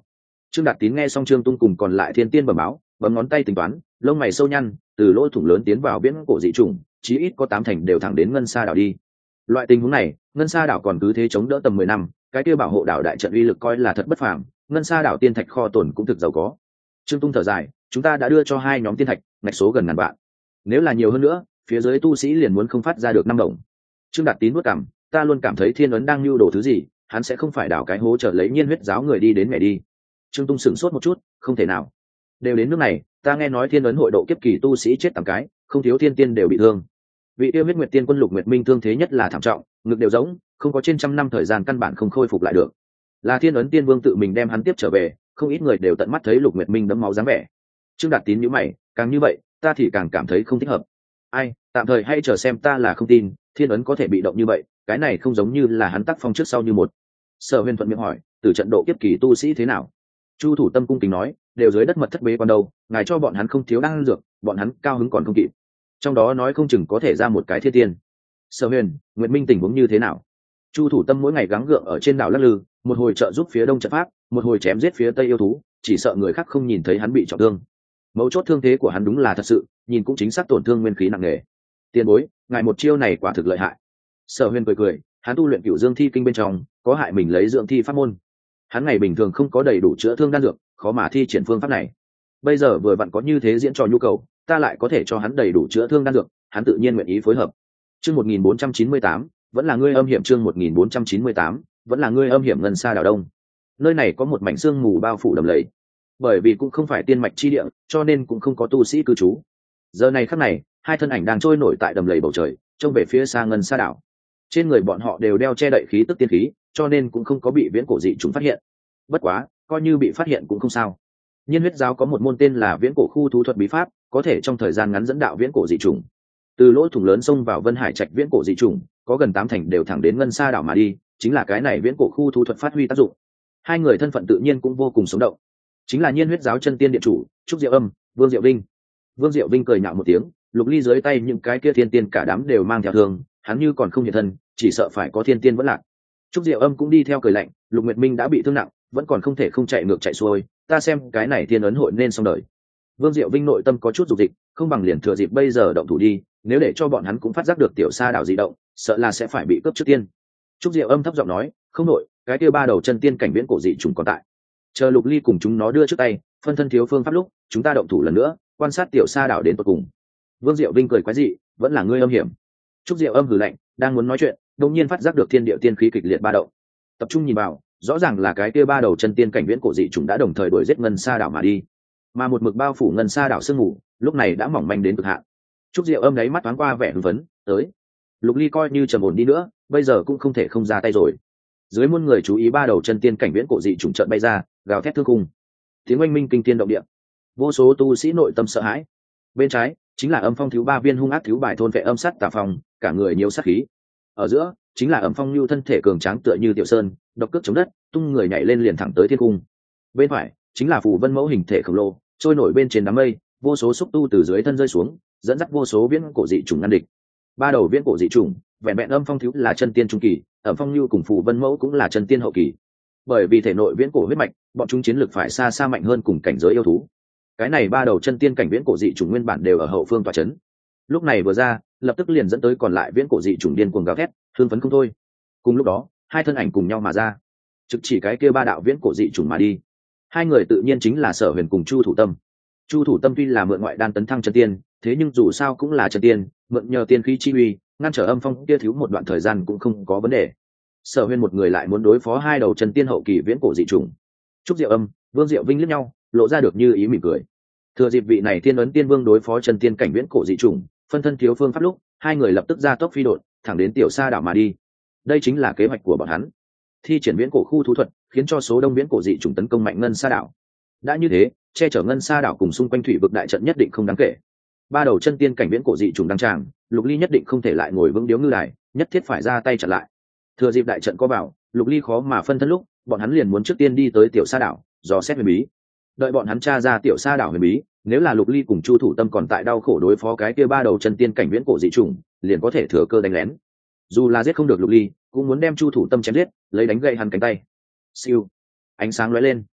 Trương Đạt Tín nghe xong Trương Tung cùng còn lại thiên tiên bẩm báo, bấm ngón tay tính toán, lông mày sâu nhăn, từ lỗ thủng lớn tiến vào viễn cổ dị trùng, chí ít có tám thành đều thẳng đến ngân sa đảo đi. Loại tình huống này, ngân sa đảo còn cứ thế chống đỡ tầm mười năm, cái kia bảo hộ đảo đại trận uy lực coi là thật bất phàm, ngân sa đảo tiên thạch kho tồn cũng thực giàu có. Trương Tung thở dài, chúng ta đã đưa cho hai nhóm tiên thạch, ngạch số gần ngàn vạn. Nếu là nhiều hơn nữa, phía dưới tu sĩ liền muốn không phát ra được năm đồng. Trương Đạt Tín nuốt cằm, ta luôn cảm thấy Thiên Ấn đang lưu đồ thứ gì, hắn sẽ không phải đảo cái hố trở lấy Nhiên Huyết giáo người đi đến mẹ đi. Trương Tung sửng sốt một chút, không thể nào. Đều đến nước này, ta nghe nói Thiên Ấn hội độ kiếp kỳ tu sĩ chết tám cái, không thiếu thiên tiên đều bị thương. Vị yêu huyết nguyệt tiên quân Lục Nguyệt Minh thương thế nhất là thảm trọng, ngực đều rỗng, không có trên trăm năm thời gian căn bản không khôi phục lại được. Là Thiên Ấn tiên vương tự mình đem hắn tiếp trở về, không ít người đều tận mắt thấy Lục Nguyệt Minh đẫm máu dáng vẻ. Trương Đạt Tín nhíu mày, càng như vậy, ta thì càng cảm thấy không thích hợp. Ai, tạm thời hay chờ xem, ta là không tin Thiên Ấn có thể bị động như vậy, cái này không giống như là hắn tác phong trước sau như một. Sở Huyền thuận miệng hỏi, từ trận độ kiếp kỳ tu sĩ thế nào? Chu Thủ Tâm cung kính nói, đều dưới đất mật thất bế quan đâu, ngài cho bọn hắn không thiếu đan dược, bọn hắn cao hứng còn không kịp. Trong đó nói không chừng có thể ra một cái thiên tiên. Sở Huyền, Nguyệt Minh tình huống như thế nào? Chu Thủ Tâm mỗi ngày gắng gượng ở trên đảo lắc lư, một hồi trợ giúp phía đông trận pháp, một hồi chém giết phía tây yêu thú, chỉ sợ người khác không nhìn thấy hắn bị trọng thương. Mấu chốt thương thế của hắn đúng là thật sự, nhìn cũng chính xác tổn thương nguyên khí nặng nề. Tiền bối, ngài một chiêu này quả thực lợi hại. Sở Huyền cười cười, hắn tu luyện Cửu Dương Thi Kinh bên trong có hại mình lấy dưỡng thi pháp môn, hắn ngày bình thường không có đầy đủ chữa thương đan dược, khó mà thi triển phương pháp này. Bây giờ vừa vặn có như thế diễn trò nhu cầu, ta lại có thể cho hắn đầy đủ chữa thương đan dược, hắn tự nhiên nguyện ý phối hợp. Chương một nghìn bốn trăm chín mươi tám, vẫn là ngươi âm hiểm. Chương một nghìn bốn trăm chín mươi tám, vẫn là ngươi âm hiểm. Ngân Sa đảo đông, nơi này có một mảnh sương mù bao phủ đầm lầy, bởi vì cũng không phải tiên mạch chi địa, cho nên cũng không có tu sĩ cư trú. Giờ này khắc này, hai thân ảnh đang trôi nổi tại đầm lầy bầu trời, trông về phía xa Ngân Sa đảo. Trên người bọn họ đều đeo che đậy khí tức tiên khí, cho nên cũng không có bị viễn cổ dị chúng phát hiện. Bất quá, coi như bị phát hiện cũng không sao. Nhiên Huyết giáo có một môn tên là viễn cổ khu thú thuật bí pháp, có thể trong thời gian ngắn dẫn đạo viễn cổ dị trùng. Từ lỗ thủng lớn xông vào Vân Hải Trạch viễn cổ dị trùng, có gần tám thành đều thẳng đến Ngân Sa đảo mà đi, chính là cái này viễn cổ khu thú thuật phát huy tác dụng. Hai người thân phận tự nhiên cũng vô cùng sống động, chính là Nhiên Huyết giáo chân tiên điện chủ Trúc Diệu Âm, Vương Diệu Vinh. Vương Diệu Vinh cười nhạo một tiếng, Lục Ly dưới tay những cái kia thiên tiên cả đám đều mang theo thương, hắn như còn không hiện thân, chỉ sợ phải có thiên tiên vẫn lạc. Trúc Diệu Âm cũng đi theo cười lạnh, Lục Nguyệt Minh đã bị thương nặng, vẫn còn không thể không chạy ngược chạy xuôi, ta xem cái này Thiên Ấn hội nên xong đời. Vương Diệu Vinh nội tâm có chút dục dịch, không bằng liền thừa dịp bây giờ động thủ đi, nếu để cho bọn hắn cũng phát giác được tiểu sa đảo dị động, sợ là sẽ phải bị cướp trước tiên. Trúc Diệu Âm thấp giọng nói, không nội, cái kia ba đầu chân tiên cảnh viễn cổ dị trùng còn tại, chờ Lục Ly cùng chúng nó đưa trước tay, phân thân thiếu phương pháp lúc, chúng ta động thủ lần nữa, quan sát tiểu sa đảo đến tận cùng. Vương Diệu Vinh cười quái dị, vẫn là ngươi âm hiểm. Trúc Diệu Âm hừ lạnh, đang muốn nói chuyện, đột nhiên phát giác được thiên địa tiên khí kịch liệt ba động. Tập trung nhìn vào, rõ ràng là cái kia ba đầu chân tiên cảnh viễn cổ dị trùng đã đồng thời đuổi giết Ngân Sa đảo mà đi, mà một mực bao phủ Ngân Sa đảo sương mù, lúc này đã mỏng manh đến cực hạn. Trúc Diệu Âm đáy mắt thoáng qua vẻ hưng phấn, tới. Lục Ly coi như trầm ổn đi nữa, bây giờ cũng không thể không ra tay rồi. Dưới muôn người chú ý, ba đầu chân tiên cảnh viễn cổ dị trùng chợt bay ra, gào thét thương khung, tiếng oanh minh kinh thiên động địa, vô số tu sĩ nội tâm sợ hãi. Bên trái chính là Âm Phong thiếu ba viên hung ác thiếu bài thôn vệ âm sát tà phong, cả người nhiều sát khí. Ở giữa chính là Ẩm Phong lưu thân thể cường tráng tựa như tiểu sơn, độc cước chống đất, tung người nhảy lên liền thẳng tới thiên cung. Bên phải chính là Phù Vân mẫu hình thể khổng lồ, trôi nổi bên trên đám mây, vô số xúc tu từ dưới thân rơi xuống, dẫn dắt vô số viễn cổ dị trùng ngăn địch. Ba đầu viễn cổ dị trùng, vẹn vẹn Âm Phong thiếu là chân tiên trung kỳ, Ẩm Phong lưu cùng Phù Vân mẫu cũng là chân tiên hậu kỳ. Bởi vì thể nội viễn cổ huyết mạch, bọn chúng chiến lực phải xa xa mạnh hơn cùng cảnh giới yêu thú. Cái này ba đầu chân tiên cảnh viễn cổ dị trùng nguyên bản đều ở hậu phương tọa chấn. Lúc này vừa ra, lập tức liền dẫn tới còn lại viễn cổ dị trùng điên cuồng gào thét, hưng phấn không thôi. Cùng lúc đó, hai thân ảnh cùng nhau mà ra, trực chỉ cái kia ba đạo viễn cổ dị trùng mà đi. Hai người tự nhiên chính là Sở Huyền cùng Chu Thủ Tâm. Chu Thủ Tâm tuy là mượn ngoại đan tấn thăng chân tiên, thế nhưng dù sao cũng là chân tiên, mượn nhờ tiên khí chi uy, ngăn trở Âm Phong kia thiếu một đoạn thời gian cũng không có vấn đề. Sở Huyền một người lại muốn đối phó hai đầu chân tiên hậu kỳ viễn cổ dị trùng. Trúc Diệu Âm, Vương Diệu Vinh liếc nhau, lộ ra được như ý mỉm cười. Thừa dịp vị này Thiên Ấn Tiên Vương đối phó chân tiên cảnh viễn cổ dị trùng, phân thân thiếu phương pháp lúc, hai người lập tức ra tốc phi đột, thẳng đến tiểu sa đảo mà đi. Đây chính là kế hoạch của bọn hắn, thi triển viễn cổ khu thú thuật, khiến cho số đông viễn cổ dị trùng tấn công mạnh Ngân Sa đảo. Đã như thế, che chở Ngân Sa đảo cùng xung quanh thủy vực đại trận nhất định không đáng kể. Ba đầu chân tiên cảnh viễn cổ dị trùng đang tràng, Lục Ly nhất định không thể lại ngồi vững điếu ngư đài, nhất thiết phải ra tay chặn lại. Thừa dịp đại trận có vào, Lục Ly khó mà phân thân lúc, bọn hắn liền muốn trước tiên đi tới tiểu sa đảo, dò xét huyền bí. Đợi bọn hắn tra ra tiểu sa đảo huyền bí, nếu là Lục Ly cùng Chu Thủ Tâm còn tại đau khổ đối phó cái kia ba đầu chân tiên cảnh viễn cổ dị trùng, liền có thể thừa cơ đánh lén. Dù là giết không được Lục Ly, cũng muốn đem Chu Thủ Tâm chém giết, lấy đánh gậy hắn cánh tay. Siêu, ánh sáng lóe lên,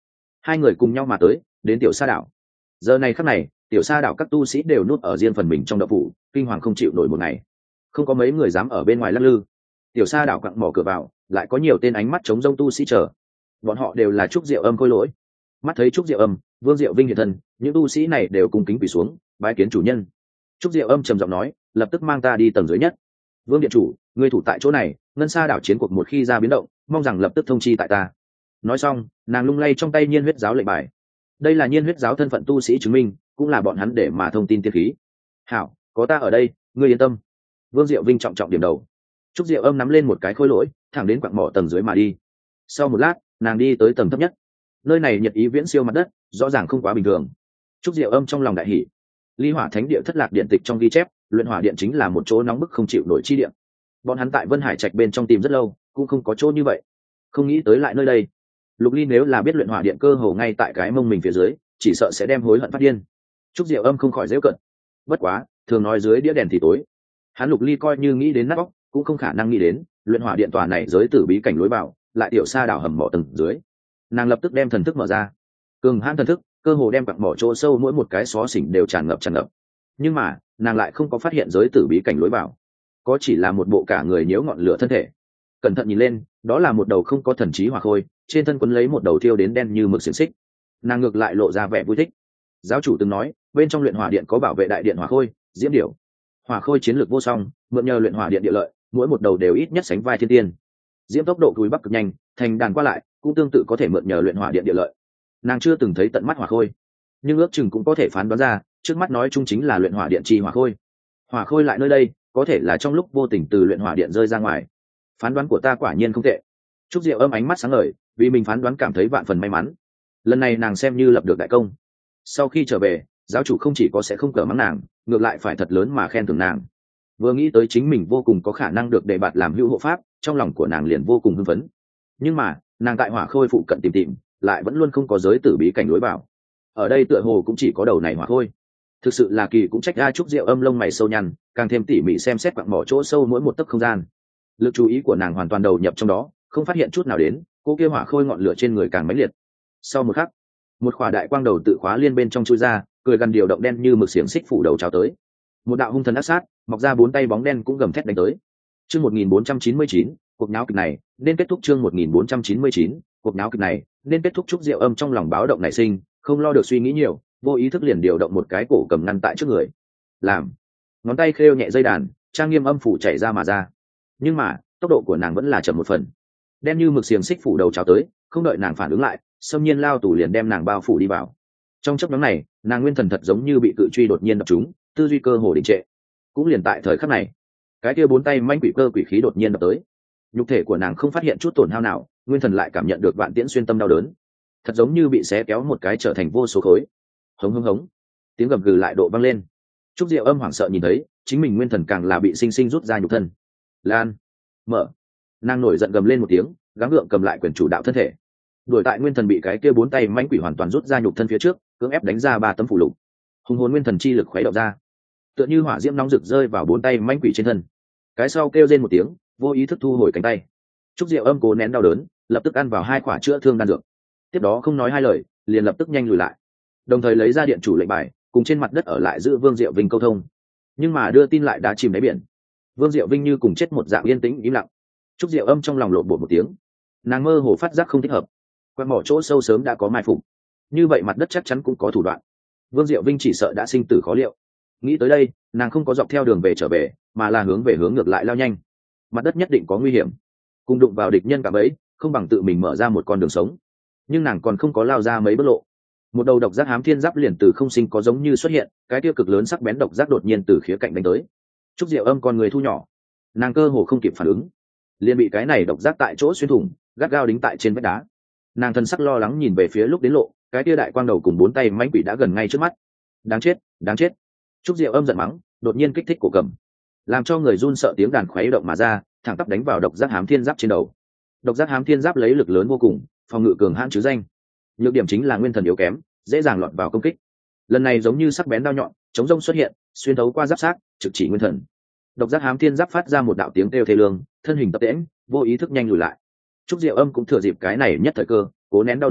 Hai người cùng nhau mà tới đến tiểu sa đảo. Giờ này khắc này tiểu sa đảo các tu sĩ đều nuốt ở riêng phần mình trong đậu phủ, kinh hoàng không chịu nổi một ngày, không có mấy người dám ở bên ngoài lắc lư. Tiểu sa đảo quặng mỏ cửa vào lại có nhiều tên ánh mắt chống rông tu sĩ chờ, bọn họ đều là trúc diệu âm khôi lỗi. Mắt thấy trúc diệu âm, vương diệu vinh hiện thân, những tu sĩ này đều cùng kính quỳ xuống bái kiến chủ nhân. Trúc diệu âm trầm giọng nói, lập tức mang ta đi tầng dưới nhất. Vương điện chủ, ngươi thủ tại chỗ này, ngân sa đảo chiến cuộc một khi ra biến động, mong rằng lập tức thông chi tại ta. Nói xong nàng lung lay trong tay nhiên huyết giáo lệnh bài. Đây là nhiên huyết giáo thân phận tu sĩ chứng minh, cũng là bọn hắn để mà thông tin tiên khí. Hảo, có ta ở đây, ngươi yên tâm. Vương diệu vinh trọng trọng điểm đầu. Trúc diệu âm nắm lên một cái khối lỗi, thẳng đến quặng mỏ tầng dưới mà đi. Sau một lát nàng đi tới tầng thấp nhất. Nơi này nhiệt ý viễn siêu mặt đất, rõ ràng không quá bình thường. Trúc diệu âm trong lòng đại hỉ. Ly hỏa thánh địa thất lạc điện tịch trong ghi chép, luyện hỏa điện chính là một chỗ nóng bức không chịu nổi chi điện. Bọn hắn tại Vân Hải Trạch bên trong tìm rất lâu, cũng không có chỗ như vậy. Không nghĩ tới lại nơi đây. Lục Ly nếu là biết luyện hỏa điện cơ hồ ngay tại cái mông mình phía dưới, chỉ sợ sẽ đem hối hận phát điên. Trúc diệu âm không khỏi giễu cận. Bất quá thường nói dưới đĩa đèn thì tối, hắn Lục Ly coi như nghĩ đến nát óc, cũng không khả năng nghĩ đến luyện hỏa điện tòa này giới tử bí cảnh lối vào lại tiểu sa đảo hầm mỏ tầng dưới. Nàng lập tức đem thần thức mở ra, cường hãn thần thức cơ hồ đem quặng mỏ chỗ sâu mỗi một cái xó xỉnh đều tràn ngập tràn ngập. Nhưng mà nàng lại không có phát hiện giới tử bí cảnh lối vào, có chỉ là một bộ cả người nhiễu ngọn lửa thân thể. Cẩn thận nhìn lên, đó là một đầu không có thần trí hỏa khôi, trên thân quấn lấy một đầu thiêu đến đen như mực xiềng xích. Nàng ngược lại lộ ra vẻ vui thích. Giáo chủ từng nói bên trong luyện hỏa điện có bảo vệ đại điện hỏa khôi diễm điểu. Hỏa khôi chiến lược vô song, mượn nhờ luyện hỏa điện địa lợi, mỗi một đầu đều ít nhất sánh vai thiên tiên. Diễm tốc độ cúi bắc cực nhanh, thành đàn qua lại cũng tương tự có thể mượn nhờ luyện hỏa điện địa lợi. Nàng chưa từng thấy tận mắt hỏa khôi, nhưng ước chừng cũng có thể phán đoán ra trước mắt nói chung chính là luyện hỏa điện chi hỏa khôi. Hỏa khôi lại nơi đây có thể là trong lúc vô tình từ luyện hỏa điện rơi ra ngoài. Phán đoán của ta quả nhiên không tệ. Trúc diệu âm ánh mắt sáng ngời, vì mình phán đoán cảm thấy vạn phần may mắn. Lần này nàng xem như lập được đại công. Sau khi trở về, giáo chủ không chỉ có sẽ không cờ mắng nàng, ngược lại phải thật lớn mà khen thưởng nàng. Vừa nghĩ tới chính mình vô cùng có khả năng được đề bạt làm hữu hộ pháp, trong lòng của nàng liền vô cùng hưng phấn. Nhưng mà nàng tại hỏa khôi phụ cận tìm tìm, lại vẫn luôn không có giới tử bí cảnh lối vào. Ở đây tựa hồ cũng chỉ có đầu này hỏa khôi. Thực sự là kỳ, cũng trách ra Trúc diệu âm lông mày sâu nhăn, càng thêm tỉ mỉ xem xét quặng mỏ chỗ sâu mỗi một tấc không gian. Lực chú ý của nàng hoàn toàn đầu nhập trong đó, không phát hiện chút nào đến cô kia hỏa khôi ngọn lửa trên người càng mãnh liệt. Sau một khắc, một khỏa đại quang đầu tự khóa liên bên trong chui ra, cười gần điều động đen như mực xiềng xích phủ đầu chào tới. Một đạo hung thần ác sát mọc ra bốn tay bóng đen cũng gầm thét đánh tới. Chương một nghìn bốn trăm chín mươi chín, cuộc náo kịch này nên kết thúc. Chương một nghìn bốn trăm chín mươi chín, cuộc náo kịch này nên kết thúc. Trúc diệu âm trong lòng báo động nảy sinh, không lo được suy nghĩ nhiều, vô ý thức liền điều động một cái cổ cầm ngăn tại trước người. Làm, ngón tay khêu nhẹ dây đàn, trang nghiêm âm phủ chảy ra mà ra. Nhưng mà tốc độ của nàng vẫn là chậm một phần. Đen như mực xiềng xích phủ đầu chào tới, không đợi nàng phản ứng lại, xâm nhiên lao tù liền đem nàng bao phủ đi vào. Trong chốc ngắn này, nàng nguyên thần thật giống như bị cự truy đột nhiên đập trúng, tư duy cơ hồ đình trệ. Cũng liền tại thời khắc này, cái kia bốn tay manh quỷ cơ quỷ khí đột nhiên đập tới. Nhục thể của nàng không phát hiện chút tổn hao nào, nguyên thần lại cảm nhận được vạn tiễn xuyên tâm đau đớn, thật giống như bị xé kéo một cái trở thành vô số khối. Hống hống hống, tiếng gầm gừ lại độ vang lên. Trúc diệu âm hoảng sợ nhìn thấy chính mình nguyên thần càng là bị sinh sinh rút ra nhục thân. Lan, mở. Nàng nổi giận gầm lên một tiếng, gắng gượng cầm lại quyền chủ đạo thân thể. Đuổi tại nguyên thần bị cái kia bốn tay mãnh quỷ hoàn toàn rút ra nhục thân phía trước, cưỡng ép đánh ra ba tấm phủ lục. Hùng hồn nguyên thần chi lực khuấy động ra, tựa như hỏa diễm nóng rực rơi vào bốn tay mãnh quỷ trên thân. Cái sau kêu rên một tiếng, vô ý thức thu hồi cánh tay. Trúc diệu âm cố nén đau đớn, lập tức ăn vào hai quả chữa thương đan dược. Tiếp đó không nói hai lời, liền lập tức nhanh lùi lại, đồng thời lấy ra điện chủ lệnh bài, cùng trên mặt đất ở lại giữ Vương Diệu Vinh câu thông. Nhưng mà đưa tin lại đã chìm đáy biển. Vương Diệu Vinh như cùng chết một dạng yên tĩnh im lặng. Trúc diệu âm trong lòng lộn bột một tiếng, nàng mơ hồ phát giác không thích hợp. Quan mỏ chỗ sâu sớm đã có mai phục, như vậy mặt đất chắc chắn cũng có thủ đoạn. Vương Diệu Vinh chỉ sợ đã sinh tử khó liệu. Nghĩ tới đây, nàng không có dọc theo đường về trở về, mà là hướng về hướng ngược lại lao nhanh. Mặt đất nhất định có nguy hiểm, cùng đụng vào địch nhân cả bấy, không bằng tự mình mở ra một con đường sống. Nhưng nàng còn không có lao ra mấy bước lộ, một đầu độc giác hám thiên giáp liền từ không sinh có giống như xuất hiện, cái tiêu cực lớn sắc bén độc giác đột nhiên từ khía cạnh đánh tới. Trúc diệu âm con người thu nhỏ, nàng cơ hồ không kịp phản ứng, liền bị cái này độc giác tại chỗ xuyên thủng, gắt gao đính tại trên vách đá. Nàng thân sắc lo lắng nhìn về phía lúc đến lộ, cái tia đại quang đầu cùng bốn tay mãnh quỷ đã gần ngay trước mắt. Đáng chết, đáng chết. Trúc diệu âm giận mắng, đột nhiên kích thích cổ cầm, làm cho người run sợ tiếng đàn khuấy động mà ra, thẳng tắp đánh vào độc giác hám thiên giáp trên đầu. Độc giác hám thiên giáp lấy lực lớn vô cùng, phòng ngự cường hãn chứ danh, nhược điểm chính là nguyên thần yếu kém, dễ dàng lọt vào công kích. Lần này giống như sắc bén đao nhọn chống rông xuất hiện, xuyên thấu qua giáp sát, trực chỉ nguyên thần. Độc giác hám thiên giáp phát ra một đạo tiếng kêu thê lương, thân hình tập tễnh, vô ý thức nhanh lùi lại. Trúc diệu âm cũng thừa dịp cái này nhất thời cơ, cố nén đau đớn,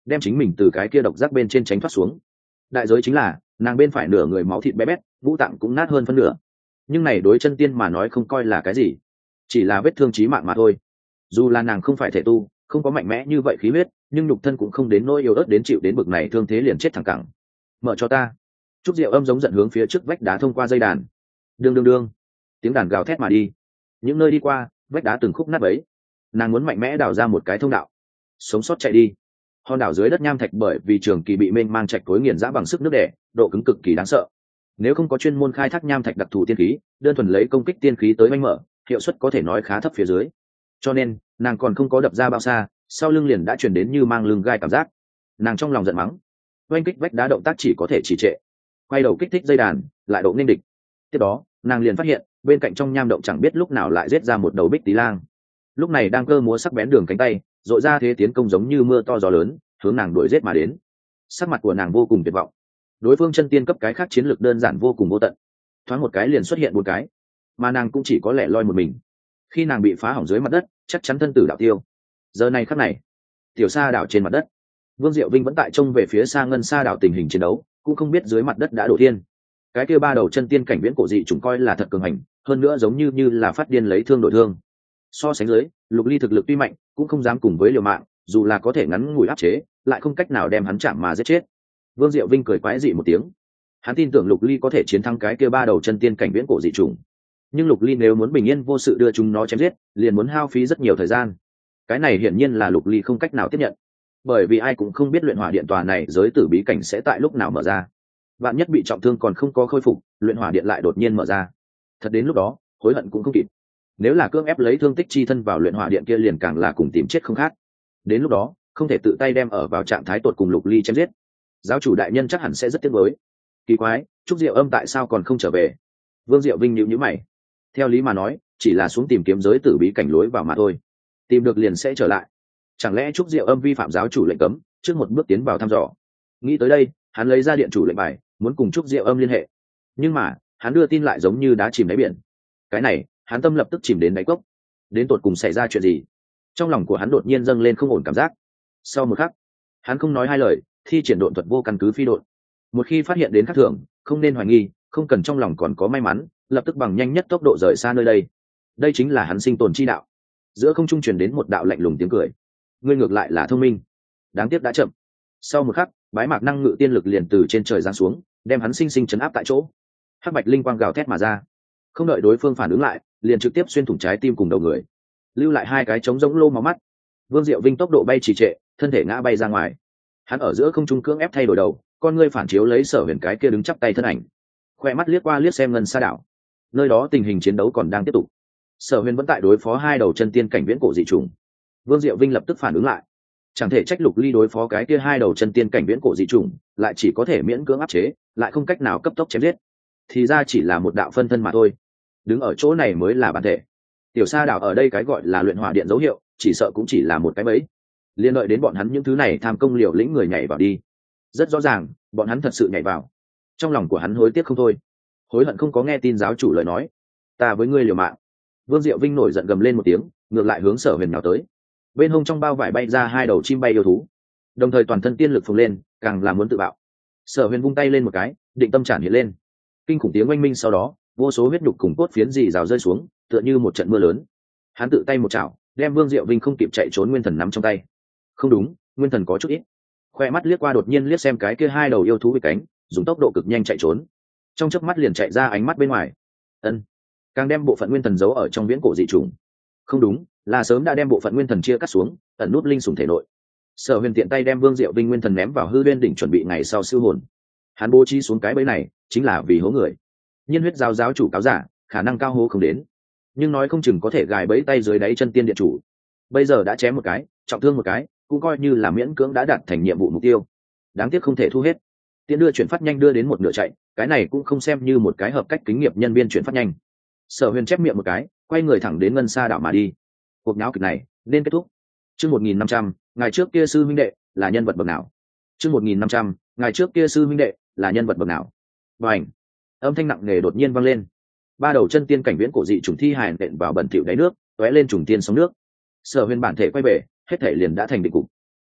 đem chính mình từ cái kia độc giác bên trên tránh thoát xuống. Đại giới chính là nàng bên phải nửa người máu thịt bé bét, vũ tạng cũng nát hơn phân nửa. Nhưng này đối chân tiên mà nói không coi là cái gì, chỉ là vết thương chí mạng mà thôi. Dù là nàng không phải thể tu, không có mạnh mẽ như vậy khí huyết, nhưng nhục thân cũng không đến nỗi yếu ớt đến chịu đến bực này thương thế liền chết thẳng cẳng. Mở cho ta. Trúc Diệu Âm giống giận hướng phía trước vách đá thông qua dây đàn. Đương đương đương, tiếng đàn gào thét mà đi. Những nơi đi qua, vách đá từng khúc nát bấy. Nàng muốn mạnh mẽ đào ra một cái thông đạo, sống sót chạy đi. Hòn đảo dưới đất nham thạch bởi vì trường kỳ bị mênh mang trạch cối nghiền dã bằng sức nước đẻ, độ cứng cực kỳ đáng sợ. Nếu không có chuyên môn khai thác nham thạch đặc thù tiên khí, đơn thuần lấy công kích tiên khí tới manh mở, hiệu suất có thể nói khá thấp phía dưới. Cho nên, nàng còn không có đập ra bao xa, sau lưng liền đã truyền đến như mang lưng gai cảm giác. Nàng trong lòng giận mắng, oanh kích vách đá động tác chỉ có thể trì trệ, quay đầu kích thích dây đàn, lại độ nên địch. Tiếp đó, nàng liền phát hiện, bên cạnh trong nham động chẳng biết lúc nào lại giết ra một đầu bích tí lang. Lúc này đang cơ múa sắc bén đường cánh tay, dội ra thế tiến công giống như mưa to gió lớn, hướng nàng đuổi giết mà đến. Sắc mặt của nàng vô cùng tuyệt vọng. Đối phương chân tiên cấp cái khác chiến lược đơn giản vô cùng vô tận, thoáng một cái liền xuất hiện một cái, mà nàng cũng chỉ có lẻ loi một mình. Khi nàng bị phá hỏng dưới mặt đất, chắc chắn thân tử đạo tiêu. Giờ này khắc này, tiểu sa đảo trên mặt đất, Vương Diệu Vinh vẫn tại trông về phía xa ngân sa đảo tình hình chiến đấu, cũng không biết dưới mặt đất đã đổ thiên. Cái kia ba đầu chân tiên cảnh viễn cổ dị chúng coi là thật cường hành, hơn nữa giống như như là phát điên lấy thương đổi thương. So sánh dưới, Lục Ly thực lực tuy mạnh, cũng không dám cùng với liều mạng, dù là có thể ngắn ngủi áp chế, lại không cách nào đem hắn chạm mà giết chết. Vương Diệu Vinh cười quái dị một tiếng, hắn tin tưởng Lục Ly có thể chiến thắng cái kia ba đầu chân tiên cảnh viễn cổ dị chủng, nhưng Lục Ly nếu muốn bình yên vô sự đưa chúng nó chém giết, liền muốn hao phí rất nhiều thời gian. Cái này hiển nhiên là Lục Ly không cách nào tiếp nhận, bởi vì ai cũng không biết luyện hỏa điện tòa này giới tử bí cảnh sẽ tại lúc nào mở ra. Vạn nhất bị trọng thương còn không có khôi phục, luyện hỏa điện lại đột nhiên mở ra, thật đến lúc đó hối hận cũng không kịp. Nếu là cưỡng ép lấy thương tích chi thân vào luyện hỏa điện kia liền càng là cùng tìm chết không khác. Đến lúc đó không thể tự tay đem ở vào trạng thái tột cùng Lục Ly chém giết, giáo chủ đại nhân chắc hẳn sẽ rất tiếc nuối. Kỳ quái, Trúc Diệu Âm tại sao còn không trở về? Vương Diệu Vinh nhíu nhíu mày. Theo lý mà nói, chỉ là xuống tìm kiếm giới tử bí cảnh lối vào mà thôi, tìm được liền sẽ trở lại. Chẳng lẽ Trúc Diệu Âm vi phạm giáo chủ lệnh cấm, trước một bước tiến vào thăm dò? Nghĩ tới đây, hắn lấy ra điện chủ lệnh bài, muốn cùng Trúc Diệu Âm liên hệ. Nhưng mà, hắn đưa tin lại giống như đá chìm đáy biển. Cái này, hắn tâm lập tức chìm đến đáy cốc. Đến tột cùng xảy ra chuyện gì? Trong lòng của hắn đột nhiên dâng lên không ổn cảm giác. Sau một khắc, hắn không nói hai lời, thi triển độn thuật vô căn cứ phi độn. Một khi phát hiện đến khác thường, không nên hoài nghi, không cần trong lòng còn có may mắn, lập tức bằng nhanh nhất tốc độ rời xa nơi đây. Đây chính là hắn sinh tồn chi đạo. Giữa không trung truyền đến một đạo lạnh lùng tiếng cười. Ngươi ngược lại là thông minh, đáng tiếc đã chậm. Sau một khắc, bái mạc năng ngự tiên lực liền từ trên trời giáng xuống, đem hắn sinh sinh chấn áp tại chỗ. Hắc bạch linh quang gào thét mà ra, không đợi đối phương phản ứng lại, liền trực tiếp xuyên thủng trái tim cùng đầu người, lưu lại hai cái trống rỗng lô máu mắt. Vương Diệu Vinh tốc độ bay trì trệ, thân thể ngã bay ra ngoài. Hắn ở giữa không trung cưỡng ép thay đổi đầu, con ngươi phản chiếu lấy Sở Huyền cái kia đứng chắp tay thân ảnh, khoe mắt liếc qua liếc xem ngân sa đảo, nơi đó tình hình chiến đấu còn đang tiếp tục. Sở Huyền vẫn tại đối phó hai đầu chân tiên cảnh viễn cổ dị trùng. Vương Diệu Vinh lập tức phản ứng lại, chẳng thể trách Lục Ly đối phó cái kia hai đầu chân tiên cảnh viễn cổ dị trùng, lại chỉ có thể miễn cưỡng áp chế, lại không cách nào cấp tốc chém giết. Thì ra chỉ là một đạo phân thân mà thôi. Đứng ở chỗ này mới là bản thể. Tiểu Sa đảo ở đây cái gọi là luyện hỏa điện dấu hiệu, chỉ sợ cũng chỉ là một cái bẫy. Liên đợi đến bọn hắn những thứ này tham công liều lĩnh người nhảy vào đi. Rất rõ ràng, bọn hắn thật sự nhảy vào. Trong lòng của hắn hối tiếc không thôi, hối hận không có nghe tin giáo chủ lời nói. Ta với ngươi liều mạng. Vương Diệu Vinh nổi giận gầm lên một tiếng, ngược lại hướng Sở Huyền nào tới. Bên hông trong bao vải bay ra hai đầu chim bay yêu thú, đồng thời toàn thân tiên lực phồng lên, càng là muốn tự bạo. Sở Huyền vung tay lên một cái, định tâm trản hiện lên. Kinh khủng tiếng oanh minh sau đó, vô số huyết nhục cùng cốt phiến dì rào rơi xuống, tựa như một trận mưa lớn. Hắn tự tay một chảo, đem Vương Diệu Vinh không kịp chạy trốn nguyên thần nắm trong tay. Không đúng, nguyên thần có chút ít. Khoe mắt liếc qua đột nhiên liếc xem cái kia hai đầu yêu thú bị cánh, dùng tốc độ cực nhanh chạy trốn. Trong chớp mắt liền chạy ra ánh mắt bên ngoài. Ân, càng đem bộ phận nguyên thần giấu ở trong viễn cổ dị trùng. Không đúng, là sớm đã đem bộ phận nguyên thần chia cắt xuống, ẩn nút linh sủng thể nội. Sở Huyền tiện tay đem Vương Diệu Vinh nguyên thần ném vào hư bên đỉnh chuẩn bị ngày sau siêu hồn. Hắn bố trí xuống cái bẫy này, chính là vì hố người. Nhiên huyết giáo giáo chủ cáo giả, khả năng cao hố không đến, nhưng nói không chừng có thể gài bẫy tay dưới đáy chân tiên điện chủ. Bây giờ đã chém một cái, trọng thương một cái, cũng coi như là miễn cưỡng đã đạt thành nhiệm vụ mục tiêu. Đáng tiếc không thể thu hết. Tiến đưa chuyển phát nhanh đưa đến một nửa chạy, cái này cũng không xem như một cái hợp cách kinh nghiệm nhân viên chuyển phát nhanh. Sở Huyền chép miệng một cái, quay người thẳng đến ngân sa đảo mà đi. Cuộc náo kịch này nên kết thúc. Chương một nghìn năm trăm, ngày trước kia sư huynh đệ là nhân vật bậc nào? Chương một nghìn năm trăm, ngày trước kia sư huynh đệ là nhân vật bậc nào? Bành! Âm thanh nặng nề đột nhiên vang lên. Ba đầu chân tiên cảnh viễn cổ dị trùng thi hài nện vào bẩn thỉu đáy nước, tóe lên trùng tiên sóng nước. Sở Huyền bản thể quay về, hết thể liền đã thành định cục.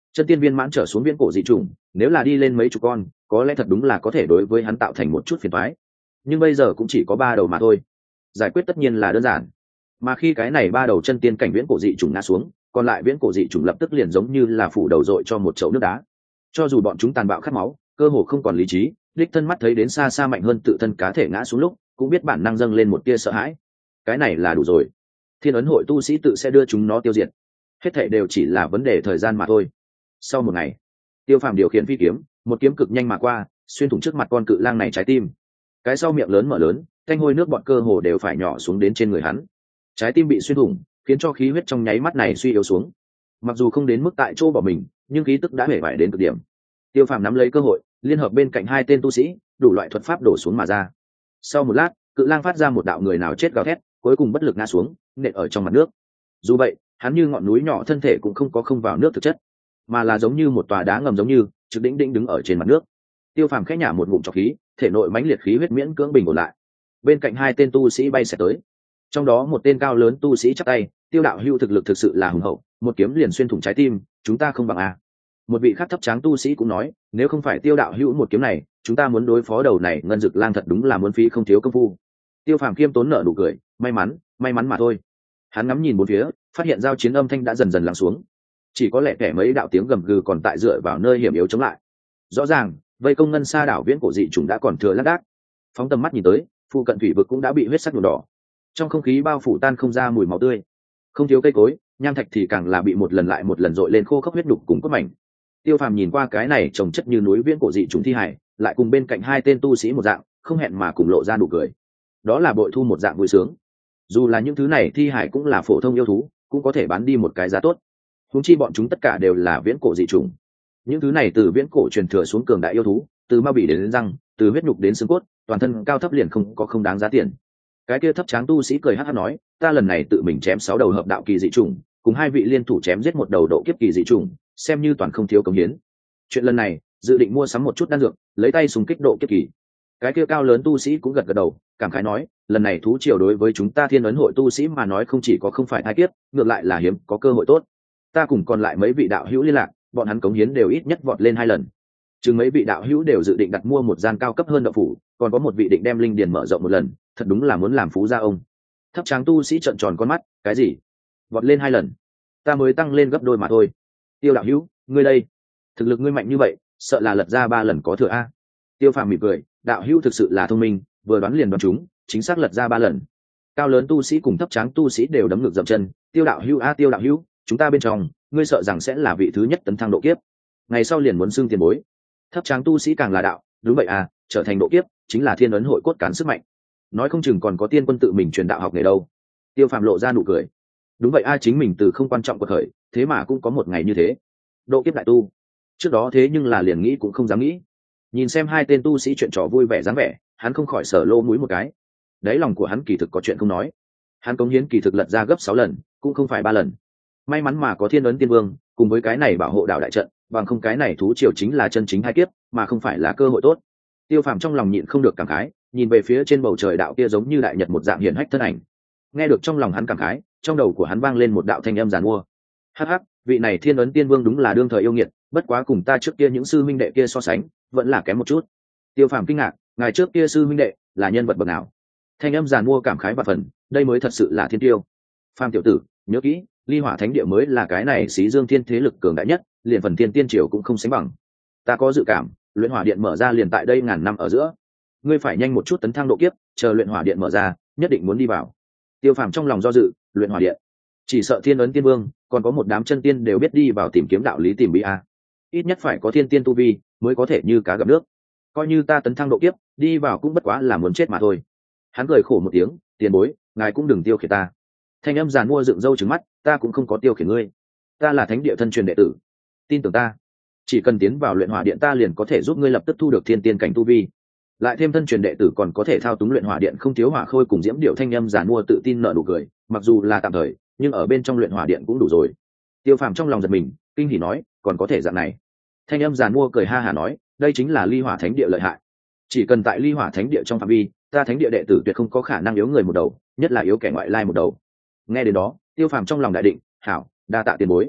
chân tiên viên mãn trở xuống viễn cổ dị chủng, nếu là đi lên mấy chục con có lẽ thật đúng là có thể đối với hắn tạo thành một chút phiền toái, nhưng bây giờ cũng chỉ có ba đầu mà thôi, giải quyết tất nhiên là đơn giản. Mà khi cái này ba đầu chân tiên cảnh viễn cổ dị chủng ngã xuống, còn lại viễn cổ dị chủng lập tức liền giống như là phủ đầu dội cho một chậu nước đá. Cho dù bọn chúng tàn bạo khát máu, cơ hồ không còn lý trí, đích thân mắt thấy đến xa xa mạnh hơn tự thân cá thể ngã xuống lúc cũng biết bản năng dâng lên một tia sợ hãi. Cái này là đủ rồi, thiên ấn hội tu sĩ tự sẽ đưa chúng nó tiêu diệt, hết thảy đều chỉ là vấn đề thời gian mà thôi. Sau một ngày, Tiêu Phàm điều khiển phi kiếm, một kiếm cực nhanh mà qua, xuyên thủng trước mặt con cự lang này trái tim. Cái sau miệng lớn mở lớn, thanh hôi nước bọt cơ hồ đều phải nhỏ xuống đến trên người hắn. Trái tim bị xuyên thủng, khiến cho khí huyết trong nháy mắt này suy yếu xuống. Mặc dù không đến mức tại chỗ bỏ mình, nhưng khí tức đã hể vải đến cực điểm. Tiêu Phàm nắm lấy cơ hội, liên hợp bên cạnh hai tên tu sĩ, đủ loại thuật pháp đổ xuống mà ra. Sau một lát, cự lang phát ra một đạo người nào chết gào thét, cuối cùng bất lực ngã xuống, nện ở trong mặt nước. Dù vậy, hắn như ngọn núi nhỏ thân thể cũng không có không vào nước thực chất, mà là giống như một tòa đá ngầm giống như trực đỉnh đỉnh đứng ở trên mặt nước. Tiêu Phàm khẽ nhả một ngụm trọc khí, thể nội mãnh liệt khí huyết miễn cưỡng bình ổn lại. Bên cạnh hai tên tu sĩ bay sẽ tới, trong đó một tên cao lớn tu sĩ chắp tay, Tiêu đạo hữu thực lực thực sự là hùng hậu, một kiếm liền xuyên thủng trái tim, chúng ta không bằng a. Một vị khác thấp tráng tu sĩ cũng nói, nếu không phải Tiêu đạo hữu một kiếm này, chúng ta muốn đối phó đầu này ngân dực lang thật đúng là muốn phí không thiếu công phu. Tiêu Phàm khiêm tốn nở nụ cười, may mắn, may mắn mà thôi. Hắn ngắm nhìn bốn phía, phát hiện giao chiến âm thanh đã dần dần lắng xuống, chỉ có lẽ kẻ mấy đạo tiếng gầm gừ còn tại dựa vào nơi hiểm yếu chống lại. Rõ ràng, vây công ngân sa đảo viễn cổ dị trùng đã còn thừa lác đác. Phóng tầm mắt nhìn tới, phụ cận thủy vực cũng đã bị huyết sắc nhuộm đỏ, trong không khí bao phủ tan không ra mùi máu tươi, không thiếu cây cối, nham thạch thì càng là bị một lần lại một lần dội lên khô khốc huyết đục cùng cốt mảnh. Tiêu Phàm nhìn qua cái này trồng chất như núi viễn cổ dị trùng thi hải, lại cùng bên cạnh hai tên tu sĩ một dạng, không hẹn mà cùng lộ ra nụ cười. Đó là bội thu một dạng vui sướng. Dù là những thứ này thi hải cũng là phổ thông yêu thú, cũng có thể bán đi một cái giá tốt. Huống chi bọn chúng tất cả đều là viễn cổ dị trùng. Những thứ này từ viễn cổ truyền thừa xuống cường đại yêu thú, từ ma bỉ đến, đến răng, từ huyết nhục đến xương cốt, toàn thân cao thấp liền không có không đáng giá tiền. Cái kia thấp tráng tu sĩ cười hắc hắc nói, ta lần này tự mình chém sáu đầu hợp đạo kỳ dị trùng, cùng hai vị liên thủ chém giết một đầu độ kiếp kỳ dị trùng, xem như toàn không thiếu công hiến. Chuyện lần này, dự định mua sắm một chút đan dược, lấy tay súng kích độ kiếp kỳ. Cái kia cao lớn tu sĩ cũng gật gật đầu, cảm khái nói, lần này thú triều đối với chúng ta thiên ấn hội tu sĩ mà nói không chỉ có không phải thai kiếp, ngược lại là hiếm có cơ hội tốt. Ta cùng còn lại mấy vị đạo hữu liên lạc, bọn hắn cống hiến đều ít nhất vọt lên hai lần. Chừng mấy vị đạo hữu đều dự định đặt mua một gian cao cấp hơn đạo phủ, còn có một vị định đem linh điền mở rộng một lần, thật đúng là muốn làm phú gia ông. Thấp tráng tu sĩ trợn tròn con mắt, cái gì? Vọt lên hai lần? Ta mới tăng lên gấp đôi mà thôi. Tiêu đạo hữu, ngươi đây, thực lực ngươi mạnh như vậy, sợ là lật ra ba lần có thừa a. Tiêu Phàm mỉm cười, đạo hữu thực sự là thông minh, vừa đoán liền đoán chúng, chính xác lật ra ba lần. Cao lớn tu sĩ cùng thấp tráng tu sĩ đều đấm ngược dậm chân, Tiêu đạo hữu a Tiêu đạo hữu, chúng ta bên trong, ngươi sợ rằng sẽ là vị thứ nhất tấn thăng độ kiếp, ngày sau liền muốn xưng tiền bối. Thấp tráng tu sĩ càng là đạo, đúng vậy à, trở thành độ kiếp chính là thiên ấn hội cốt cán sức mạnh, nói không chừng còn có tiên quân tự mình truyền đạo học nghề đâu. Tiêu Phàm lộ ra nụ cười, đúng vậy a, chính mình từ không quan trọng của khởi, thế mà cũng có một ngày như thế, độ kiếp đại tu. Trước đó thế nhưng là liền nghĩ cũng không dám nghĩ. Nhìn xem hai tên tu sĩ chuyện trò vui vẻ dáng vẻ, hắn không khỏi sở lô mũi một cái. Đáy lòng của hắn kỳ thực có chuyện không nói, hắn cống hiến kỳ thực lật ra gấp sáu lần, cũng không phải ba lần. May mắn mà có thiên ấn tiên vương cùng với cái này bảo hộ đạo đại trận, bằng không cái này thú triều chính là chân chính hai kiếp, mà không phải là cơ hội tốt. Tiêu Phàm trong lòng nhịn không được cảm khái, nhìn về phía trên bầu trời đạo kia giống như đại nhật một dạng hiển hách thân ảnh. Nghe được trong lòng hắn cảm khái, trong đầu của hắn vang lên một đạo thanh âm giàn mua. Hắc hắc, vị này thiên ấn tiên vương đúng là đương thời yêu nghiệt, bất quá cùng ta trước kia những sư minh đệ kia so sánh, vẫn là kém một chút. Tiêu Phàm kinh ngạc, ngài trước kia sư minh đệ là nhân vật bậc nào? Thanh âm giàn mua cảm khái và phần, đây mới thật sự là thiên tiêu. Phàm tiểu tử, nhớ kỹ, Ly Hỏa Thánh Địa mới là cái này xí dương thiên thế lực cường đại nhất, liền phần thiên tiên triều cũng không sánh bằng. Ta có dự cảm, luyện hỏa điện mở ra liền tại đây ngàn năm ở giữa, ngươi phải nhanh một chút tấn thăng độ kiếp, chờ luyện hỏa điện mở ra, nhất định muốn đi vào. Tiêu Phàm trong lòng do dự, luyện hỏa điện, chỉ sợ thiên ấn tiên vương còn có một đám chân tiên đều biết đi vào tìm kiếm đạo lý tìm bí a, ít nhất phải có thiên tiên tu vi mới có thể như cá gặp nước. Coi như ta tấn thăng độ kiếp, đi vào cũng bất quá là muốn chết mà thôi. Hắn cười khổ một tiếng, tiền bối, ngài cũng đừng tiêu khiển ta. Thanh âm giàn mua dựng râu trừng mắt, ta cũng không có tiêu khiển ngươi, ta là thánh địa thân truyền đệ tử, tin tưởng ta, chỉ cần tiến vào luyện hỏa điện ta liền có thể giúp ngươi lập tức thu được thiên tiên cảnh tu vi, lại thêm thân truyền đệ tử còn có thể thao túng luyện hỏa điện không thiếu hỏa khôi cùng diễm điệu. Thanh âm giàn mua tự tin nở nụ cười, mặc dù là tạm thời, nhưng ở bên trong luyện hỏa điện cũng đủ rồi. Tiêu Phàm trong lòng giật mình, kinh hỉ nói, còn có thể dạng này. Thanh âm giàn mua cười ha hả nói, đây chính là Ly Hỏa Thánh Địa lợi hại, chỉ cần tại Ly Hỏa Thánh Địa trong phạm vi, ta thánh địa đệ tử tuyệt không có khả năng yếu người một đầu, nhất là yếu kẻ ngoại lai một đầu. Nghe đến đó, Tiêu Phàm trong lòng đại định, hảo, đa tạ tiền bối.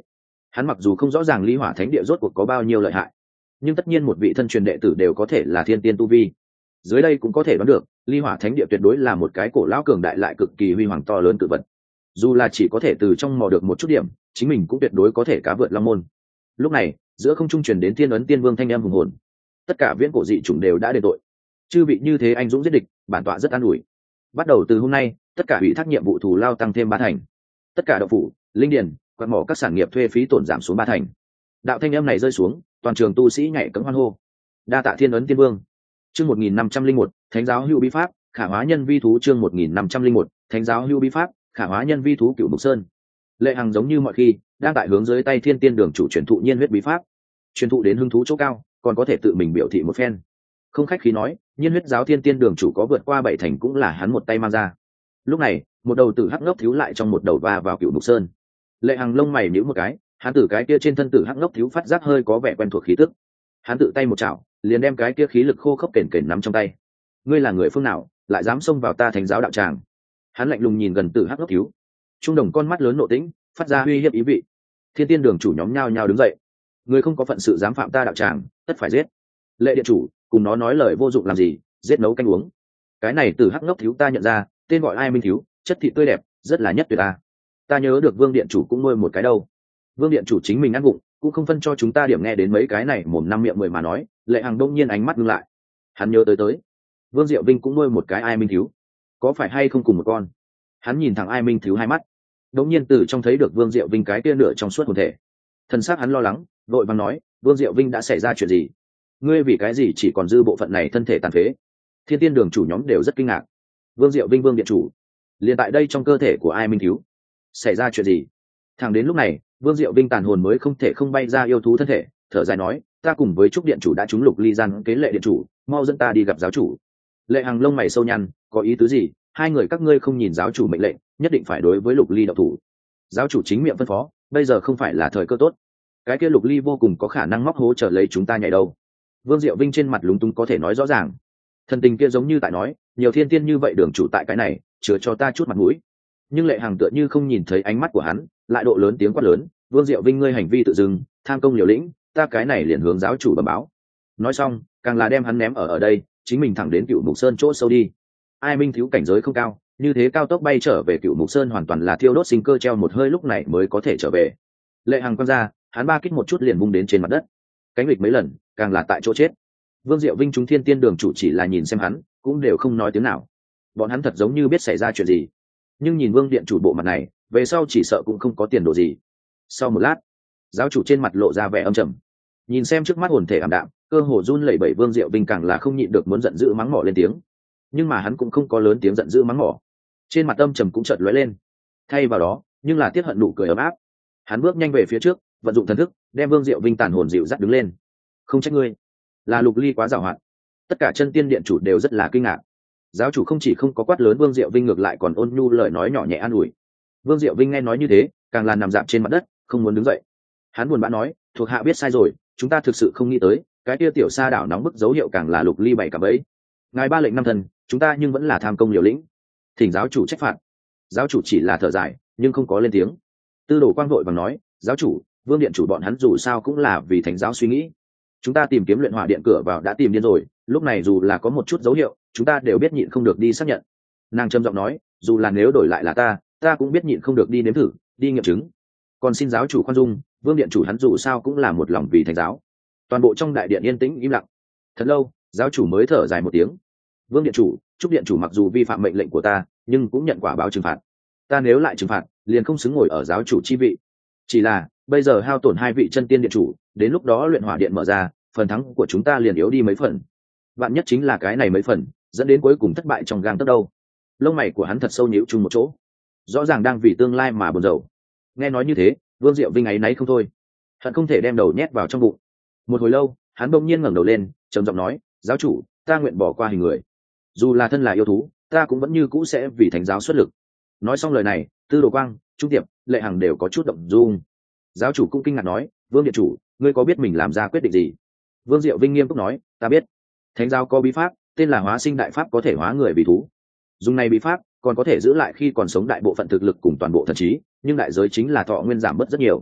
Hắn mặc dù không rõ ràng ly hỏa thánh địa rốt cuộc có bao nhiêu lợi hại, nhưng tất nhiên một vị thân truyền đệ tử đều có thể là thiên tiên tu vi, dưới đây cũng có thể đoán được ly hỏa thánh địa tuyệt đối là một cái cổ lão cường đại lại cực kỳ huy hoàng to lớn tự vật. Dù là chỉ có thể từ trong mò được một chút điểm, chính mình cũng tuyệt đối có thể cá vượt long môn. Lúc này giữa không trung truyền đến thiên ấn tiên vương thanh âm hùng hồn, tất cả viễn cổ dị chủng đều đã đền tội, chư vị như thế anh dũng giết địch, bản tọa rất an ủi. Bắt đầu từ hôm nay, tất cả ủy thác nhiệm vụ thù lao tăng thêm ba thành, tất cả đậu phủ, linh điền, quạt mỏ các sản nghiệp thuê phí tổn giảm xuống ba thành. Đạo thanh âm này rơi xuống, toàn trường tu sĩ nhảy cẫng hoan hô. Đa tạ thiên ấn tiên vương. Chương một nghìn năm trăm linh một, thánh giáo hưu bí pháp, khả hóa nhân vi thú. Chương một nghìn năm trăm linh một, thánh giáo hưu bí pháp, khả hóa nhân vi thú. Cửu Mục Sơn, Lệ Hằng giống như mọi khi đang tại hướng dưới tay thiên tiên đường chủ truyền thụ nhiên huyết bí pháp, truyền thụ đến hứng thú chỗ cao, còn có thể tự mình biểu thị một phen. Không khách khí nói, nhiên huyết giáo thiên tiên đường chủ có vượt qua bảy thành cũng là hắn một tay mang ra. Lúc này một đầu tử hắc ngốc thiếu lại trong một đầu va vào Cửu Mục Sơn. Lệ Hằng lông mày nhíu một cái, hắn tử cái kia trên thân tử hắc ngốc thiếu phát giác hơi có vẻ quen thuộc khí tức. Hắn tự tay một chảo, liền đem cái kia khí lực khô khốc kềnh kềnh nắm trong tay. Ngươi là người phương nào, lại dám xông vào ta thánh giáo đạo tràng? Hắn lạnh lùng nhìn gần tử hắc ngốc thiếu, trung đồng con mắt lớn nộ tĩnh, phát ra uy hiếp ý vị. Thiên tiên đường chủ nhóm nhao nhao đứng dậy. Người không có phận sự dám phạm ta đạo tràng, tất phải giết. Lệ điện chủ, cùng nó nói lời vô dụng làm gì, giết nấu canh uống. Cái này tử hắc ngốc thiếu ta nhận ra, tên gọi Ai Minh thiếu, chất thịt tươi đẹp, rất là nhất tuyệt ta. Ta nhớ được Vương điện chủ cũng nuôi một cái đâu. Vương điện chủ chính mình ăn bụng, cũng không phân cho chúng ta điểm nghe đến mấy cái này mồm năm miệng mười mà nói. Lệ Hằng đông nhiên ánh mắt ngưng lại, hắn nhớ tới tới Vương Diệu Vinh cũng nuôi một cái Ai Minh thiếu, có phải hay không cùng một con? Hắn nhìn thẳng Ai Minh thiếu hai mắt, đống nhiên từ trong thấy được Vương Diệu Vinh cái kia nửa trong suốt hồn thể. Thân xác hắn lo lắng, vội vàng nói, Vương Diệu Vinh đã xảy ra chuyện gì? Ngươi vì cái gì chỉ còn dư bộ phận này thân thể tàn phế? Thiên tiên đường chủ nhóm đều rất kinh ngạc. Vương Diệu Vinh, Vương điện chủ, liền tại đây trong cơ thể của Ai Minh thiếu xảy ra chuyện gì? Thẳng đến lúc này, Vương Diệu Vinh tàn hồn mới không thể không bay ra yêu thú thân thể, thở dài nói, ta cùng với Trúc điện chủ đã trúng Lục Ly gian kế. Lệ điện chủ, mau dẫn ta đi gặp giáo chủ. Lệ Hằng lông mày sâu nhăn, có ý tứ gì? Hai người các ngươi không nhìn giáo chủ mệnh lệnh, nhất định phải đối với Lục Ly động thủ. Giáo chủ chính miệng phân phó, bây giờ không phải là thời cơ tốt. Cái kia Lục Ly vô cùng có khả năng móc hố trở lấy chúng ta nhảy đâu. Vương Diệu Vinh trên mặt lúng túng có thể nói rõ ràng. Thần tình kia giống như tại nói, nhiều thiên tiên như vậy đường chủ tại cái này, chứa cho ta chút mặt mũi. Nhưng Lệ Hằng tựa như không nhìn thấy ánh mắt của hắn, lại độ lớn tiếng quát lớn, Vương Diệu Vinh, ngươi hành vi tự dưng, tham công liều lĩnh, ta cái này liền hướng giáo chủ bẩm báo. Nói xong, càng là đem hắn ném ở ở đây, chính mình thẳng đến Cửu Mục Sơn chỗ sâu đi. Ai Minh thiếu cảnh giới không cao, như thế cao tốc bay trở về Cửu Mục Sơn hoàn toàn là thiêu đốt sinh cơ treo một hơi lúc này mới có thể trở về. Lệ Hằng quăng ra, hắn ba kích một chút liền vung đến trên mặt đất, cánh lịch mấy lần, càng là tại chỗ chết. Vương Diệu Vinh chúng thiên tiên đường chủ chỉ là nhìn xem hắn, cũng đều không nói tiếng nào. Bọn hắn thật giống như biết xảy ra chuyện gì, nhưng nhìn Vương điện chủ bộ mặt này, về sau chỉ sợ cũng không có tiền đồ gì. Sau một lát, giáo chủ trên mặt lộ ra vẻ âm trầm, nhìn xem trước mắt hồn thể ảm đạm, cơ hồ run lẩy bẩy Vương Diệu Vinh càng là không nhịn được muốn giận dữ mắng mỏ lên tiếng. Nhưng mà hắn cũng không có lớn tiếng giận dữ mắng mỏ, trên mặt âm trầm cũng chợt lóe lên, thay vào đó nhưng là tiếc hận nụ cười ấm áp. Hắn bước nhanh về phía trước, vận dụng thần thức, đem Vương Diệu Vinh tàn hồn dịu dắt đứng lên. Không trách ngươi, là Lục Ly quá giàu hạn. Tất cả chân tiên điện chủ đều rất là kinh ngạc. Giáo chủ không chỉ không có quát lớn Vương Diệu Vinh, ngược lại còn ôn nhu lời nói nhỏ nhẹ an ủi. Vương Diệu Vinh nghe nói như thế, càng là nằm dạp trên mặt đất, không muốn đứng dậy. Hắn buồn bã nói, thuộc hạ biết sai rồi, chúng ta thực sự không nghĩ tới, cái kia tiểu sa đảo nóng bức dấu hiệu càng là Lục Ly bảy cả bấy. Ngài ba lệnh năm thần, chúng ta nhưng vẫn là tham công liều lĩnh, thỉnh giáo chủ trách phạt. Giáo chủ chỉ là thở dài, nhưng không có lên tiếng. Tư Đồ Quang vội vàng nói, giáo chủ, Vương điện chủ bọn hắn dù sao cũng là vì thánh giáo suy nghĩ. Chúng ta tìm kiếm luyện hỏa điện cửa vào đã tìm điên rồi, lúc này dù là có một chút dấu hiệu, chúng ta đều biết nhịn không được đi xác nhận. Nàng trầm giọng nói, dù là nếu đổi lại là ta, ta cũng biết nhịn không được đi nếm thử, đi nghiệm chứng. Còn xin giáo chủ khoan dung, Vương điện chủ hắn dù sao cũng là một lòng vì thánh giáo. Toàn bộ trong đại điện yên tĩnh im lặng. Thật lâu, giáo chủ mới thở dài một tiếng. Vương điện chủ, Trúc điện chủ mặc dù vi phạm mệnh lệnh của ta, nhưng cũng nhận quả báo trừng phạt. Ta nếu lại trừng phạt, liền không xứng ngồi ở giáo chủ chi vị. Chỉ là bây giờ hao tổn hai vị chân tiên điện chủ, đến lúc đó luyện hỏa điện mở ra, phần thắng của chúng ta liền yếu đi mấy phần. Vạn nhất chính là cái này mấy phần, dẫn đến cuối cùng thất bại trong gang tấc đâu. Lông mày của hắn thật sâu nhíu chung một chỗ, rõ ràng đang vì tương lai mà buồn rầu. Nghe nói như thế, Vương Diệu Vinh áy náy không thôi, hắn không thể đem đầu nhét vào trong bụng. Một hồi lâu, hắn bỗng nhiên ngẩng đầu lên, trầm giọng nói, giáo chủ, ta nguyện bỏ qua hình người, dù là thân là yêu thú, ta cũng vẫn như cũ sẽ vì thánh giáo xuất lực. Nói xong lời này, Tư Đồ Quang, Trung Tiệp, Lệ Hằng đều có chút động dung. Giáo chủ cũng kinh ngạc nói, Vương điện chủ, ngươi có biết mình làm ra quyết định gì? Vương Diệu Vinh nghiêm túc nói, ta biết. Thánh giáo có bí pháp, tên là hóa sinh đại pháp, có thể hóa người vì thú. Dùng này bí pháp, còn có thể giữ lại khi còn sống đại bộ phận thực lực cùng toàn bộ thần trí, nhưng đại giới chính là thọ nguyên giảm mất rất nhiều.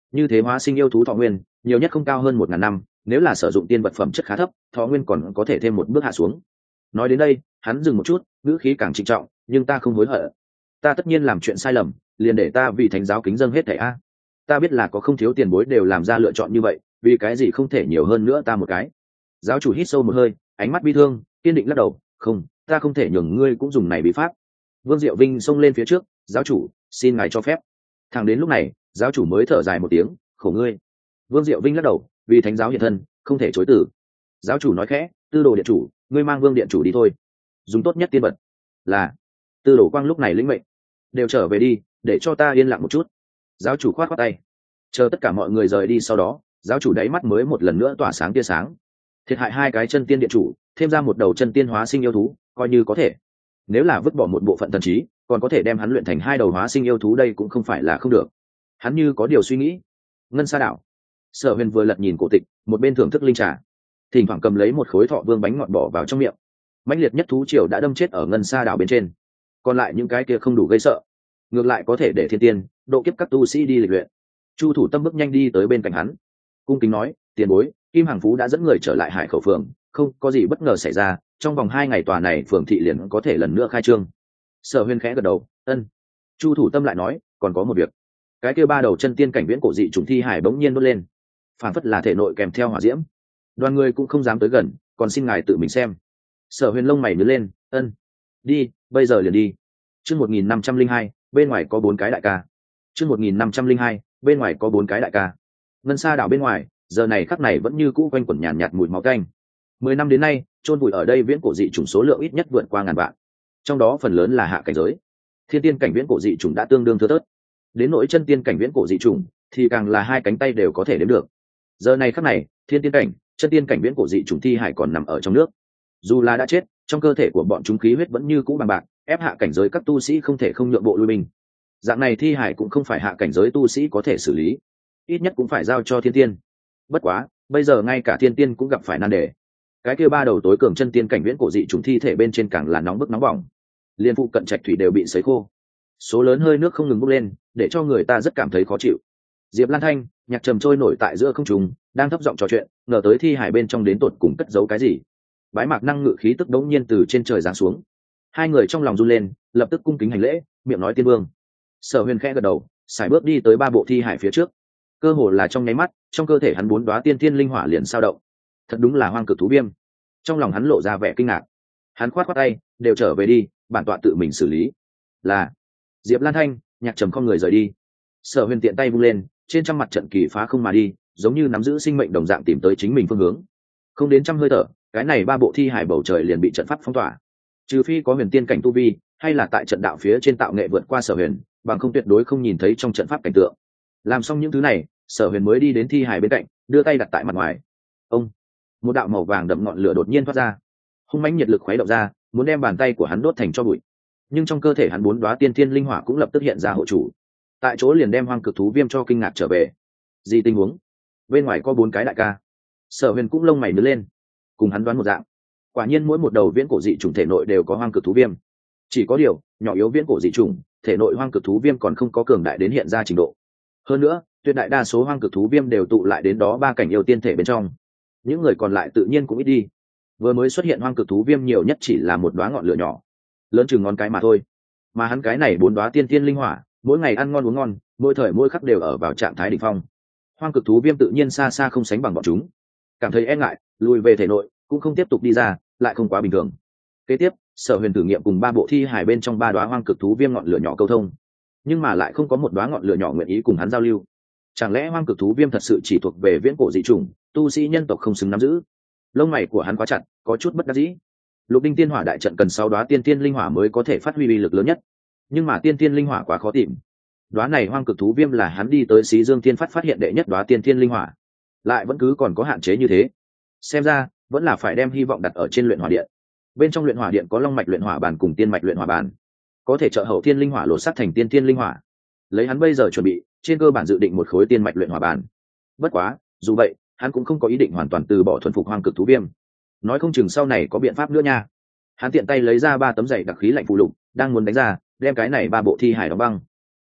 như thế hóa sinh yêu thú thọ nguyên nhiều nhất không cao hơn một ngàn năm, nếu là sử dụng tiên vật phẩm chất khá thấp, thọ nguyên còn có thể thêm một bước hạ xuống. Nói đến đây hắn dừng một chút, ngữ khí càng trịnh trọng, nhưng ta không hối hận. Ta tất nhiên làm chuyện sai lầm, liền để ta vì thánh giáo kính dâng hết thảy a. Ta biết là có không thiếu tiền bối đều làm ra lựa chọn như vậy, vì cái gì không thể nhiều hơn nữa ta một cái. Giáo chủ hít sâu một hơi, ánh mắt bi thương kiên định lắc đầu, không, ta không thể nhường ngươi cũng dùng này bí pháp. Vương Diệu Vinh xông lên phía trước, giáo chủ xin ngài cho phép. Thẳng đến lúc này giáo chủ mới thở dài một tiếng, khổ ngươi. Vương Diệu Vinh lắc đầu, vì thánh giáo hiện thân không thể chối từ. Giáo chủ nói khẽ, tư đồ điện chủ, ngươi mang Vương điện chủ đi thôi, dùng tốt nhất tiên vật. Là. Tư đồ quang lúc này lĩnh mệnh, đều trở về đi, để cho ta yên lặng một chút. Giáo chủ khoát khoát tay. Chờ tất cả mọi người rời đi sau đó, giáo chủ đáy mắt mới một lần nữa tỏa sáng tia sáng. Thiệt hại hai cái chân tiên điện chủ, thêm ra một đầu chân tiên hóa sinh yêu thú, coi như có thể. Nếu là vứt bỏ một bộ phận thần trí, còn có thể đem hắn luyện thành hai đầu hóa sinh yêu thú, đây cũng không phải là không được. Hắn như có điều suy nghĩ. Ngân Sa đảo. Sở Huyền vừa lật nhìn cổ tịch, một bên thưởng thức linh trà, thỉnh thoảng cầm lấy một khối thọ vương bánh ngọt bỏ vào trong miệng. Mãnh liệt nhất thú triều đã đâm chết ở Ngân Sa đảo bên trên, còn lại những cái kia không đủ gây sợ, ngược lại có thể để thiên tiên độ kiếp các tu sĩ đi lịch luyện. Chu Thủ Tâm bước nhanh đi tới bên cạnh hắn, cung kính nói, tiền bối, Kim Hằng Phú đã dẫn người trở lại Hải Khẩu phường, không có gì bất ngờ xảy ra, trong vòng hai ngày tòa này phường thị liền có thể lần nữa khai trương. Sở Huyên khẽ gật đầu, ân. Chu Thủ Tâm lại nói, còn có một việc. Cái kia ba đầu chân tiên cảnh viễn cổ dị trùng thi hải bỗng nhiên đốt lên, phản phất là thể nội kèm theo hỏa diễm. Đoàn người cũng không dám tới gần, còn xin ngài tự mình xem. Sở Huyền lông mày nhướng lên, ân. Đi, bây giờ liền đi. Chương một nghìn năm trăm linh hai, bên ngoài có bốn cái đại ca. Chương một nghìn năm trăm linh hai, bên ngoài có bốn cái đại ca. Ngân Sa đảo bên ngoài, giờ này khắc này vẫn như cũ quanh quẩn nhàn nhạt, nhạt mùi máu tanh. Mười năm đến nay, chôn vùi ở đây viễn cổ dị chủng số lượng ít nhất vượt qua ngàn vạn. Trong đó phần lớn là hạ cảnh giới. Thiên tiên cảnh viễn cổ dị chủng đã tương đương thưa thớt. Đến nỗi chân tiên cảnh viễn cổ dị chủng, thì càng là hai cánh tay đều có thể đếm được. Giờ này khắc này, thiên tiên cảnh, chân tiên cảnh viễn cổ dị chủng thi hải còn nằm ở trong nước. Dù là đã chết, trong cơ thể của bọn chúng khí huyết vẫn như cũ bằng bạc, ép hạ cảnh giới các tu sĩ không thể không nhượng bộ lui binh. Dạng này thi hải cũng không phải hạ cảnh giới tu sĩ có thể xử lý, ít nhất cũng phải giao cho thiên tiên. Bất quá, bây giờ ngay cả thiên tiên cũng gặp phải nan đề. Cái kia ba đầu tối cường chân tiên cảnh viễn cổ dị chủng thi thể bên trên càng là nóng bức nóng bỏng, liên phụ cận trạch thủy đều bị sấy khô, số lớn hơi nước không ngừng bốc lên, để cho người ta rất cảm thấy khó chịu. Diệp Lan Thanh nhạc trầm trôi nổi tại giữa không trung, đang thấp giọng trò chuyện, ngờ tới thi hải bên trong đến tột cùng cất giấu cái gì. Bái mạc năng ngự khí tức đống nhiên từ trên trời giáng xuống, hai người trong lòng run lên, lập tức cung kính hành lễ, miệng nói tiên vương. Sở Huyền khẽ gật đầu, sải bước đi tới ba bộ thi hải phía trước. Cơ hồ là trong nháy mắt, trong cơ thể hắn bốn đóa tiên thiên linh hỏa liền sao động. Thật đúng là hoang cực thú viêm. Trong lòng hắn lộ ra vẻ kinh ngạc. Hắn khoát khoát tay, đều trở về đi, bản tọa tự mình xử lý. Là. Diệp Lan Thanh nhạc trầm không người rời đi. Sở Huyền tiện tay vung lên, trên trăm mặt trận kỳ phá không mà đi, giống như nắm giữ sinh mệnh đồng dạng tìm tới chính mình phương hướng. Không đến trăm hơi thở, cái này ba bộ thi hải bầu trời liền bị trận pháp phong tỏa. Trừ phi có huyền tiên cảnh tu vi, hay là tại trận đạo phía trên tạo nghệ vượt qua Sở Huyền, bằng không tuyệt đối không nhìn thấy trong trận pháp cảnh tượng. Làm xong những thứ này, Sở Huyền mới đi đến thi hải bên cạnh, đưa tay đặt tại mặt ngoài. Ông, một đạo màu vàng đậm ngọn lửa đột nhiên thoát ra, hung mãnh nhiệt lực khuấy động ra, muốn đem bàn tay của hắn đốt thành tro bụi. Nhưng trong cơ thể hắn bốn đóa tiên thiên linh hỏa cũng lập tức hiện ra hộ chủ, tại chỗ liền đem hoang cực thú viêm cho kinh ngạc trở về. Gì tình huống? Bên ngoài có bốn cái đại ca. Sở Huyền cũng lông mày nhướng lên, cùng hắn đoán một dạng. Quả nhiên mỗi một đầu viễn cổ dị chủng thể nội đều có hoang cực thú viêm. Chỉ có điều, nhỏ yếu viễn cổ dị chủng, thể nội hoang cực thú viêm còn không có cường đại đến hiện ra trình độ. Hơn nữa, tuyệt đại đa số hoang cực thú viêm đều tụ lại đến đó ba cảnh yêu tiên thể bên trong. Những người còn lại tự nhiên cũng ít đi. Vừa mới xuất hiện hoang cực thú viêm nhiều nhất chỉ là một đóa ngọn lửa nhỏ, lớn chừng ngón cái mà thôi. Mà hắn cái này bốn đóa tiên tiên linh hỏa, mỗi ngày ăn ngon uống ngon, mỗi thời mỗi khắc đều ở vào trạng thái đỉnh phong. Hoang cực thú viêm tự nhiên xa xa không sánh bằng bọn chúng. Cảm thấy e ngại, lùi về thể nội, cũng không tiếp tục đi ra, lại không quá bình thường. Kế tiếp, Sở Huyền thử nghiệm cùng ba bộ thi hải bên trong ba đóa hoang cực thú viêm ngọn lửa nhỏ câu thông, nhưng mà lại không có một đóa ngọn lửa nhỏ nguyện ý cùng hắn giao lưu. Chẳng lẽ hoang cực thú viêm thật sự chỉ thuộc về viễn cổ dị chủng, tu sĩ nhân tộc không xứng nắm giữ? Lông mày của hắn quá chặt, có chút bất đắc dĩ. Lục Đinh Tiên Hỏa đại trận cần sáu đóa tiên tiên linh hỏa mới có thể phát huy uy lực lớn nhất, nhưng mà tiên tiên linh hỏa quá khó tìm. Đóa này hoang cực thú viêm là hắn đi tới Xí Dương Tiên phát phát hiện đệ nhất đóa tiên tiên linh hỏa, lại vẫn cứ còn có hạn chế như thế. Xem ra, vẫn là phải đem hy vọng đặt ở trên luyện hỏa điện. Bên trong luyện hỏa điện có long mạch luyện hỏa bàn cùng tiên mạch luyện hỏa bàn, có thể trợ hậu tiên linh hỏa lột xác thành tiên tiên linh hỏa. Lấy hắn bây giờ chuẩn bị, trên cơ bản dự định một khối tiên mạch luyện hỏa bàn. Bất quá, dù vậy, hắn cũng không có ý định hoàn toàn từ bỏ thuần phục hoang cực thú viêm. Nói không chừng sau này có biện pháp nữa nha. Hắn tiện tay lấy ra ba tấm giày đặc khí lạnh phụ lục, đang muốn đánh ra, đem cái này ba bộ thi hải đóng băng.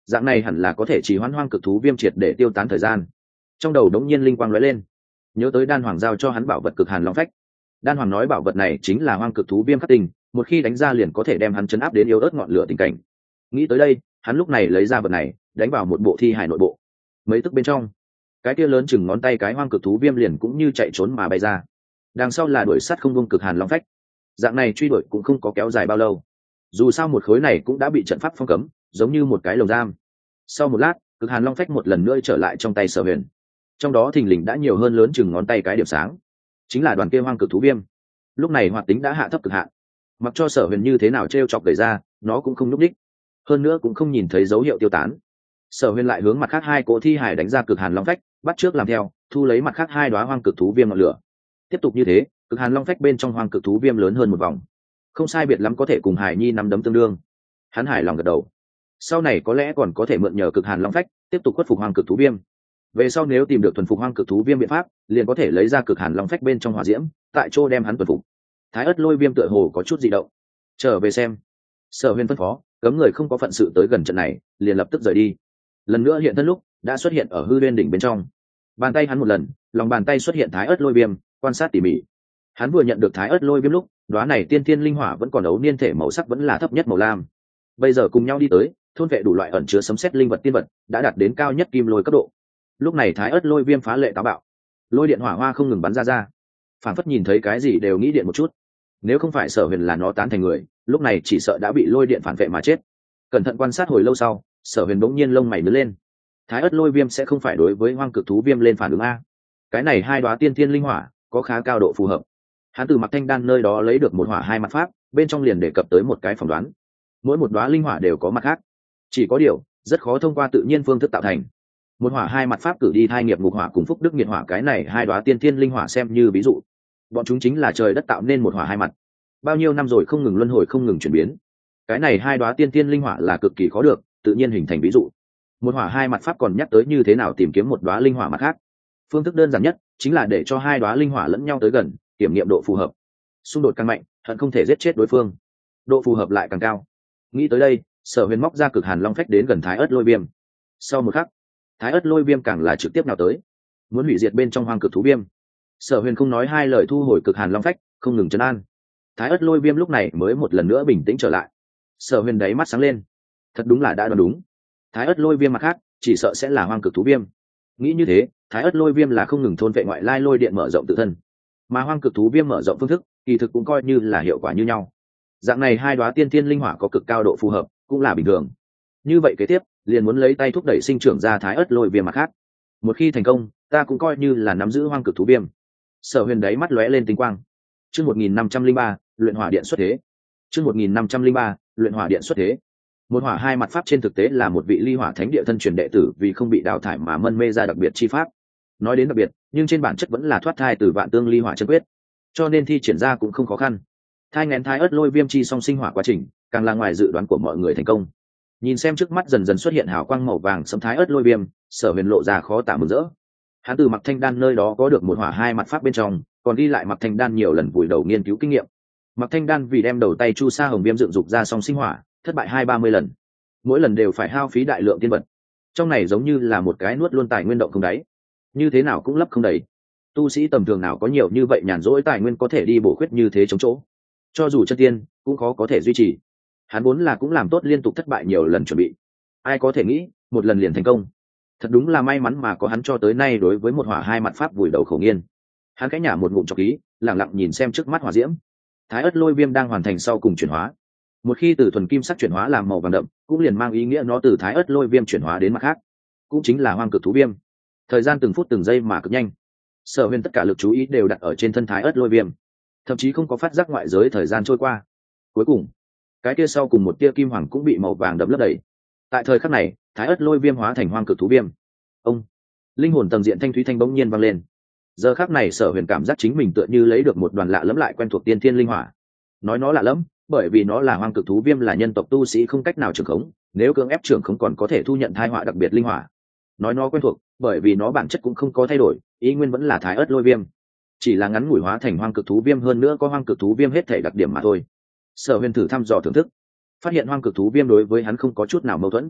dạng này hẳn là có thể chỉ hoãn hoang cực thú viêm triệt để tiêu tán thời gian. Trong đầu đống nhiên linh quang lóe lên, nhớ tới đan hoàng giao cho hắn bảo vật cực hàn long phách. Đan hoàng nói bảo vật này chính là hoang cực thú viêm khắc tinh, một khi đánh ra liền có thể đem hắn chấn áp đến yếu ớt ngọn lửa tình cảnh. Nghĩ tới đây, hắn lúc này lấy ra vật này đánh vào một bộ thi hải nội bộ. Mấy tức bên trong, cái kia lớn chừng ngón tay cái hoang cực thú viêm liền cũng như chạy trốn mà bay ra. Đằng sau là đuổi sát không buông cực hàn long phách. Dạng này truy đuổi cũng không có kéo dài bao lâu, dù sao một khối này cũng đã bị trận pháp phong cấm, giống như một cái lồng giam. Sau một lát, cực hàn long phách một lần nữa trở lại trong tay Sở Huyền, trong đó thình lình đã nhiều hơn lớn chừng ngón tay cái điểm sáng, chính là đoàn kia hoang cực thú viêm. Lúc này hoạt tính đã hạ thấp cực hạn, mặc cho Sở Huyền như thế nào trêu chọc đẩy ra, nó cũng không núp đích, hơn nữa cũng không nhìn thấy dấu hiệu tiêu tán. Sở Huyền lại hướng mặt khác hai cỗ thi hải đánh ra cực hàn long phách, bắt trước làm theo, thu lấy mặt khác hai đóa hoang cực thú viêm ngọn lửa. Tiếp tục như thế, cực hàn long phách bên trong hoang cực thú viêm lớn hơn một vòng, không sai biệt lắm có thể cùng hải nhi nắm đấm tương đương. Hắn hài lòng gật đầu, sau này có lẽ còn có thể mượn nhờ cực hàn long phách tiếp tục khuất phục hoang cực thú viêm. Về sau nếu tìm được thuần phục hoang cực thú viêm biện pháp, liền có thể lấy ra cực hàn long phách bên trong hỏa diễm, tại chỗ đem hắn thuần phục. Thái ớt lôi viêm tựa hồ có chút dị động, trở về xem. Sở Huyền phân phó, cấm người không có phận sự tới gần trận này, liền lập tức rời đi. Lần nữa hiện thân lúc đã xuất hiện ở hư uyên đỉnh bên trong. Bàn tay hắn một lần, lòng bàn tay xuất hiện thái ớt lôi viêm, quan sát tỉ mỉ. Hắn vừa nhận được thái ớt lôi viêm lúc, đóa này tiên thiên linh hỏa vẫn còn ấu niên thể màu sắc vẫn là thấp nhất màu lam. Bây giờ cùng nhau đi tới, thôn vệ đủ loại ẩn chứa sấm sét linh vật tiên vật, đã đạt đến cao nhất kim lôi cấp độ. Lúc này thái ớt lôi viêm phá lệ táo bạo, lôi điện hỏa hoa không ngừng bắn ra ra, phản phất nhìn thấy cái gì đều nghĩ điện một chút. Nếu không phải Sở Huyền là nó tán thành người, lúc này chỉ sợ đã bị lôi điện phản vệ mà chết. Cẩn thận quan sát hồi lâu sau, Sở Huyền bỗng nhiên lông mày nhướng lên. Thái ớt lôi viêm sẽ không phải đối với hoang cực thú viêm lên phản ứng a? Cái này hai đóa tiên thiên linh hỏa có khá cao độ phù hợp. Hắn từ Mặc Thanh Đan nơi đó lấy được một hỏa hai mặt pháp, bên trong liền đề cập tới một cái phỏng đoán. Mỗi một đóa linh hỏa đều có mặt khác, chỉ có điều rất khó thông qua tự nhiên phương thức tạo thành. Một hỏa hai mặt pháp cử đi thai nghiệp ngục hỏa cùng phúc đức nghiệt hỏa, cái này hai đóa tiên thiên linh hỏa xem như ví dụ. Bọn chúng chính là trời đất tạo nên một hỏa hai mặt, bao nhiêu năm rồi không ngừng luân hồi không ngừng chuyển biến. Cái này hai đóa tiên thiên linh hỏa là cực kỳ khó được, tự nhiên hình thành ví dụ. Một hỏa hai mặt pháp còn nhắc tới như thế nào tìm kiếm một đóa linh hỏa mặt khác. Phương thức đơn giản nhất chính là để cho hai đóa linh hỏa lẫn nhau tới gần, kiểm nghiệm độ phù hợp. Xung đột càng mạnh, hận không thể giết chết đối phương, độ phù hợp lại càng cao. Nghĩ tới đây, Sở Huyền móc ra cực hàn long phách đến gần thái ớt lôi viêm. Sau một khắc, thái ớt lôi viêm càng là trực tiếp nào tới, muốn hủy diệt bên trong hoang cực thú viêm. Sở Huyền không nói hai lời thu hồi cực hàn long phách, không ngừng trấn an. Thái ớt lôi viêm lúc này mới một lần nữa bình tĩnh trở lại. Sở Huyền đáy mắt sáng lên, thật đúng là đã đoán đúng. Thái ớt lôi viêm mặt khác chỉ sợ sẽ là hoang cực thú viêm. Nghĩ như thế, thái ớt lôi viêm là không ngừng thôn vệ ngoại lai lôi điện mở rộng tự thân, mà hoang cực thú viêm mở rộng phương thức kỳ thực cũng coi như là hiệu quả như nhau. Dạng này hai đóa tiên thiên linh hỏa có cực cao độ phù hợp cũng là bình thường. Như vậy kế tiếp liền muốn lấy tay thúc đẩy sinh trưởng ra thái ớt lôi viêm mặt khác. Một khi thành công, ta cũng coi như là nắm giữ hoang cực thú viêm. Sở Huyền đáy mắt lóe lên tinh quang. Chương một nghìn năm trăm linh ba, luyện hỏa điện xuất thế. Chương một nghìn năm trăm linh ba, luyện hỏa điện xuất thế. Một hỏa hai mặt pháp trên thực tế là một vị ly hỏa thánh địa thân truyền đệ tử vì không bị đào thải mà mân mê ra đặc biệt chi pháp. Nói đến đặc biệt, nhưng trên bản chất vẫn là thoát thai từ vạn tương ly hỏa chân quyết, cho nên thi triển ra cũng không khó khăn. Thai nghén thái ớt lôi viêm chi song sinh hỏa quá trình, càng là ngoài dự đoán của mọi người thành công. Nhìn xem trước mắt dần dần xuất hiện hào quang màu vàng sẫm thái ớt lôi viêm, Sở Huyền lộ ra khó tả mừng rỡ. Hắn từ Mặc Thanh Đan nơi đó có được một hỏa hai mặt pháp bên trong, còn đi lại Mặc Thanh Đan nhiều lần vùi đầu nghiên cứu kinh nghiệm. Mặc Thanh Đan vì đem đầu tay chu sa hồng viêm dựng dục ra song sinh hỏa, thất bại hai ba mươi lần, mỗi lần đều phải hao phí đại lượng tiên vật. Trong này giống như là một cái nuốt luôn tài nguyên động không đáy, như thế nào cũng lấp không đầy. Tu sĩ tầm thường nào có nhiều như vậy nhàn rỗi tài nguyên có thể đi bổ khuyết như thế chống chỗ, cho dù chân tiên cũng khó có thể duy trì. Hắn vốn là cũng làm tốt liên tục thất bại nhiều lần chuẩn bị, ai có thể nghĩ một lần liền thành công. Thật đúng là may mắn mà có hắn cho tới nay đối với một hỏa hai mặt pháp vùi đầu khẩu nghiên. Hắn cái nhả một ngụm trọc khí, lẳng lặng nhìn xem trước mắt hỏa diễm. Thái ớt lôi viêm đang hoàn thành sau cùng chuyển hóa. Một khi từ thuần kim sắc chuyển hóa làm màu vàng đậm, cũng liền mang ý nghĩa nó từ thái ớt lôi viêm chuyển hóa đến mặt khác, cũng chính là hoang cực thú viêm. Thời gian từng phút từng giây mà cực nhanh. Sở Huyền tất cả lực chú ý đều đặt ở trên thân thái ớt lôi viêm, thậm chí không có phát giác ngoại giới thời gian trôi qua. Cuối cùng, cái kia sau cùng một tia kim hoàng cũng bị màu vàng đậm lấp đầy. Tại thời khắc này, thái ớt lôi viêm hóa thành hoang cực thú viêm. Ông, linh hồn tầng diện thanh thúy thanh bỗng nhiên vang lên. Giờ khắc này Sở Huyền cảm giác chính mình tựa như lấy được một đoàn lạ lẫm lại quen thuộc tiên thiên linh hỏa. Nói nó lạ lẫm, bởi vì nó là hoang cực thú viêm, là nhân tộc tu sĩ không cách nào trưởng khống, nếu cưỡng ép trưởng khống còn có thể thu nhận tai họa đặc biệt linh hỏa. Nói nó quen thuộc, bởi vì nó bản chất cũng không có thay đổi, ý nguyên vẫn là thái ớt lôi viêm, chỉ là ngắn ngủi hóa thành hoang cực thú viêm, hơn nữa có hoang cực thú viêm hết thể đặc điểm mà thôi. Sở Huyền thử thăm dò thưởng thức, phát hiện hoang cực thú viêm đối với hắn không có chút nào mâu thuẫn.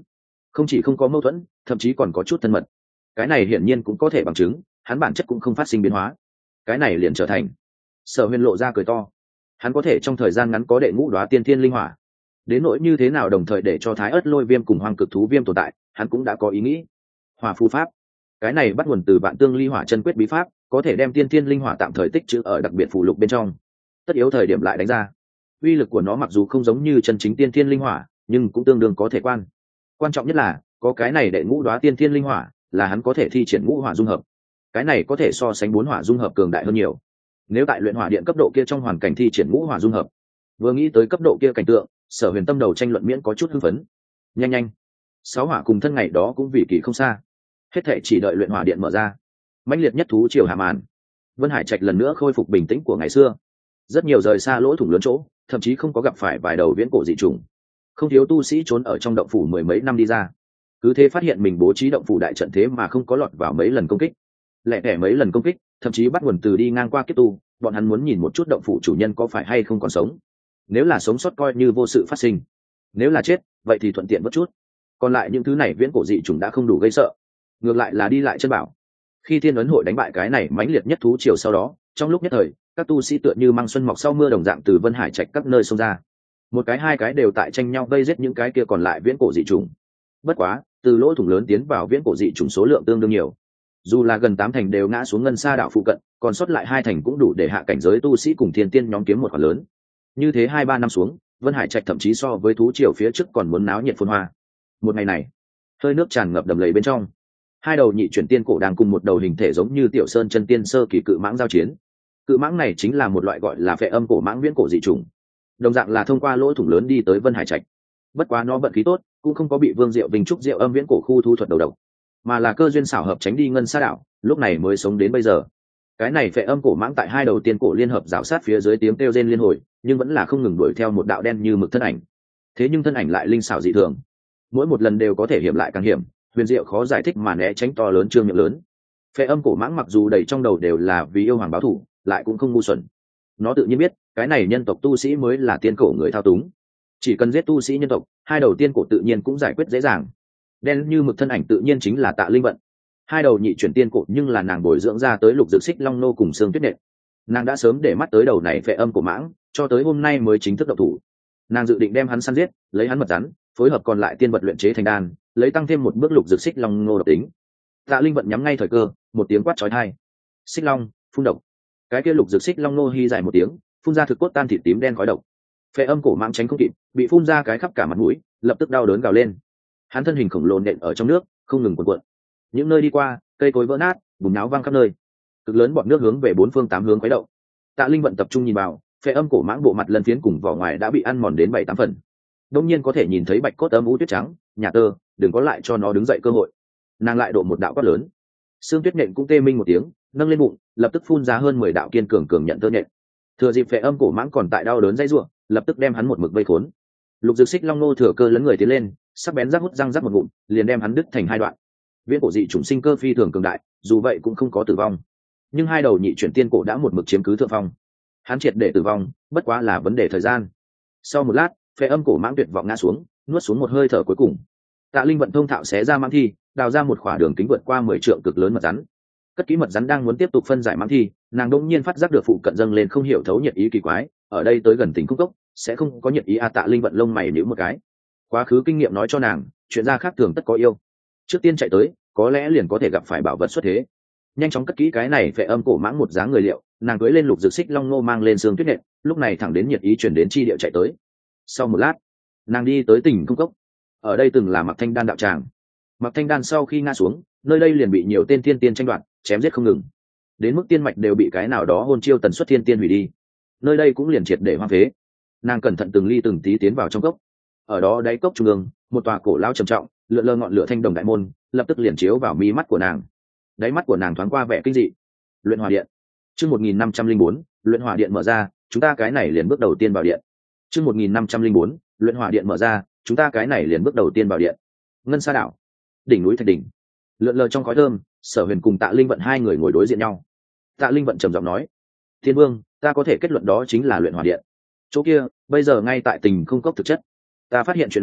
không chỉ không có mâu thuẫn, thậm chí còn có chút thân mật. Cái này hiển nhiên cũng có thể bằng chứng hắn bản chất cũng không phát sinh biến hóa. Cái này liền trở thành Sở Huyền lộ ra cười to. Hắn có thể trong thời gian ngắn có đệ ngũ đóa tiên thiên linh hỏa, đến nỗi như thế nào đồng thời để cho Thái Ức Lôi Viêm cùng Hoang Cực Thú Viêm tồn tại, hắn cũng đã có ý nghĩ. Hỏa phù pháp, cái này bắt nguồn từ Vạn Tương Ly Hỏa Chân Quyết bí pháp, có thể đem tiên thiên linh hỏa tạm thời tích trữ ở đặc biệt phù lục bên trong, tất yếu thời điểm lại đánh ra. Uy lực của nó mặc dù không giống như chân chính tiên thiên linh hỏa, nhưng cũng tương đương có thể quan. Quan trọng nhất là có cái này đệ ngũ đóa tiên thiên linh hỏa, là hắn có thể thi triển ngũ hỏa dung hợp. Cái này có thể so sánh bốn hỏa dung hợp cường đại hơn nhiều. Nếu tại luyện hỏa điện cấp độ kia trong hoàn cảnh thi triển ngũ hỏa dung hợp, vừa nghĩ tới cấp độ kia cảnh tượng, Sở Huyền tâm đầu tranh luận miễn có chút hưng phấn. Nhanh nhanh, sáu hỏa cùng thân ngày đó cũng vì kỳ không xa, hết thảy chỉ đợi luyện hỏa điện mở ra. Mãnh liệt nhất thú triều hạ màn, Vân Hải Trạch lần nữa khôi phục bình tĩnh của ngày xưa. Rất nhiều rời xa lỗ thủng lớn chỗ, thậm chí không có gặp phải vài đầu viễn cổ dị trùng. Không thiếu tu sĩ trốn ở trong động phủ mười mấy năm đi ra, cứ thế phát hiện mình bố trí động phủ đại trận thế mà không có lọt vào mấy lần công kích. Lẻ tẻ mấy lần công kích, thậm chí bắt nguồn từ đi ngang qua kiếp tu, bọn hắn muốn nhìn một chút động phủ chủ nhân có phải hay không còn sống. Nếu là sống sót coi như vô sự phát sinh, nếu là chết, vậy thì thuận tiện một chút. Còn lại những thứ này viễn cổ dị trùng đã không đủ gây sợ, ngược lại là đi lại chân bảo. Khi Thiên Ấn hội đánh bại cái này mãnh liệt nhất thú triều sau đó, trong lúc nhất thời, các tu sĩ tựa như măng xuân mọc sau mưa đồng dạng từ Vân Hải Trạch các nơi xông ra, một cái hai cái đều tại tranh nhau vây giết những cái kia còn lại viễn cổ dị trùng. Bất quá, từ lỗ thủng lớn tiến vào viễn cổ dị trùng số lượng tương đương nhiều, dù là gần tám thành đều ngã xuống ngân sa đảo phụ cận, còn sót lại hai thành cũng đủ để hạ cảnh giới tu sĩ cùng thiên tiên nhóm kiếm một khoản lớn. Như thế hai ba năm xuống, Vân Hải Trạch thậm chí so với thú triều phía trước còn muốn náo nhiệt phồn hoa. Một ngày này, hơi nước tràn ngập đầm lầy bên trong, hai đầu nhị chuyển tiên cổ đang cùng một đầu hình thể giống như tiểu sơn chân tiên sơ kỳ cự mãng giao chiến. Cự mãng này chính là một loại gọi là phệ âm cổ mãng viễn cổ dị trùng, đồng dạng là thông qua lỗ thủng lớn đi tới Vân Hải Trạch. Bất quá nó vận khí tốt, cũng không có bị Vương Diệu Vinh trúc Diệu Âm viễn cổ khu thu thuật đầu độc, mà là cơ duyên xảo hợp tránh đi ngân sa đảo, lúc này mới sống đến bây giờ. Cái này phệ âm cổ mãng tại hai đầu tiên cổ liên hợp rào sát phía dưới tiếng kêu rên liên hồi, nhưng vẫn là không ngừng đuổi theo một đạo đen như mực thân ảnh. Thế nhưng thân ảnh lại linh xảo dị thường, mỗi một lần đều có thể hiểm lại càng hiểm, huyền diệu khó giải thích mà né tránh to lớn trương miệng lớn. Phệ âm cổ mãng mặc dù đầy trong đầu đều là vì yêu hoàng báo thù, lại cũng không ngu xuẩn. Nó tự nhiên biết, cái này nhân tộc tu sĩ mới là tiên cổ người thao túng. Chỉ cần giết tu sĩ nhân tộc, hai đầu tiên cổ tự nhiên cũng giải quyết dễ dàng. Đen như mực thân ảnh tự nhiên chính là Tạ Linh Vận. Hai đầu nhị chuyển tiên cổ nhưng là nàng bồi dưỡng ra tới Lục Dược Xích Long nô cùng Sương Tuyết Nện. Nàng đã sớm để mắt tới đầu này phệ âm cổ mãng, cho tới hôm nay mới chính thức động thủ. Nàng dự định đem hắn săn giết, lấy hắn mật rắn, phối hợp còn lại tiên vật luyện chế thành đan, lấy tăng thêm một bước Lục Dược Xích Long nô độc tính. Tạ Linh Vận nhắm ngay thời cơ, một tiếng quát chói tai. Xích Long, phun độc. Cái kia Lục Dược Xích Long nô hi dài một tiếng, phun ra thực cốt tan thịt tím đen khói độc. Phệ âm cổ mãng tránh không kịp, bị phun ra cái khắp cả mặt mũi, lập tức đau đớn gào lên. Hắn thân hình khổng lồ nện ở trong nước, không ngừng cuộn cuộn. Những nơi đi qua, cây cối vỡ nát, bùn náo văng khắp nơi. Cực lớn bọt nước hướng về bốn phương tám hướng khuấy động. Tạ Linh Vận tập trung nhìn vào, phệ âm cổ mãng bộ mặt lân phiến cùng vỏ ngoài đã bị ăn mòn đến bảy tám phần. Đông nhiên có thể nhìn thấy bạch cốt âm u tuyết trắng, nhà tơ, đừng có lại cho nó đứng dậy cơ hội. Nàng lại độ một đạo quát lớn. Sương Tuyết Nện cũng tê minh một tiếng, nâng lên bụng, lập tức phun ra hơn mười đạo kiên cường cường nhận tơ nhện. Thừa dịp phệ âm cổ mãng còn tại đau đớn dãy rủa, lập tức đem hắn một mực vây khốn. Lục Dược Xích Long nô thừa cơ lấn người tiến lên, sắc bén rác hút răng rác một ngụm, liền đem hắn đứt thành hai đoạn. Viễn cổ dị chủng sinh cơ phi thường cường đại, dù vậy cũng không có tử vong. Nhưng hai đầu nhị chuyển tiên cổ đã một mực chiếm cứ thượng phong. Hắn triệt để tử vong, bất quá là vấn đề thời gian. Sau một lát, phệ âm cổ mãng tuyệt vọng ngã xuống, nuốt xuống một hơi thở cuối cùng. Tạ Linh Vận thông thạo xé ra mãng thi, đào ra một khỏa đường kính vượt qua mười trượng cực lớn mật rắn. Cất kỹ mật rắn đang muốn tiếp tục phân giải mãng thi, nàng đột nhiên phát giác được phụ cận dâng lên không hiểu thấu nhiệt ý kỳ quái, ở đây tới gần tỉnh cung cốc, sẽ không có nhiệt ý a. Tạ Linh Vận lông mày nhíu một cái. Quá khứ kinh nghiệm nói cho nàng, chuyện ra khác thường tất có yêu. Trước tiên chạy tới, có lẽ liền có thể gặp phải bảo vật xuất thế. Nhanh chóng cất kỹ cái này phệ âm cổ mãng một dáng người liệu, nàng cưỡi lên Lục Dược Xích Long nô mang lên Sương Tuyết Nện, lúc này thẳng đến nhiệt ý chuyển đến chi địa chạy tới. Sau một lát, nàng đi tới tỉnh cung cốc. Ở đây từng là Mặc Thanh Đan đạo tràng. Mặc Thanh Đan sau khi ngã xuống, nơi đây liền bị nhiều tên thiên tiên tranh đoạt, chém giết không ngừng. Đến mức tiên mạch đều bị cái nào đó hôn chiêu tần suất thiên tiên hủy đi. Nơi đây cũng liền triệt để hoang phế. Nàng cẩn thận từng ly từng tí tiến vào trong cốc. Ở đó đáy cốc trung ương, một tòa cổ lão trầm trọng, lượn lờ ngọn lửa thanh đồng đại môn, lập tức liền chiếu vào mi mắt của nàng. Đáy mắt của nàng thoáng qua vẻ kinh dị. Luyện Hỏa Điện. Chương một nghìn năm trăm linh bốn, Luyện Hỏa Điện mở ra, chúng ta cái này liền bước đầu tiên vào điện. Chương một nghìn năm trăm linh bốn, Luyện Hỏa Điện mở ra, chúng ta cái này liền bước đầu tiên vào điện. Ngân Sa đảo, đỉnh núi Thạch đỉnh. Lượn lờ trong khói thơm, Sở Huyền cùng Tạ Linh Vận hai người ngồi đối diện nhau. Tạ Linh Vận trầm giọng nói: "Thiên Vương, ta có thể kết luận đó chính là Luyện Hỏa Điện. Chỗ kia, bây giờ ngay tại Tình Không Cốc thực chất. Ta phát hiện chuyện này,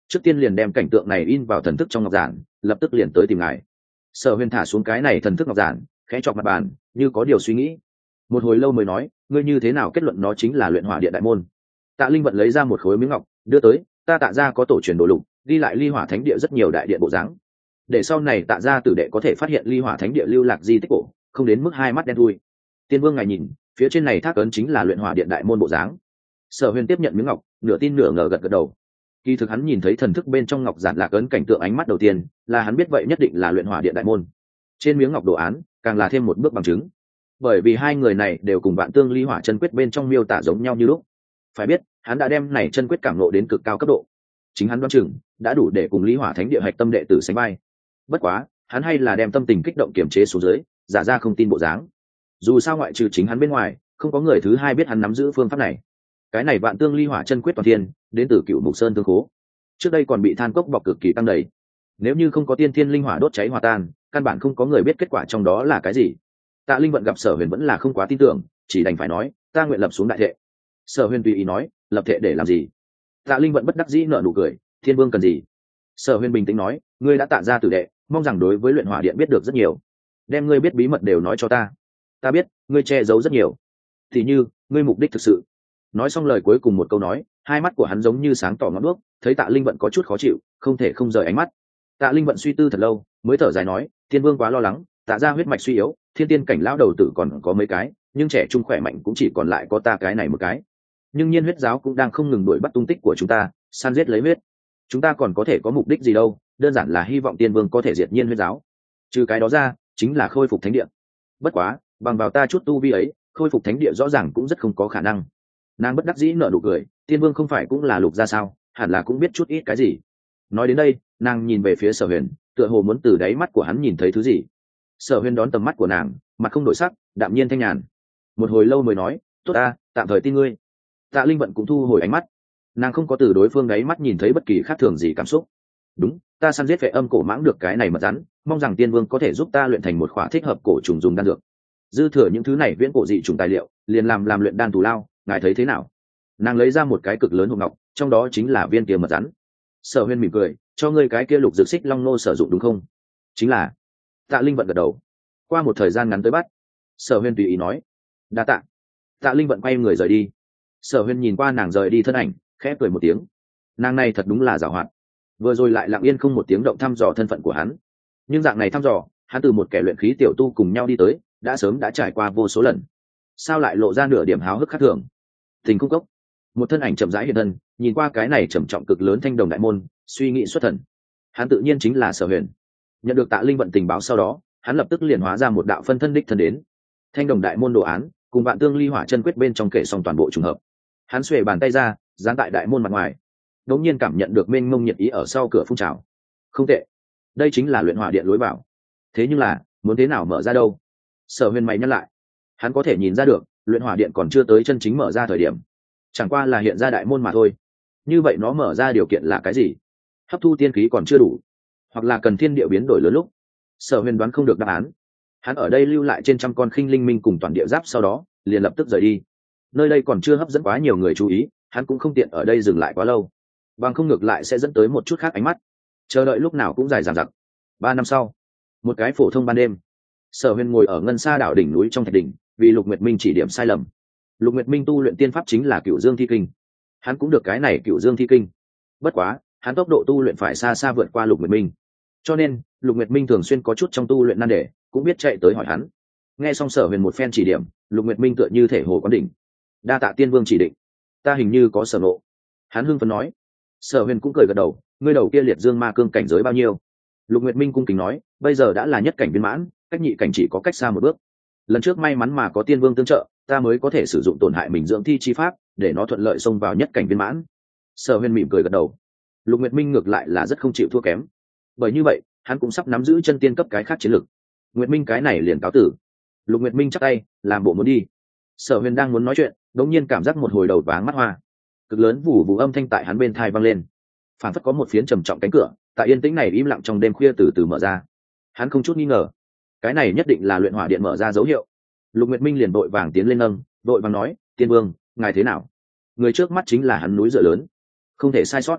trước tiên liền đem cảnh tượng này in vào thần thức trong ngọc giản, lập tức liền tới tìm ngài. Sở Huyền thả xuống cái này thần thức ngọc giản, khẽ chọc mặt bàn, như có điều suy nghĩ. Một hồi lâu mới nói, ngươi như thế nào kết luận nó chính là luyện hỏa điện đại môn? Tạ Linh vận lấy ra một khối miếng ngọc, đưa tới, ta Tạ gia có tổ truyền đồ lục, ghi lại ly hỏa thánh địa rất nhiều đại điện bộ dáng, để sau này Tạ gia tử đệ có thể phát hiện ly hỏa thánh địa lưu lạc di tích cổ, không đến mức hai mắt đen thui. Tiên Vương ngài nhìn, phía trên này thác ấn chính là luyện hỏa điện đại môn bộ dáng. Sở Huyền tiếp nhận miếng ngọc, nửa tin nửa ngờ gật gật đầu. Kỳ thực hắn nhìn thấy thần thức bên trong ngọc giản lạc ấn cảnh tượng ánh mắt đầu tiên, là hắn biết vậy nhất định là luyện hỏa điện đại môn. Trên miếng ngọc đồ án, càng là thêm một bước bằng chứng. Bởi vì hai người này đều cùng Vạn Tương Ly Hỏa chân quyết bên trong miêu tả giống nhau như lúc. Phải biết, hắn đã đem này chân quyết cảm ngộ đến cực cao cấp độ. Chính hắn đoán chừng đã đủ để cùng Ly Hỏa Thánh địa hạch tâm đệ tử sánh vai. Bất quá, hắn hay là đem tâm tình kích động kiềm chế xuống dưới, giả ra không tin bộ dáng. Dù sao ngoại trừ chính hắn bên ngoài, không có người thứ hai biết hắn nắm giữ phương pháp này. Cái này Vạn Tương Ly Hỏa chân quyết toàn thiên, đến từ Cựu Mục Sơn tương khố. Trước đây còn bị than cốc bọc cực kỳ tăng đầy. Nếu như không có tiên thiên linh hỏa đốt cháy hòa tan, căn bản không có người biết kết quả trong đó là cái gì. Tạ Linh vận gặp Sở Huyền vẫn là không quá tin tưởng, chỉ đành phải nói, ta nguyện lập xuống đại thệ. Sở Huyền tùy ý nói, lập thệ để làm gì? Tạ Linh vận bất đắc dĩ nở nụ cười, Thiên Vương cần gì? Sở Huyền bình tĩnh nói, ngươi đã Tạ gia tử đệ, mong rằng đối với luyện hỏa điện biết được rất nhiều, đem ngươi biết bí mật đều nói cho ta. Ta biết, ngươi che giấu rất nhiều. Thì như, ngươi mục đích thực sự. Nói xong lời cuối cùng một câu nói, hai mắt của hắn giống như sáng tỏ ngọn đuốc, thấy Tạ Linh vận có chút khó chịu, không thể không rời ánh mắt. Tạ Linh vận suy tư thật lâu, mới thở dài nói, Thiên Vương quá lo lắng, Tạ gia huyết mạch suy yếu, thiên tiên cảnh lão đầu tử còn có mấy cái, nhưng trẻ trung khỏe mạnh cũng chỉ còn lại có ta cái này một cái. Nhưng nhiên huyết giáo cũng đang không ngừng đuổi bắt tung tích của chúng ta, săn giết lấy huyết. Chúng ta còn có thể có mục đích gì đâu, đơn giản là hy vọng Tiên Vương có thể diệt nhiên huyết giáo. Trừ cái đó ra, chính là khôi phục thánh địa. Bất quá, bằng vào ta chút tu vi ấy, khôi phục thánh địa rõ ràng cũng rất không có khả năng. Nàng bất đắc dĩ nở nụ cười, Tiên Vương không phải cũng là lục gia sao, hẳn là cũng biết chút ít cái gì. Nói đến đây, nàng nhìn về phía Sở Huyền, tựa hồ muốn từ đáy mắt của hắn nhìn thấy thứ gì. Sở Huyền đón tầm mắt của nàng, mặt không đổi sắc, đạm nhiên thanh nhàn. Một hồi lâu mới nói, tốt ta, tạm thời tin ngươi. Tạ Linh vận cũng thu hồi ánh mắt, nàng không có từ đối phương đáy mắt nhìn thấy bất kỳ khác thường gì cảm xúc. Đúng, ta săn giết vệ âm cổ mãng được cái này mật rắn, mong rằng Tiên Vương có thể giúp ta luyện thành một khỏa thích hợp cổ trùng dùng đan dược. Dư thừa những thứ này viễn cổ dị trùng tài liệu, liền làm làm luyện đan tù lao, ngài thấy thế nào? Nàng lấy ra một cái cực lớn hộp ngọc, trong đó chính là viên kia mật rắn. Sở Huyền mỉm cười, cho ngươi cái kia lục dược xích long nô sử dụng đúng không? Chính là. Tạ Linh vận gật đầu. Qua một thời gian ngắn tới bắt. Sở Huyền tùy ý nói, đa tạ. Tạ Linh vận quay người rời đi. Sở Huyền nhìn qua nàng rời đi thân ảnh, khẽ cười một tiếng. Nàng này thật đúng là giàu hoạt. Vừa rồi lại lặng yên không một tiếng động thăm dò thân phận của hắn. Nhưng dạng này thăm dò, hắn từ một kẻ luyện khí tiểu tu cùng nhau đi tới, đã sớm đã trải qua vô số lần. Sao lại lộ ra nửa điểm háo hức khác thường? Tình cung cốc. Một thân ảnh chậm rãi hiện thân, nhìn qua cái này trầm trọng cực lớn thanh đồng đại môn, suy nghĩ xuất thần. Hắn tự nhiên chính là Sở Huyền. Nhận được Tạ Linh vận tình báo sau đó, hắn lập tức liền hóa ra một đạo phân thân đích thân đến. Thanh đồng đại môn đồ án cùng Vạn Tương Ly Hỏa chân quyết bên trong kể xong toàn bộ trùng hợp. Hắn xuề bàn tay ra, dán tại đại môn mặt ngoài. Đột nhiên cảm nhận được mênh mông nhiệt ý ở sau cửa phun trào. Không tệ, đây chính là luyện hỏa điện lối vào. Thế nhưng là, muốn thế nào mở ra đâu? Sở Huyền mày nhăn lại. Hắn có thể nhìn ra được, luyện hỏa điện còn chưa tới chân chính mở ra thời điểm, chẳng qua là hiện ra đại môn mà thôi. Như vậy nó mở ra điều kiện là cái gì? Hấp thu tiên khí còn chưa đủ, hoặc là cần thiên địa biến đổi lớn lúc. Sở Huyền đoán không được đáp án. Hắn ở đây lưu lại trên trăm con khinh linh minh cùng toàn địa giáp, sau đó liền lập tức rời đi. Nơi đây còn chưa hấp dẫn quá nhiều người chú ý, hắn cũng không tiện ở đây dừng lại quá lâu, bằng không ngược lại sẽ dẫn tới một chút khác ánh mắt. Chờ đợi lúc nào cũng dài dằng dặc. Ba năm sau, một cái phổ thông ban đêm, Sở Huyền ngồi ở ngân sa đảo đỉnh núi trong thạch đỉnh, vì Lục Nguyệt Minh chỉ điểm sai lầm. Lục Nguyệt Minh tu luyện tiên pháp chính là Cửu Dương Thi Kinh, hắn cũng được cái này Cửu Dương Thi Kinh. Bất quá, hắn tốc độ tu luyện phải xa xa vượt qua Lục Nguyệt Minh, cho nên Lục Nguyệt Minh thường xuyên có chút trong tu luyện nan đề, cũng biết chạy tới hỏi hắn. Nghe xong Sở Huyền một phen chỉ điểm, Lục Nguyệt Minh tựa như thể hồ quán đỉnh. Đa tạ Tiên Vương chỉ định, ta hình như có sở ngộ. Hắn hưng phấn nói. Sở Huyền cũng cười gật đầu, ngươi đầu kia liệt dương ma cương cảnh giới bao nhiêu? Lục Nguyệt Minh cung kính nói, bây giờ đã là nhất cảnh viên mãn, cách nhị cảnh chỉ có cách xa một bước. Lần trước may mắn mà có Tiên Vương tương trợ, ta mới có thể sử dụng tổn hại mình dưỡng thi chi pháp, để nó thuận lợi xông vào nhất cảnh viên mãn. Sở Huyền mỉm cười gật đầu. Lục Nguyệt Minh ngược lại là rất không chịu thua kém, bởi như vậy hắn cũng sắp nắm giữ chân tiên cấp cái khác chiến lược. Nguyệt Minh cái này liền cáo tử. Lục Nguyệt Minh chắp tay, làm bộ muốn đi. Sở Huyền đang muốn nói chuyện, đống nhiên cảm giác một hồi đầu váng mắt hoa, cực lớn vù vù âm thanh tại hắn bên tai vang lên, phản phất có một phiến trầm trọng cánh cửa tại yên tĩnh này im lặng trong đêm khuya từ từ mở ra. Hắn không chút nghi ngờ, cái này nhất định là luyện hỏa điện mở ra dấu hiệu. Lục Nguyệt Minh liền vội vàng tiến lên nâng, vội vàng nói, Tiên Vương, ngài thế nào? Người trước mắt chính là hắn núi dựa lớn, không thể sai sót.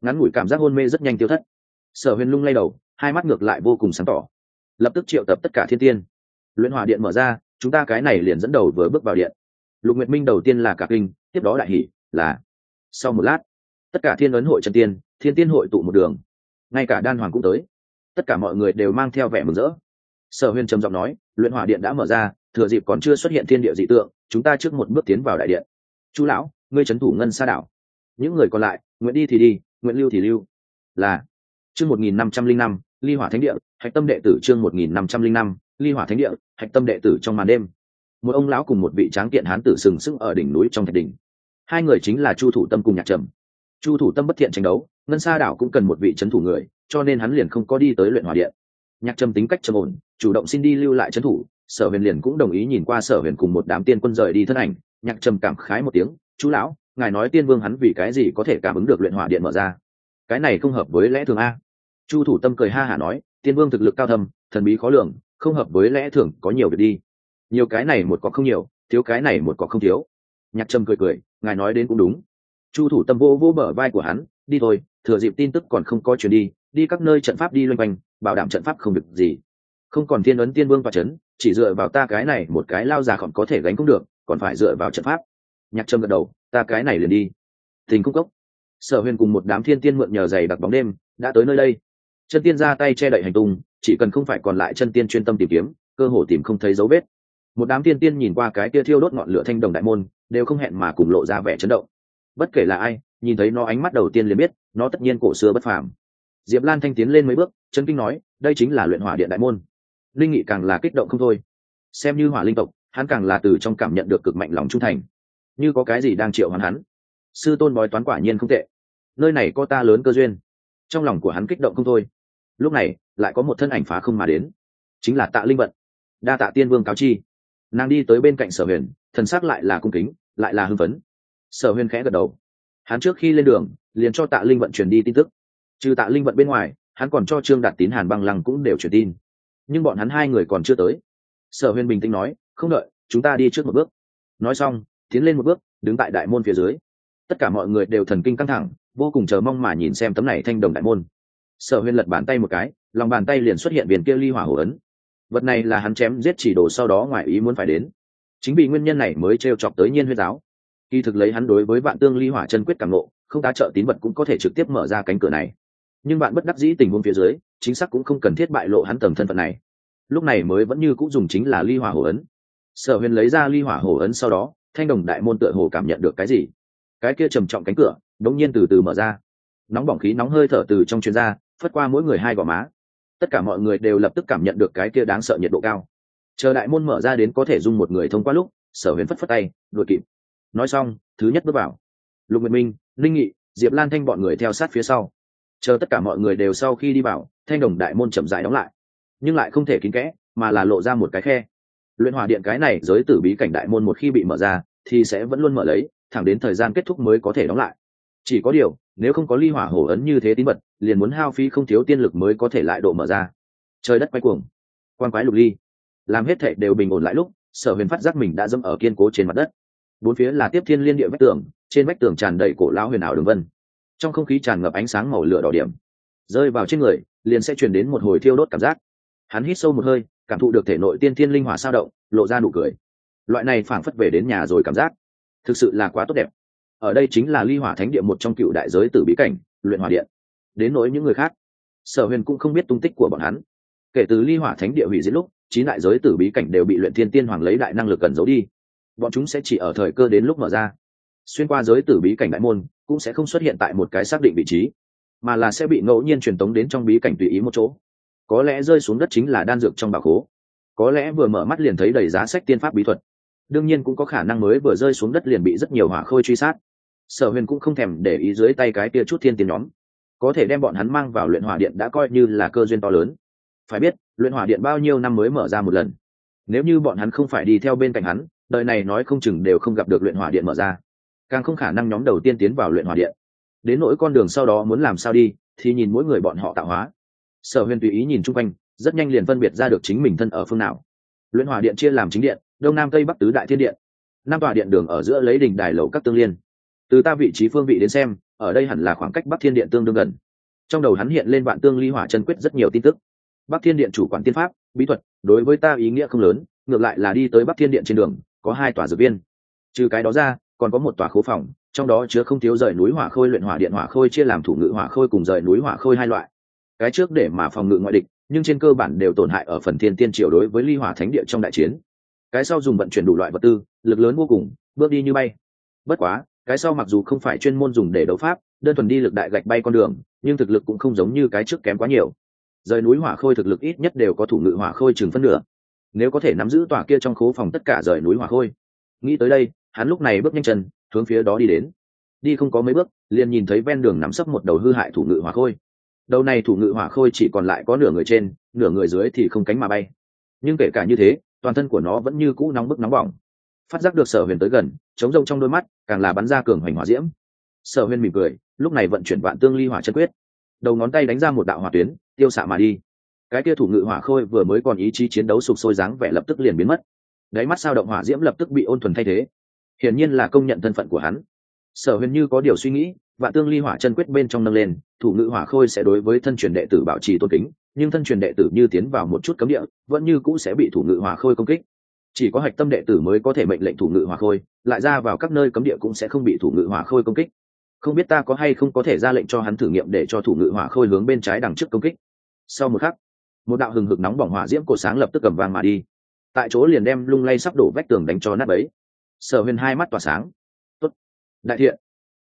ngắn ngủi cảm giác hôn mê rất nhanh tiêu thất. Sở Huyền lung lay đầu, hai mắt ngược lại vô cùng sáng tỏ, lập tức triệu tập tất cả thiên tiên. Luyện hỏa điện mở ra, chúng ta cái này liền dẫn đầu vừa bước vào điện. Lục Nguyệt Minh đầu tiên là cả kinh, tiếp đó đại hỉ, là sau một lát, tất cả thiên ấn hội chân tiên, thiên tiên hội tụ một đường, ngay cả đan hoàng cũng tới, tất cả mọi người đều mang theo vẻ mừng rỡ. Sở Huyền trầm giọng nói, luyện hỏa điện đã mở ra, thừa dịp còn chưa xuất hiện thiên địa dị tượng, chúng ta trước một bước tiến vào đại điện. Chu lão, ngươi trấn thủ ngân sa đảo, những người còn lại nguyện đi thì đi, nguyện lưu thì lưu. Là chương một nghìn năm trăm linh năm ly hỏa thánh địa, hạch tâm đệ tử. Chương một nghìn năm trăm linh năm ly hỏa thánh địa, hạch tâm đệ tử. Trong màn đêm, một ông lão cùng một vị tráng kiện hán tử sừng sững ở đỉnh núi trong thạch đỉnh. Hai người chính là Chu Thủ Tâm cùng Nhạc Trầm. Chu Thủ Tâm bất thiện tranh đấu, ngân sa đảo cũng cần một vị trấn thủ người, cho nên hắn liền không có đi tới luyện hỏa điện. Nhạc Trầm tính cách trầm ổn, chủ động xin đi lưu lại trấn thủ. Sở Huyền liền cũng đồng ý. Nhìn qua Sở Huyền cùng một đám tiên quân rời đi thân ảnh, Nhạc Trầm cảm khái một tiếng, chú lão, ngài nói tiên vương hắn vì cái gì có thể cảm ứng được luyện hỏa điện mở ra? Cái này không hợp với lẽ thường a. Chu Thủ Tâm cười ha hả nói, tiên vương thực lực cao thâm, thần bí khó lường, không hợp với lẽ thường, có nhiều việc đi. Nhiều cái này một có không nhiều, thiếu cái này một có không thiếu. Nhạc Trầm cười cười, ngài nói đến cũng đúng. Chu Thủ Tâm vô vô bờ vai của hắn, đi thôi, thừa dịp tin tức còn không có truyền đi, đi các nơi trận pháp đi loanh quanh, bảo đảm trận pháp không việc gì. Không còn thiên ấn tiên vương tọa chấn, chỉ dựa vào ta cái này một cái lao già còn có thể gánh cũng được, còn phải dựa vào trận pháp. Nhạc Trầm gật đầu, ta cái này liền đi. Tình Cung Cốc, Sở Huyền cùng một đám thiên tiên mượn nhờ giày đặc bóng đêm đã tới nơi đây. Chân tiên ra tay che đậy hành tung, chỉ cần không phải còn lại chân tiên chuyên tâm tìm kiếm, cơ hồ tìm không thấy dấu vết. Một đám tiên tiên nhìn qua cái kia thiêu đốt ngọn lửa thanh đồng đại môn, đều không hẹn mà cùng lộ ra vẻ chấn động. Bất kể là ai, nhìn thấy nó ánh mắt đầu tiên liền biết, nó tất nhiên cổ xưa bất phàm. Diệp Lan Thanh tiến lên mấy bước, chân kinh nói, đây chính là luyện hỏa điện đại môn. Linh Nghị càng là kích động không thôi. Xem như hỏa linh tộc, hắn càng là từ trong cảm nhận được cực mạnh lòng trung thành. Như có cái gì đang triệu hoán hắn. Sư tôn bói toán quả nhiên không tệ, nơi này có ta lớn cơ duyên. Trong lòng của hắn kích động không thôi. Lúc này lại có một thân ảnh phá không mà đến, chính là Tạ Linh Vận. Đa tạ tiên vương cáo chi. Nàng đi tới bên cạnh Sở Huyền, thần sắc lại là cung kính, lại là hưng phấn. Sở Huyền khẽ gật đầu. Hắn trước khi lên đường liền cho Tạ Linh Vận truyền đi tin tức. Trừ Tạ Linh Vận bên ngoài, hắn còn cho Trương Đạt Tín, Hàn Băng Lăng cũng đều truyền tin, nhưng bọn hắn hai người còn chưa tới. Sở Huyền bình tĩnh nói, không đợi, chúng ta đi trước một bước. Nói xong tiến lên một bước, đứng tại đại môn phía dưới. Tất cả mọi người đều thần kinh căng thẳng, vô cùng chờ mong mà nhìn xem tấm này thanh đồng đại môn. Sở Huyền lật bàn tay một cái, lòng bàn tay liền xuất hiện viên kia ly hỏa hổ ấn. Vật này là hắn chém giết chỉ đồ sau đó ngoại ý muốn phải đến, chính vì nguyên nhân này mới trêu chọc tới Nhiên Huyết giáo. Kỳ thực lấy hắn đối với vạn tương ly hỏa chân quyết cảm ngộ, không tá trợ tín vật cũng có thể trực tiếp mở ra cánh cửa này. Nhưng bạn bất đắc dĩ tình huống phía dưới, chính xác cũng không cần thiết bại lộ hắn tầng thân phận này. Lúc này mới vẫn như cũng dùng chính là ly hỏa hổ ấn. Sở Huyền lấy ra ly hỏa hổ ấn sau đó, thanh đồng đại môn tựa hồ cảm nhận được cái gì, cái kia trầm trọng cánh cửa đống nhiên từ từ mở ra. Nóng bỏng khí nóng hơi thở từ trong truyền ra, phất qua mỗi người hai gò má. Tất cả mọi người đều lập tức cảm nhận được cái kia đáng sợ nhiệt độ cao. Chờ đại môn mở ra đến có thể dung một người thông qua lúc, Sở Huyền phất phất tay đuổi kịp. Nói xong thứ nhất bước vào. Lục Nguyệt Minh, Linh Nghị, Diệp Lan Thanh bọn người theo sát phía sau. Chờ tất cả mọi người đều sau khi đi vào, thanh đồng đại môn chậm rãi đóng lại, nhưng lại không thể kín kẽ, mà là lộ ra một cái khe. Luyện hỏa điện cái này giới tử bí cảnh đại môn một khi bị mở ra thì sẽ vẫn luôn mở lấy, thẳng đến thời gian kết thúc mới có thể đóng lại. Chỉ có điều nếu không có ly hỏa hổ ấn như thế tín vật, liền muốn hao phí không thiếu tiên lực mới có thể lại độ mở ra. Trời đất quay cuồng, quan quái lục ly, làm hết thảy đều bình ổn lại lúc, Sở Huyền phát giác mình đã dẫm ở kiên cố trên mặt đất. Bốn phía là tiếp thiên liên địa vách tường, trên vách tường tràn đầy cổ lão huyền ảo đường vân, trong không khí tràn ngập ánh sáng màu lửa đỏ điểm, rơi vào trên người liền sẽ truyền đến một hồi thiêu đốt cảm giác. Hắn hít sâu một hơi, cảm thụ được thể nội tiên thiên linh hỏa sao động, lộ ra nụ cười. Loại này phảng phất về đến nhà rồi cảm giác, thực sự là quá tốt đẹp. Ở đây chính là ly hỏa thánh địa một trong cựu đại giới tử bí cảnh, luyện hỏa điện. Đến nỗi những người khác, Sở Huyền cũng không biết tung tích của bọn hắn. Kể từ ly hỏa thánh địa hủy diệt lúc, chín đại giới tử bí cảnh đều bị luyện thiên tiên hoàng lấy đại năng lực cần giấu đi. Bọn chúng sẽ chỉ ở thời cơ đến lúc mở ra. Xuyên qua giới tử bí cảnh đại môn, cũng sẽ không xuất hiện tại một cái xác định vị trí, mà là sẽ bị ngẫu nhiên truyền tống đến trong bí cảnh tùy ý một chỗ. Có lẽ rơi xuống đất chính là đan dược trong bảo khố, có lẽ vừa mở mắt liền thấy đầy giá sách tiên pháp bí thuật, đương nhiên cũng có khả năng mới vừa rơi xuống đất liền bị rất nhiều hỏa khôi truy sát. Sở Huyền cũng không thèm để ý dưới tay cái kia chút thiên tiên nhóm, có thể đem bọn hắn mang vào luyện hỏa điện đã coi như là cơ duyên to lớn. Phải biết luyện hỏa điện bao nhiêu năm mới mở ra một lần, nếu như bọn hắn không phải đi theo bên cạnh hắn, đời này nói không chừng đều không gặp được luyện hỏa điện mở ra, càng không khả năng nhóm đầu tiên tiến vào luyện hỏa điện. Đến nỗi con đường sau đó muốn làm sao đi thì nhìn mỗi người bọn họ tạo hóa. Sở Huyền tùy ý nhìn chung quanh, rất nhanh liền phân biệt ra được chính mình thân ở phương nào. Luyện hỏa điện chia làm chính điện, đông nam tây bắc tứ đại thiên điện. Năm tòa điện đường ở giữa lấy đỉnh đài lầu các tương liên. Từ ta vị trí phương vị đến xem, ở đây hẳn là khoảng cách Bắc Thiên Điện tương đương gần. Trong đầu hắn hiện lên Vạn Tương Ly Hỏa Chân Quyết rất nhiều tin tức. Bắc Thiên Điện chủ quản tiên pháp, bí thuật, đối với ta ý nghĩa không lớn, ngược lại là đi tới Bắc Thiên Điện trên đường, có hai tòa dược viên. Trừ cái đó ra, còn có một tòa khố phòng, trong đó chứa không thiếu rời núi hỏa khôi luyện hỏa điện hỏa khôi chia làm thủ ngự hỏa khôi cùng rời núi hỏa khôi hai loại. Cái trước để mà phòng ngự ngoại địch, nhưng trên cơ bản đều tổn hại ở phần thiên tiên triều đối với Ly Hỏa Thánh Địa trong đại chiến. Cái sau dùng vận chuyển đủ loại vật tư, lực lớn vô cùng, bước đi như bay. Bất quá, cái sau mặc dù không phải chuyên môn dùng để đấu pháp, đơn thuần đi lực đại gạch bay con đường, nhưng thực lực cũng không giống như cái trước kém quá nhiều. Rời núi hỏa khôi thực lực ít nhất đều có thủ ngự hỏa khôi chừng phân nửa. Nếu có thể nắm giữ tòa kia trong khố phòng tất cả rời núi hỏa khôi. Nghĩ tới đây, hắn lúc này bước nhanh chân, hướng phía đó đi đến. Đi không có mấy bước, liền nhìn thấy ven đường nằm sấp một đầu hư hại thủ ngự hỏa khôi. Đầu này thủ ngự hỏa khôi chỉ còn lại có nửa người trên, nửa người dưới thì không cánh mà bay. Nhưng kể cả như thế, toàn thân của nó vẫn như cũ nóng bức nóng bỏng. Phát giác được Sở Huyền tới gần, chống rông trong đôi mắt càng là bắn ra cường hoành hỏa diễm. Sở Huyền mỉm cười, lúc này vận chuyển Vạn Tương Ly Hỏa Chân Quyết, đầu ngón tay đánh ra một đạo hỏa tuyến, tiêu xạ mà đi. Cái kia thủ ngự hỏa khôi vừa mới còn ý chí chiến đấu sục sôi dáng vẻ lập tức liền biến mất. Đáy mắt sao động hỏa diễm lập tức bị ôn thuần thay thế. Hiển nhiên là công nhận thân phận của hắn. Sở Huyền như có điều suy nghĩ, Vạn Tương Ly Hỏa Chân Quyết bên trong nâng lên, thủ ngự hỏa khôi sẽ đối với thân truyền đệ tử bảo trì tôn kính, nhưng thân truyền đệ tử như tiến vào một chút cấm địa, vẫn như cũ sẽ bị thủ ngự hỏa khôi công kích. Chỉ có hạch tâm đệ tử mới có thể mệnh lệnh thủ ngự hỏa khôi, lại ra vào các nơi cấm địa cũng sẽ không bị thủ ngự hỏa khôi công kích. Không biết ta có hay không có thể ra lệnh cho hắn thử nghiệm để cho thủ ngự hỏa khôi hướng bên trái đằng trước công kích. Sau một khắc, một đạo hừng hực nóng bỏng hỏa diễm cổ sáng lập tức cầm vang mà đi, tại chỗ liền đem lung lay sắp đổ vách tường đánh cho nát bấy. Sở Huyền hai mắt tỏa sáng. Tốt, đại thiện,